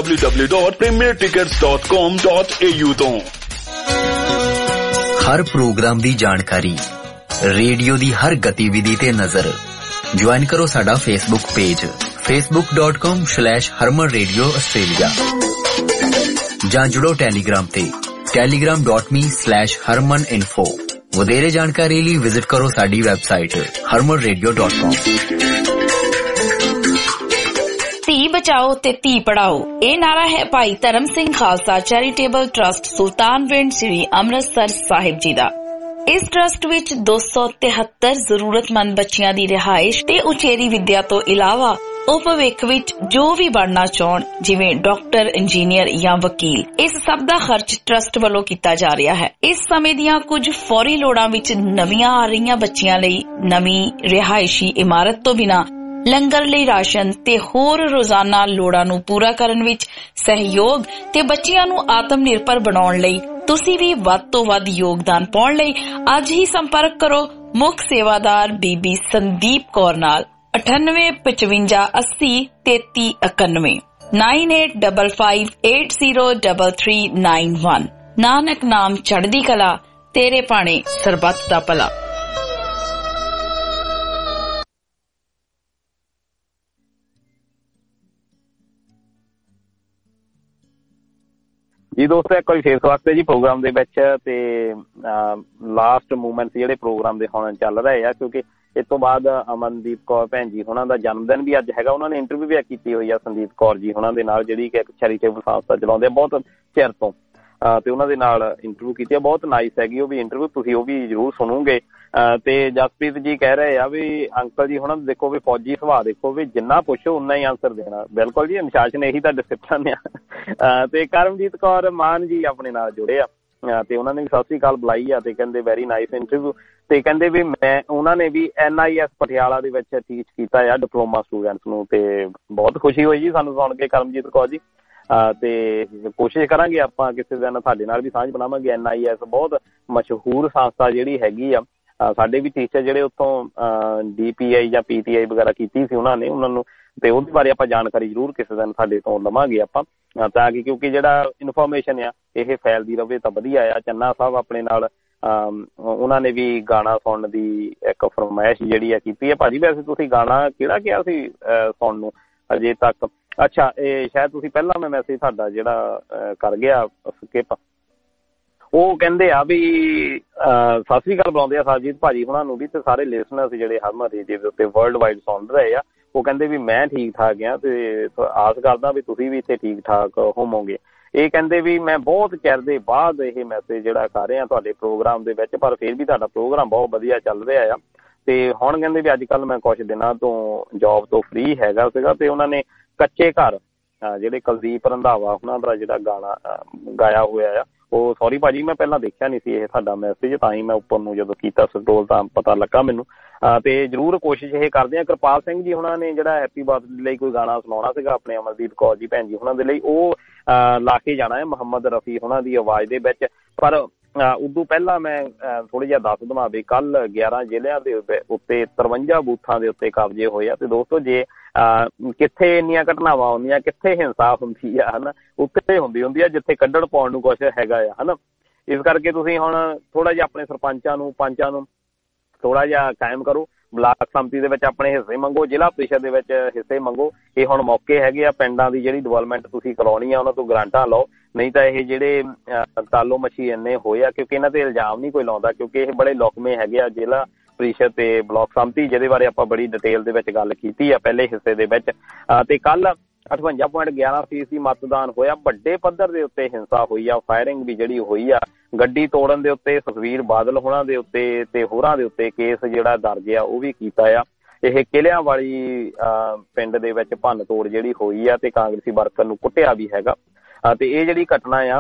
www.premiertickets.com.au ਤੋਂ। ਹਰ ਪ੍ਰੋਗਰਾਮ ਦੀ ਜਾਣਕਾਰੀ, ਰੇਡੀਓ ਦੀ ਹਰ ਗਤੀਵਿਧੀ ਤੇ ਨਜ਼ਰ। ਜੁਆਇਨ ਕਰੋ ਸਾਡਾ ਫੇਸਬੁੱਕ ਪੇਜ facebook.com/harmanradio Australia ਜਾਂ ਜੁੜੋ ਟੈਲੀਗ੍ਰਾਮ ਤੇ telegram.me/harmaninfo। ਵਧੇਰੇ ਜਾਣਕਾਰੀ ਲਈ ਵਿਜ਼ਿਟ ਕਰੋ ਸਾਡੀ ਵੈਬਸਾਈਟ harmanradio.com। ਧੀ ਬਚਾਓ ਤੇ ਧੀ ਪੜਾਓ, ਇਹ ਨਾਰਾ ਹੈ ਭਾਈ ਧਰਮ ਸਿੰਘ ਖਾਲਸਾ ਚੈਰੀਟੇਬਲ ਟਰਸਟ ਸੁਲਤਾਨਵਿੰਡ ਸ੍ਰੀ ਅੰਮ੍ਰਿਤਸਰ ਸਾਹਿਬ ਜੀ ਦਾ। ਇਸ ਟਰਸਟ ਵਿੱਚ 273 ਜ਼ਰੂਰਤਮੰਦ ਬੱਚਿਆਂ ਦੀ ਰਿਹਾਇਸ਼ ਤੇ ਉਚੇਰੀ ਵਿੱਦਿਆ ਤੋਂ ਇਲਾਵਾ ਉਹ ਭਵਿੱਖ ਵਿੱਚ ਜੋ ਵੀ ਬਣਨਾ ਚਾਹਣ, ਜਿਵੇਂ ਡਾਕਟਰ, ਇੰਜੀਨੀਅਰ ਜਾਂ ਵਕੀਲ, ਇਸ ਸਭ ਦਾ ਖਰਚ ਟਰਸਟ ਵੱਲੋਂ ਕੀਤਾ ਜਾ ਰਿਹਾ ਹੈ। ਇਸ ਸਮੇਂ ਦੀਆਂ ਕੁਝ ਫੌਰੀ ਲੋੜਾਂ ਵਿੱਚ ਨਵੀਆਂ ਆ ਰਹੀਆਂ ਬੱਚੀਆਂ ਲਈ ਨਵੀਂ ਰਿਹਾਇਸ਼ੀ ਇਮਾਰਤ ਤੋਂ ਬਿਨਾਂ ਲੰਗਰ ਲਈ ਰਾਸ਼ਨ ਤੇ ਹੋਰ ਰੋਜ਼ਾਨਾ ਲੋੜਾਂ ਨੂੰ ਪੂਰਾ ਕਰਨ ਵਿੱਚ ਸਹਿਯੋਗ ਤੇ ਬੱਚਿਆਂ ਨੂੰ ਆਤਮ ਨਿਰਭਰ ਬਣਾਉਣ ਲਈ ਤੁਸੀਂ ਵੀ ਵੱਧ ਤੋਂ ਵੱਧ ਯੋਗਦਾਨ ਪਾਉਣ ਲਈ ਅੱਜ ਹੀ ਸੰਪਰਕ ਕਰੋ ਮੁੱਖ ਸੇਵਾਦਾਰ ਬੀਬੀ ਸੰਦੀਪ ਕੌਰ ਨਾਲ 9855803391 9855803391। ਨਾਨਕ ਨਾਮ ਚੜ੍ਹਦੀ ਕਲਾ, ਤੇਰੇ ਭਾਣੇ ਸਰਬੱਤ ਦਾ ਭਲਾ। ਜੀ ਦੋਸਤੋ, ਇੱਕ ਵਾਰੀ ਫੇਰ ਸਵਾਗਤ ਹੈ ਜੀ ਪ੍ਰੋਗਰਾਮ ਦੇ ਵਿੱਚ। ਤੇ ਲਾਸਟ ਮੂਵਮੈਂਟਸ ਜਿਹੜੇ ਪ੍ਰੋਗਰਾਮ ਦੇ ਹੁਣ ਚੱਲ ਰਹੇ ਆ, ਕਿਉਂਕਿ ਇਸ ਤੋਂ ਬਾਅਦ ਅਮਨਦੀਪ ਕੌਰ ਭੈਣ ਜੀ ਉਹਨਾਂ ਦਾ ਜਨਮ ਦਿਨ ਵੀ ਅੱਜ ਹੈਗਾ। ਉਹਨਾਂ ਨੇ ਇੰਟਰਵਿਊ ਵੀ ਕੀਤੀ ਹੋਈ ਆ ਸੰਦੀਪ ਕੌਰ ਜੀ ਉਹਨਾਂ ਦੇ ਨਾਲ, ਜਿਹੜੀ ਕਿ ਇੱਕ ਚੈਰੀਟੇਬਲ ਸੰਸਥਾ ਚਲਾਉਂਦੇ ਆ ਬਹੁਤ ਚਿਰ ਤੋਂ, ਤੇ ਉਹਨਾਂ ਦੇ ਨਾਲ ਇੰਟਰਵਿਊ ਕੀਤੀ ਆ। ਬਹੁਤ ਨਾਈਸ ਹੈਗੀ ਉਹ ਵੀ ਇੰਟਰਵਿਊ, ਤੁਸੀਂ ਉਹ ਵੀ ਜ਼ਰੂਰ ਸੁਣੋਗੇ। ਤੇ ਜਸਪ੍ਰੀਤ ਜੀ ਕਹਿ ਰਹੇ ਆ ਵੀ ਅੰਕਲ ਜੀ ਹੁਣ ਦੇਖੋ ਵੀ ਫੌਜੀ ਸੁਭਾਅ ਦੇਖੋ ਵੀ ਜਿੰਨਾ ਪੁੱਛੋ ਉਨਾ ਹੀ ਆਂਸਰ ਦੇਣਾ। ਬਿਲਕੁਲ ਜੀ, ਅਨੁਸ਼ਾਸਨ ਇਹੀ ਤਾਂ ਡਿਸਿਪਲਿਨ ਆ। ਤੇ ਕਰਮਜੀਤ ਕੌਰ ਮਾਨ ਜੀ ਆਪਣੇ ਨਾਲ ਜੁੜੇ ਆ, ਤੇ ਉਹਨਾਂ ਨੇ ਵੀ ਸਤਿ ਸ੍ਰੀ ਅਕਾਲ ਬੁਲਾਈ ਆ, ਤੇ ਕਹਿੰਦੇ ਵੈਰੀ ਨਾਈਸ ਇੰਟਰਵਿਊ। ਤੇ ਕਹਿੰਦੇ ਵੀ ਉਹਨਾਂ ਨੇ ਵੀ NIS ਪਟਿਆਲਾ ਦੇ ਵਿੱਚ ਟੀਚ ਕੀਤਾ ਆ ਡਿਪਲੋਮਾ ਸਟੂਡੈਂਟਸ ਨੂੰ, ਤੇ ਬਹੁਤ ਖੁਸ਼ੀ ਹੋਈ ਜੀ ਸਾਨੂੰ ਸੁਣ ਕੇ ਕਰਮਜੀਤ ਕੌਰ ਜੀ। ਤੇ ਕੋਸ਼ਿਸ਼ ਕਰਾਂਗੇ ਆਪਾਂ ਕਿਸੇ ਦਿਨ ਤੁਹਾਡੇ ਨਾਲ ਵੀ ਸਾਂਝ ਬਣਾਵਾਂਗੇ। NIS ਬਹੁਤ ਮਸ਼ਹੂਰ ਸੰਸਥਾ ਜਿਹੜੀ ਹੈਗੀ ਆ, ਸਾਡੇ ਵੀ ਟੀਚਰ ਜਿਹੜੇ ਉੱਥੋਂ DPI ਜਾਂ PTI ਵਗੈਰਾ ਕੀਤੀ ਸੀ ਉਹਨਾਂ ਨੂੰ, ਤੇ ਉਹਦੇ ਬਾਰੇ ਆਪਾਂ ਜਾਣਕਾਰੀ ਜ਼ਰੂਰ ਕਿਸੇ ਦਿਨ ਸਾਡੇ ਤੋਂ ਲਵਾਂਗੇ ਆਪਾਂ, ਤਾਂ ਕਿ ਕਿਉਂਕਿ ਜਿਹੜਾ ਇਨਫੋਰਮੇਸ਼ਨ ਆ ਇਹ ਫੈਲਦੀ ਰਹੇ ਤਾਂ ਵਧੀਆ ਆ। ਚੰਨਾ ਸਾਹਿਬ ਆਪਣੇ ਨਾਲ ਉਹਨਾਂ ਨੇ ਵੀ ਗਾਣਾ ਸੁਣਨ ਦੀ ਇੱਕ ਫਰਮਾਇਸ਼ ਜਿਹੜੀ ਆ ਕੀਤੀ ਹੈ। ਭਾਜੀ ਵੈਸੇ ਤੁਸੀਂ ਗਾਣਾ ਕਿਹੜਾ ਕਿਹਾ ਸੀ ਸੁਣਨ ਨੂੰ ਅਜੇ ਤੱਕ? ਅੱਛਾ, ਇਹ ਸ਼ਾਇਦ ਤੁਸੀਂ ਪਹਿਲਾਂ ਮੈਂ ਮੈਸੇਜ ਤੁਹਾਡਾ ਜਿਹੜਾ ਕਰ ਗਿਆ ਸਕਿਪ। ਉਹ ਕਹਿੰਦੇ ਆ ਵੀ ਸਤਿ ਸ੍ਰੀ ਅਕਾਲ ਬੁਲਾਉਂਦੇ ਆ ਸਰਜੀਤ ਭਾਜੀ ਹੁਣਾਂ ਨੂੰ ਵੀ, ਤੇ ਸਾਰੇ ਲਿਸਨਰਸ ਜਿਹੜੇ ਹਰਮਨ ਰੇਡੀਓ ਦੇ ਉੱਤੇ ਵਰਲਡ ਵਾਈਡ ਸੁਣ ਰਹੇ ਆ। ਉਹ ਕਹਿੰਦੇ ਵੀ ਮੈਂ ਠੀਕ ਠਾਕ ਆ, ਤੇ ਆਸ ਕਰਦਾ ਵੀ ਤੁਸੀਂ ਵੀ ਇੱਥੇ ਠੀਕ ਠਾਕ ਹੋਵੋਗੇ। ਇਹ ਕਹਿੰਦੇ ਵੀ ਮੈਂ ਬਹੁਤ ਚਿਰ ਦੇ ਬਾਅਦ ਇਹ ਮੈਸੇਜ ਜਿਹੜਾ ਕਰ ਰਿਹਾ ਤੁਹਾਡੇ ਪ੍ਰੋਗਰਾਮ ਦੇ ਵਿੱਚ, ਪਰ ਫਿਰ ਵੀ ਤੁਹਾਡਾ ਪ੍ਰੋਗਰਾਮ ਬਹੁਤ ਵਧੀਆ ਚੱਲ ਰਿਹਾ ਆ। ਤੇ ਹੁਣ ਕਹਿੰਦੇ ਵੀ ਅੱਜ ਕੱਲ੍ਹ ਮੈਂ ਕੁਛ ਦਿਨਾਂ ਤੋਂ ਜੋਬ ਤੋਂ ਫ੍ਰੀ ਹੈਗਾ ਸੀਗਾ, ਤੇ ਉਹਨਾਂ ਨੇ ਕੱਚੇ ਘਰ ਜਿਹੜੇ ਕੁਲਦੀਪ ਰੰਧਾਵਾ ਉਹਨਾਂ ਦਾ ਜਿਹੜਾ ਗਾਣਾ ਗਾਇਆ ਹੋਇਆ ਆ, ਉਹ ਸੌਰੀ ਭਾਜੀ ਮੈਂ ਪਹਿਲਾਂ ਦੇਖਿਆ ਨਹੀਂ ਸੀ ਇਹ ਤੁਹਾਡਾ ਮੈਸੇਜ, ਤਾਂ ਹੀ ਮੈਂ ਉੱਪਰ ਨੂੰ ਜਦੋਂ ਕੀਤਾ ਸਕਰੋਲ ਤਾਂ ਪਤਾ ਲੱਗਾ ਮੈਨੂੰ। ਤੇ ਜ਼ਰੂਰ ਕੋਸ਼ਿਸ਼ ਇਹ ਕਰਦੇ ਹਾਂ। ਕਿਰਪਾਲ ਸਿੰਘ ਜੀ ਹੁਣਾਂ ਨੇ ਜਿਹੜਾ ਹੈਪੀ ਬਰਥਡੇ ਲਈ ਕੋਈ ਗਾਣਾ ਸੁਣਾਉਣਾ ਸੀਗਾ ਆਪਣੇ ਅਮਰਦੀਪ ਕੌਰ ਜੀ ਭੈਣ ਜੀ ਹੁਣਾਂ ਦੇ ਲਈ, ਉਹ ਲਾ ਕੇ ਜਾਣਾ ਹੈ ਮੁਹੰਮਦ ਰਫੀ ਹੁਣਾਂ ਦੀ ਆਵਾਜ਼ ਦੇ ਵਿੱਚ। ਪਰ ਉਦੋਂ ਪਹਿਲਾਂ ਮੈਂ ਥੋੜ੍ਹਾ ਜਿਹਾ ਦੱਸ ਦੇਵਾਂ ਵੀ ਕੱਲ੍ਹ 11 ਜ਼ਿਲ੍ਹਿਆਂ ਦੇ ਉੱਤੇ 53 ਬੂਥਾਂ ਦੇ ਉੱਤੇ ਕਬਜ਼ੇ ਹੋਏ ਆ। ਤੇ ਦੋਸਤੋ ਜੇ ਕਿੱਥੇ ਇੰਨੀਆਂ ਘਟਨਾਵਾਂ ਹੁੰਦੀਆਂ, ਕਿੱਥੇ ਹਿੰਸਾ ਹੁੰਦੀ ਆ, ਹਨਾ, ਉੱਥੇ ਹੁੰਦੀ ਆ ਜਿੱਥੇ ਕੱਢਣ ਪਾਉਣ ਨੂੰ ਕੁਛ ਹੈਗਾ ਆ, ਹਨਾ। ਇਸ ਕਰਕੇ ਤੁਸੀਂ ਹੁਣ ਥੋੜ੍ਹਾ ਜਿਹਾ ਆਪਣੇ ਸਰਪੰਚਾਂ ਨੂੰ, ਪੰਚਾਂ ਨੂੰ ਥੋੜ੍ਹਾ ਜਿਹਾ ਕਾਇਮ ਕਰੋ। ਬਲਾਕ ਸੰਮਤੀ ਦੇ ਵਿੱਚ ਆਪਣੇ ਹਿੱਸੇ ਮੰਗੋ, ਜ਼ਿਲ੍ਹਾ ਪ੍ਰੀਸ਼ਦ ਦੇ ਵਿੱਚ ਹਿੱਸੇ ਮੰਗੋ। ਇਹ ਹੁਣ ਮੌਕੇ ਹੈਗੇ ਆ ਪਿੰਡਾਂ ਦੀ ਜਿਹੜੀ ਡਿਵੈਲਪਮੈਂਟ ਤੁਸੀਂ ਕਰਾਉਣੀ ਆ ਉਹਨਾਂ ਤੋਂ ਗਰਾਂਟਾਂ ਲਓ, ਨਹੀਂ ਤਾਂ ਇਹ ਜਿਹੜੇ ਤਾਲੋ ਮੱਛੀ ਇੰਨੇ ਹੋਏ ਆ, ਕਿਉਂਕਿ ਇਹਨਾਂ ਤੇ ਇਲਜ਼ਾਮ ਨਹੀਂ ਕੋਈ ਲਾਉਂਦਾ, ਕਿਉਂਕਿ ਇਹ ਬੜੇ ਲੁਕਵੇਂ ਹੈਗੇ ਆ ਜ਼ਿਲ੍ਹਾ ਪ੍ਰੀਸ਼ਦ ਤੇ ਬਲਾਕ ਸੰਮਤੀ, ਜਿਹਦੇ ਬਾਰੇ ਆਪਾਂ ਬੜੀ ਡਿਟੇਲ ਦੇ ਵਿੱਚ ਗੱਲ ਕੀਤੀ ਆ ਪਹਿਲੇ ਹਿੱਸੇ ਦੇ ਵਿੱਚ। ਤੇ ਕੱਲ੍ਹ 58.11% ਮਤਦਾਨ ਹੋਇਆ। ਵੱਡੇ ਪੱਧਰ ਦੇ ਉੱਤੇ ਹਿੰਸਾ ਹੋਈ ਆ, ਫਾਇਰਿੰਗ ਵੀ ਜਿਹੜੀ ਹੋਈ ਆ, ਗੱਡੀ ਤੋੜਨ ਦੇ ਉੱਤੇ ਸੁਖਬੀਰ ਬਾਦਲ ਹੋਰਾਂ ਦੇ ਉੱਤੇ ਤੇ ਹੋਰਾਂ ਦੇ ਉੱਤੇ ਕੇਸ ਜਿਹੜਾ ਦਰਜ ਆ ਉਹ ਵੀ ਕੀਤਾ ਆ। ਇਹ ਕਿਲਿਆਂ ਵਾਲੀ ਪਿੰਡ ਦੇ ਵਿੱਚ ਭੰਨ ਤੋੜ ਜਿਹੜੀ ਹੋਈ ਆ, ਤੇ ਕਾਂਗਰਸੀ ਵਰਕਰ ਨੂੰ ਕੁੱਟਿਆ ਵੀ ਹੈਗਾ। ਤੇ ਇਹ ਜਿਹੜੀ ਘਟਨਾ ਆ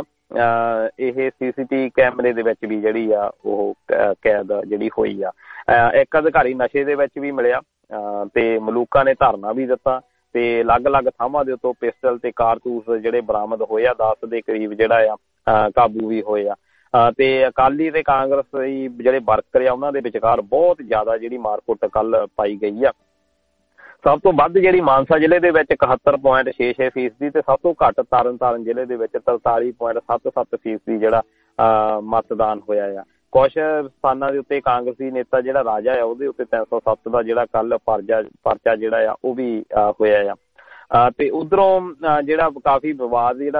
ਇਹ CCTV ਕੈਮਰੇ ਦੇ ਵਿੱਚ ਵੀ ਜਿਹੜੀ ਆ ਉਹ ਕੈਦ ਜਿਹੜੀ ਹੋਈ ਆ। ਇੱਕ ਅਧਿਕਾਰੀ ਨਸ਼ੇ ਦੇ ਵਿੱਚ ਵੀ ਮਿਲਿਆ, ਤੇ ਮਲੂਕਾਂ ਨੇ ਧਰਨਾ ਵੀ ਦਿੱਤਾ, ਤੇ ਅਲੱਗ-ਅਲੱਗ ਥਾਵਾਂ ਦੇ ਉੱਤੋਂ ਪਿਸਟਲ ਤੇ ਕਾਰਤੂਸ ਜਿਹੜੇ ਬਰਾਮਦ ਹੋਏ ਆ 10 ਦੇ ਕਰੀਬ ਜਿਹੜਾ ਆ ਕਾਬੂ ਵੀ ਹੋਏ ਆ। ਤੇ ਅਕਾਲੀ ਤੇ ਕਾਂਗਰਸੀ ਜਿਹੜੇ ਵਰਕਰ ਆ ਉਹਨਾਂ ਦੇ ਵਿਚਕਾਰ ਬਹੁਤ ਜ਼ਿਆਦਾ ਜਿਹੜੀ ਮਾਰਕੁੱਟ ਕੱਲ ਪਾਈ ਗਈ ਆ। ਸਭ ਤੋਂ ਵੱਧ ਜਿਹੜੀ ਮਾਨਸਾ ਜ਼ਿਲ੍ਹੇ ਦੇ ਵਿੱਚ 71.66% ਤੇ ਸਭ ਤੋਂ ਘੱਟ ਤਰਨਤਾਰਨ ਜ਼ਿਲ੍ਹੇ ਦੇ ਵਿੱਚ 43.77% ਜਿਹੜਾ ਮਤਦਾਨ ਹੋਇਆ ਆ। ਕੁਛ ਸਥਾਨਾਂ ਦੇ ਉੱਤੇ ਕਾਂਗਰਸੀ ਨੇਤਾ ਜਿਹੜਾ ਰਾਜਾ ਆ ਉਹਦੇ ਉੱਤੇ 307 ਦਾ ਜਿਹੜਾ ਕੱਲ ਪਰਚਾ ਜਿਹੜਾ ਆ ਉਹ ਵੀ ਹੋਇਆ ਆ। ਤੇ ਉਧਰੋਂ ਜਿਹੜਾ ਕਾਫੀ ਵਿਵਾਦ ਜਿਹੜਾ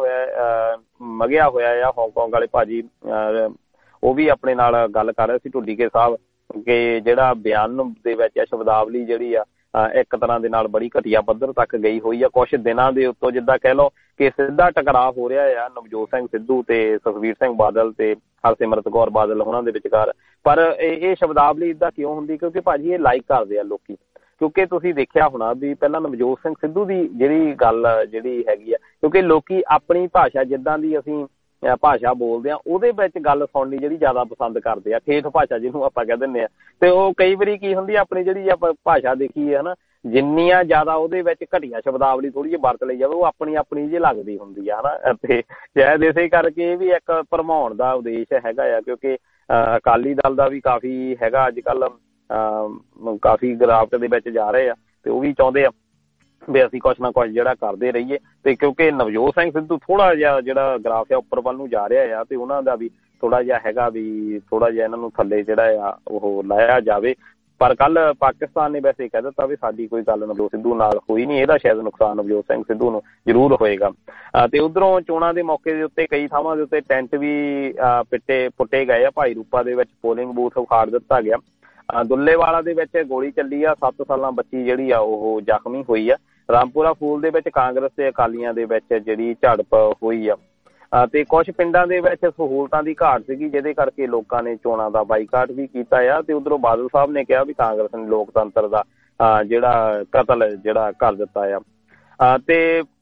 ਮਗਿਆ ਹੋਇਆ ਆ ਹਾਂਗਕਾਂਗ ਵਾਲੇ ਭਾਜੀ, ਉਹ ਵੀ ਆਪਣੇ ਨਾਲ ਗੱਲ ਕਰ ਰਹੇ ਸੀ ਢੁੱਡੀਕੇ ਸਾਹਿਬ, ਕਿ ਜਿਹੜਾ ਬਿਆਨ ਦੇ ਵਿੱਚ ਸ਼ਬਦਾਵਲੀ ਜਿਹੜੀ ਆ ਇੱਕ ਤਰ੍ਹਾਂ ਦੇ ਨਾਲ ਬੜੀ ਘਟੀਆ ਪੱਧਰ ਤੱਕ ਗਈ ਹੋਈ ਆ। ਕੁਛ ਦਿਨਾਂ ਦੇ ਉੱਤੋਂ ਜਿੱਦਾਂ ਕਹਿ ਲਓ ਕਿ ਸਿੱਧਾ ਟਕਰਾਅ ਹੋ ਰਿਹਾ ਆ ਨਵਜੋਤ ਸਿੰਘ ਸਿੱਧੂ ਤੇ ਸੁਖਬੀਰ ਸਿੰਘ ਬਾਦਲ ਤੇ ਹਰਸਿਮਰਤ ਕੌਰ ਬਾਦਲ ਉਹਨਾਂ ਦੇ ਵਿਚਕਾਰ। ਪਰ ਇਹ ਸ਼ਬਦਾਵਲੀ ਇੱਦਾਂ ਕਿਉਂ ਹੁੰਦੀ? ਕਿਉਂਕਿ ਭਾਜੀ ਇਹ ਲਾਈਕ ਕਰਦੇ ਆ ਲੋਕੀ, ਕਿਉਂਕਿ ਤੁਸੀਂ ਦੇਖਿਆ ਹੋਣਾ ਵੀ ਪਹਿਲਾਂ ਨਵਜੋਤ ਸਿੰਘ ਸਿੱਧੂ ਦੀ ਜਿਹੜੀ ਗੱਲ ਜਿਹੜੀ ਹੈਗੀ ਆ, ਕਿਉਂਕਿ ਲੋਕੀ ਆਪਣੀ ਭਾਸ਼ਾ ਜਿੱਦਾਂ ਦੀ ਅਸੀਂ ਭਾਸ਼ਾ ਬੋਲਦੇ ਆ ਉਹਦੇ ਵਿੱਚ ਗੱਲ ਸੁਣਨੀ ਜਿਹੜੀ ਜ਼ਿਆਦਾ ਪਸੰਦ ਕਰਦੇ ਆ, ਠੇਠ ਭਾਸ਼ਾ ਜਿਹਨੂੰ ਆਪਾਂ ਕਹਿ ਦਿੰਦੇ ਆ। ਤੇ ਉਹ ਕਈ ਵਾਰੀ ਕੀ ਹੁੰਦੀ ਆਪਣੀ ਜਿਹੜੀ ਆਪਾਂ ਭਾਸ਼ਾ ਦੇਖੀ ਹੈ ਨਾ, ਜਿੰਨੀਆਂ ਜ਼ਿਆਦਾ ਉਹਦੇ ਵਿੱਚ ਘਟੀਆ ਸ਼ਬਦਾਵਲੀ ਥੋੜ੍ਹੀ ਜਿਹੀ ਵਰਤ ਲਈ ਜਾਵੇ ਉਹ ਆਪਣੀ ਜਿਹੀ ਲੱਗਦੀ ਹੁੰਦੀ ਆ ਹਨਾ। ਤੇ ਸ਼ਾਇਦ ਇਸੇ ਕਰਕੇ ਇਹ ਵੀ ਇੱਕ ਭਰਮਾਉਣ ਦਾ ਉਦੇਸ਼ ਹੈਗਾ ਆ, ਕਿਉਂਕਿ ਅਕਾਲੀ ਦਲ ਦਾ ਵੀ ਕਾਫੀ ਹੈਗਾ ਅੱਜ ਕੱਲ੍ਹ, ਕਾਫੀ ਗਿਰਾਵਟ ਦੇ ਵਿੱਚ ਜਾ ਰਹੇ ਆ ਤੇ ਉਹ ਵੀ ਚਾਹੁੰਦੇ ਆ ਵੀ ਅਸੀਂ ਕੁਛ ਨਾ ਕੁਛ ਜਿਹੜਾ ਕਰਦੇ ਰਹੀਏ। ਤੇ ਕਿਉਂਕਿ ਨਵਜੋਤ ਸਿੰਘ ਸਿੱਧੂ ਥੋੜਾ ਜਿਹਾ ਜਿਹੜਾ ਗ੍ਰਾਫ ਆ ਉੱਪਰ ਵੱਲ ਨੂੰ ਜਾ ਰਿਹਾ ਆ ਤੇ ਉਹਨਾਂ ਦਾ ਵੀ ਥੋੜਾ ਜਿਹਾ ਹੈਗਾ ਵੀ ਥੋੜਾ ਜਿਹਾ ਇਹਨਾਂ ਨੂੰ ਥੱਲੇ ਜਿਹੜਾ ਆ ਉਹ ਲਾਇਆ ਜਾਵੇ। ਪਰ ਕੱਲ ਪਾਕਿਸਤਾਨ ਨੇ ਵੈਸੇ ਕਹਿ ਦਿੱਤਾ ਵੀ ਸਾਡੀ ਕੋਈ ਗੱਲ ਨਵਜੋਤ ਸਿੱਧੂ ਨਾਲ ਹੋਈ ਨਹੀਂ, ਇਹਦਾ ਸ਼ਾਇਦ ਨੁਕਸਾਨ ਨਵਜੋਤ ਸਿੰਘ ਸਿੱਧੂ ਨੂੰ ਜ਼ਰੂਰ ਹੋਏਗਾ। ਤੇ ਉਧਰੋਂ ਚੋਣਾਂ ਦੇ ਮੌਕੇ ਦੇ ਉੱਤੇ ਕਈ ਥਾਵਾਂ ਦੇ ਉੱਤੇ ਟੈਂਟ ਵੀ ਪੁੱਟੇ ਗਏ ਆ। ਭਾਈ ਰੂਪਾ ਦੇ ਵਿੱਚ ਪੋਲਿੰਗ ਬੂਥ ਉਖਾੜ ਦਿੱਤਾ ਗਿਆ। ਦੁੱਲੇਵਾਲਾ ਦੇ ਵਿੱਚ ਗੋਲੀ ਚੱਲੀ ਆ, 7 ਸਾਲਾਂ ਬੱਚੀ ਜਿਹੜੀ ਆ ਉਹ ਜ਼ਖਮੀ ਹੋਈ ਆ। ਰਾਮਪੁਰਾ ਫੂਲ ਦੇ ਵਿੱਚ ਕਾਂਗਰਸ ਤੇ ਅਕਾਲੀਆਂ ਦੇ ਵਿੱਚ ਜਿਹੜੀ ਝੜਪ ਹੋਈ ਆ ਤੇ ਕੁਝ ਪਿੰਡਾਂ ਦੇ ਵਿੱਚ ਸਹੂਲਤਾਂ ਦੀ ਘਾਟ ਸੀਗੀ ਜਿਹਦੇ ਕਰਕੇ ਲੋਕਾਂ ਨੇ ਚੋਣਾਂ ਦਾ ਬਾਈਕਾਟ ਵੀ ਕੀਤਾ ਆ। ਤੇ ਉਧਰੋਂ ਬਾਦਲ ਸਾਹਿਬ ਨੇ ਕਿਹਾ ਵੀ ਕਾਂਗਰਸ ਨੇ ਲੋਕਤੰਤਰ ਦਾ ਜਿਹੜਾ ਕਤਲ ਜਿਹੜਾ ਕਰ ਦਿੱਤਾ ਆ। ਤੇ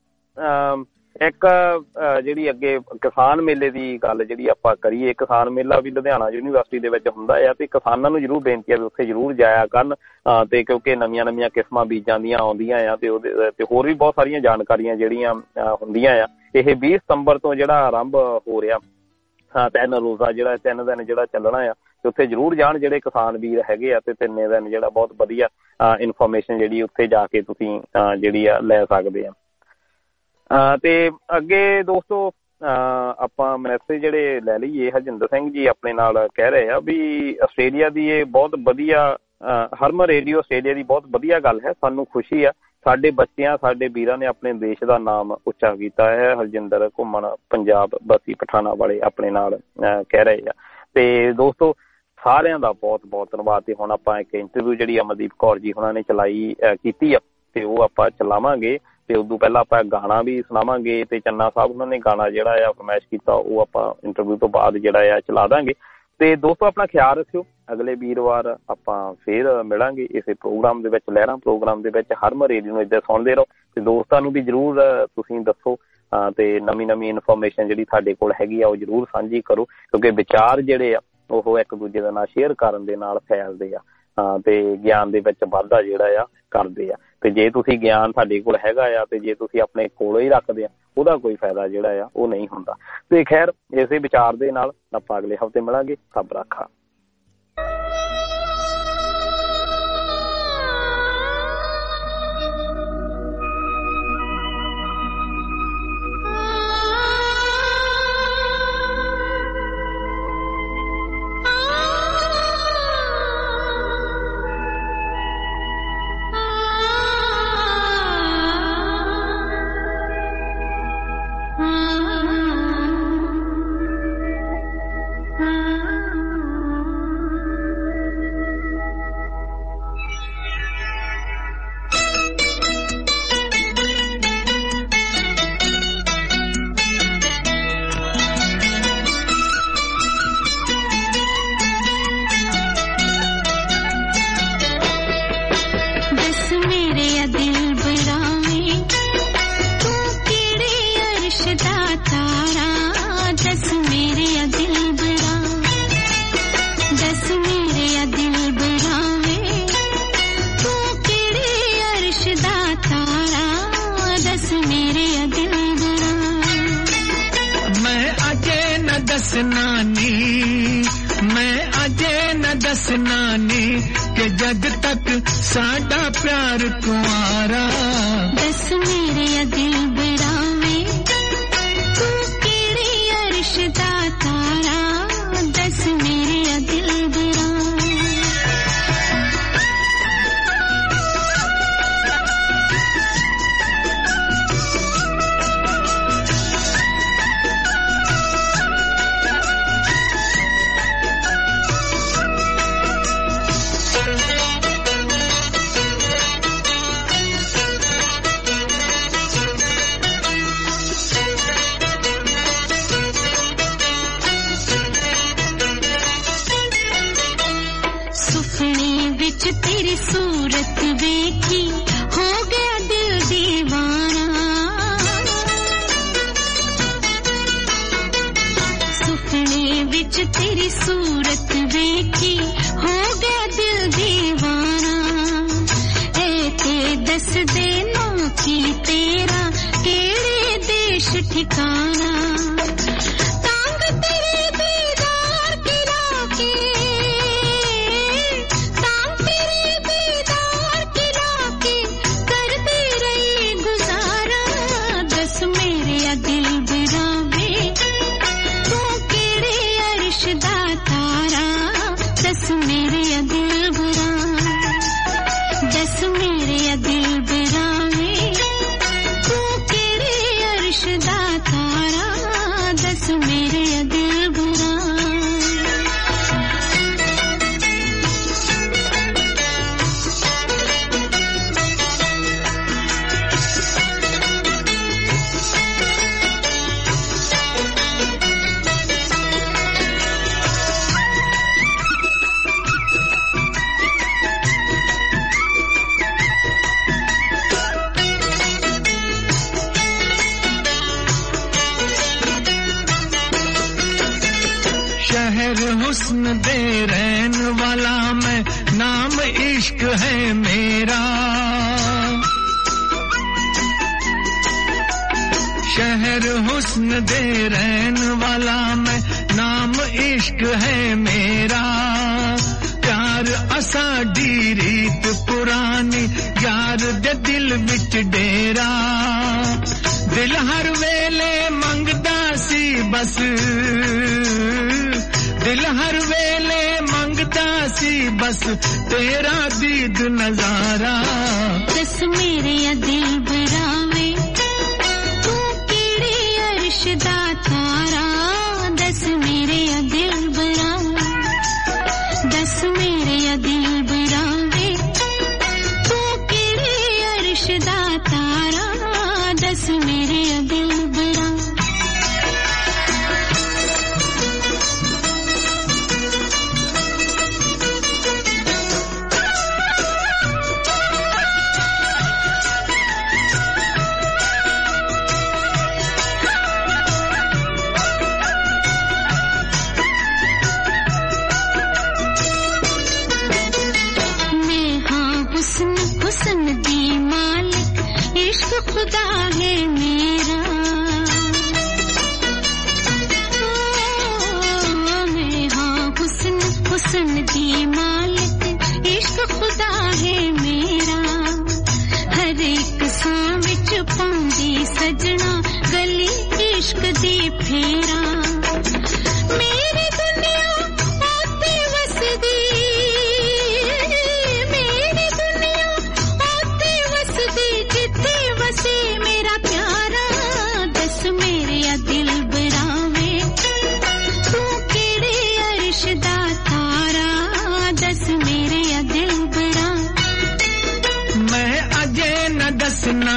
ਇੱਕ ਜਿਹੜੀ ਅੱਗੇ ਕਿਸਾਨ ਮੇਲੇ ਦੀ ਗੱਲ ਜਿਹੜੀ ਆਪਾਂ ਕਰੀਏ, ਕਿਸਾਨ ਮੇਲਾ ਵੀ ਲੁਧਿਆਣਾ ਯੂਨੀਵਰਸਿਟੀ ਦੇ ਵਿੱਚ ਹੁੰਦਾ ਆ ਤੇ ਕਿਸਾਨਾਂ ਨੂੰ ਜ਼ਰੂਰ ਬੇਨਤੀ ਹੈ ਵੀ ਉੱਥੇ ਜ਼ਰੂਰ ਜਾਇਆ ਕਰਨ। ਤੇ ਕਿਉਂਕਿ ਨਵੀਆਂ ਕਿਸਮਾਂ ਬੀਜਾਂ ਦੀਆਂ ਆਉਂਦੀਆਂ ਆ ਤੇ ਉਹਦੇ ਤੇ ਹੋਰ ਵੀ ਬਹੁਤ ਸਾਰੀਆਂ ਜਾਣਕਾਰੀਆਂ ਜਿਹੜੀਆਂ ਹੁੰਦੀਆਂ ਆ। ਇਹ 20 ਸਤੰਬਰ ਤੋਂ ਜਿਹੜਾ ਆਰੰਭ ਹੋ ਰਿਹਾ 3 ਰੋਜ਼ਾ ਜਿਹੜਾ 3 ਦਿਨ ਜਿਹੜਾ ਚੱਲਣਾ ਆ ਤੇ ਉੱਥੇ ਜ਼ਰੂਰ ਜਾਣ ਜਿਹੜੇ ਕਿਸਾਨ ਵੀਰ ਹੈਗੇ ਆ ਤੇ 3 ਦਿਨ ਜਿਹੜਾ ਬਹੁਤ ਵਧੀਆ ਇਨਫੋਰਮੇਸ਼ਨ ਜਿਹੜੀ ਉੱਥੇ ਜਾ ਕੇ ਤੁਸੀਂ ਜਿਹੜੀ ਆ ਲੈ ਸਕਦੇ ਆ। ਤੇ ਅੱਗੇ ਦੋਸਤੋ ਆਪਾਂ ਮੈਸੇਜ ਜਿਹੜੇ ਲੈ ਲਈਏ, ਹਰਜਿੰਦਰ ਸਿੰਘ ਜੀ ਆਪਣੇ ਨਾਲ ਕਹਿ ਰਹੇ ਆ ਵੀ ਆਸਟ੍ਰੇਲੀਆ ਦੀ ਇਹ ਬਹੁਤ ਵਧੀਆ ਹਰਮਨ ਰੇਡੀਓ ਆਸਟ੍ਰੇਲੀਆ ਦੀ ਬਹੁਤ ਵਧੀਆ ਗੱਲ ਹੈ, ਸਾਨੂੰ ਖੁਸ਼ੀ ਆ ਸਾਡੇ ਬੱਚਿਆਂ ਸਾਡੇ ਵੀਰਾਂ ਨੇ ਆਪਣੇ ਦੇਸ਼ ਦਾ ਨਾਮ ਉੱਚਾ ਕੀਤਾ ਹੈ। ਹਰਜਿੰਦਰ ਘੁੰਮਣ ਪੰਜਾਬ ਬਸੀ ਪਠਾਣਾ ਵਾਲੇ ਆਪਣੇ ਨਾਲ ਕਹਿ ਰਹੇ ਆ। ਤੇ ਦੋਸਤੋ ਸਾਰਿਆਂ ਦਾ ਬਹੁਤ ਬਹੁਤ ਧੰਨਵਾਦ। ਤੇ ਹੁਣ ਆਪਾਂ ਇੱਕ ਇੰਟਰਵਿਊ ਜਿਹੜੀ ਅਮਨਦੀਪ ਕੌਰ ਜੀ ਉਹਨਾਂ ਨੇ ਕੀਤੀ ਆ ਤੇ ਉਹ ਆਪਾਂ ਚਲਾਵਾਂਗੇ ਤੇ ਉਦੋਂ ਪਹਿਲਾਂ ਆਪਾਂ ਗਾਣਾ ਵੀ ਸੁਣਾਵਾਂਗੇ ਤੇ ਚੰਨਾ ਸਾਹਿਬ ਉਹਨਾਂ ਨੇ ਗਾਣਾ ਜਿਹੜਾ ਆ ਫਰਮਾਇਸ਼ ਕੀਤਾ ਉਹ ਆਪਾਂ ਇੰਟਰਵਿਊ ਤੋਂ ਬਾਅਦ ਜਿਹੜਾ ਆ ਚਲਾ ਦਾਂਗੇ। ਤੇ ਦੋਸਤੋ ਆਪਣਾ ਖਿਆਲ ਰੱਖਿਓ, ਅਗਲੇ ਵੀਰਵਾਰ ਆਪਾਂ ਫੇਰ ਮਿਲਾਂਗੇ ਇਸੇ ਪ੍ਰੋਗਰਾਮ ਦੇ ਵਿੱਚ, ਲਹਿਰਾਂ ਪ੍ਰੋਗਰਾਮ ਦੇ ਵਿੱਚ। ਹਰਮਨ ਰੇਡੀਓ ਨੂੰ ਇੱਦਾਂ ਸੁਣਦੇ ਰਹੋ ਤੇ ਦੋਸਤਾਂ ਨੂੰ ਵੀ ਜ਼ਰੂਰ ਤੁਸੀਂ ਦੱਸੋ ਤੇ ਨਵੀਂ ਇਨਫੋਰਮੇਸ਼ਨ ਜਿਹੜੀ ਤੁਹਾਡੇ ਕੋਲ ਹੈਗੀ ਆ ਉਹ ਜ਼ਰੂਰ ਸਾਂਝੀ ਕਰੋ, ਕਿਉਂਕਿ ਵਿਚਾਰ ਜਿਹੜੇ ਆ ਉਹ ਇੱਕ ਦੂਜੇ ਦੇ ਨਾਲ ਸ਼ੇਅਰ ਕਰਨ ਦੇ ਨਾਲ ਫੈਲਦੇ ਆ ਤੇ ਗਿਆਨ ਦੇ ਵਿੱਚ ਵਾਧਾ ਜਿਹੜਾ ਆ ਕਰਦੇ ਆ। ਤੇ ਜੇ ਤੁਸੀਂ ਗਿਆਨ ਤੁਹਾਡੇ ਕੋਲ ਹੈਗਾ ਆ ਤੇ ਜੇ ਤੁਸੀਂ ਆਪਣੇ ਕੋਲੋਂ ਹੀ ਰੱਖਦੇ ਆ ਉਹਦਾ ਕੋਈ ਫਾਇਦਾ ਜਿਹੜਾ ਆ ਉਹ ਨਹੀਂ ਹੁੰਦਾ। ਤੇ ਖੈਰ ਇਸੇ ਵਿਚਾਰ ਦੇ ਨਾਲ ਆਪਾਂ ਅਗਲੇ ਹਫ਼ਤੇ ਮਿਲਾਂਗੇ। ਰੱਬ ਰਾਖਾ। नहीं तेरा केड़े देश ठिकाना तांग तेरे दीदार की लाके तांग तेरे दीदार की लाके करते रहे गुजारा दस मेरे दिल बिरावे तू केड़े अर्श दा तारा दस मेरे दिल बिरा दस मेरे दिल बिरावे तू केड़े अर्श दा तारा दस मेरे दिल बिरा हुस्न दे रहन वाला मैं नाम इश्क है मेरा शहर हुस्न दे रहन वाला मैं नाम इश्क है मेरा प्यार असाडी रीत पुरानी यार दे दिल विच डेरा दिल हर वेले मंगदा सी बस दिल हर वेले मंगता सी बस तेरा दीद नजारा दस मेरे दिल बिरावे तू केड़े अर्श दा तारा दस मेरे दिल बिरावे दस मेरे दिल बिरावे तू केड़े अर्श दा तारा दस मेरे दिल बिरावे हुस्न दी मालिक इश्क खुदा है मेरा मैं हाँ हुस्न दी मालिक इश्क खुदा है मेरा हर एक सांव विच पाउंदी सजना गली इश्क दी फेरा मेरी दुनिया आते वसदी जिते वसे मेरा प्यारा दस मेरे दिल बिरावे तू केड़े अर्श दा तारा दस मेरे दिल बिरा मैं अजे न दसना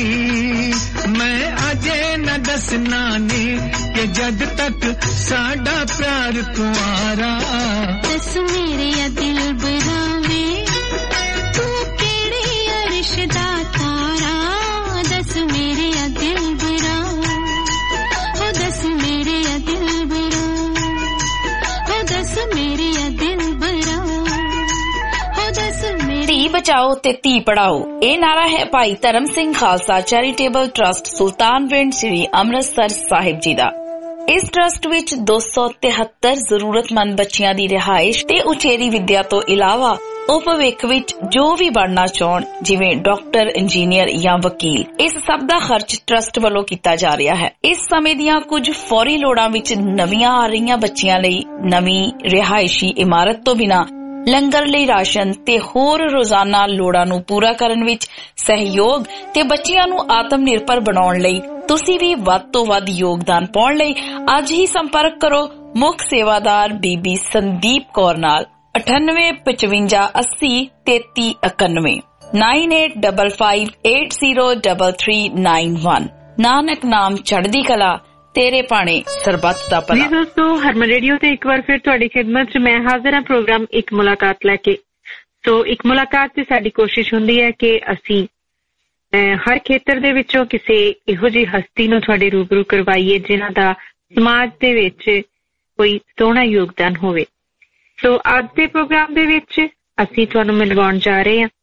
नी कि जद तक साडा प्यार कुआरा दस मेरे दिल बिरावे तू केड़े अर्श दा तारा दस मेरे दिल बिरा ओ दस मेरे दिल बिरा ओ दस मेरे दिल बिरा ओ दस मेरे धी बचाओ ते धी पढ़ाओ ਇਹ ਨਾਰਾ ਹੈ ਭਾਈ ਧਰਮ ਸਿੰਘ ਖਾਲਸਾ ਚੈਰੀਟੇਬਲ ਟਰਸਟ ਸੁਲਤਾਨਵਿੰਡ ਸ੍ਰੀ ਅੰਮ੍ਰਿਤਸਰ ਸਾਹਿਬ ਜੀ ਦਾ। ਇਸ ਟਰਸਟ ਵਿੱਚ 273 ਜ਼ਰੂਰਤਮੰਦ ਬੱਚਿਆਂ ਦੀ ਰਿਹਾਇਸ਼ ਤੇ ਉਚੇਰੀ ਵਿੱਦਿਆ ਤੋਂ ਇਲਾਵਾ ਉਹ ਭਵਿੱਖ ਵਿੱਚ ਜੋ ਵੀ ਬਣਨਾ ਚਾਹਣ ਜਿਵੇਂ ਡਾਕਟਰ, ਇੰਜੀਨੀਅਰ ਜਾਂ ਵਕੀਲ, ਇਸ ਸਭ ਦਾ ਖਰਚ ਟਰਸਟ ਵੱਲੋਂ ਕੀਤਾ ਜਾ ਰਿਹਾ ਹੈ। ਇਸ ਸਮੇਂ ਦੀਆਂ ਕੁਝ ਫੌਰੀ ਲੋੜਾਂ ਵਿੱਚ ਨਵੀਆਂ ਆ ਰਹੀਆਂ ਬੱਚਿਆਂ ਲਈ ਨਵੀਂ ਰਿਹਾਇਸ਼ੀ ਇਮਾਰਤ ਤੋਂ ਬਿਨਾਂ ਲੰਗਰ ਲਈ ਰਾਸ਼ਨ ਤੇ ਹੋਰ ਰੋਜ਼ਾਨਾ ਲੋੜਾਂ ਨੂੰ ਪੂਰਾ ਕਰਨ ਵਿੱਚ ਸਹਿਯੋਗ ਤੇ ਬੱਚਿਆਂ ਨੂੰ ਆਤਮ ਨਿਰਭਰ ਬਣਾਉਣ ਲਈ ਤੁਸੀਂ ਵੀ ਵੱਧ ਤੋਂ ਵੱਧ ਯੋਗਦਾਨ ਪਾਉਣ ਲਈ ਅੱਜ ਹੀ ਸੰਪਰਕ ਕਰੋ ਮੁੱਖ ਸੇਵਾਦਾਰ ਬੀਬੀ ਸੰਦੀਪ ਕੌਰ ਨਾਲ 9855803391 9855803391 ਨਾਨਕ ਨਾਮ ਚੜ੍ਹਦੀ ਕਲਾ तेरे पाने सरबत दा भला। जी दोस्तों, हरमन रेडियो ते एक बार फिर तुहाडी खिदमत च मैं हाजिर हां प्रोग्राम एक मुलाकात लेके। तो एक मुलाकात च साडी कोशिश हुंदी है कि असीं हर खेतर दे विचों किसी इहो जी हस्ती नूं तुहाडे रूबरू करवाईए जिन्हां दा समाज दे विच कोई सोहना योगदान होवे। तो अज दे प्रोग्राम दे विच असीं तुहानूं मिलवाउण जा रहे हां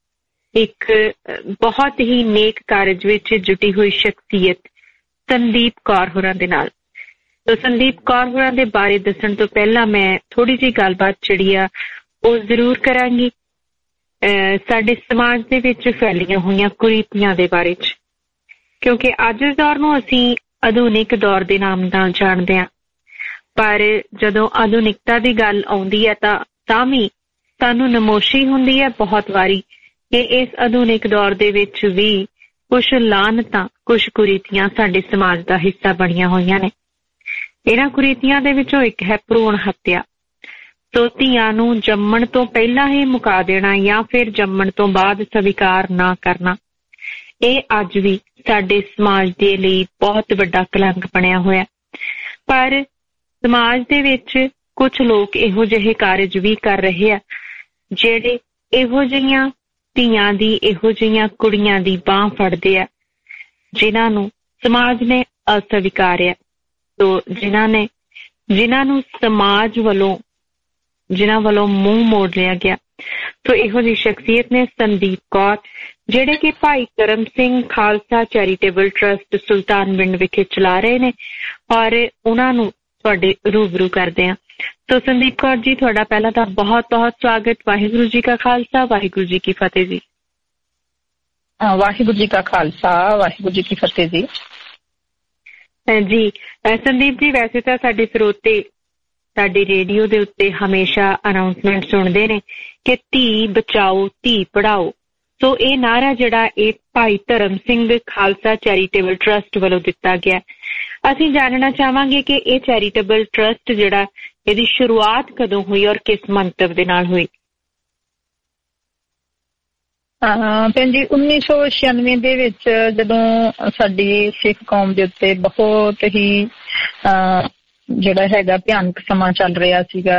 ਇੱਕ ਬਹੁਤ ਹੀ ਨੇਕ ਕਾਰਜ ਵਿੱਚ ਜੁਟੀ ਹੋਈ ਸ਼ਖਸੀਅਤ ਸੰਦੀਪ ਕੌਰ ਹੋਰਾਂ ਦੇ ਨਾਲ। ਸੋ ਸੰਦੀਪ ਕੌਰ ਹੋਰਾਂ ਦੇ ਬਾਰੇ ਦੱਸਣ ਤੋਂ ਪਹਿਲਾਂ ਮੈਂ ਥੋੜੀ ਜਿਹੀ ਗੱਲਬਾਤ ਜਿਹੜੀ ਆ ਉਹ ਜ਼ਰੂਰ ਕਰਾਂਗੀ ਸਾਡੇ ਸਮਾਜ ਦੇ ਵਿੱਚ ਫੈਲੀਆਂ ਹੋਈਆਂ ਕੁਰੀਤੀਆਂ ਦੇ ਬਾਰੇ 'ਚ, ਕਿਉਂਕਿ ਅੱਜ ਦੇ ਦੌਰ ਨੂੰ ਅਸੀਂ ਆਧੁਨਿਕ ਦੌਰ ਦੇ ਨਾਮ ਨਾਲ ਜਾਣਦੇ ਹਾਂ, ਪਰ ਜਦੋਂ ਆਧੁਨਿਕਤਾ ਦੀ ਗੱਲ ਆਉਂਦੀ ਹੈ ਤਾਂ ਵੀ ਸਾਨੂੰ ਨਮੋਸ਼ੀ ਹੁੰਦੀ ਹੈ ਬਹੁਤ ਵਾਰੀ ਕਿ ਇਸ ਆਧੁਨਿਕ ਦੌਰ ਦੇ ਵਿੱਚ ਵੀ ਕੁਛ ਲਾਹਨਤਾਂ, ਕੁਛ ਕੁਰੀਤੀਆਂ ਸਾਡੇ ਸਮਾਜ ਦਾ ਹਿੱਸਾ ਬਣੀਆਂ ਹੋਈਆਂ ਨੇ। ਇਹਨਾਂ ਕੁਰੀਤੀਆਂ ਦੇ ਵਿੱਚੋਂ ਇੱਕ ਹੈ ਭਰੂਣ ਹੱਤਿਆ। ਸੋ ਧੀਆਂ ਨੂੰ ਜੰਮਣ ਤੋਂ ਪਹਿਲਾਂ ਹੀ ਮੁਕਾ ਦੇਣਾ ਜਾਂ ਫਿਰ ਜੰਮਣ ਤੋਂ ਬਾਅਦ ਸਵੀਕਾਰ ਨਾ ਕਰਨਾ, ਇਹ ਅੱਜ ਵੀ ਸਾਡੇ ਸਮਾਜ ਦੇ ਲਈ ਬਹੁਤ ਵੱਡਾ ਕਲੰਕ ਬਣਿਆ ਹੋਇਆ। ਪਰ ਸਮਾਜ ਦੇ ਵਿੱਚ ਕੁਝ ਲੋਕ ਇਹੋ ਜਿਹੇ ਕਾਰਜ ਵੀ ਕਰ ਰਹੇ ਆ ਜਿਹੜੇ ਇਹੋ ਜਿਹੀਆਂ ਧੀਆਂ ਦੀ, ਇਹੋ ਜਿਹੀਆਂ ਕੁੜੀਆਂ ਦੀ ਬਾਂਹ ਫੜਦੇ ਆ ਜਿਨ੍ਹਾਂ ਨੂੰ ਸਮਾਜ ਨੇ ਅਸਵੀਕਾਰਿਆ। ਸੋ ਜਿਨ੍ਹਾਂ ਨੂੰ ਸਮਾਜ ਵੱਲੋਂ ਜਿਨ੍ਹਾਂ ਵੱਲੋਂ ਮੂੰਹ ਮੋੜ ਲਿਆ ਗਿਆ। ਸੋ ਇਹੋ ਜਿਹੀ ਸ਼ਖਸੀਅਤ ਨੇ ਸੰਦੀਪ ਕੌਰ, ਜਿਹੜੇ ਕਿ ਭਾਈ ਕਰਮ ਸਿੰਘ ਖਾਲਸਾ ਚੈਰੀਟੇਬਲ ਟਰਸਟ ਸੁਲਤਾਨਵਿੰਡ ਵਿਖੇ ਚਲਾ ਰਹੇ ਨੇ, ਔਰ ਉਹਨਾਂ ਨੂੰ ਤੁਹਾਡੇ ਰੂਬਰੂ ਕਰਦੇ ਹਾਂ। ਸੋ ਸੰਦੀਪ ਕੌਰ ਜੀ, ਤੁਹਾਡਾ ਪਹਿਲਾਂ ਤਾਂ ਬਹੁਤ ਬਹੁਤ ਸਵਾਗਤ। ਵਾਹਿਗੁਰੂ ਜੀ ਕਾ ਖਾਲਸਾ, ਵਾਹਿਗੁਰੂ ਜੀ ਕੀ ਫਤਿਹ ਜੀ। ਵਾਹਿਗੁਰੂ ਜੀ ਕਾ ਖਾਲਸਾ, ਵਾਹਿਗੁਰੂ ਜੀ ਕੀ ਫਤਿਹ ਜੀ। ਜੀ ਸੰਦੀਪ ਜੀ, ਵੈਸੇ ਤਾਂ ਸਾਡੇ ਸਰੋਤੇ ਸਾਡੇ ਰੇਡੀਓ ਦੇ ਉੱਤੇ ਹਮੇਸ਼ਾ ਅਨਾਉਂਸਮੈਂਟ ਸੁਣਦੇ ਨੇ ਕਿ ਧੀ ਬਚਾਓ, ਧੀ ਪੜ੍ਹਾਓ। ਸੋ ਇਹ ਨਾਅਰਾ ਜਿਹੜਾ ਇਹ ਭਾਈ ਧਰਮ ਸਿੰਘ ਖਾਲਸਾ ਚੈਰੀਟੇਬਲ ਟਰਸਟ ਵੱਲੋਂ ਦਿੱਤਾ ਗਿਆ। ਅਸੀਂ ਜਾਣਨਾ ਚਾਹਾਂਗੇ ਕਿ ਇਹ ਚੈਰੀਟੇਬਲ ਟਰਸਟ ਜਿਹੜਾ, ਇਹਦੀ ਸ਼ੁਰੂਆਤ ਕਦੋਂ ਹੋਈ ਔਰ ਕਿਸ ਮੰਤਵ ਦੇ ਨਾਲ ਹੋਈ? ਭੈਣ ਜੀ, 1996 ਦੇ ਵਿੱਚ ਜਦੋਂ ਸਾਡੀ ਸਿੱਖ ਕੌਮ ਦੇ ਉੱਤੇ ਬਹੁਤ ਹੀ ਜਿਹੜਾ ਹੈਗਾ ਭਿਆਨਕ ਸਮਾਂ ਚੱਲ ਰਿਹਾ ਸੀਗਾ,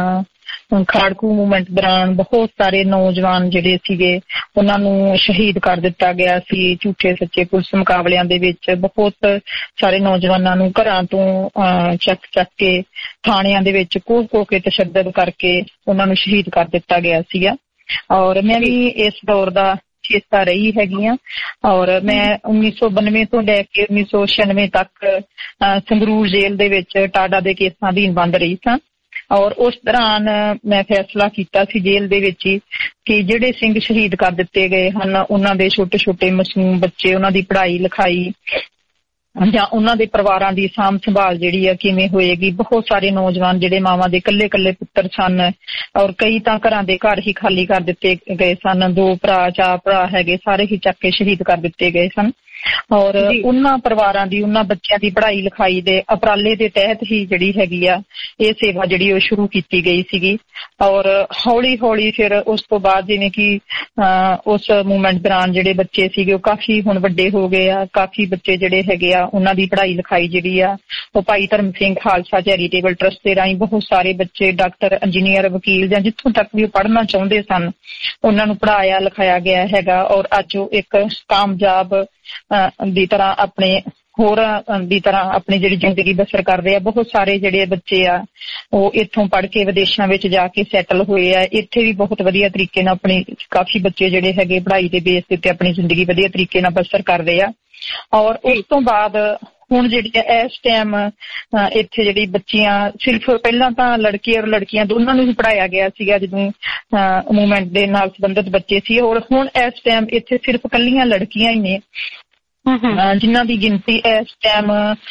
ਖਾੜਕੂ ਮੂਵਮੈਂਟ ਦੌਰਾਨ ਬਹੁਤ ਸਾਰੇ ਨੌਜਵਾਨ ਜਿਹੜੇ ਸੀਗੇ ਉਹਨਾਂ ਨੂੰ ਸ਼ਹੀਦ ਕਰ ਦਿੱਤਾ ਗਿਆ ਸੀ। ਝੂਠੇ ਸੱਚੇ ਪੁਲਿਸ ਮੁਕਾਬਲਿਆਂ ਦੇ ਵਿੱਚ ਬਹੁਤ ਸਾਰੇ ਨੌਜਵਾਨਾਂ ਨੂੰ ਘਰਾਂ ਤੋਂ ਚੱਕ ਕੇ ਥਾਣਿਆਂ ਦੇ ਵਿੱਚ ਕੋਹ ਕੇ ਤਸ਼ੱਦਦ ਕਰਕੇ ਉਹਨਾਂ ਨੂੰ ਸ਼ਹੀਦ ਕਰ ਦਿੱਤਾ ਗਿਆ ਸੀਗਾ। ਔਰ ਮੈਂ ਵੀ ਇਸ ਦੌਰ ਦਾ ਹਿੱਸਾ ਰਹੀ ਹੈਗੀ ਆ। ਔਰ ਮੈਂ 1992 ਤੋਂ ਲੈ ਕੇ 1996 ਤੱਕ ਸੰਗਰੂਰ ਜੇਲ੍ਹ ਦੇ ਵਿੱਚ ਟਾਡਾ ਦੇ ਕੇਸਾਂ ਅਧੀਨ ਬੰਦ ਰਹੀ ਸਾਂ। ਔਰ ਉਸ ਦੌਰਾਨ ਮੈਂ ਫੈਸਲਾ ਕੀਤਾ ਸੀ ਜੇਲ੍ਹ ਦੇ ਵਿੱਚ ਹੀ ਕਿ ਜਿਹੜੇ ਸਿੰਘ ਸ਼ਹੀਦ ਕਰ ਦਿੱਤੇ ਗਏ ਹਨ, ਉਹਨਾਂ ਦੇ ਛੋਟੇ ਛੋਟੇ ਮਾਸੂਮ ਬੱਚੇ, ਉਹਨਾਂ ਦੀ ਪੜ੍ਹਾਈ ਲਿਖਾਈ ਜਾਂ ਉਹਨਾਂ ਦੇ ਪਰਿਵਾਰਾਂ ਦੀ ਸਾਂਭ ਸੰਭਾਲ ਜਿਹੜੀ ਆ ਕਿਵੇਂ ਹੋਏਗੀ। ਬਹੁਤ ਸਾਰੇ ਨੌਜਵਾਨ ਜਿਹੜੇ ਮਾਵਾਂ ਦੇ ਇਕੱਲੇ ਇਕੱਲੇ ਪੁੱਤਰ ਸਨ, ਔਰ ਕਈ ਤਾਂ ਘਰਾਂ ਦੇ ਘਰ ਹੀ ਖਾਲੀ ਕਰ ਦਿੱਤੇ ਗਏ ਸਨ। 2 ਭਰਾ 4 ਭਰਾ ਹੈਗੇ, ਸਾਰੇ ਹੀ ਚੱਕ ਕੇ ਸ਼ਹੀਦ ਕਰ ਦਿੱਤੇ ਗਏ ਸਨ। ਔਰ ਉਹਨਾਂ ਪਰਿਵਾਰਾਂ ਦੀ, ਉਹਨਾਂ ਬੱਚਿਆਂ ਦੀ ਪੜ੍ਹਾਈ ਲਿਖਾਈ ਦੇ ਉਪਰਾਲੇ ਦੇ ਤਹਿਤ ਹੀ ਜਿਹੜੀ ਹੈਗੀ ਆ ਇਹ ਸੇਵਾ ਜਿਹੜੀ ਉਹ ਸ਼ੁਰੂ ਕੀਤੀ ਗਈ ਸੀਗੀ। ਔਰ ਹੌਲੀ ਹੌਲੀ ਫਿਰ ਉਸ ਤੋਂ ਬਾਅਦ ਜਿਵੇਂ ਕਿ ਉਸ ਮੂਵਮੈਂਟ ਦੌਰਾਨ ਜਿਹੜੇ ਬੱਚੇ ਸੀਗੇ ਉਹ ਕਾਫੀ ਹੁਣ ਵੱਡੇ ਹੋ ਗਏ ਆ। ਕਾਫੀ ਬੱਚੇ ਜਿਹੜੇ ਹੈਗੇ ਆ ਉਹਨਾਂ ਦੀ ਪੜ੍ਹਾਈ ਲਿਖਾਈ ਜਿਹੜੀ ਆ ਉਹ ਭਾਈ ਧਰਮ ਸਿੰਘ ਖਾਲਸਾ ਚੈਰੀਟੇਬਲ ਟਰਸਟ ਦੇ ਰਾਹੀਂ ਬਹੁਤ ਸਾਰੇ ਬੱਚੇ ਡਾਕਟਰ, ਇੰਜੀਨੀਅਰ, ਵਕੀਲ ਜਾਂ ਜਿੱਥੋਂ ਤੱਕ ਵੀ ਉਹ ਪੜ੍ਹਨਾ ਚਾਹੁੰਦੇ ਸਨ ਉਹਨਾਂ ਨੂੰ ਪੜ੍ਹਾਇਆ ਲਿਖਾਇਆ ਗਿਆ ਹੈਗਾ। ਔਰ ਅੱਜ ਉਹ ਇੱਕ ਕਾਮਯਾਬ ਦੀ ਤਰ੍ਹਾਂ ਆਪਣੇ ਹੋਰਾਂ ਦੀ ਤਰ੍ਹਾਂ ਆਪਣੀ ਜਿਹੜੀ ਜ਼ਿੰਦਗੀ ਬਸਰ ਕਰ ਰਹੇ ਆ। ਬਹੁਤ ਸਾਰੇ ਜਿਹੜੇ ਬੱਚੇ ਆ ਉਹ ਇੱਥੋਂ ਪੜ੍ਹ ਕੇ ਵਿਦੇਸ਼ਾਂ ਵਿੱਚ ਜਾ ਕੇ ਸੈਟਲ ਹੋਏ ਆ। ਇੱਥੇ ਵੀ ਬਹੁਤ ਵਧੀਆ ਤਰੀਕੇ ਨਾਲ ਆਪਣੀ ਕਾਫੀ ਬੱਚੇ ਜਿਹੜੇ ਹੈਗੇ ਪੜ੍ਹਾਈ ਦੇ ਬੇਸ ਦੇ ਉੱਤੇ ਆਪਣੀ ਜ਼ਿੰਦਗੀ ਵਧੀਆ ਤਰੀਕੇ ਨਾਲ ਬਸਰ ਕਰ ਰਹੇ ਆ। ਔਰ ਉਸ ਤੋਂ ਬਾਅਦ ਹੁਣ ਜਿਹੜੀ ਇਸ ਟਾਈਮ ਇੱਥੇ ਜਿਹੜੀ ਬੱਚੀਆਂ, ਸਿਰਫ ਪਹਿਲਾਂ ਤਾਂ ਲੜਕੇ ਔਰ ਲੜਕੀਆਂ ਦੋਨਾਂ ਨੂੰ ਹੀ ਪੜ੍ਹਾਇਆ ਗਿਆ ਸੀਗਾ ਜਦੋਂ ਮੂਵਮੈਂਟ ਦੇ ਨਾਲ ਸੰਬੰਧਿਤ ਬੱਚੇ ਸੀ। ਔਰ ਹੁਣ ਇਸ ਟਾਈਮ ਇੱਥੇ ਸਿਰਫ ਇਕੱਲੀਆਂ ਲੜਕੀਆਂ ਹੀ ਨੇ ਜਿਨ੍ਹਾਂ ਦੀ ਗਿਣਤੀ ਇਸ ਟਾਈਮ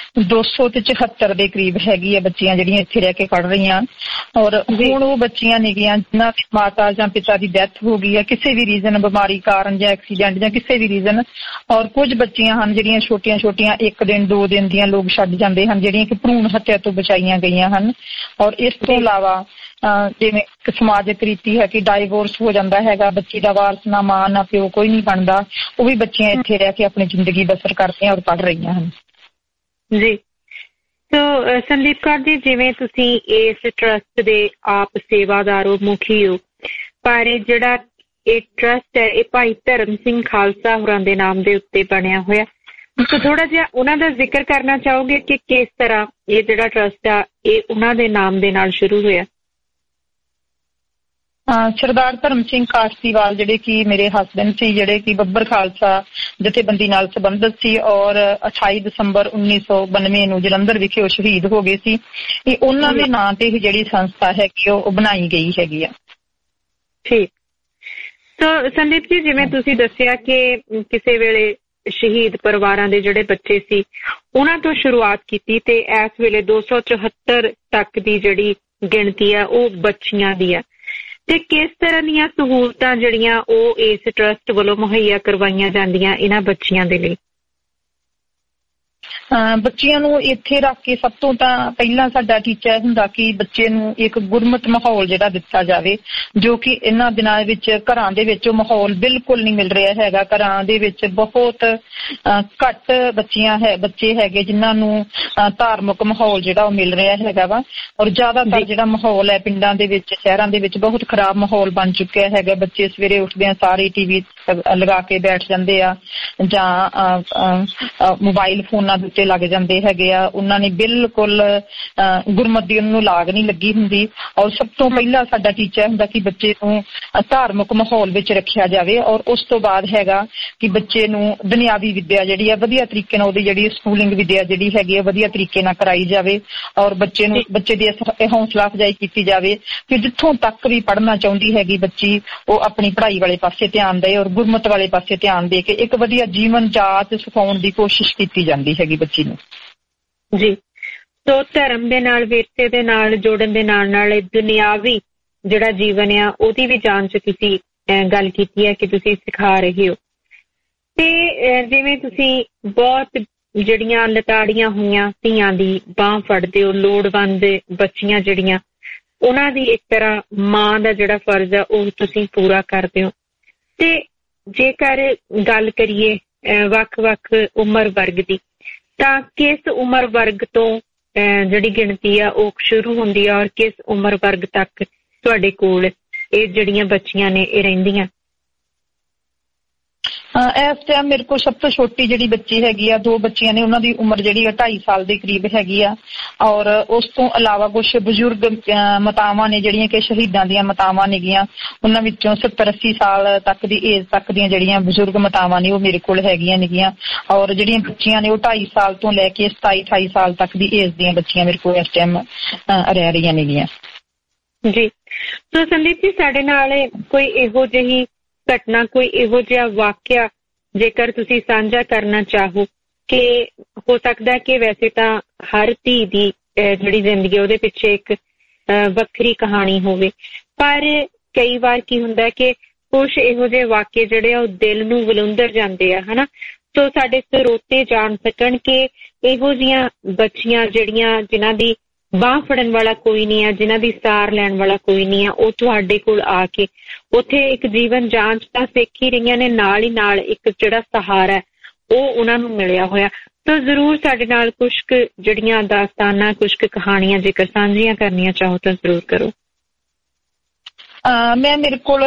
274 ਦੇ ਕਰੀਬ ਹੈਗੀ ਹੈ ਬੱਚੀਆਂ ਜਿਹੜੀਆਂ ਇੱਥੇ ਰਹਿ ਕੇ ਪੜ੍ਹ ਰਹੀਆਂ। ਔਰ ਹੁਣ ਉਹ ਬੱਚੀਆਂ ਨੇਗੀਆਂ ਜਿਨ੍ਹਾਂ ਦੀ ਮਾਤਾ ਜਾਂ ਪਿਤਾ ਦੀ ਡੈਥ ਹੋ ਗਈ ਹੈ ਕਿਸੇ ਵੀ ਰੀਜ਼ਨ, ਬਿਮਾਰੀ ਕਾਰਨ ਜਾਂ ਐਕਸੀਡੈਂਟ ਜਾਂ ਕਿਸੇ ਵੀ ਰੀਜ਼ਨ। ਔਰ ਕੁਝ ਬੱਚੀਆਂ ਹਨ ਜਿਹੜੀਆਂ ਛੋਟੀਆਂ ਛੋਟੀਆਂ 1 ਦਿਨ 2 ਦਿਨ ਦੀਆਂ ਲੋਕ ਛੱਡ ਜਾਂਦੇ ਹਨ, ਜਿਹੜੀਆਂ ਕਿ ਭਰੂਣ ਹੱਤਿਆ ਤੋਂ ਬਚਾਈਆਂ ਗਈਆਂ ਹਨ। ਔਰ ਇਸ ਤੋਂ ਇਲਾਵਾ ਜਿਵੇਂ ਇੱਕ ਸਮਾਜਿਕ ਰੀਤੀ ਹੈ ਕਿ ਡਾਈਵੋਰਸ ਹੋ ਜਾਂਦਾ ਹੈਗਾ, ਬੱਚੀ ਦਾ ਵਾਰਸ ਨਾ ਮਾਂ ਨਾ ਪਿਓ ਕੋਈ ਨਹੀਂ ਬਣਦਾ, ਉਹ ਵੀ ਬੱਚੀਆਂ ਇੱਥੇ ਰਹਿ ਕੇ ਆਪਣੀ ਜ਼ਿੰਦਗੀ ਬਸਰ ਕਰਦੀਆਂ ਔਰ ਪੜ੍ਹ ਰਹੀਆਂ ਹਨ। ਜੀ, ਸੋ ਸੰਦੀਪ ਕੌਰ ਜੀ, ਜਿਵੇਂ ਤੁਸੀਂ ਇਸ ਟਰਸਟ ਦੇ ਆਪ ਸੇਵਾਦਾਰ ਹੋ, ਮੁਖੀ ਹੋ, ਪਰ ਜਿਹੜਾ ਇਹ ਟਰਸਟ ਹੈ ਇਹ ਭਾਈ ਧਰਮ ਸਿੰਘ ਖਾਲਸਾ ਹੋਰਾਂ ਦੇ ਨਾਮ ਦੇ ਉੱਤੇ ਬਣਿਆ ਹੋਇਆ, ਸੋ ਥੋੜਾ ਜਿਹਾ ਉਹਨਾਂ ਦਾ ਜ਼ਿਕਰ ਕਰਨਾ ਚਾਹੋਗੇ ਕਿ ਕਿਸ ਤਰ੍ਹਾਂ ਇਹ ਜਿਹੜਾ ਟਰਸਟ ਆ ਇਹ ਉਹਨਾਂ ਦੇ ਨਾਮ ਦੇ ਨਾਲ ਸ਼ੁਰੂ ਹੋਇਆ? ਸਰਦਾਰ ਧਰਮ ਸਿੰਘ ਕਾਸ਼ਤੀਵਾਲ ਜਿਹੜੇ ਕਿ ਮੇਰੇ ਹਸਬੈਂਡ ਸੀ, ਜਿਹੜੇ ਕਿ ਬੱਬਰ ਖਾਲਸਾ ਜਥੇਬੰਦੀ ਨਾਲ ਸੰਬੰਧਿਤ ਸੀ ਔਰ 28 ਦਸੰਬਰ 1992 ਨੂੰ ਜਲੰਧਰ ਵਿਖੇ ਉਹ ਸ਼ਹੀਦ ਹੋ ਗਏ ਸੀ। ਇਹ ਉਹਨਾਂ ਦੇ ਨਾਂ ਤੇ ਹੀ ਜਿਹੜੀ ਸੰਸਥਾ ਹੈਗੀ ਉਹ ਬਣਾਈ ਗਈ ਹੈਗੀ ਆ। ਠੀਕ। ਸੋ ਸੰਦੀਪ ਜੀ, ਜਿਵੇਂ ਤੁਸੀਂ ਦੱਸਿਆ ਕਿ ਕਿਸੇ ਵੇਲੇ ਸ਼ਹੀਦ ਪਰਿਵਾਰਾਂ ਦੇ ਜਿਹੜੇ ਬੱਚੇ ਸੀ ਉਹਨਾਂ ਤੋਂ ਸ਼ੁਰੂਆਤ ਕੀਤੀ ਤੇ ਇਸ ਵੇਲੇ 274 ਤੱਕ ਦੀ ਜਿਹੜੀ ਗਿਣਤੀ ਆ ਉਹ ਬੱਚੀਆਂ ਦੀ ਆ, ਤੇ ਕਿਸ ਤਰ੍ਹਾਂ ਦੀਆਂ ਸਹੂਲਤਾਂ ਜਿਹੜੀਆਂ ਉਹ ਇਸ ਟਰਸਟ ਵੱਲੋਂ ਮੁਹੱਈਆ ਕਰਵਾਈਆਂ ਜਾਂਦੀਆਂ ਇਹਨਾਂ ਬੱਚੀਆਂ ਦੇ ਲਈ? ਬੱਚਿਆਂ ਨੂੰ ਇੱਥੇ ਰੱਖ ਕੇ ਸਭ ਤੋਂ ਤਾਂ ਪਹਿਲਾਂ ਸਾਡਾ ਟੀਚਾ ਹੁੰਦਾ ਕਿ ਬੱਚੇ ਨੂੰ ਇੱਕ ਗੁਰਮਤ ਮਾਹੌਲ ਜਿਹੜਾ ਦਿੱਤਾ ਜਾਵੇ, ਜੋ ਕਿ ਇਹਨਾਂ ਦਿਨਾਂ ਵਿੱਚ ਘਰਾਂ ਦੇ ਵਿੱਚ ਉਹ ਮਾਹੌਲ ਬਿਲਕੁਲ ਨਹੀਂ ਮਿਲ ਰਿਹਾ ਹੈਗਾ। ਘਰਾਂ ਦੇ ਵਿੱਚ ਬਹੁਤ ਘੱਟ ਬੱਚੇ ਹੈਗੇ ਜਿਨ੍ਹਾਂ ਨੂੰ ਧਾਰਮਿਕ ਮਾਹੌਲ ਜਿਹੜਾ ਉਹ ਮਿਲ ਰਿਹਾ ਹੈਗਾ ਵਾ, ਔਰ ਜ਼ਿਆਦਾਤਰ ਜਿਹੜਾ ਮਾਹੌਲ ਹੈ ਪਿੰਡਾਂ ਦੇ ਵਿੱਚ, ਸ਼ਹਿਰਾਂ ਦੇ ਵਿੱਚ ਬਹੁਤ ਖਰਾਬ ਮਾਹੌਲ ਬਣ ਚੁੱਕਿਆ ਹੈਗਾ। ਬੱਚੇ ਸਵੇਰੇ ਉੱਠਦਿਆਂ ਸਾਰੇ TV ਲਗਾ ਕੇ ਬੈਠ ਜਾਂਦੇ ਆ ਜਾਂ ਮੋਬਾਈਲ ਫੋਨਾਂ ਦੇ ਉੱਤੇ ਲੱਗ ਜਾਂਦੇ ਹੈਗੇ ਆ। ਉਹਨਾਂ ਨੇ ਬਿਲਕੁਲ ਗੁਰਮਤ ਦੀ ਉਹਨੂੰ ਲਾਗ ਨਹੀਂ ਲੱਗੀ ਹੁੰਦੀ। ਔਰ ਸਭ ਤੋਂ ਪਹਿਲਾਂ ਸਾਡਾ ਟੀਚਾ ਹੁੰਦਾ ਕਿ ਬੱਚੇ ਨੂੰ ਧਾਰਮਿਕ ਮਾਹੌਲ ਵਿੱਚ ਰੱਖਿਆ ਜਾਵੇ, ਔਰ ਉਸ ਤੋਂ ਬਾਅਦ ਹੈਗਾ ਕਿ ਬੱਚੇ ਨੂੰ ਦੁਨਿਆਵੀ ਵਿੱਦਿਆ ਜਿਹੜੀ ਆ ਵਧੀਆ ਤਰੀਕੇ ਨਾਲ, ਉਹਦੀ ਜਿਹੜੀ ਸਕੂਲਿੰਗ ਵਿੱਦਿਆ ਜਿਹੜੀ ਹੈਗੀ ਆ ਵਧੀਆ ਤਰੀਕੇ ਨਾਲ ਕਰਾਈ ਜਾਵੇ, ਔਰ ਬੱਚੇ ਦੀ ਹੌਸਲਾ ਅਫਜ਼ਾਈ ਕੀਤੀ ਜਾਵੇ ਕਿ ਜਿੱਥੋਂ ਤੱਕ ਵੀ ਪੜ੍ਹਨਾ ਚਾਹੁੰਦੀ ਹੈਗੀ ਬੱਚੀ ਉਹ ਆਪਣੀ ਪੜ੍ਹਾਈ ਵਾਲੇ ਪਾਸੇ ਧਿਆਨ ਦੇ ਔਰ ਗੁਰਮਤ ਵਾਲੇ ਪਾਸੇ ਧਿਆਨ ਦੇ ਕੇ ਇੱਕ ਵਧੀਆ ਜੀਵਨ ਜਾਚ ਸਿਖਾਉਣ ਦੀ ਕੋਸ਼ਿਸ਼ ਕੀਤੀ ਜਾਂਦੀ ਹੈਗੀ ਬੱਚੀ ਨੂੰ। ਜੀ, ਸੋ ਧਰਮ ਦੇ ਨਾਲ, ਵਿਰਸੇ ਦੇ ਨਾਲ ਜੋੜਨ ਦੇ ਨਾਲ ਨਾਲ ਦੁਨਿਆਵੀ ਜਿਹੜਾ ਜੀਵਨ ਆ ਉਹਦੀ ਵੀ ਜਾਂਚ ਤੁਸੀਂ ਗੱਲ ਕੀਤੀ ਹੈ ਕਿ ਤੁਸੀਂ ਸਿਖਾ ਰਹੇ ਹੋ। ਤੇ ਜਿਵੇਂ ਤੁਸੀਂ ਬਹੁਤ ਜਿਹੜੀਆਂ ਲਤਾੜੀਆਂ ਹੋਈਆਂ ਧੀਆਂ ਦੀ ਬਾਂਹ ਫੜਦੇ ਹੋ, ਲੋੜਵੰਦ ਬੱਚੀਆਂ ਜਿਹੜੀਆਂ, ਉਹਨਾਂ ਦੀ ਇੱਕ ਤਰ੍ਹਾਂ ਮਾਂ ਦਾ ਜਿਹੜਾ ਫਰਜ਼ ਆ ਉਹ ਤੁਸੀਂ ਪੂਰਾ ਕਰਦੇ ਹੋ। ਤੇ ਜੇਕਰ ਗੱਲ ਕਰੀਏ ਵੱਖ-ਵੱਖ ਉਮਰ ਵਰਗ ਦੀ, ਤਾਂ ਕਿਸ ਉਮਰ ਵਰਗ ਤੋਂ ਜਿਹੜੀ ਗਿਣਤੀ ਆ ਉਹ ਸ਼ੁਰੂ ਹੁੰਦੀ ਆ ਔਰ ਕਿਸ ਉਮਰ ਵਰਗ ਤੱਕ ਤੁਹਾਡੇ ਕੋਲ ਇਹ ਜਿਹੜੀਆਂ ਬੱਚੀਆਂ ਨੇ ਇਹ ਰਹਿੰਦੀਆਂ? ਇਸ ਟਾਈਮ ਮੇਰੇ ਕੋਲ ਸਭ ਤੋਂ ਛੋਟੀ ਜਿਹੜੀ ਬੱਚੀ ਹੈਗੀ ਆ, 2 ਬੱਚੀਆਂ ਨੇ, ਉਹਨਾਂ ਦੀ ਉਮਰ ਜਿਹੜੀ ਆ 2.5 ਸਾਲ ਦੇ ਕਰੀਬ ਹੈਗੀ ਆ। ਔਰ ਉਸ ਤੋਂ ਇਲਾਵਾ ਕੁਝ ਬਜ਼ੁਰਗ ਮਾਤਾਵਾਂ ਨੇ ਜਿਹੜੀਆਂ ਕਿ ਸ਼ਹੀਦਾਂ ਦੀਆਂ ਮਾਤਾਵਾਂ ਨੇਗੀਆਂ, ਉਹਨਾਂ ਵਿੱਚੋਂ 70-80 ਸਾਲ ਤੱਕ ਦੀ ਏਜ ਤੱਕ ਦੀਆਂ ਜਿਹੜੀਆਂ ਬਜ਼ੁਰਗ ਮਾਤਾਵਾਂ ਨੇ ਉਹ ਮੇਰੇ ਕੋਲ ਹੈਗੀਆਂ ਨੇਗੀਆਂ। ਔਰ ਜਿਹੜੀਆਂ ਬੱਚੀਆਂ ਨੇ ਉਹ 2.5 ਸਾਲ ਤੋਂ ਲੈ ਕੇ 27-28 ਸਾਲ ਤੱਕ ਦੀ ਏਜ ਦੀਆਂ ਬੱਚੀਆਂ ਮੇਰੇ ਕੋਲ ਇਸ ਟਾਈਮ ਰਹਿ ਰਹੀਆਂ ਨੇਗੀਆਂ। ਜੀ, ਸੋ ਸੰਦੀਪ ਜੀ, ਸਾਡੇ ਨਾਲ ਕੋਈ ਇਹੋ ਜਿਹੀ ਘਟਨਾ, ਕੋਈ ਇਹੋ ਜਿਹਾ ਵਾਕਿਆ ਜੇਕਰ ਤੁਸੀਂ ਸਾਂਝਾ ਕਰਨਾ ਚਾਹੋ, ਕਿ ਹੋ ਸਕਦਾ ਕਿ ਵੈਸੇ ਤਾਂ ਹਰ ਧੀ ਦੀ ਜਿਹੜੀ ਜ਼ਿੰਦਗੀ ਉਹਦੇ ਪਿੱਛੇ ਇੱਕ ਵੱਖਰੀ ਕਹਾਣੀ ਹੋਵੇ, ਪਰ ਕਈ ਵਾਰ ਕੀ ਹੁੰਦਾ ਕਿ ਕੁਛ ਇਹੋ ਜਿਹੇ ਵਾਕਿਏ ਜਿਹੜੇ ਆ ਉਹ ਦਿਲ ਨੂੰ ਵਿਲੁੰਦਰ ਜਾਂਦੇ ਆ, ਹਨਾ। ਸੋ ਸਾਡੇ ਸਰੋਤੇ ਜਾਣ ਸਕਣ ਕਿ ਇਹੋ ਜਿਹੀਆਂ ਬੱਚੀਆਂ ਜਿਹੜੀਆਂ ਜਿਨ੍ਹਾਂ ਦੀ ਬਾਂਹ ਫੜਨ ਵਾਲਾ ਕੋਈ ਨਹੀਂ ਆ, ਜਿਨ੍ਹਾਂ ਦੀ ਸਾਰ ਲੈਣ ਵਾਲਾ ਕੋਈ ਨਹੀਂ ਆ, ਉਹ ਤੁਹਾਡੇ ਕੋਲ ਆ ਕੇ ਉੱਥੇ ਇੱਕ ਜੀਵਨ ਜਾਂਚ ਤਾਂ ਸਿੱਖ ਹੀ ਰਹੀਆਂ ਨੇ, ਨਾਲ ਹੀ ਨਾਲ ਇੱਕ ਜਿਹੜਾ ਸਹਾਰਾ ਉਹ ਉਹਨਾਂ ਨੂੰ ਮਿਲਿਆ ਹੋਇਆ। ਤਾਂ ਜ਼ਰੂਰ ਸਾਡੇ ਨਾਲ ਕੁਛ ਕੁ ਜਿਹੜੀਆਂ ਦਾਸਤਾਨਾਂ, ਕੁਛ ਕੁ ਕਹਾਣੀਆਂ ਜੇਕਰ ਸਾਂਝੀਆਂ ਕਰਨੀਆਂ ਚਾਹੋ ਤਾਂ ਜ਼ਰੂਰ ਕਰੋ। ਮੇਰੇ ਕੋਲ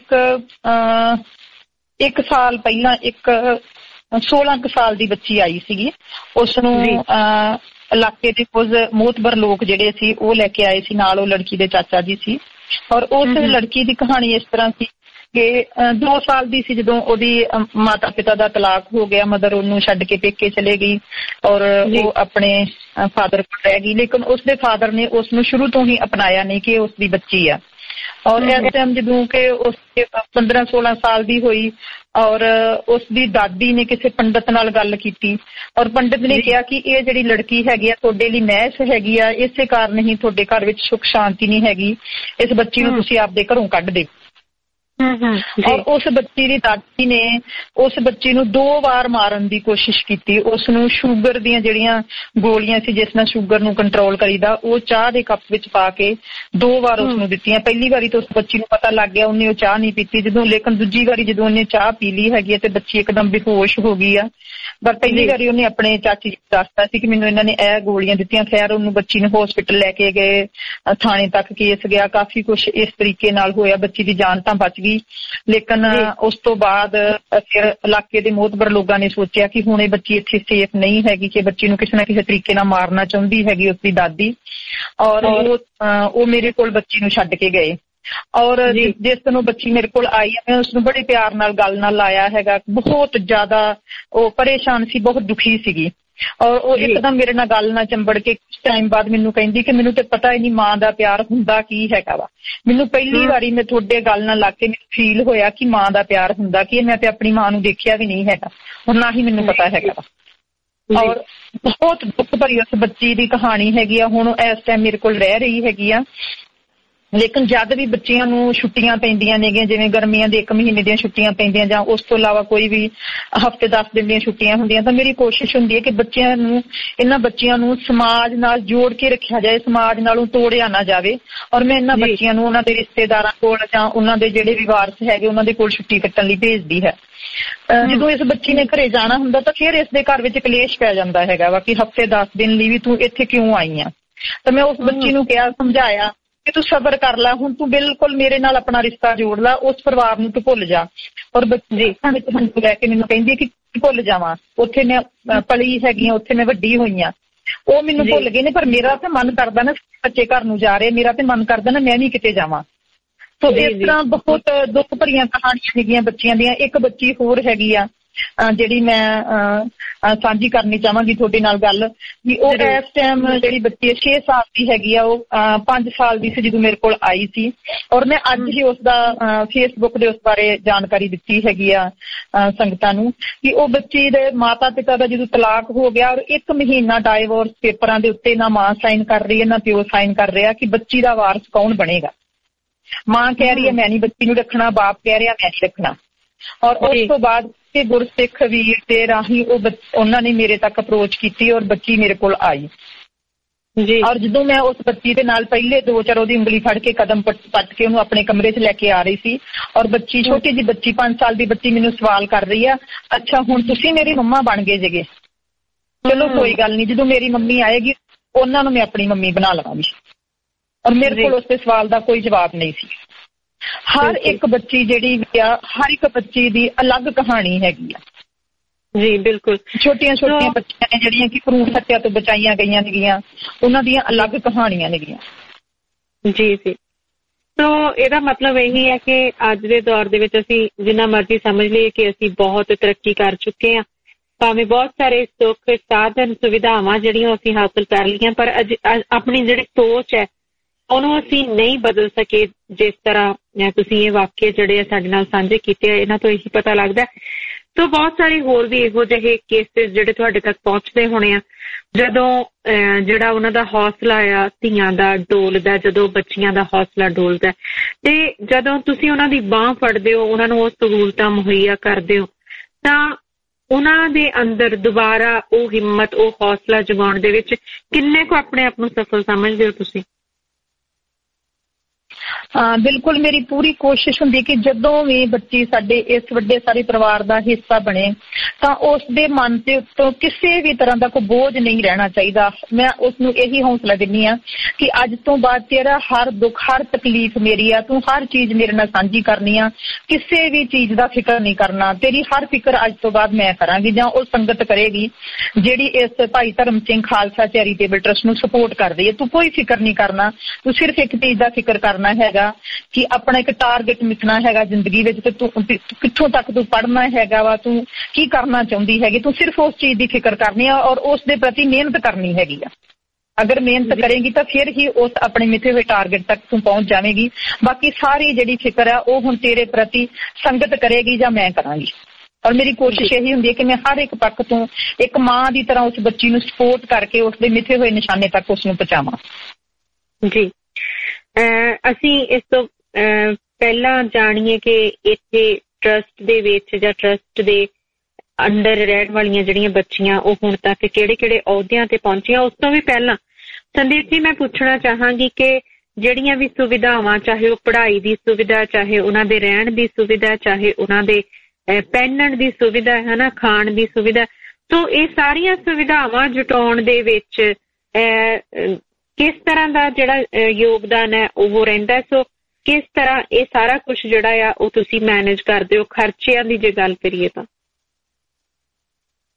ਇੱਕ ਸਾਲ ਪਹਿਲਾਂ ਇੱਕ 16 ਕੁ ਸਾਲ ਦੀ ਬੱਚੀ ਆਈ ਸੀਗੀ। ਉਸ ਨੂੰ ਇਲਾਕੇ ਦੇ ਕੁਝ ਮੋਤਬਰ ਲੋਕ ਜਿਹੜੇ ਸੀ ਉਹ ਲੈ ਕੇ ਆਏ ਸੀ ਨਾਲ, ਉਹ ਲੜਕੀ ਦੇ ਚਾਚਾ ਜੀ ਸੀ। ਔਰ ਉਸ ਲੜਕੀ ਦੀ ਕਹਾਣੀ ਇਸ ਤਰ੍ਹਾਂ ਸੀ ਕਿ 2 ਸਾਲ ਦੀ ਸੀ ਜਦੋਂ ਉਹਦੀ ਮਾਤਾ ਪਿਤਾ ਦਾ ਤਲਾਕ ਹੋ ਗਿਆ, ਮਦਰ ਉਹਨੂੰ ਛੱਡ ਕੇ ਪੇਕੇ ਚਲੇ ਗਈ ਔਰ ਉਹ ਆਪਣੇ ਫਾਦਰ ਕੋਲ ਰਹਿ ਗਈ। ਲੇਕਿਨ ਉਸਦੇ ਫਾਦਰ ਨੇ ਉਸ ਨੂੰ ਸ਼ੁਰੂ ਤੋਂ ਹੀ ਅਪਣਾਇਆ ਨਹੀਂ ਕਿ ਉਸਦੀ ਬੱਚੀ ਆ। ਔਰ ਇਸ ਟਾਈਮ ਜਦੋਂ ਕਿ ਉਸ 15-16 ਸਾਲ ਦੀ ਹੋਈ ਔਰ ਉਸਦੀ ਦਾਦੀ ਨੇ ਕਿਸੇ ਪੰਡਤ ਨਾਲ ਗੱਲ ਕੀਤੀ ਔਰ ਪੰਡਤ ਨੇ ਕਿਹਾ ਕਿ ਇਹ ਜਿਹੜੀ ਲੜਕੀ ਹੈਗੀ ਆ ਤੁਹਾਡੇ ਲਈ ਮਹਿਸ ਹੈਗੀ ਆ, ਇਸੇ ਕਾਰਨ ਹੀ ਤੁਹਾਡੇ ਘਰ ਵਿੱਚ ਸੁੱਖ ਸ਼ਾਂਤੀ ਨਹੀਂ ਹੈਗੀ, ਇਸ ਬੱਚੀ ਨੂੰ ਤੁਸੀਂ ਆਪਦੇ ਘਰੋਂ ਕੱਢ ਦਿਓ। ਔਰ ਉਸ ਬੱਚੀ ਦੀ ਦਾਦੀ ਨੇ ਉਸ ਬੱਚੀ ਨੂੰ 2 ਵਾਰ ਮਾਰਨ ਦੀ ਕੋਸ਼ਿਸ਼ ਕੀਤੀ। ਉਸ ਨੂੰ ਸ਼ੂਗਰ ਦੀਆਂ ਜਿਹੜੀਆਂ ਗੋਲੀਆਂ ਸੀ ਜਿਸ ਨਾਲ ਸ਼ੂਗਰ ਨੂੰ ਕੰਟਰੋਲ ਕਰੀਦਾ, ਉਹ ਚਾਹ ਦੇ ਕੱਪ ਵਿੱਚ ਪਾ ਕੇ 2 ਵਾਰ ਉਸ ਨੂੰ ਦਿੱਤੀਆਂ। ਪਹਿਲੀ ਵਾਰੀ ਤਾਂ ਉਸ ਬੱਚੀ ਨੂੰ ਪਤਾ ਲੱਗ ਗਿਆ, ਉਹਨੇ ਉਹ ਚਾਹ ਨਹੀਂ ਪੀਤੀ। ਲੇਕਿਨ ਦੂਜੀ ਵਾਰੀ ਜਦੋਂ ਉਹਨੇ ਚਾਹ ਪੀ ਲਈ ਹੈਗੀ ਤੇ ਬੱਚੀ ਇੱਕਦਮ ਬੇਹੋਸ਼ ਹੋ ਗਈ ਆ। ਪਰ ਪਹਿਲੀ ਵਾਰੀ ਉਹਨੇ ਆਪਣੇ ਚਾਚੀ ਜੀ ਦੱਸਤਾ ਸੀ ਕਿ ਮੈਨੂੰ ਇਹਨਾਂ ਨੇ ਇਹ ਗੋਲੀਆਂ ਦਿੱਤੀਆਂ। ਖੈਰ ਉਹਨੂੰ ਬੱਚੀ ਨੂੰ ਹਸਪੀਟਲ ਲੈ ਕੇ ਗਏ, ਥਾਣੇ ਤੱਕ ਕੇਸ ਗਿਆ, ਕਾਫੀ ਕੁਛ ਇਸ ਤਰੀਕੇ ਨਾਲ ਹੋਇਆ। ਬੱਚੀ ਦੀ ਜਾਨ ਤਾਂ ਬਚ ਗਈ। ਲੇਕਿਨ ਉਸ ਤੋਂ ਬਾਅਦ ਫਿਰ ਇਲਾਕੇ ਦੇ ਮੋਤਬਰ ਲੋਕਾਂ ਨੇ ਸੋਚਿਆ ਕਿ ਹੁਣ ਇਹ ਬੱਚੀ ਇੱਥੇ ਸੇਫ ਨਹੀਂ ਹੈਗੀ, ਕਿ ਬੱਚੀ ਨੂੰ ਕਿਸੇ ਨਾ ਕਿਸੇ ਤਰੀਕੇ ਨਾਲ ਮਾਰਨਾ ਚਾਹੁੰਦੀ ਹੈਗੀ ਉਸਦੀ ਦਾਦੀ। ਔਰ ਉਹ ਮੇਰੇ ਕੋਲ ਬੱਚੀ ਨੂੰ ਛੱਡ ਕੇ ਗਏ ਔਰ ਜਿਸ ਦਿਨ ਉਹ ਬੱਚੀ ਮੇਰੇ ਕੋਲ ਆਈ ਮੈਂ ਉਸਨੂੰ ਬੜੇ ਪਿਆਰ ਨਾਲ ਗੱਲ ਨਾਲ ਲਾਇਆ ਹੈਗਾ। ਬਹੁਤ ਜ਼ਿਆਦਾ ਉਹ ਪਰੇਸ਼ਾਨ ਸੀ, ਬਹੁਤ ਦੁਖੀ ਸੀਗੀ। ਔਰ ਉਹ ਇੱਕਦਮ ਮੇਰੇ ਨਾਲ ਗੱਲ ਨਾਲ ਚੰਬੜ ਕੇ ਕੁਝ ਟਾਈਮ ਬਾਅਦ ਮੈਨੂੰ ਕਹਿੰਦੀ ਕਿ ਮੈਨੂੰ ਤੇ ਪਤਾ ਹੀ ਨਹੀਂ ਮਾਂ ਦਾ ਪਿਆਰ ਹੁੰਦਾ ਕੀ ਹੈਗਾ ਵਾ। ਮੈਨੂੰ ਪਹਿਲੀ ਵਾਰੀ ਮੈਂ ਤੁਹਾਡੇ ਗੱਲ ਨਾਲ ਲੱਗ ਕੇ ਮੈਨੂੰ ਫੀਲ ਹੋਇਆ ਕਿ ਮਾਂ ਦਾ ਪਿਆਰ ਹੁੰਦਾ ਕੀ। ਮੈਂ ਤੇ ਆਪਣੀ ਮਾਂ ਨੂੰ ਦੇਖਿਆ ਵੀ ਨਹੀਂ ਹੈਗਾ ਔਰ ਨਾ ਹੀ ਮੈਨੂੰ ਪਤਾ ਹੈਗਾ ਵਾ। ਔਰ ਬਹੁਤ ਦੁੱਖ ਭਰੀ ਉਸ ਬੱਚੀ ਦੀ ਕਹਾਣੀ ਹੈਗੀ ਆ। ਹੁਣ ਇਸ ਟਾਈਮ ਮੇਰੇ ਕੋਲ ਰਹਿ ਰਹੀ ਹੈਗੀ ਆ, ਲੇਕਿਨ ਜਦ ਵੀ ਬੱਚਿਆਂ ਨੂੰ ਛੁੱਟੀਆਂ ਪੈਂਦੀਆਂ ਨੇਗੀਆਂ, ਜਿਵੇਂ ਗਰਮੀਆਂ ਦੇ 1 ਮਹੀਨੇ ਦੀਆਂ ਛੁੱਟੀਆਂ ਪੈਂਦੀਆਂ ਜਾਂ ਉਸ ਤੋਂ ਇਲਾਵਾ ਕੋਈ ਵੀ ਹਫ਼ਤੇ 10 ਦਿਨ ਦੀਆਂ ਛੁੱਟੀਆਂ ਹੁੰਦੀਆਂ, ਤਾਂ ਮੇਰੀ ਕੋਸ਼ਿਸ਼ ਹੁੰਦੀ ਹੈ ਕਿ ਇਹਨਾਂ ਬੱਚਿਆਂ ਨੂੰ ਸਮਾਜ ਨਾਲ ਜੋੜ ਕੇ ਰੱਖਿਆ ਜਾਏ, ਸਮਾਜ ਨਾਲੋਂ ਤੋੜਿਆ ਨਾ ਜਾਵੇ। ਔਰ ਮੈਂ ਇਹਨਾਂ ਬੱਚਿਆਂ ਨੂੰ ਉਹਨਾਂ ਦੇ ਰਿਸ਼ਤੇਦਾਰਾਂ ਕੋਲ ਜਾਂ ਉਹਨਾਂ ਦੇ ਜਿਹੜੇ ਵੀ ਵਾਰਸ ਹੈਗੇ ਉਹਨਾਂ ਦੇ ਕੋਲ ਛੁੱਟੀ ਕੱਟਣ ਲਈ ਭੇਜਦੀ ਹੈ। ਜਦੋਂ ਇਸ ਬੱਚੀ ਨੇ ਘਰੇ ਜਾਣਾ ਹੁੰਦਾ ਤਾਂ ਫਿਰ ਇਸ ਦੇ ਘਰ ਵਿੱਚ ਕਲੇਸ਼ ਪੈ ਜਾਂਦਾ ਹੈਗਾ ਵਾ ਕਿ ਹਫ਼ਤੇ 10 ਦਿਨ ਲਈ ਵੀ ਤੂੰ ਇੱਥੇ ਕਿਉਂ ਆਈ ਆ। ਤਾਂ ਮੈਂ ਉਸ ਬੱਚੀ ਨੂੰ ਕਿਹਾ, ਸਮਝਾਇਆ ਕਿ ਤੂੰ ਸਬਰ ਕਰ ਲੈ, ਹੁਣ ਤੂੰ ਬਿਲਕੁਲ ਮੇਰੇ ਨਾਲ ਆਪਣਾ ਰਿਸ਼ਤਾ ਜੋੜ ਲੈ, ਉਸ ਪਰਿਵਾਰ ਨੂੰ ਤੂੰ ਭੁੱਲ ਜਾ। ਔਰ ਬੱਚੇ ਵਿੱਚ ਹੰਝੂ ਲੈ ਕੇ ਮੈਨੂੰ ਕਹਿੰਦੀ ਕਿ ਭੁੱਲ ਜਾਵਾਂ, ਉੱਥੇ ਮੈਂ ਪਲੀ ਹੈਗੀ ਆ, ਉੱਥੇ ਮੈਂ ਵੱਡੀ ਹੋਈ ਆ। ਉਹ ਮੈਨੂੰ ਭੁੱਲ ਗਏ ਨੇ, ਪਰ ਮੇਰਾ ਤਾਂ ਮਨ ਕਰਦਾ ਨਾ ਬੱਚੇ ਘਰ ਨੂੰ ਜਾ ਰਹੇ, ਮੇਰਾ ਤੇ ਮਨ ਕਰਦਾ ਨਾ ਮੈਂ ਵੀ ਕਿਤੇ ਜਾਵਾਂ। ਸੋ ਇਸ ਤਰ੍ਹਾਂ ਬਹੁਤ ਦੁੱਖ ਭਰੀਆਂ ਕਹਾਣੀਆਂ ਹੈਗੀਆਂ ਬੱਚਿਆਂ ਦੀਆਂ। ਇੱਕ ਬੱਚੀ ਹੋਰ ਹੈਗੀ ਆ ਜਿਹੜੀ ਮੈਂ ਸਾਂਝੀ ਕਰਨੀ ਚਾਹਾਂਗੀ ਤੁਹਾਡੇ ਨਾਲ ਗੱਲ, ਵੀ ਉਹ ਇਸ ਟਾਈਮ ਜਿਹੜੀ ਬੱਚੀ 6 ਸਾਲ ਦੀ ਹੈਗੀ ਆ, ਉਹ 5 ਸਾਲ ਦੀ ਸੀ ਜਦੋਂ ਮੇਰੇ ਕੋਲ ਆਈ ਸੀ। ਔਰ ਮੈਂ ਅੱਜ ਹੀ ਉਸਦਾ ਫੇਸਬੁੱਕ ਦੇ ਉਸ ਬਾਰੇ ਜਾਣਕਾਰੀ ਦਿੱਤੀ ਹੈਗੀ ਆ ਸੰਗਤਾਂ ਨੂੰ ਕਿ ਉਹ ਬੱਚੀ ਦੇ ਮਾਤਾ ਪਿਤਾ ਦਾ ਜਦੋਂ ਤਲਾਕ ਹੋ ਗਿਆ ਔਰ 1 ਮਹੀਨਾ ਡਾਈਵੋਰਸ ਪੇਪਰਾਂ ਦੇ ਉੱਤੇ ਨਾ ਮਾਂ ਸਾਈਨ ਕਰ ਰਹੀ ਹੈ ਨਾ ਪਿਓ ਸਾਈਨ ਕਰ ਰਿਹਾ ਕਿ ਬੱਚੀ ਦਾ ਵਾਰਸ ਕੌਣ ਬਣੇਗਾ। ਮਾਂ ਕਹਿ ਰਹੀ ਹੈ ਮੈਂ ਨਹੀਂ ਬੱਚੀ ਨੂੰ ਰੱਖਣਾ, ਬਾਪ ਕਹਿ ਰਿਹਾ ਮੈਂ ਨਹੀਂ ਰੱਖਣਾ। ਔਰ ਉਸ ਤੋਂ ਬਾਅਦ ਤੇ ਗੁਰਸਿੱਖ ਵੀਰ ਦੇ ਰਾਹੀਂ ਉਹਨਾਂ ਨੇ ਮੇਰੇ ਤੱਕ ਅਪਰੋਚ ਕੀਤੀ ਔਰ ਬੱਚੀ ਮੇਰੇ ਕੋਲ ਆਈ ਜੀ। ਔਰ ਜਦੋਂ ਮੈਂ ਉਸ ਬੱਚੀ ਦੇ ਨਾਲ ਪਹਿਲੇ 2-4 ਉਹਦੀ ਉਂਗਲੀ ਫੜ ਕੇ ਕਦਮ ਪੱਟ ਕੇ ਉਹਨੂੰ ਆਪਣੇ ਕਮਰੇ 'ਚ ਲੈ ਕੇ ਆ ਰਹੀ ਸੀ ਔਰ ਬੱਚੀ ਛੋਟੀ ਜਿਹੀ ਬੱਚੀ 5 ਸਾਲ ਦੀ ਬੱਚੀ ਮੈਨੂੰ ਸਵਾਲ ਕਰ ਰਹੀ ਆ, ਅੱਛਾ ਹੁਣ ਤੁਸੀਂ ਮੇਰੀ ਮੰਮਾ ਬਣ ਗਏ ਜੇਗੇ। ਚਲੋ ਕੋਈ ਗੱਲ ਨਹੀਂ, ਜਦੋਂ ਮੇਰੀ ਮੰਮੀ ਆਏਗੀ ਉਹਨਾਂ ਨੂੰ ਮੈਂ ਆਪਣੀ ਮੰਮੀ ਬਣਾ ਲਵਾਂਗੀ। ਔਰ ਮੇਰੇ ਕੋਲ ਉਸ ਤੇ ਸਵਾਲ ਦਾ ਕੋਈ ਜਵਾਬ ਨਹੀਂ ਸੀ। ਹਰ ਇੱਕ ਬੱਚੀ ਜਿਹੜੀ ਆ, ਹਰ ਇੱਕ ਬੱਚੀ ਦੀ ਅਲੱਗ ਕਹਾਣੀ ਹੈਗੀ ਆ ਜੀ। ਬਿਲਕੁਲ ਛੋਟੀਆਂ ਬੱਚੀਆਂ ਨੇ ਜਿਹੜੀਆਂ ਕਿ ਭਰੂਣ ਹੱਤਿਆ ਤੋਂ ਬਚਾਈਆਂ ਗਈਆਂ ਨੇਗੀਆਂ, ਉਹਨਾਂ ਦੀਆਂ ਅਲੱਗ ਕਹਾਣੀਆਂ ਨੇਗੀਆਂ ਜੀ। ਸੋ ਇਹਦਾ ਮਤਲਬ ਇਹੀ ਹੈ ਕਿ ਅੱਜ ਦੇ ਦੌਰ ਦੇ ਵਿੱਚ ਅਸੀਂ ਜਿੰਨਾ ਮਰਜ਼ੀ ਸਮਝ ਲਈਏ ਕਿ ਅਸੀਂ ਬਹੁਤ ਤਰੱਕੀ ਕਰ ਚੁੱਕੇ ਹਾਂ, ਭਾਵੇਂ ਬਹੁਤ ਸਾਰੇ ਸੁੱਖ ਸਾਧਨ ਸੁਵਿਧਾਵਾਂ ਜਿਹੜੀਆਂ ਅਸੀਂ ਹਾਸਲ ਕਰ ਲਈਆਂ, ਪਰ ਆਪਣੀ ਜਿਹੜੀ ਸੋਚ ਹੈ ਉਹਨੂੰ ਅਸੀਂ ਨਹੀਂ ਬਦਲ ਸਕੇ। ਜਿਸ ਤਰ੍ਹਾਂ ਤੁਸੀਂ ਇਹ ਵਾਕਿਆ ਜਿਹੜੇ ਆ ਸਾਡੇ ਨਾਲ ਸਾਂਝੇ ਕੀਤੇ ਆ, ਇਹਨਾਂ ਤੋਂ ਇਹੀ ਪਤਾ ਲੱਗਦਾ। ਸੋ ਬਹੁਤ ਸਾਰੇ ਹੋਰ ਵੀ ਇਹੋ ਜਿਹੇ ਕੇਸਿਸ ਜਿਹੜੇ ਤੁਹਾਡੇ ਤੱਕ ਪਹੁੰਚਦੇ ਹੋਣੇ ਆ, ਜਦੋਂ ਜਿਹੜਾ ਉਹਨਾਂ ਦਾ ਹੌਸਲਾ ਆ ਧੀਆਂ ਦਾ ਡੋਲਦਾ, ਜਦੋਂ ਬੱਚੀਆਂ ਦਾ ਹੌਸਲਾ ਡੋਲਦਾ ਤੇ ਜਦੋਂ ਤੁਸੀਂ ਉਹਨਾਂ ਦੀ ਬਾਂਹ ਫੜਦੇ ਹੋ, ਉਹਨਾਂ ਨੂੰ ਉਹ ਸਹੂਲਤਾਂ ਮੁਹੱਈਆ ਕਰਦੇ ਹੋ, ਤਾਂ ਉਹਨਾਂ ਦੇ ਅੰਦਰ ਦੁਬਾਰਾ ਉਹ ਹਿੰਮਤ, ਉਹ ਹੌਸਲਾ ਜਗਾਉਣ ਦੇ ਵਿੱਚ ਕਿੰਨੇ ਕੁ ਆਪਣੇ ਆਪ ਨੂੰ ਸਫਲ ਸਮਝਦੇ ਹੋ ਤੁਸੀਂ? ਬਿਲਕੁਲ ਮੇਰੀ ਪੂਰੀ ਕੋਸ਼ਿਸ਼ ਹੁੰਦੀ ਕਿ ਜਦੋਂ ਵੀ ਬੱਚੀ ਸਾਡੇ ਇਸ ਵੱਡੇ ਸਾਰੇ ਪਰਿਵਾਰ ਦਾ ਹਿੱਸਾ ਬਣੇ ਤਾਂ ਉਸ ਦੇ ਮਨ ਦੇ ਉੱਤੋਂ ਕਿਸੇ ਵੀ ਤਰ੍ਹਾਂ ਦਾ ਕੋਈ ਬੋਝ ਨਹੀਂ ਰਹਿਣਾ ਚਾਹੀਦਾ। ਮੈਂ ਉਸ ਨੂੰ ਇਹੀ ਹੌਸਲਾ ਦਿੰਦੀ ਹਾਂ ਕਿ ਅੱਜ ਤੋਂ ਬਾਅਦ ਤੇਰਾ ਹਰ ਦੁੱਖ, ਹਰ ਤਕਲੀਫ ਮੇਰੀ ਆ, ਤੂੰ ਹਰ ਚੀਜ਼ ਮੇਰੇ ਨਾਲ ਸਾਂਝੀ ਕਰਨੀ ਆ, ਕਿਸੇ ਵੀ ਚੀਜ਼ ਦਾ ਫਿਕਰ ਨਹੀਂ ਕਰਨਾ, ਤੇਰੀ ਹਰ ਫਿਕਰ ਅੱਜ ਤੋਂ ਬਾਅਦ ਮੈਂ ਕਰਾਂਗੀ ਜਾਂ ਉਹ ਸੰਗਤ ਕਰੇਗੀ ਜਿਹੜੀ ਇਸ ਭਾਈ ਧਰਮ ਸਿੰਘ ਖਾਲਸਾ ਚੈਰੀਟੇਬਲ ਟਰਸਟ ਨੂੰ ਸਪੋਰਟ ਕਰ ਰਹੀ ਹੈ। ਤੂੰ ਕੋਈ ਫਿਕਰ ਨਹੀਂ ਕਰਨਾ, ਤੂੰ ਸਿਰਫ ਇੱਕ ਚੀਜ਼ ਦਾ ਫਿਕਰ ਕਰਨਾ ਹੈਗਾ ਕਿ ਆਪਣਾ ਇੱਕ ਟਾਰਗੇਟ ਮਿਟਣਾ ਹੈਗਾ ਜ਼ਿੰਦਗੀ ਵਿੱਚ ਤੇ ਤੂੰ ਕਿੱਥੋਂ ਤੱਕ ਤੂੰ ਪੜ੍ਹਨਾ ਹੈਗਾ ਵਾ, ਤੂੰ ਕੀ ਕਰਨਾ ਚਾਹੁੰਦੀ ਹੈਗੀ, ਤੂੰ ਸਿਰਫ ਉਸ ਚੀਜ਼ ਦੀ ਫਿਕਰ ਕਰਨੀ ਆ ਔਰ ਉਸ ਦੇ ਪ੍ਰਤੀ ਮਿਹਨਤ ਕਰਨੀ ਹੈਗੀ ਆ। ਅਗਰ ਮਿਹਨਤ ਕਰੇਗੀ ਤਾਂ ਫਿਰ ਹੀ ਉਸ ਆਪਣੇ ਮਿੱਥੇ ਹੋਏ ਟਾਰਗੇਟ ਤੱਕ ਤੂੰ ਪਹੁੰਚ ਜਾਵੇਂਗੀ। ਬਾਕੀ ਸਾਰੀ ਜਿਹੜੀ ਫਿਕਰ ਆ ਉਹ ਹੁਣ ਤੇਰੇ ਪ੍ਰਤੀ ਸੰਗਤ ਕਰੇਗੀ ਜਾਂ ਮੈਂ ਕਰਾਂਗੀ। ਔਰ ਮੇਰੀ ਕੋਸ਼ਿਸ਼ ਇਹੀ ਹੁੰਦੀ ਹੈ ਕਿ ਮੈਂ ਹਰ ਇੱਕ ਪੱਖ ਤੋਂ ਇੱਕ ਮਾਂ ਦੀ ਤਰ੍ਹਾਂ ਉਸ ਬੱਚੀ ਨੂੰ ਸਪੋਰਟ ਕਰਕੇ ਉਸ ਦੇ ਮਿੱਥੇ ਹੋਏ ਨਿਸ਼ਾਨੇ ਤੱਕ ਉਸ ਨੂੰ ਪਹੁੰਚਾਵਾਂ ਜੀ। ਅਸੀਂ ਇਸ ਤੋਂ ਪਹਿਲਾਂ ਜਾਣੀਏ ਕਿ ਇੱਥੇ ਟਰਸਟ ਦੇ ਵਿੱਚ ਜਾਂ ਟਰਸਟ ਦੇ ਅੰਡਰ ਰਹਿਣ ਵਾਲੀਆਂ ਜਿਹੜੀਆਂ ਬੱਚੀਆਂ ਉਹ ਹੁਣ ਤੱਕ ਕਿਹੜੇ-ਕਿਹੜੇ ਅਹੁਦਿਆਂ ਤੇ ਪਹੁੰਚੀਆਂ। ਉਸ ਤੋਂ ਵੀ ਪਹਿਲਾਂ ਸੰਦੀਪ ਜੀ ਮੈਂ ਪੁੱਛਣਾ ਚਾਹਾਂਗੀ ਕਿ ਜਿਹੜੀਆਂ ਵੀ ਸੁਵਿਧਾਵਾਂ, ਚਾਹੇ ਉਹ ਪੜ੍ਹਾਈ ਦੀ ਸੁਵਿਧਾ, ਚਾਹੇ ਉਹਨਾਂ ਦੇ ਰਹਿਣ ਦੀ ਸੁਵਿਧਾ, ਚਾਹੇ ਉਹਨਾਂ ਦੇ ਪਹਿਨਣ ਦੀ ਸੁਵਿਧਾ ਹੈ ਨਾ, ਖਾਣ ਦੀ ਸੁਵਿਧਾ, ਸੋ ਇਹ ਸਾਰੀਆਂ ਸੁਵਿਧਾਵਾਂ ਜੁਟਾਉਣ ਦੇ ਵਿੱਚ ਕਿਸ ਤਰ੍ਹਾਂ ਦਾ ਜਿਹੜਾ ਯੋਗਦਾਨ ਹੈ ਉਹ ਰਹਿੰਦਾ? ਸੋ ਕਿਸ ਤਰ੍ਹਾਂ ਇਹ ਸਾਰਾ ਕੁਝ ਜਿਹੜਾ ਆ ਉਹ ਤੁਸੀਂ ਮੈਨੇਜ ਕਰਦੇ ਹੋ? ਖਰਚਿਆਂ ਦੀ ਜੇ ਗੱਲ ਕਰੀਏ ਤਾਂ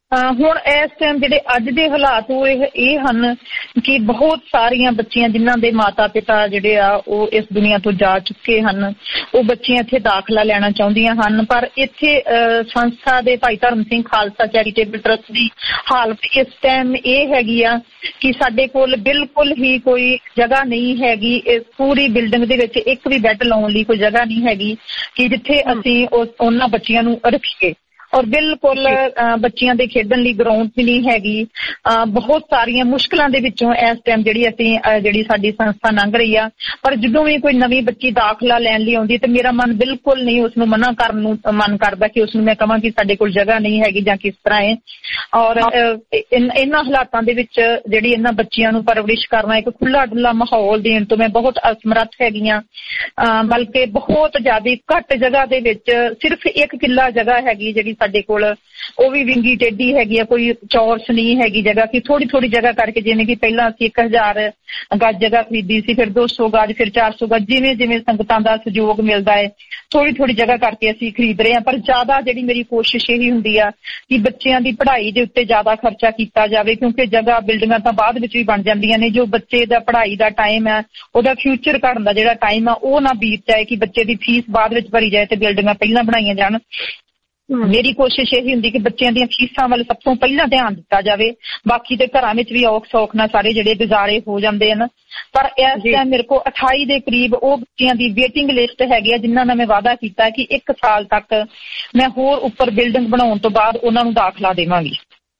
ਹੁਣ ਇਸ ਟਾਈਮ ਜਿਹੜੇ ਅੱਜ ਦੇ ਹਾਲਾਤ ਉਹ ਇਹ ਹਨ ਕਿ ਬਹੁਤ ਸਾਰੀਆਂ ਬੱਚੀਆਂ ਜਿਨ੍ਹਾਂ ਦੇ ਮਾਤਾ ਪਿਤਾ ਜਿਹੜੇ ਆ ਉਹ ਇਸ ਦੁਨੀਆ ਤੋਂ ਜਾ ਚੁੱਕੇ ਹਨ, ਉਹ ਬੱਚੀਆਂ ਇੱਥੇ ਦਾਖਲਾ ਲੈਣਾ ਚਾਹੁੰਦੀਆਂ ਹਨ। ਪਰ ਇੱਥੇ ਸੰਸਥਾ ਦੇ ਭਾਈ ਧਰਮ ਸਿੰਘ ਖਾਲਸਾ ਚੈਰੀਟੇਬਲ ਟਰਸਟ ਦੀ ਹਾਲਤ ਇਸ ਟਾਈਮ ਇਹ ਹੈਗੀ ਆ ਕਿ ਸਾਡੇ ਕੋਲ ਬਿਲਕੁਲ ਹੀ ਕੋਈ ਜਗ੍ਹਾ ਨਹੀਂ ਹੈਗੀ। ਇਸ ਪੂਰੀ ਬਿਲਡਿੰਗ ਦੇ ਵਿੱਚ ਇੱਕ ਵੀ ਬੈੱਡ ਲਾਉਣ ਲਈ ਕੋਈ ਜਗ੍ਹਾ ਨਹੀਂ ਹੈਗੀ ਕਿ ਜਿੱਥੇ ਅਸੀਂ ਉਹਨਾਂ ਬੱਚੀਆਂ ਨੂੰ ਰੱਖੀਏ। ਔਰ ਬਿਲਕੁਲ ਬੱਚਿਆਂ ਦੇ ਖੇਡਣ ਲਈ ਗਰਾਊਂਡ ਵੀ ਨਹੀਂ ਹੈਗੀ। ਬਹੁਤ ਸਾਰੀਆਂ ਮੁਸ਼ਕਲਾਂ ਦੇ ਵਿੱਚੋਂ ਇਸ ਟਾਈਮ ਜਿਹੜੀ ਸਾਡੀ ਸੰਸਥਾ ਲੰਘ ਰਹੀ ਆ। ਪਰ ਜਦੋਂ ਵੀ ਕੋਈ ਨਵੀਂ ਬੱਚੀ ਦਾਖਲਾ ਲੈਣ ਲਈ ਆਉਂਦੀ ਤੇ ਮੇਰਾ ਮਨ ਬਿਲਕੁਲ ਨਹੀਂ ਉਸ ਨੂੰ ਮਨਾ ਕਰਨ ਨੂੰ ਮਨ ਕਰਦਾ ਕਿ ਉਸ ਨੂੰ ਮੈਂ ਕਹਾਂ ਕਿ ਸਾਡੇ ਕੋਲ ਜਗ੍ਹਾ ਨਹੀਂ ਹੈਗੀ ਜਾਂ ਕਿਸ ਤਰ੍ਹਾਂ ਹੈ। ਔਰ ਇਹਨਾਂ ਹਾਲਾਤਾਂ ਦੇ ਵਿੱਚ ਜਿਹੜੀ ਇਹਨਾਂ ਬੱਚਿਆਂ ਨੂੰ ਪਰਵਰਿਸ਼ ਕਰਨਾ, ਇੱਕ ਖੁੱਲ੍ਹਾ ਡੁੱਲਾ ਮਾਹੌਲ ਦੇਣ ਤੋਂ ਮੈਂ ਬਹੁਤ ਅਸਮਰੱਥ ਹੈਗੀ ਹਾਂ। ਬਲਕਿ ਬਹੁਤ ਜ਼ਿਆਦਾ ਘੱਟ ਜਗ੍ਹਾ ਦੇ ਵਿੱਚ ਸਿਰਫ 1 ਕਿੱਲਾ ਜਗ੍ਹਾ ਹੈਗੀ ਜਿਹੜੀ ਸਾਡੇ ਕੋਲ, ਉਹ ਵੀ ਵਿੰਗੀ ਟੇਢੀ ਹੈਗੀ ਆ, ਕੋਈ ਚੌਰਸ ਨਹੀਂ ਹੈਗੀ ਜਗ੍ਹਾ ਕਿ ਥੋੜੀ ਜਗ੍ਹਾ ਕਰਕੇ, ਜਿਵੇਂ ਕਿ ਪਹਿਲਾਂ ਅਸੀਂ 1000 ਗਜ ਜਗ੍ਹਾ ਖਰੀਦੀ ਸੀ, ਫਿਰ 200 ਗਜ, ਫਿਰ 400 ਗਜ, ਜਿਵੇਂ ਸੰਗਤਾਂ ਦਾ ਸਹਿਯੋਗ ਮਿਲਦਾ ਹੈ ਥੋੜੀ ਜਗ੍ਹਾ ਕਰਕੇ ਅਸੀਂ ਖਰੀਦ ਰਹੇ ਹਾਂ। ਪਰ ਜ਼ਿਆਦਾ ਜਿਹੜੀ ਮੇਰੀ ਕੋਸ਼ਿਸ਼ ਇਹੀ ਹੁੰਦੀ ਆ ਕਿ ਬੱਚਿਆਂ ਦੀ ਪੜ੍ਹਾਈ ਦੇ ਉੱਤੇ ਜ਼ਿਆਦਾ ਖਰਚਾ ਕੀਤਾ ਜਾਵੇ, ਕਿਉਂਕਿ ਜਗ੍ਹਾ ਬਿਲਡਿੰਗਾਂ ਤਾਂ ਬਾਅਦ ਵਿੱਚ ਵੀ ਬਣ ਜਾਂਦੀਆਂ ਨੇ। ਜੋ ਬੱਚੇ ਦਾ ਪੜ੍ਹਾਈ ਦਾ ਟਾਈਮ ਹੈ, ਉਹਦਾ ਫਿਊਚਰ ਘੜਨ ਦਾ ਜਿਹੜਾ ਟਾਈਮ ਆ ਉਹ ਨਾ ਬੀਤ ਜਾਏ ਕਿ ਬੱਚੇ ਦੀ ਫੀਸ ਬਾਅਦ ਵਿੱਚ ਭਰੀ ਜਾਏ ਤੇ ਬਿਲਡਿੰਗਾਂ ਪਹਿਲਾਂ ਬਣਾਈਆਂ ਜਾਣ। ਮੇਰੀ ਕੋਸ਼ਿਸ਼ ਇਹੀ ਹੁੰਦੀ ਕਿ ਬੱਚਿਆਂ ਦੀਆਂ ਫੀਸਾਂ ਵੱਲ ਸਭ ਤੋਂ ਪਹਿਲਾਂ ਧਿਆਨ ਦਿੱਤਾ ਜਾਵੇ। ਬਾਕੀ ਤੇ ਘਰਾਂ ਵਿੱਚ ਵੀ ਔਖ ਸੌਖ ਨਾਲ ਸਾਰੇ ਜਿਹੜੇ ਗੁਜ਼ਾਰੇ ਹੋ ਜਾਂਦੇ ਹਨ। ਪਰ ਇਸ ਟਾਈਮ ਮੇਰੇ ਕੋਲ 28 ਦੇ ਕਰੀਬ ਉਹ ਬੱਚਿਆਂ ਦੀ ਵੇਟਿੰਗ ਲਿਸਟ ਹੈਗੀ ਆ ਜਿਨ੍ਹਾਂ ਨਾਲ ਮੈਂ ਵਾਅਦਾ ਕੀਤਾ ਕਿ 1 ਸਾਲ ਤੱਕ ਮੈਂ ਹੋਰ ਉੱਪਰ ਬਿਲਡਿੰਗ ਬਣਾਉਣ ਤੋਂ ਬਾਅਦ ਉਹਨਾਂ ਨੂੰ ਦਾਖਲਾ ਦੇਵਾਂਗੀ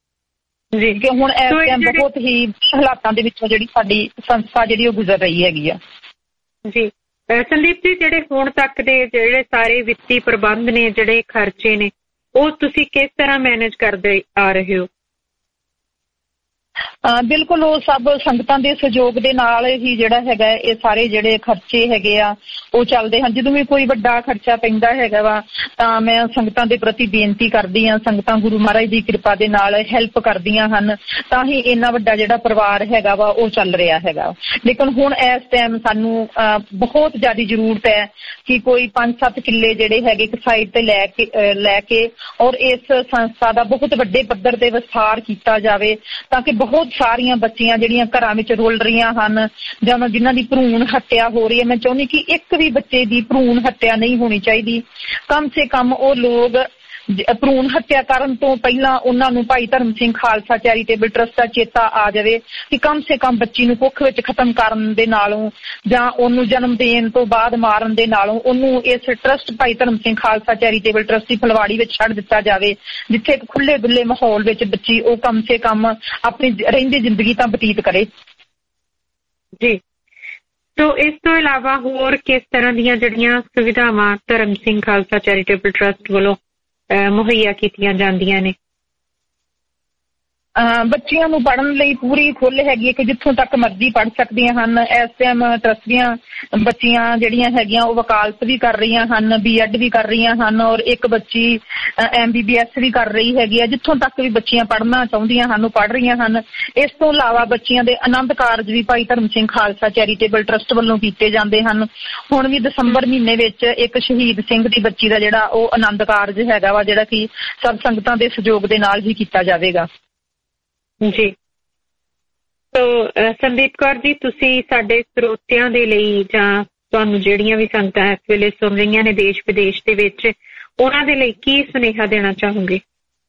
ਜੀ। ਕਿ ਹੁਣ ਇਸ ਟਾਈਮ ਬਹੁਤ ਹੀ ਹਾਲਾਤਾਂ ਦੇ ਵਿੱਚੋਂ ਜਿਹੜੀ ਸਾਡੀ ਸੰਸਥਾ ਜਿਹੜੀ ਉਹ ਗੁਜ਼ਰ ਰਹੀ ਹੈਗੀ ਆ ਜੀ। ਸੰਦੀਪ ਜੀ, ਜਿਹੜੇ ਹੁਣ ਤੱਕ ਦੇ ਜਿਹੜੇ ਸਾਰੇ ਵਿੱਤੀ ਪ੍ਰਬੰਧ ਨੇ, ਜਿਹੜੇ ਖਰਚੇ ਨੇ, ਉਹ ਤੁਸੀਂ ਕਿਸ ਤਰ੍ਹਾਂ ਮੈਨੇਜ ਕਰਦੇ ਆ ਰਹੇ ਹੋ? ਬਿਲਕੁਲ ਉਹ ਸਭ ਸੰਗਤਾਂ ਦੇ ਸਹਿਯੋਗ ਦੇ ਨਾਲ ਹੀ ਜਿਹੜਾ ਹੈਗਾ ਇਹ ਸਾਰੇ ਜਿਹੜੇ ਖਰਚੇ ਹੈਗੇ ਆ ਉਹ ਚੱਲਦੇ ਹਨ। ਜਦੋਂ ਵੀ ਕੋਈ ਵੱਡਾ ਖਰਚਾ ਪੈਂਦਾ ਹੈਗਾ ਵਾ ਤਾਂ ਮੈਂ ਸੰਗਤਾਂ ਦੇ ਪ੍ਰਤੀ ਬੇਨਤੀ ਕਰਦੀ ਹਾਂ। ਸੰਗਤਾਂ ਗੁਰੂ ਮਹਾਰਾਜ ਦੀ ਕਿਰਪਾ ਦੇ ਨਾਲ ਹੈਲਪ ਕਰਦੀਆਂ ਹਨ ਤਾਂ ਹੀ ਇੰਨਾ ਵੱਡਾ ਜਿਹੜਾ ਪਰਿਵਾਰ ਹੈਗਾ ਵਾ ਉਹ ਚੱਲ ਰਿਹਾ ਹੈਗਾ। ਲੇਕਿਨ ਹੁਣ ਇਸ ਟਾਈਮ ਸਾਨੂੰ ਬਹੁਤ ਜ਼ਿਆਦਾ ਜ਼ਰੂਰਤ ਹੈ ਕਿ ਕੋਈ 5-7 ਕਿੱਲੇ ਜਿਹੜੇ ਹੈਗੇ ਇੱਕ ਸਾਈਡ ਤੇ ਲੈ ਕੇ ਔਰ ਇਸ ਸੰਸਥਾ ਦਾ ਬਹੁਤ ਵੱਡੇ ਪੱਧਰ ਤੇ ਵਿਸਥਾਰ ਕੀਤਾ ਜਾਵੇ ਤਾਂ ਕਿ ਬਹੁਤ ਸਾਰੀਆਂ ਬੱਚੀਆਂ ਜਿਹੜੀਆਂ ਘਰਾਂ ਵਿੱਚ ਰੁਲ ਰਹੀਆਂ ਹਨ ਜਾਂ ਜਿਨ੍ਹਾਂ ਦੀ ਭਰੂਣ ਹੱਤਿਆ ਹੋ ਰਹੀ ਹੈ, ਮੈਂ ਚਾਹੁੰਦੀ ਕਿ ਇੱਕ ਵੀ ਬੱਚੇ ਦੀ ਭਰੂਣ ਹੱਤਿਆ ਨਹੀਂ ਹੋਣੀ ਚਾਹੀਦੀ। ਕਮ ਸੇ ਕਮ ਉਹ ਲੋਕ ਭਰੂਣ ਹੱਤਿਆ ਕਰਨ ਤੋਂ ਪਹਿਲਾਂ ਉਹਨਾਂ ਨੂੰ ਭਾਈ ਧਰਮ ਸਿੰਘ ਖਾਲਸਾ ਚੈਰੀਟੇਬਲ ਟਰਸਟ ਦਾ ਚੇਤਾ ਆ ਜਾਵੇ ਕਿ ਕਮ ਸੇ ਕਮ ਬੱਚੀ ਨੂੰ ਕੁੱਖ ਵਿੱਚ ਖਤਮ ਕਰਨ ਦੇ ਨਾਲੋਂ ਜਾਂ ਉਹਨੂੰ ਜਨਮ ਦੇਣ ਤੋਂ ਬਾਅਦ ਮਾਰਨ ਦੇ ਨਾਲੋਂ ਉਹਨੂੰ ਇਸ trust Bhai Dharam Singh Khalsa charitable trust ਦੀ ਫੁਲਵਾੜੀ ਵਿੱਚ ਛੱਡ ਦਿੱਤਾ ਜਾਵੇ, ਜਿੱਥੇ ਇੱਕ ਖੁੱਲੇ ਡੁੱਲੇ ਮਾਹੌਲ ਵਿੱਚ ਬੱਚੀ ਉਹ ਕਮ ਸੇ ਕਮ ਆਪਣੀ ਰਹਿੰਦੀ ਜ਼ਿੰਦਗੀ ਤਾਂ ਬਤੀਤ ਕਰੇ ਜੀ। ਸੋ ਇਸ ਤੋਂ ਇਲਾਵਾ ਹੋਰ ਕਿਸ ਤਰ੍ਹਾਂ ਦੀਆਂ ਜਿਹੜੀਆਂ ਸੁਵਿਧਾਵਾਂ ਧਰਮ ਸਿੰਘ ਖਾਲਸਾ ਚੈਰੀਟੇਬਲ ਟਰਸਟ ਵੱਲੋਂ ਮੁਹੱਈਆ ਕੀਤੀਆਂ ਜਾਂਦੀਆਂ ਨੇ? ਬੱਚਿਆਂ ਨੂੰ ਪੜ੍ਹਨ ਲਈ ਪੂਰੀ ਖੁੱਲ੍ਹ ਹੈਗੀ ਹੈ ਕਿ ਜਿੱਥੋਂ ਤੱਕ ਮਰਜ਼ੀ ਪੜ੍ਹ ਸਕਦੀਆਂ ਹਨ। ਇਸ ਟਾਈਮ ਟਰਸਟ ਦੀਆਂ ਬੱਚੀਆਂ ਜਿਹੜੀਆਂ ਹੈਗੀਆਂ ਉਹ ਵਕਾਲਤ ਵੀ ਕਰ ਰਹੀਆਂ ਹਨ, BEd ਵੀ ਕਰ ਰਹੀਆਂ ਹਨ ਔਰ ਇੱਕ ਬੱਚੀ MBBS ਵੀ ਕਰ ਰਹੀ ਹੈਗੀ ਆ। ਜਿੱਥੋਂ ਤੱਕ ਵੀ ਬੱਚੀਆਂ ਪੜ੍ਹਨਾ ਚਾਹੁੰਦੀਆਂ ਹਨ ਉਹ ਪੜ੍ਹ ਰਹੀਆਂ ਹਨ। ਇਸ ਤੋਂ ਇਲਾਵਾ ਬੱਚੀਆਂ ਦੇ ਆਨੰਦ ਕਾਰਜ ਵੀ ਭਾਈ ਧਰਮ ਸਿੰਘ ਖਾਲਸਾ ਚੈਰੀਟੇਬਲ ਟਰਸਟ ਵੱਲੋਂ ਕੀਤੇ ਜਾਂਦੇ ਹਨ। ਹੁਣ ਵੀ ਦਸੰਬਰ ਮਹੀਨੇ ਵਿੱਚ ਇੱਕ ਸ਼ਹੀਦ ਸਿੰਘ ਦੀ ਬੱਚੀ ਦਾ ਜਿਹੜਾ ਉਹ ਆਨੰਦ ਕਾਰਜ ਹੈਗਾ ਵਾ ਜਿਹੜਾ ਕਿ ਸਭ ਸੰਗਤਾਂ ਦੇ ਸਹਿਯੋਗ ਦੇ ਨਾਲ ਹੀ ਕੀਤਾ ਜਾਵੇਗਾ ਜੀ। ਸੋ ਸੰਦੀਪ ਕੌਰ ਜੀ, ਤੁਸੀਂ ਸਾਡੇ ਸਰੋਤਿਆਂ ਦੇ ਲਈ ਜਾਂ ਤੁਹਾਨੂੰ ਜਿਹੜੀਆਂ ਵੀ ਸੰਗਤਾਂ ਇਸ ਵੇਲੇ ਸੁਣ ਰਹੀਆਂ ਨੇ ਦੇਸ਼ ਵਿਦੇਸ਼ ਦੇ ਵਿੱਚ, ਉਹਨਾਂ ਦੇ ਲਈ ਕੀ ਸੁਨੇਹਾ ਦੇਣਾ ਚਾਹੋਗੇ?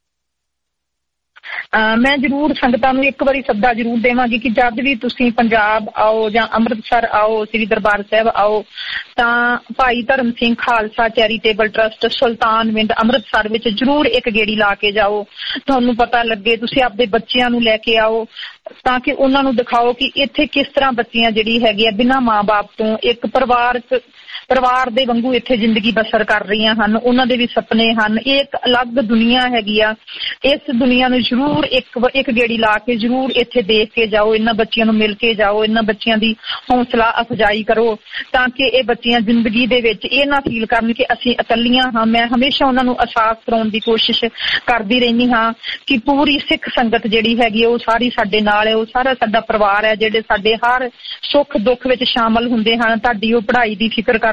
ਮੈਂ ਜ਼ਰੂਰ ਸੰਗਤਾਂ ਨੂੰ ਇੱਕ ਵਾਰੀ ਸੱਦਾ ਜ਼ਰੂਰ ਦੇਵਾਂਗੀ ਕਿ ਜਦ ਵੀ ਤੁਸੀਂ ਪੰਜਾਬ ਆਓ ਜਾਂ ਅੰਮ੍ਰਿਤਸਰ ਆਓ, ਸ੍ਰੀ ਦਰਬਾਰ ਸਾਹਿਬ ਆਓ, ਤਾਂ ਭਾਈ ਧਰਮ ਸਿੰਘ ਖਾਲਸਾ ਚੈਰੀਟੇਬਲ ਟਰਸਟ ਸੁਲਤਾਨਵਿੰਡ ਅੰਮ੍ਰਿਤਸਰ ਵਿੱਚ ਜ਼ਰੂਰ ਇੱਕ ਗੇੜੀ ਲਾ ਕੇ ਜਾਓ। ਤੁਹਾਨੂੰ ਪਤਾ ਲੱਗੇ, ਤੁਸੀਂ ਆਪਦੇ ਬੱਚਿਆਂ ਨੂੰ ਲੈ ਕੇ ਆਓ ਤਾਂ ਕਿ ਉਹਨਾਂ ਨੂੰ ਦਿਖਾਓ ਕਿ ਇੱਥੇ ਕਿਸ ਤਰ੍ਹਾਂ ਬੱਚੀਆਂ ਜਿਹੜੀ ਹੈਗੀ ਆ ਬਿਨਾਂ ਮਾਂ-ਬਾਪ ਤੋਂ ਇੱਕ ਪਰਿਵਾਰ ਦੇ ਵਾਂਗੂ ਇੱਥੇ ਜ਼ਿੰਦਗੀ ਬਸਰ ਕਰ ਰਹੀਆਂ ਹਨ। ਉਹਨਾਂ ਦੇ ਵੀ ਸੁਪਨੇ ਹਨ। ਇਹ ਇੱਕ ਅਲੱਗ ਦੁਨੀਆ ਹੈਗੀ ਆ। ਇਸ ਦੁਨੀਆ ਨੂੰ ਜ਼ਰੂਰ ਇੱਕ ਗੇੜੀ ਲਾ ਕੇ ਜ਼ਰੂਰ ਇੱਥੇ ਦੇਖ ਕੇ ਜਾਓ, ਇਹਨਾਂ ਬੱਚਿਆਂ ਨੂੰ ਮਿਲ ਕੇ ਜਾਓ, ਇਹਨਾਂ ਬੱਚਿਆਂ ਦੀ ਹੌਸਲਾ ਅਫਜ਼ਾਈ ਕਰੋ ਤਾਂ ਕਿ ਇਹ ਬੱਚੀਆਂ ਜ਼ਿੰਦਗੀ ਦੇ ਵਿੱਚ ਇਹ ਨਾ ਫੀਲ ਕਰਨ ਕਿ ਅਸੀਂ ਇਕੱਲੀਆਂ ਹਾਂ। ਮੈਂ ਹਮੇਸ਼ਾ ਉਹਨਾਂ ਨੂੰ ਅਹਿਸਾਸ ਕਰਾਉਣ ਦੀ ਕੋਸ਼ਿਸ਼ ਕਰਦੀ ਰਹਿੰਦੀ ਹਾਂ ਕਿ ਪੂਰੀ ਸਿੱਖ ਸੰਗਤ ਜਿਹੜੀ ਹੈਗੀ ਉਹ ਸਾਰੀ ਸਾਡੇ ਨਾਲ ਹੈ, ਉਹ ਸਾਰਾ ਸਾਡਾ ਪਰਿਵਾਰ ਹੈ, ਜਿਹੜੇ ਸਾਡੇ ਹਰ ਸੁੱਖ ਦੁੱਖ ਵਿੱਚ ਸ਼ਾਮਲ ਹੁੰਦੇ ਹਨ। ਤੁਹਾਡੀ ਉਹ ਪੜ੍ਹਾਈ ਦੀ ਫਿਕਰ ਕਰਦੇ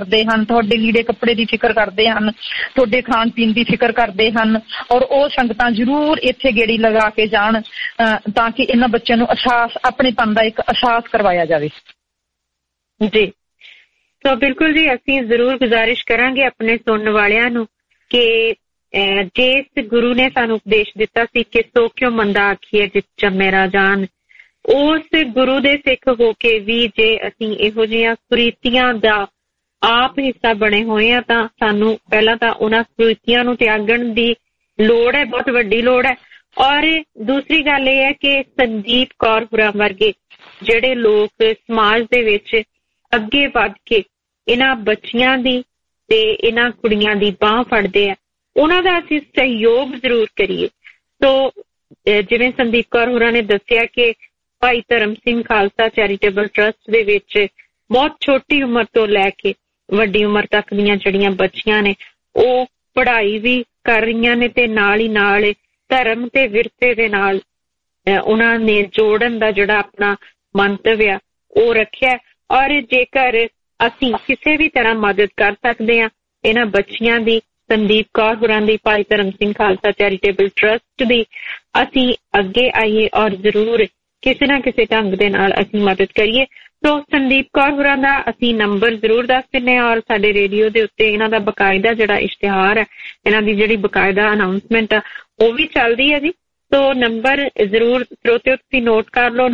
ਕਰਦੇ ਹਨ, ਤੁਹਾਡੇ ਲੀੜੇ ਕੱਪੜੇ ਦੀ ਫਿਕਰ ਕਰਦੇ ਹਨ, ਤੁਹਾਡੇ ਖਾਣ ਪੀਣ ਦੀ ਫਿਕਰ ਕਰਦੇ ਹਨ। ਔਰ ਉਹ ਸੰਗਤਾਂ ਜ਼ਰੂਰ ਇੱਥੇ ਗੇੜੀ ਲਗਾ ਕੇ ਜਾਣ ਤਾਂ ਕਿ ਇਹਨਾਂ ਬੱਚਿਆਂ ਨੂੰ ਅਹਿਸਾਸ, ਆਪਣੇਪਨ ਦਾ ਇੱਕ ਅਹਿਸਾਸ ਕਰਵਾਇਆ ਜਾਵੇ। ਜੀ ਸੋ ਬਿਲਕੁਲ ਜੀ, ਅਸੀਂ ਜ਼ਰੂਰ ਗੁਜ਼ਾਰਿਸ਼ ਕਰਾਂਗੇ ਆਪਣੇ ਸੁਣਨ ਵਾਲਿਆਂ ਨੂੰ ਕਿ ਜਿਸ ਗੁਰੂ ਨੇ ਸਾਨੂੰ ਉਪਦੇਸ਼ ਦਿੱਤਾ ਸੀ ਕਿ ਸੋ ਕਿਉਂ ਮੰਦਾ ਆਖੀਏ ਜਿਸ ਜੰਮੇ ਰਾਜਾਨ, ਉਸ ਗੁਰੂ ਦੇ ਸਿੱਖ ਹੋ ਕੇ ਵੀ ਜੇ ਅਸੀਂ ਇਹੋ ਜਿਹੀਆਂ ਕੁਰੀਤੀਆਂ ਦਾ ਆਪ ਹਿੱਸਾ ਬਣੇ ਹੋਏ ਆ ਤਾਂ ਸਾਨੂੰ ਪਹਿਲਾਂ ਤਾਂ ਉਹਨਾਂ ਕੁਰੀਤੀਆਂ ਨੂੰ ਤਿਆਗਣ ਦੀ ਲੋੜ ਹੈ, ਬਹੁਤ ਵੱਡੀ ਲੋੜ ਹੈ। ਔਰ ਦੂਸਰੀ ਗੱਲ ਇਹ ਹੈ ਕਿ ਸੰਦੀਪ ਕੌਰ ਹੁਰਾਂ ਵਰਗੇ ਜਿਹੜੇ ਲੋਕ ਸਮਾਜ ਦੇ ਵਿੱਚ ਅੱਗੇ ਵੱਧ ਕੇ ਇਹਨਾਂ ਬੱਚੀਆਂ ਦੀ ਤੇ ਇਹਨਾਂ ਕੁੜੀਆਂ ਦੀ ਬਾਂਹ ਫੜਦੇ ਆ, ਉਹਨਾਂ ਦਾ ਅਸੀਂ ਸਹਿਯੋਗ ਜ਼ਰੂਰ ਕਰੀਏ। ਸੋ ਜਿਵੇਂ ਸੰਦੀਪ ਕੌਰ ਹੋਰਾਂ ਨੇ ਦੱਸਿਆ ਕਿ ਭਾਈ ਧਰਮ ਸਿੰਘ ਖਾਲਸਾ ਚੈਰੀਟੇਬਲ ਟਰਸਟ ਦੇ ਵਿੱਚ ਬਹੁਤ ਛੋਟੀ ਉਮਰ ਤੋਂ ਲੈ ਕੇ ਵੱਡੀ ਉਮਰ ਤੱਕ ਦੀਆਂ ਜਿਹੜੀਆਂ ਬੱਚੀਆਂ ਨੇ ਉਹ ਪੜ੍ਹਾਈ ਵੀ ਕਰ ਰਹੀਆਂ ਨੇ ਤੇ ਨਾਲ ਹੀ ਨਾਲ ਧਰਮ ਤੇ ਵਿਰਸੇ ਦੇ ਨਾਲ ਉਹਨਾਂ ਨੇ ਜੋੜਨ ਦਾ ਜਿਹੜਾ ਆਪਣਾ ਮੰਤਵ ਆ ਉਹ ਰੱਖਿਆ। ਔਰ ਜੇਕਰ ਅਸੀਂ ਕਿਸੇ ਵੀ ਤਰ੍ਹਾਂ ਮਦਦ ਕਰ ਸਕਦੇ ਹਾਂ ਇਹਨਾਂ ਬੱਚੀਆਂ ਦੀ, ਸੰਦੀਪ ਕੌਰ ਹੋਰਾਂ ਦੀ, ਭਾਈ ਧਰਮ ਸਿੰਘ ਖਾਲਸਾ ਚੈਰੀਟੇਬਲ ਟਰਸਟ ਦੀ, ਅਸੀਂ ਅੱਗੇ ਆਈਏ ਔਰ ਜ਼ਰੂਰ ਕਿਸੇ ਨਾ ਕਿਸੇ ਢੰਗ ਦੇ ਨਾਲ ਅਸੀਂ ਮਦਦ ਕਰੀਏ। ਸੋ ਸੰਦੀਪ ਕੌਰ ਹੋਰਾਂ ਦਾ ਅਸੀਂ ਨੰਬਰ ਜ਼ਰੂਰ ਦੱਸ ਦਿੰਦੇ ਹਾਂ ਔਰ ਸਾਡੇ ਰੇਡੀਓ ਦੇ ਉੱਤੇ ਇਹਨਾਂ ਦਾ ਬਕਾਇਦਾ ਜਿਹੜਾ ਇਸ਼ਤਿਹਾਰ ਹੈ, ਇਹਨਾਂ ਦੀ ਜਿਹੜੀ ਬਕਾਇਦਾ ਅਨਾਊਂਸਮੈਂਟ ਆ ਉਹ ਵੀ ਚੱਲਦੀ ਹੈ ਜੀ। ਸੋ ਨੰਬਰ ਜ਼ਰੂਰ ਸਰੋਤਿਓ ਤੁਸੀਂ ਨੋਟ ਕਰ ਲਓ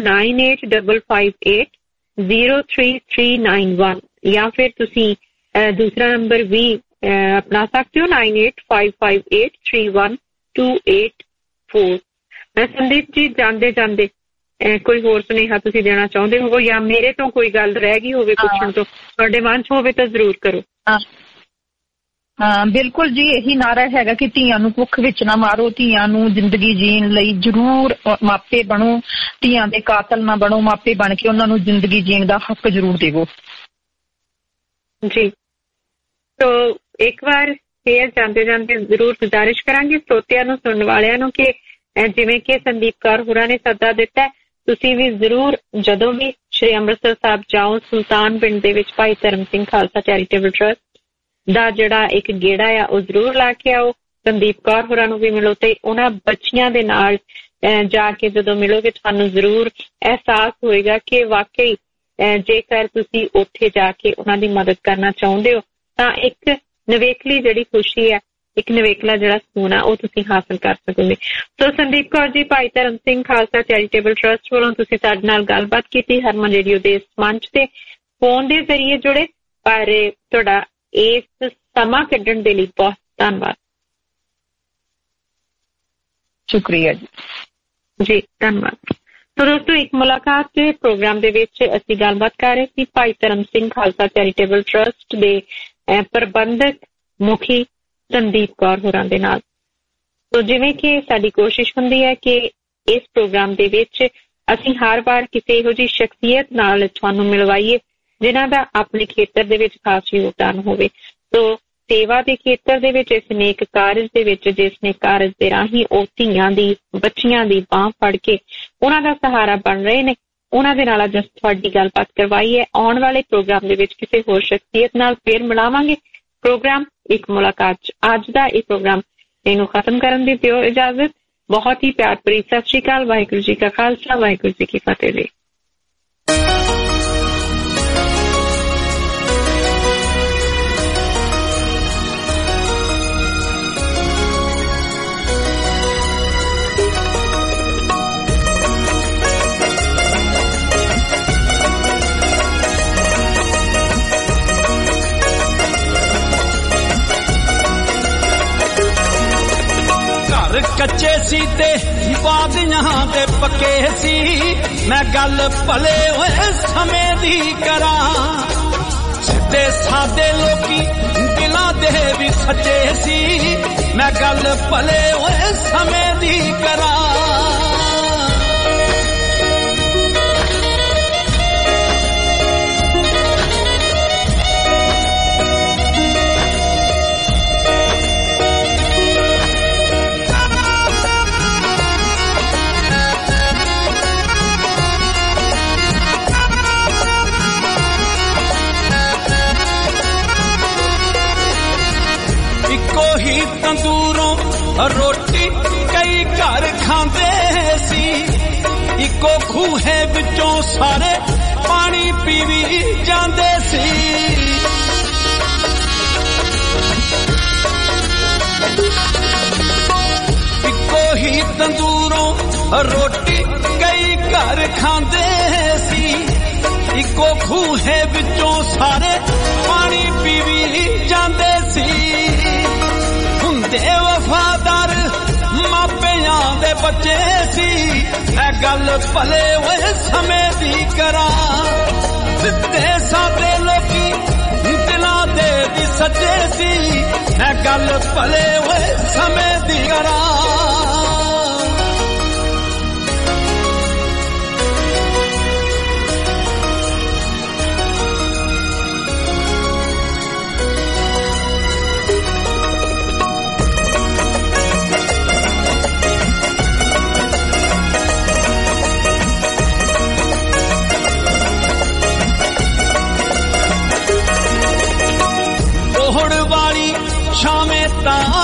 9855803391 ਜਾਂ ਫਿਰ ਤੁਸੀਂ ਦੂਸਰਾ ਨੰਬਰ ਵੀ अपना सकते हो 9855831284। संदीप जी जाते जाते कोई होर सुनेहा तुसीं देना चाहुंदे हो या मेरे तो कोई गल रह गई होवे पुछण तो तुहाडे मन च होवे तां जरूर करो। हाँ बिल्कुल जी, यही नारा हैगा कि धीआं नूं भुख विच ना मारो, धीआं नूं जिंदगी जीण लई जरूर मापे बनो, धीआं दे कातल ना बनो, मापे बन के उन्हां नूं जिंदगी जीण दा हक जरूर देवो जी। तो एक बार फिर जाते जाते जरूर गुजारिश करांगे श्रोतिਆਂ ਨੂੰ, सुनने वालिਆਂ ਨੂੰ कि जिवें कि संदीप कौर होरां ने सੱਦਾ ਦਿੱਤਾ ਤੁਸੀਂ ਵੀ ਜ਼ਰੂਰ ਜਦੋਂ ਵੀ ਸ਼੍ਰੀ ਅੰਮ੍ਰਿਤਸਰ ਸਾਹਿਬ ਜਾਓ ਸੁਲਤਾਨ ਪਿੰਡ ਦੇ ਵਿੱਚ ਭਾਈ ਧਰਮ ਸਿੰਘ ਖਾਲਸਾ ਚੈਰੀਟੇਬਲ ਟਰਸਟ ਦਾ ਜਿਹੜਾ ਇੱਕ ਗੇੜਾ ਆ ਉਹ ਜ਼ਰੂਰ ਲਾ ਕੇ ਆਓ। ਸੰਦੀਪ ਕੌਰ ਹੋਰਾਂ ਨੂੰ ਵੀ ਮਿਲੋ ਤੇ ਉਹਨਾਂ ਬੱਚੀਆਂ ਦੇ ਨਾਲ ਜਾ ਕੇ ਜਦੋਂ ਮਿਲੋਗੇ ਤੁਹਾਨੂੰ ਜ਼ਰੂਰ ਅਹਿਸਾਸ ਹੋਏਗਾ ਕਿ ਵਾਕਈ ਜੇਕਰ ਤੁਸੀਂ ਉੱਥੇ ਜਾ ਕੇ ਉਹਨਾਂ ਦੀ ਮਦਦ ਕਰਨਾ ਚਾਹੁੰਦੇ ਹੋ ਤਾਂ ਇੱਕ ਨਵੇਕਲੀ ਜਿਹੜੀ ਖੁਸ਼ੀ ਹੈ, ਇੱਕ ਨਵੇਕਲਾ ਜਿਹੜਾ ਸਕੂਨ ਆ ਉਹ ਤੁਸੀਂ ਹਾਸਲ ਕਰ ਸਕੋਗੇ। ਸੋ ਸੰਦੀਪ ਕੌਰ ਜੀ, ਭਾਈ ਧਰਮ ਸਿੰਘ ਖਾਲਸਾ ਚੈਰੀਟੇਬਲ ਟਰਸਟ ਵੱਲੋਂ ਤੁਸੀਂ ਸਾਡੇ ਨਾਲ ਗੱਲਬਾਤ ਕੀਤੀ ਹਰਮਨ ਰੇਡੀਓ ਦੇ ਇਸ ਮੰਚ ਤੇ ਫੋਨ ਦੇ ਜ਼ਰੀਏ ਜੁੜੇ, ਪਰ ਤੁਹਾਡਾ ਇਸ ਸਮਾਂ ਕੱਢਣ ਦੇ ਲਈ ਬਹੁਤ ਧੰਨਵਾਦ। ਸ਼ੁਕਰੀਆ ਜੀ। ਜੀ ਧੰਨਵਾਦ। ਸੋ ਦੋਸਤੋ, ਇੱਕ ਮੁਲਾਕਾਤ ਦੇ ਪ੍ਰੋਗਰਾਮ ਦੇ ਵਿੱਚ ਅਸੀਂ ਗੱਲਬਾਤ ਕਰ ਰਹੇ ਸੀ ਭਾਈ ਧਰਮ ਸਿੰਘ ਖਾਲਸਾ ਚੈਰੀਟੇਬਲ ਟਰਸਟ ਦੇ ਪ੍ਰਬੰਧਕ ਮੁਖੀ ਸੰਦੀਪ ਕੌਰ ਹੋਰਾਂ ਦੇ ਨਾਲ। ਸੋ ਜਿਵੇਂ ਕਿ ਸਾਡੀ ਕੋਸ਼ਿਸ਼ ਹੁੰਦੀ ਹੈ ਕਿ ਇਸ ਪ੍ਰੋਗਰਾਮ ਦੇ ਵਿੱਚ ਅਸੀਂ ਹਰ ਵਾਰ ਕਿਸੇ ਇਹੋ ਜਿਹੀ ਸ਼ਖਸੀਅਤ ਨਾਲ ਤੁਹਾਨੂੰ ਮਿਲਵਾਈਏ ਜਿਨ੍ਹਾਂ ਦਾ ਆਪਣੇ ਖੇਤਰ ਦੇ ਵਿੱਚ ਖਾਸ ਯੋਗਦਾਨ ਹੋਵੇ। ਸੋ ਸੇਵਾ ਦੇ ਖੇਤਰ ਦੇ ਵਿੱਚ, ਇਸ ਨੇਕ ਕਾਰਜ ਦੇ ਵਿੱਚ, ਜਿਸ ਨੇ ਕਾਰਜ ਦੇ ਰਾਹੀਂ ਉਹ ਧੀਆਂ ਦੀ, ਬੱਚੀਆਂ ਦੀ ਬਾਂਹ ਫੜ ਕੇ ਉਹਨਾਂ ਦਾ ਸਹਾਰਾ ਬਣ ਰਹੇ ਨੇ, ਉਹਨਾਂ ਦੇ ਨਾਲ ਅੱਜ ਤੁਹਾਡੀ ਗੱਲਬਾਤ ਕਰਵਾਈ ਹੈ। ਆਉਣ ਵਾਲੇ ਪ੍ਰੋਗਰਾਮ ਦੇ ਵਿੱਚ ਕਿਸੇ ਹੋਰ ਸ਼ਖਸੀਅਤ ਨਾਲ ਫੇਰ ਮਿਲਾਵਾਂਗੇ। ਪ੍ਰੋਗਰਾਮ ਇੱਕ ਮੁਲਾਕਾਤ 'ਚ ਅੱਜ ਦਾ ਇਹ ਪ੍ਰੋਗਰਾਮ ਇਹਨੂੰ ਖਤਮ ਕਰਨ ਦੀ ਦਿਓ ਇਜਾਜ਼ਤ। ਬਹੁਤ ਹੀ ਪਿਆਰ ਭਰੀ ਸਤਿ ਸ਼੍ਰੀ ਅਕਾਲ। ਵਾਹਿਗੁਰੂ ਜੀ ਕਾ ਖਾਲਸਾ, ਵਾਹਿਗੁਰੂ ਜੀ ਕੀ ਫਤਿਹ ਜੀ। ਕੱਚੇ ਸੀ ਤੇ ਵਾਦੀਆਂ ਦੇ ਪੱਕੇ ਸੀ, ਮੈਂ ਗੱਲ ਭਲੇ ਹੋਏ ਸਮੇਂ ਦੀ ਕਰਾਂ। ਸਿੱਧੇ ਸਾਦੇ ਲੋਕੀ ਦਿਲਾਂ ਦੇ ਵੀ ਸੱਚੇ ਸੀ, ਮੈਂ ਗੱਲ ਭਲੇ ਹੋਏ ਸਮੇਂ ਦੀ ਕਰਾਂ। ਰੋਟੀ ਕਈ ਘਰ ਖਾਂਦੇ ਸੀ, ਇੱਕੋ ਖੂਹੇ ਵਿੱਚੋਂ ਸਾਰੇ ਪਾਣੀ ਪੀਵੀ ਜਾਂਦੇ ਸੀ। ਇੱਕੋ ਹੀ ਤੰਦੂਰੋਂ ਰੋਟੀ ਕਈ ਘਰ ਖਾਂਦੇ ਸੀ, ਇੱਕੋ ਖੂਹੇ ਵਿੱਚੋਂ ਸਾਰੇ ਪਾਣੀ ਪੀਵੀ ਜਾਂਦੇ ਸੀ। ਹੁੰਦੇ ਵਫਾਦਾਰ ਮਾਪਿਆਂ ਦੇ ਬੱਚੇ ਸੀ, ਇਹ ਗੱਲ ਭਲੇ ਹੋਏ ਸਮੇਂ ਦੀ ਕਰਾਂ। ਦਿੱਤੇ ਸਾਡੇ ਲੋਕੀ ਦਿਲਾਂ ਦੇ ਵੀ ਸੱਚੇ ਸੀ, ਇਹ ਗੱਲ ਭਲੇ ਹੋਏ ਸਮੇਂ ਦੀ ਕਰਾਂ। ਵਾਲੀ ਛਾਵੇਂ ਤਾਂ